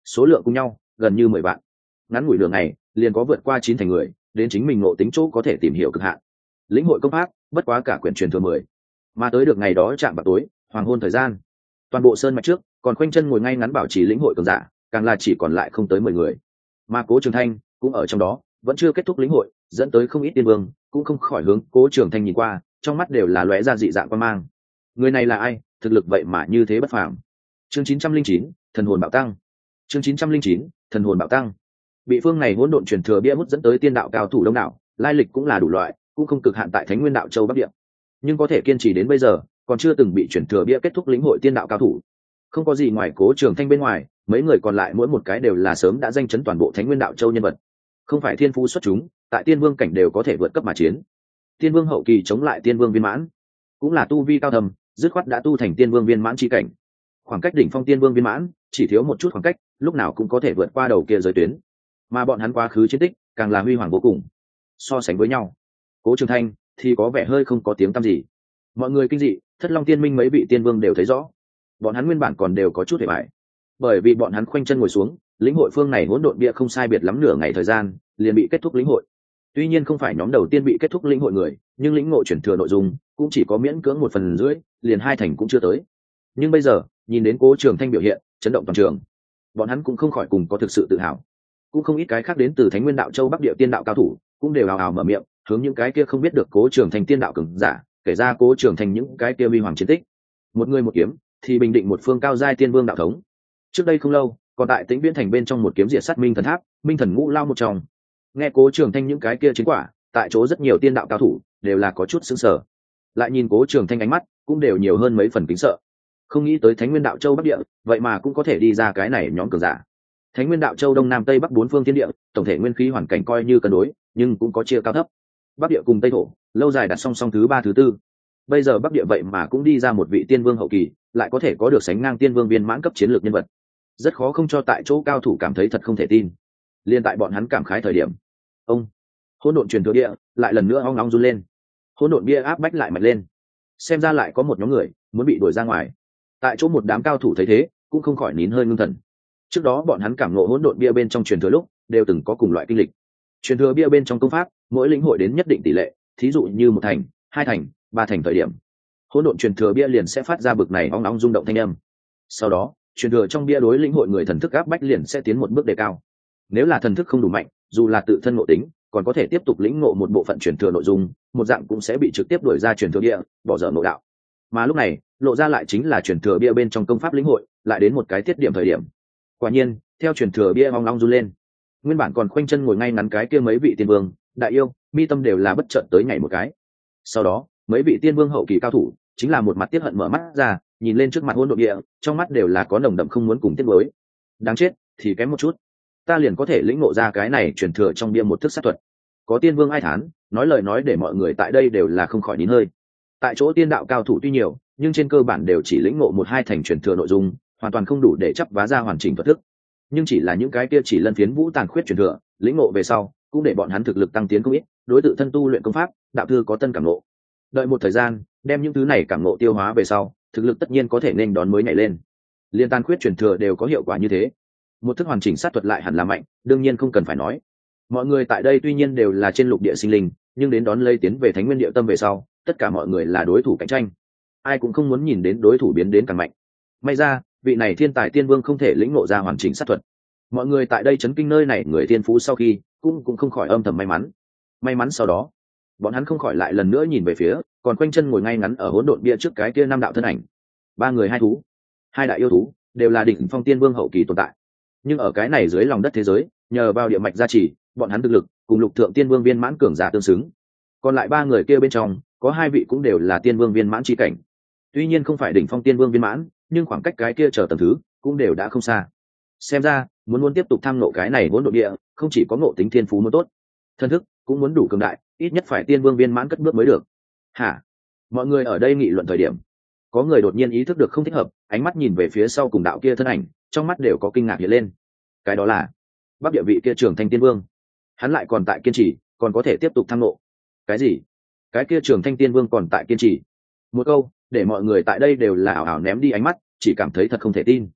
Speaker 1: số lượng cùng nhau gần như mười vạn. Ngắn ngủi đường này liền có vượt qua chín thành người đến chính mình ngộ tính chỗ có thể tìm hiểu cực hạn. Lĩnh hội công pháp bất quá cả quyển truyền thừa mười, mà tới được ngày đó chạm vào tối hoàng hôn thời gian, toàn bộ sơn mạch trước còn khoanh chân ngồi ngay ngắn bảo trì lĩnh hội cường giả càng là chỉ còn lại không tới mười người, mà Cố Trường Thanh cũng ở trong đó, vẫn chưa kết thúc lĩnh hội, dẫn tới không ít tiên vương cũng không khỏi hướng Cố Trường Thanh nhìn qua, trong mắt đều là lóe ra dị dạng quan mang. Người này là ai, thực lực vậy mà như thế bất phàm. Chương chín trăm linh chín, thần hồn bạo tăng. Chương chín trăm linh chín, thần hồn bạo tăng. Bị phương này hỗn độn truyền thừa bia hút dẫn tới tiên đạo cao thủ đông đảo, lai lịch cũng là đủ loại, cũng không cực hạn tại Thánh Nguyên đạo châu Bắc Địa, nhưng có thể kiên trì đến bây giờ, còn chưa từng bị truyền thừa bia kết thúc lĩnh hội tiên đạo cao thủ. Không có gì ngoài Cố Trường Thanh bên ngoài, mấy người còn lại mỗi một cái đều là sớm đã danh chấn toàn bộ Thánh Nguyên đạo châu nhân vật, không phải thiên phú xuất chúng, tại tiên vương cảnh đều có thể vượt cấp mà chiến. Tiên vương hậu kỳ chống lại tiên vương viên mãn, cũng là tu vi cao thầm, dứt khoát đã tu thành tiên vương viên mãn chi cảnh. Khoảng cách đỉnh phong tiên vương viên mãn chỉ thiếu một chút khoảng cách, lúc nào cũng có thể vượt qua đầu kia giới tuyến. Mà bọn hắn quá khứ chiến tích càng là huy hoàng vô cùng. So sánh với nhau, Cố Trường Thanh thì có vẻ hơi không có tiếng tăm gì. Mọi người kinh dị, Thất Long Tiên Minh mấy vị tiên vương đều thấy rõ, bọn hắn nguyên bản còn đều có chút hề bại, bởi vì bọn hắn khoanh chân ngồi xuống, lĩnh hội phương này hỗn độn bia không sai biệt lắm nửa ngày thời gian liền bị kết thúc lĩnh hội. Tuy nhiên không phải nhóm đầu tiên bị kết thúc lĩnh hội người, nhưng lĩnh ngộ chuyển thừa nội dung cũng chỉ có miễn cưỡng một phần rưỡi, liền hai thành cũng chưa tới. Nhưng bây giờ nhìn đến Cố Trường Thanh biểu hiện chấn động toàn trường, bọn hắn cũng không khỏi cùng có thực sự tự hào. Cũng không ít cái khác đến từ Thánh Nguyên đạo châu Bắc Địa tiên đạo cao thủ cũng đều ào ào mở miệng, hướng những cái kia không biết được Cố Trường Thanh tiên đạo cường giả kể ra Cố Trường Thanh những cái kia uy hoàng chiến tích. Một người một kiếm thì bình định một phương cao giai tiên vương đạo thống. Trước đây không lâu, còn tại Tĩnh Viễn thành bên trong một kiếm diệt sát Minh Thần Tháp, Minh Thần Ngũ Lao một trong. Nghe Cố Trường Thanh những cái kia chiến quả, tại chỗ rất nhiều tiên đạo cao thủ đều là có chút sững sờ. Lại nhìn Cố Trường Thanh ánh mắt cũng đều nhiều hơn mấy phần kính sợ. Không nghĩ tới Thánh Nguyên đạo châu Bắc Địa, vậy mà cũng có thể đi ra cái này nhóm cường giả. Thánh Nguyên đạo châu Đông Nam Tây Bắc bốn phương thiên địa, tổng thể nguyên khí hoàn cảnh coi như cân đối, nhưng cũng có chia cao thấp. Bắc Địa cùng Tây thổ, lâu dài đặt song song thứ ba thứ tư. Bây giờ Bắc Địa vậy mà cũng đi ra một vị tiên vương hậu kỳ, lại có thể có được sánh ngang tiên vương viên mãn cấp chiến lược nhân vật. Rất khó không cho tại chỗ cao thủ cảm thấy thật không thể tin. Liên tại bọn hắn cảm khái thời điểm, ông hỗn độn truyền thừa địa lại lần nữa ong ong run lên, hỗn độn bia áp bách lại mạnh lên, xem ra lại có một nhóm người muốn bị đuổi ra ngoài. Tại chỗ một đám cao thủ thấy thế cũng không khỏi nín hơi ngưng thần. Trước đó bọn hắn cảm ngộ hỗn độn bia bên trong truyền thừa lúc đều từng có cùng loại kinh lịch. Truyền thừa bia bên trong công pháp mỗi lĩnh hội đến nhất định tỷ lệ, thí dụ như một thành, hai thành, ba thành thời điểm, hỗn độn truyền thừa bia liền sẽ phát ra bực này ong ong rung động thanh âm. Sau đó truyền thừa trong bia đối lĩnh hội người thần thức áp bách liền sẽ tiến một bước đề cao. Nếu là thần thức không đủ mạnh, dù là tự thân ngộ tính còn có thể tiếp tục lĩnh ngộ một bộ phận truyền thừa nội dung, một dạng cũng sẽ bị trực tiếp đuổi ra truyền thừa bia, bỏ dở nội đạo. Mà lúc này lộ ra lại chính là truyền thừa bia bên trong công pháp lĩnh hội lại đến một cái tiết điểm thời điểm. Quả nhiên theo truyền thừa bia ong ong run lên, nguyên bản còn khoanh chân ngồi ngay ngắn cái kia mấy vị tiên vương đại yêu mi tâm đều là bất chợt tới nhảy một cái. Sau đó mấy vị tiên vương hậu kỳ cao thủ chính là một mặt tiếc hận mở mắt ra, nhìn lên trước mặt hỗn độn địa, trong mắt đều là có nồng đậm không muốn cùng tiếc nuối. Đáng chết, thì kém một chút, ta liền có thể lĩnh ngộ ra cái này truyền thừa trong bia một thức sát thuật. Có tiên vương ai thán, nói lời nói để mọi người tại đây đều là không khỏi nín hơi. Tại chỗ tiên đạo cao thủ tuy nhiều, nhưng trên cơ bản đều chỉ lĩnh ngộ một hai thành truyền thừa nội dung, hoàn toàn không đủ để chấp vá ra hoàn chỉnh thuật thức. Nhưng chỉ là những cái kia chỉ lân phiến vũ tàn khuyết truyền thừa, lĩnh ngộ về sau cũng để bọn hắn thực lực tăng tiến không ít, đối tự thân tu luyện công pháp đạo thư có tân cảm ngộ. Đợi một thời gian đem những thứ này cảm ngộ tiêu hóa về sau, thực lực tất nhiên có thể nên đón mới nhảy lên. Liên tàn khuyết truyền thừa đều có hiệu quả như thế, một thức hoàn chỉnh sát thuật lại hẳn là mạnh, đương nhiên không cần phải nói. Mọi người tại đây tuy nhiên đều là trên lục địa sinh linh, nhưng đến đón lây tiến về Thánh Nguyên địa tâm về sau, tất cả mọi người là đối thủ cạnh tranh, ai cũng không muốn nhìn đến đối thủ biến đến càng mạnh. May ra vị này thiên tài tiên vương không thể lĩnh ngộ ra hoàn chỉnh sát thuật. Mọi người tại đây chấn kinh nơi này người tiên phú sau khi cũng cũng không khỏi âm thầm may mắn. May mắn sau đó bọn hắn không khỏi lại lần nữa nhìn về phía còn quanh chân ngồi ngay ngắn ở hỗn độn bia trước cái kia năm đạo thân ảnh. Ba người hai thú, hai đại yêu thú, đều là đỉnh phong tiên vương hậu kỳ tồn tại. Nhưng ở cái này dưới lòng đất thế giới, nhờ vào địa mạch gia trì, bọn hắn thực lực cùng lục thượng tiên vương viên mãn cường giả tương xứng. Còn lại ba người kia bên trong có hai vị cũng đều là tiên vương viên mãn chi cảnh. Tuy nhiên không phải đỉnh phong tiên vương viên mãn, nhưng khoảng cách cái kia chờ tầng thứ cũng đều đã không xa. Xem ra muốn muốn tiếp tục tham ngộ cái này hỗn độn địa, không chỉ có ngộ tính thiên phú muốn tốt, thân thức cũng muốn đủ cường đại, ít nhất phải tiên vương viên mãn cất bước mới được. Hả? Mọi người ở đây nghị luận thời điểm, có người đột nhiên ý thức được không thích hợp, ánh mắt nhìn về phía sau cùng đạo kia thân ảnh, trong mắt đều có kinh ngạc hiện lên. Cái đó là Bắc Địa vị kia Trường Thanh tiên vương, hắn lại còn tại kiên trì, còn có thể tiếp tục tham ngộ. Cái gì? Cái kia Trường Thanh tiên vương còn tại kiên trì? Một câu để mọi người tại đây đều là ảo ảo ném đi ánh mắt, chỉ cảm thấy thật không thể tin.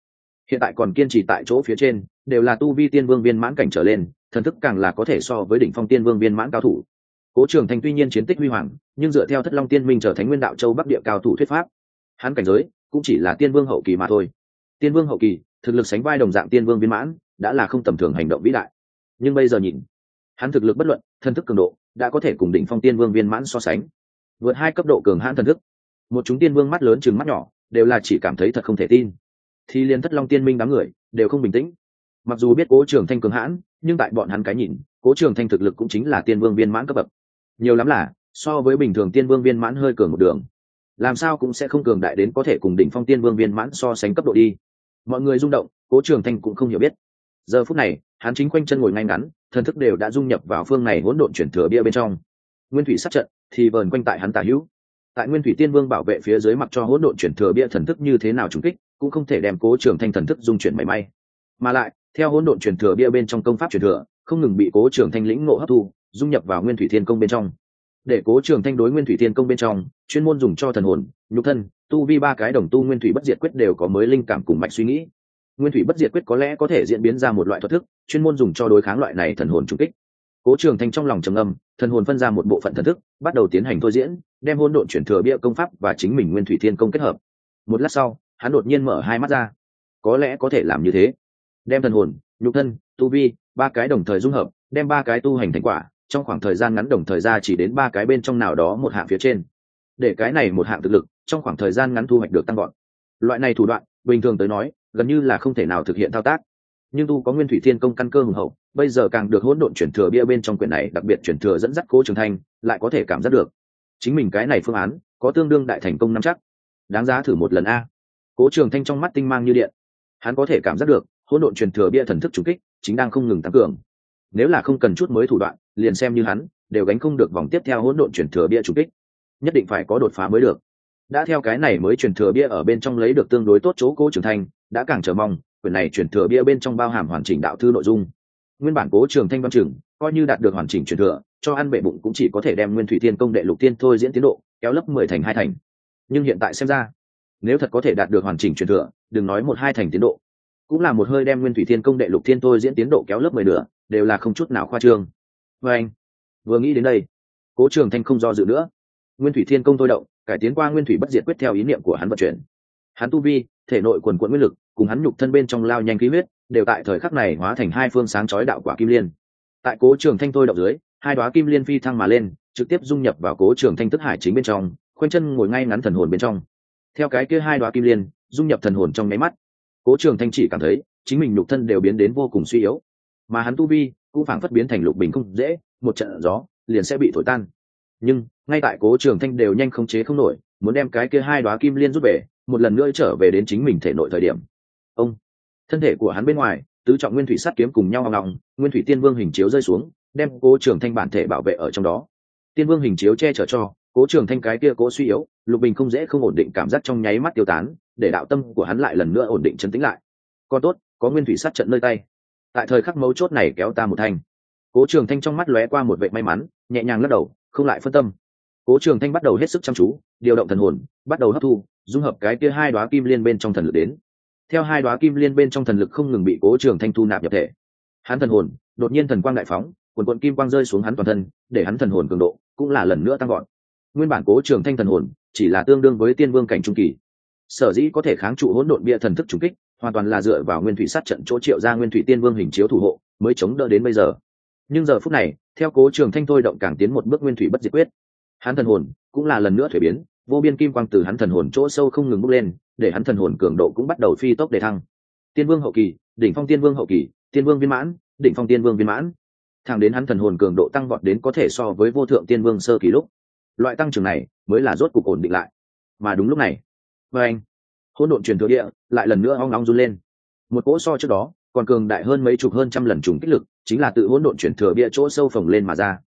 Speaker 1: hiện tại còn kiên trì tại chỗ phía trên đều là tu vi tiên vương viên mãn cảnh trở lên, thần thức càng là có thể so với đỉnh phong tiên vương viên mãn cao thủ. Cố Trường Thanh tuy nhiên chiến tích huy hoàng, nhưng dựa theo Thất Long Tiên Minh trở thành Nguyên Đạo Châu Bắc địa cao thủ thuyết pháp, hắn cảnh giới cũng chỉ là tiên vương hậu kỳ mà thôi. Tiên vương hậu kỳ, thực lực sánh vai đồng dạng tiên vương viên mãn, đã là không tầm thường hành động vĩ đại. Nhưng bây giờ nhìn, hắn thực lực bất luận, thần thức cường độ đã có thể cùng đỉnh phong tiên vương viên mãn so sánh, vượt hai cấp độ cường hãn thần thức. Một chúng tiên vương mắt lớn trừng mắt nhỏ, đều là chỉ cảm thấy thật không thể tin. Thì liên Thất Long Tiên Minh đám người đều không bình tĩnh. Mặc dù biết Cố Trường Thanh cường hãn, nhưng tại bọn hắn cái nhìn, Cố Trường Thanh thực lực cũng chính là tiên vương viên mãn cấp bậc, nhiều lắm là so với bình thường tiên vương viên mãn hơi cường một đường, làm sao cũng sẽ không cường đại đến có thể cùng đỉnh phong tiên vương viên mãn so sánh cấp độ đi. Mọi người rung động, Cố Trường Thanh cũng không hiểu biết. Giờ phút này, hắn chính quanh chân ngồi ngay ngắn, thần thức đều đã dung nhập vào phương này hỗn độn chuyển thừa bia bên trong. Nguyên thủy sát trận thì vờn quanh tại hắn tả hữu. Tại Nguyên thủy tiên vương bảo vệ phía dưới, mặc cho hỗn độn chuyển thừa bia thần thức như thế nào trùng kích, cũng không thể đem Cố Trường Thanh thần thức dung chuyển mảy may. Mà lại, theo hỗn độn chuyển thừa bia bên trong công pháp chuyển thừa, không ngừng bị Cố Trường Thanh lĩnh ngộ hấp thu, dung nhập vào Nguyên thủy thiên công bên trong. Để Cố Trường Thanh đối Nguyên thủy thiên công bên trong, chuyên môn dùng cho thần hồn, nhục thân, tu vi ba cái đồng tu Nguyên thủy bất diệt quyết đều có mới linh cảm cùng mạch suy nghĩ. Nguyên thủy bất diệt quyết có lẽ có thể diễn biến ra một loại thuật thức, chuyên môn dùng cho đối kháng loại này thần hồn trùng kích. Cố Trường Thanh trong lòng trầm ngâm, thần hồn phân ra một bộ phận thần thức, bắt đầu tiến hành thôi diễn, đem hỗn độn chuyển thừa bia công pháp và chính mình Nguyên thủy thiên công kết hợp. Một lát sau, hắn đột nhiên mở hai mắt ra. Có lẽ có thể làm như thế, đem thần hồn, nhục thân, tu vi ba cái đồng thời dung hợp, đem ba cái tu hành thành quả trong khoảng thời gian ngắn đồng thời ra chỉ đến ba cái bên trong nào đó một hạng phía trên, để cái này một hạng thực lực trong khoảng thời gian ngắn thu hoạch được tăng gọn. Loại này thủ đoạn bình thường tới nói gần như là không thể nào thực hiện thao tác, nhưng tu có Nguyên thủy thiên công căn cơ hùng hậu, bây giờ càng được hỗn độn chuyển thừa bia bên trong quyển này đặc biệt chuyển thừa dẫn dắt Cố Trường Thanh, lại có thể cảm giác được chính mình cái này phương án có tương đương đại thành công nắm chắc, đáng giá thử một lần a. Cố Trường Thanh trong mắt tinh mang như điện, hắn có thể cảm giác được hỗn độn truyền thừa bia thần thức trùng kích chính đang không ngừng tăng cường. Nếu là không cần chút mới thủ đoạn, liền xem như hắn đều gánh không được vòng tiếp theo hỗn độn truyền thừa bia trùng kích, nhất định phải có đột phá mới được. Đã theo cái này mới truyền thừa bia ở bên trong lấy được tương đối tốt chỗ Cố Trường Thanh đã càng chờ mong quyển này truyền thừa bia bên trong bao hàm hoàn chỉnh đạo thư nội dung. Nguyên bản Cố Trường Thanh văn chừng coi như đạt được hoàn chỉnh truyền thừa, cho ăn bệ bụng cũng chỉ có thể đem Nguyên thủy thiên công đệ lục tiên thôi diễn tiến độ kéo lấp mười thành hai thành. Nhưng hiện tại xem ra, nếu thật có thể đạt được hoàn chỉnh truyền thừa, đừng nói một hai thành tiến độ, cũng là một hơi đem Nguyên thủy thiên công đệ lục thiên thôi diễn tiến độ kéo lớp mười nửa, đều là không chút nào khoa trương. Và anh vừa nghĩ đến đây, Cố Trường Thanh không do dự nữa, Nguyên thủy thiên công thôi động, cải tiến qua Nguyên thủy bất diệt quyết theo ý niệm của hắn vận chuyển. Hắn tu vi, thể nội quần quần nguyên lực, cùng hắn nhục thân bên trong lao nhanh khí huyết, đều tại thời khắc này hóa thành hai phương sáng chói đạo quả kim liên. Tại Cố Trường Thanh thôi động dưới, hai đóa kim liên phi thăng mà lên, trực tiếp dung nhập vào Cố Trường Thanh thức hải chính bên trong, khoanh chân ngồi ngay ngắn thần hồn bên trong. Theo cái kia hai đóa kim liên dung nhập thần hồn trong nháy mắt, Cố Trường Thanh chỉ cảm thấy chính mình nhục thân đều biến đến vô cùng suy yếu, mà hắn tu vi cũng phảng phất biến thành lục bình không dễ, một trận gió liền sẽ bị thổi tan. Nhưng ngay tại Cố Trường Thanh đều nhanh không chế không nổi, muốn đem cái kia hai đóa kim liên rút về, một lần nữa trở về đến chính mình thể nội thời điểm, ông thân thể của hắn bên ngoài tứ trọng nguyên thủy sắt kiếm cùng nhau ngọng ngọng, Nguyên thủy tiên vương hình chiếu rơi xuống, đem Cố Trường Thanh bản thể bảo vệ ở trong đó. Tiên vương hình chiếu che chở cho Cố Trường Thanh cái kia cố suy yếu, lục bình không dễ không ổn định cảm giác trong nháy mắt tiêu tán, để đạo tâm của hắn lại lần nữa ổn định trấn tĩnh lại. Còn tốt, có Nguyên thủy sát trận nơi tay, tại thời khắc mấu chốt này kéo ta một thanh. Cố Trường Thanh trong mắt lóe qua một vẻ may mắn, nhẹ nhàng lắc đầu, không lại phân tâm. Cố Trường Thanh bắt đầu hết sức chăm chú, điều động thần hồn, bắt đầu hấp thu, dung hợp cái kia hai đóa kim liên bên trong thần lực đến. Theo hai đóa kim liên bên trong thần lực không ngừng bị Cố Trường Thanh thu nạp nhập thể, hắn thần hồn đột nhiên thần quang đại phóng, quần quần kim quang rơi xuống hắn toàn thân, để hắn thần hồn cường độ cũng là lần nữa tăng gọn. Nguyên bản Cố Trường Thanh thần hồn chỉ là tương đương với tiên vương cảnh trung kỳ, sở dĩ có thể kháng trụ hỗn độn bia thần thức trùng kích, hoàn toàn là dựa vào Nguyên thủy sát trận chỗ triệu ra Nguyên thủy tiên vương hình chiếu thủ hộ mới chống đỡ đến bây giờ. Nhưng giờ phút này, theo Cố Trường Thanh thôi động càng tiến một bước Nguyên thủy bất diệt quyết, hắn thần hồn cũng là lần nữa thuế biến, vô biên kim quang từ hắn thần hồn chỗ sâu không ngừng bốc lên, để hắn thần hồn cường độ cũng bắt đầu phi tốc đề thăng. Tiên vương hậu kỳ, đỉnh phong tiên vương hậu kỳ, tiên vương viên mãn, đỉnh phong tiên vương viên mãn, thẳng đến hắn thần hồn cường độ tăng vọt đến có thể so với vô thượng tiên vương sơ kỳ lúc, loại tăng trưởng này mới là rốt cục ổn định lại. Mà đúng lúc này, với anh, hỗn độn truyền thừa địa lại lần nữa ong ong run lên. Một cỗ so trước đó còn cường đại hơn mấy chục hơn trăm lần trùng kích lực, chính là tự hỗn độn truyền thừa bia chỗ sâu phồng lên mà ra.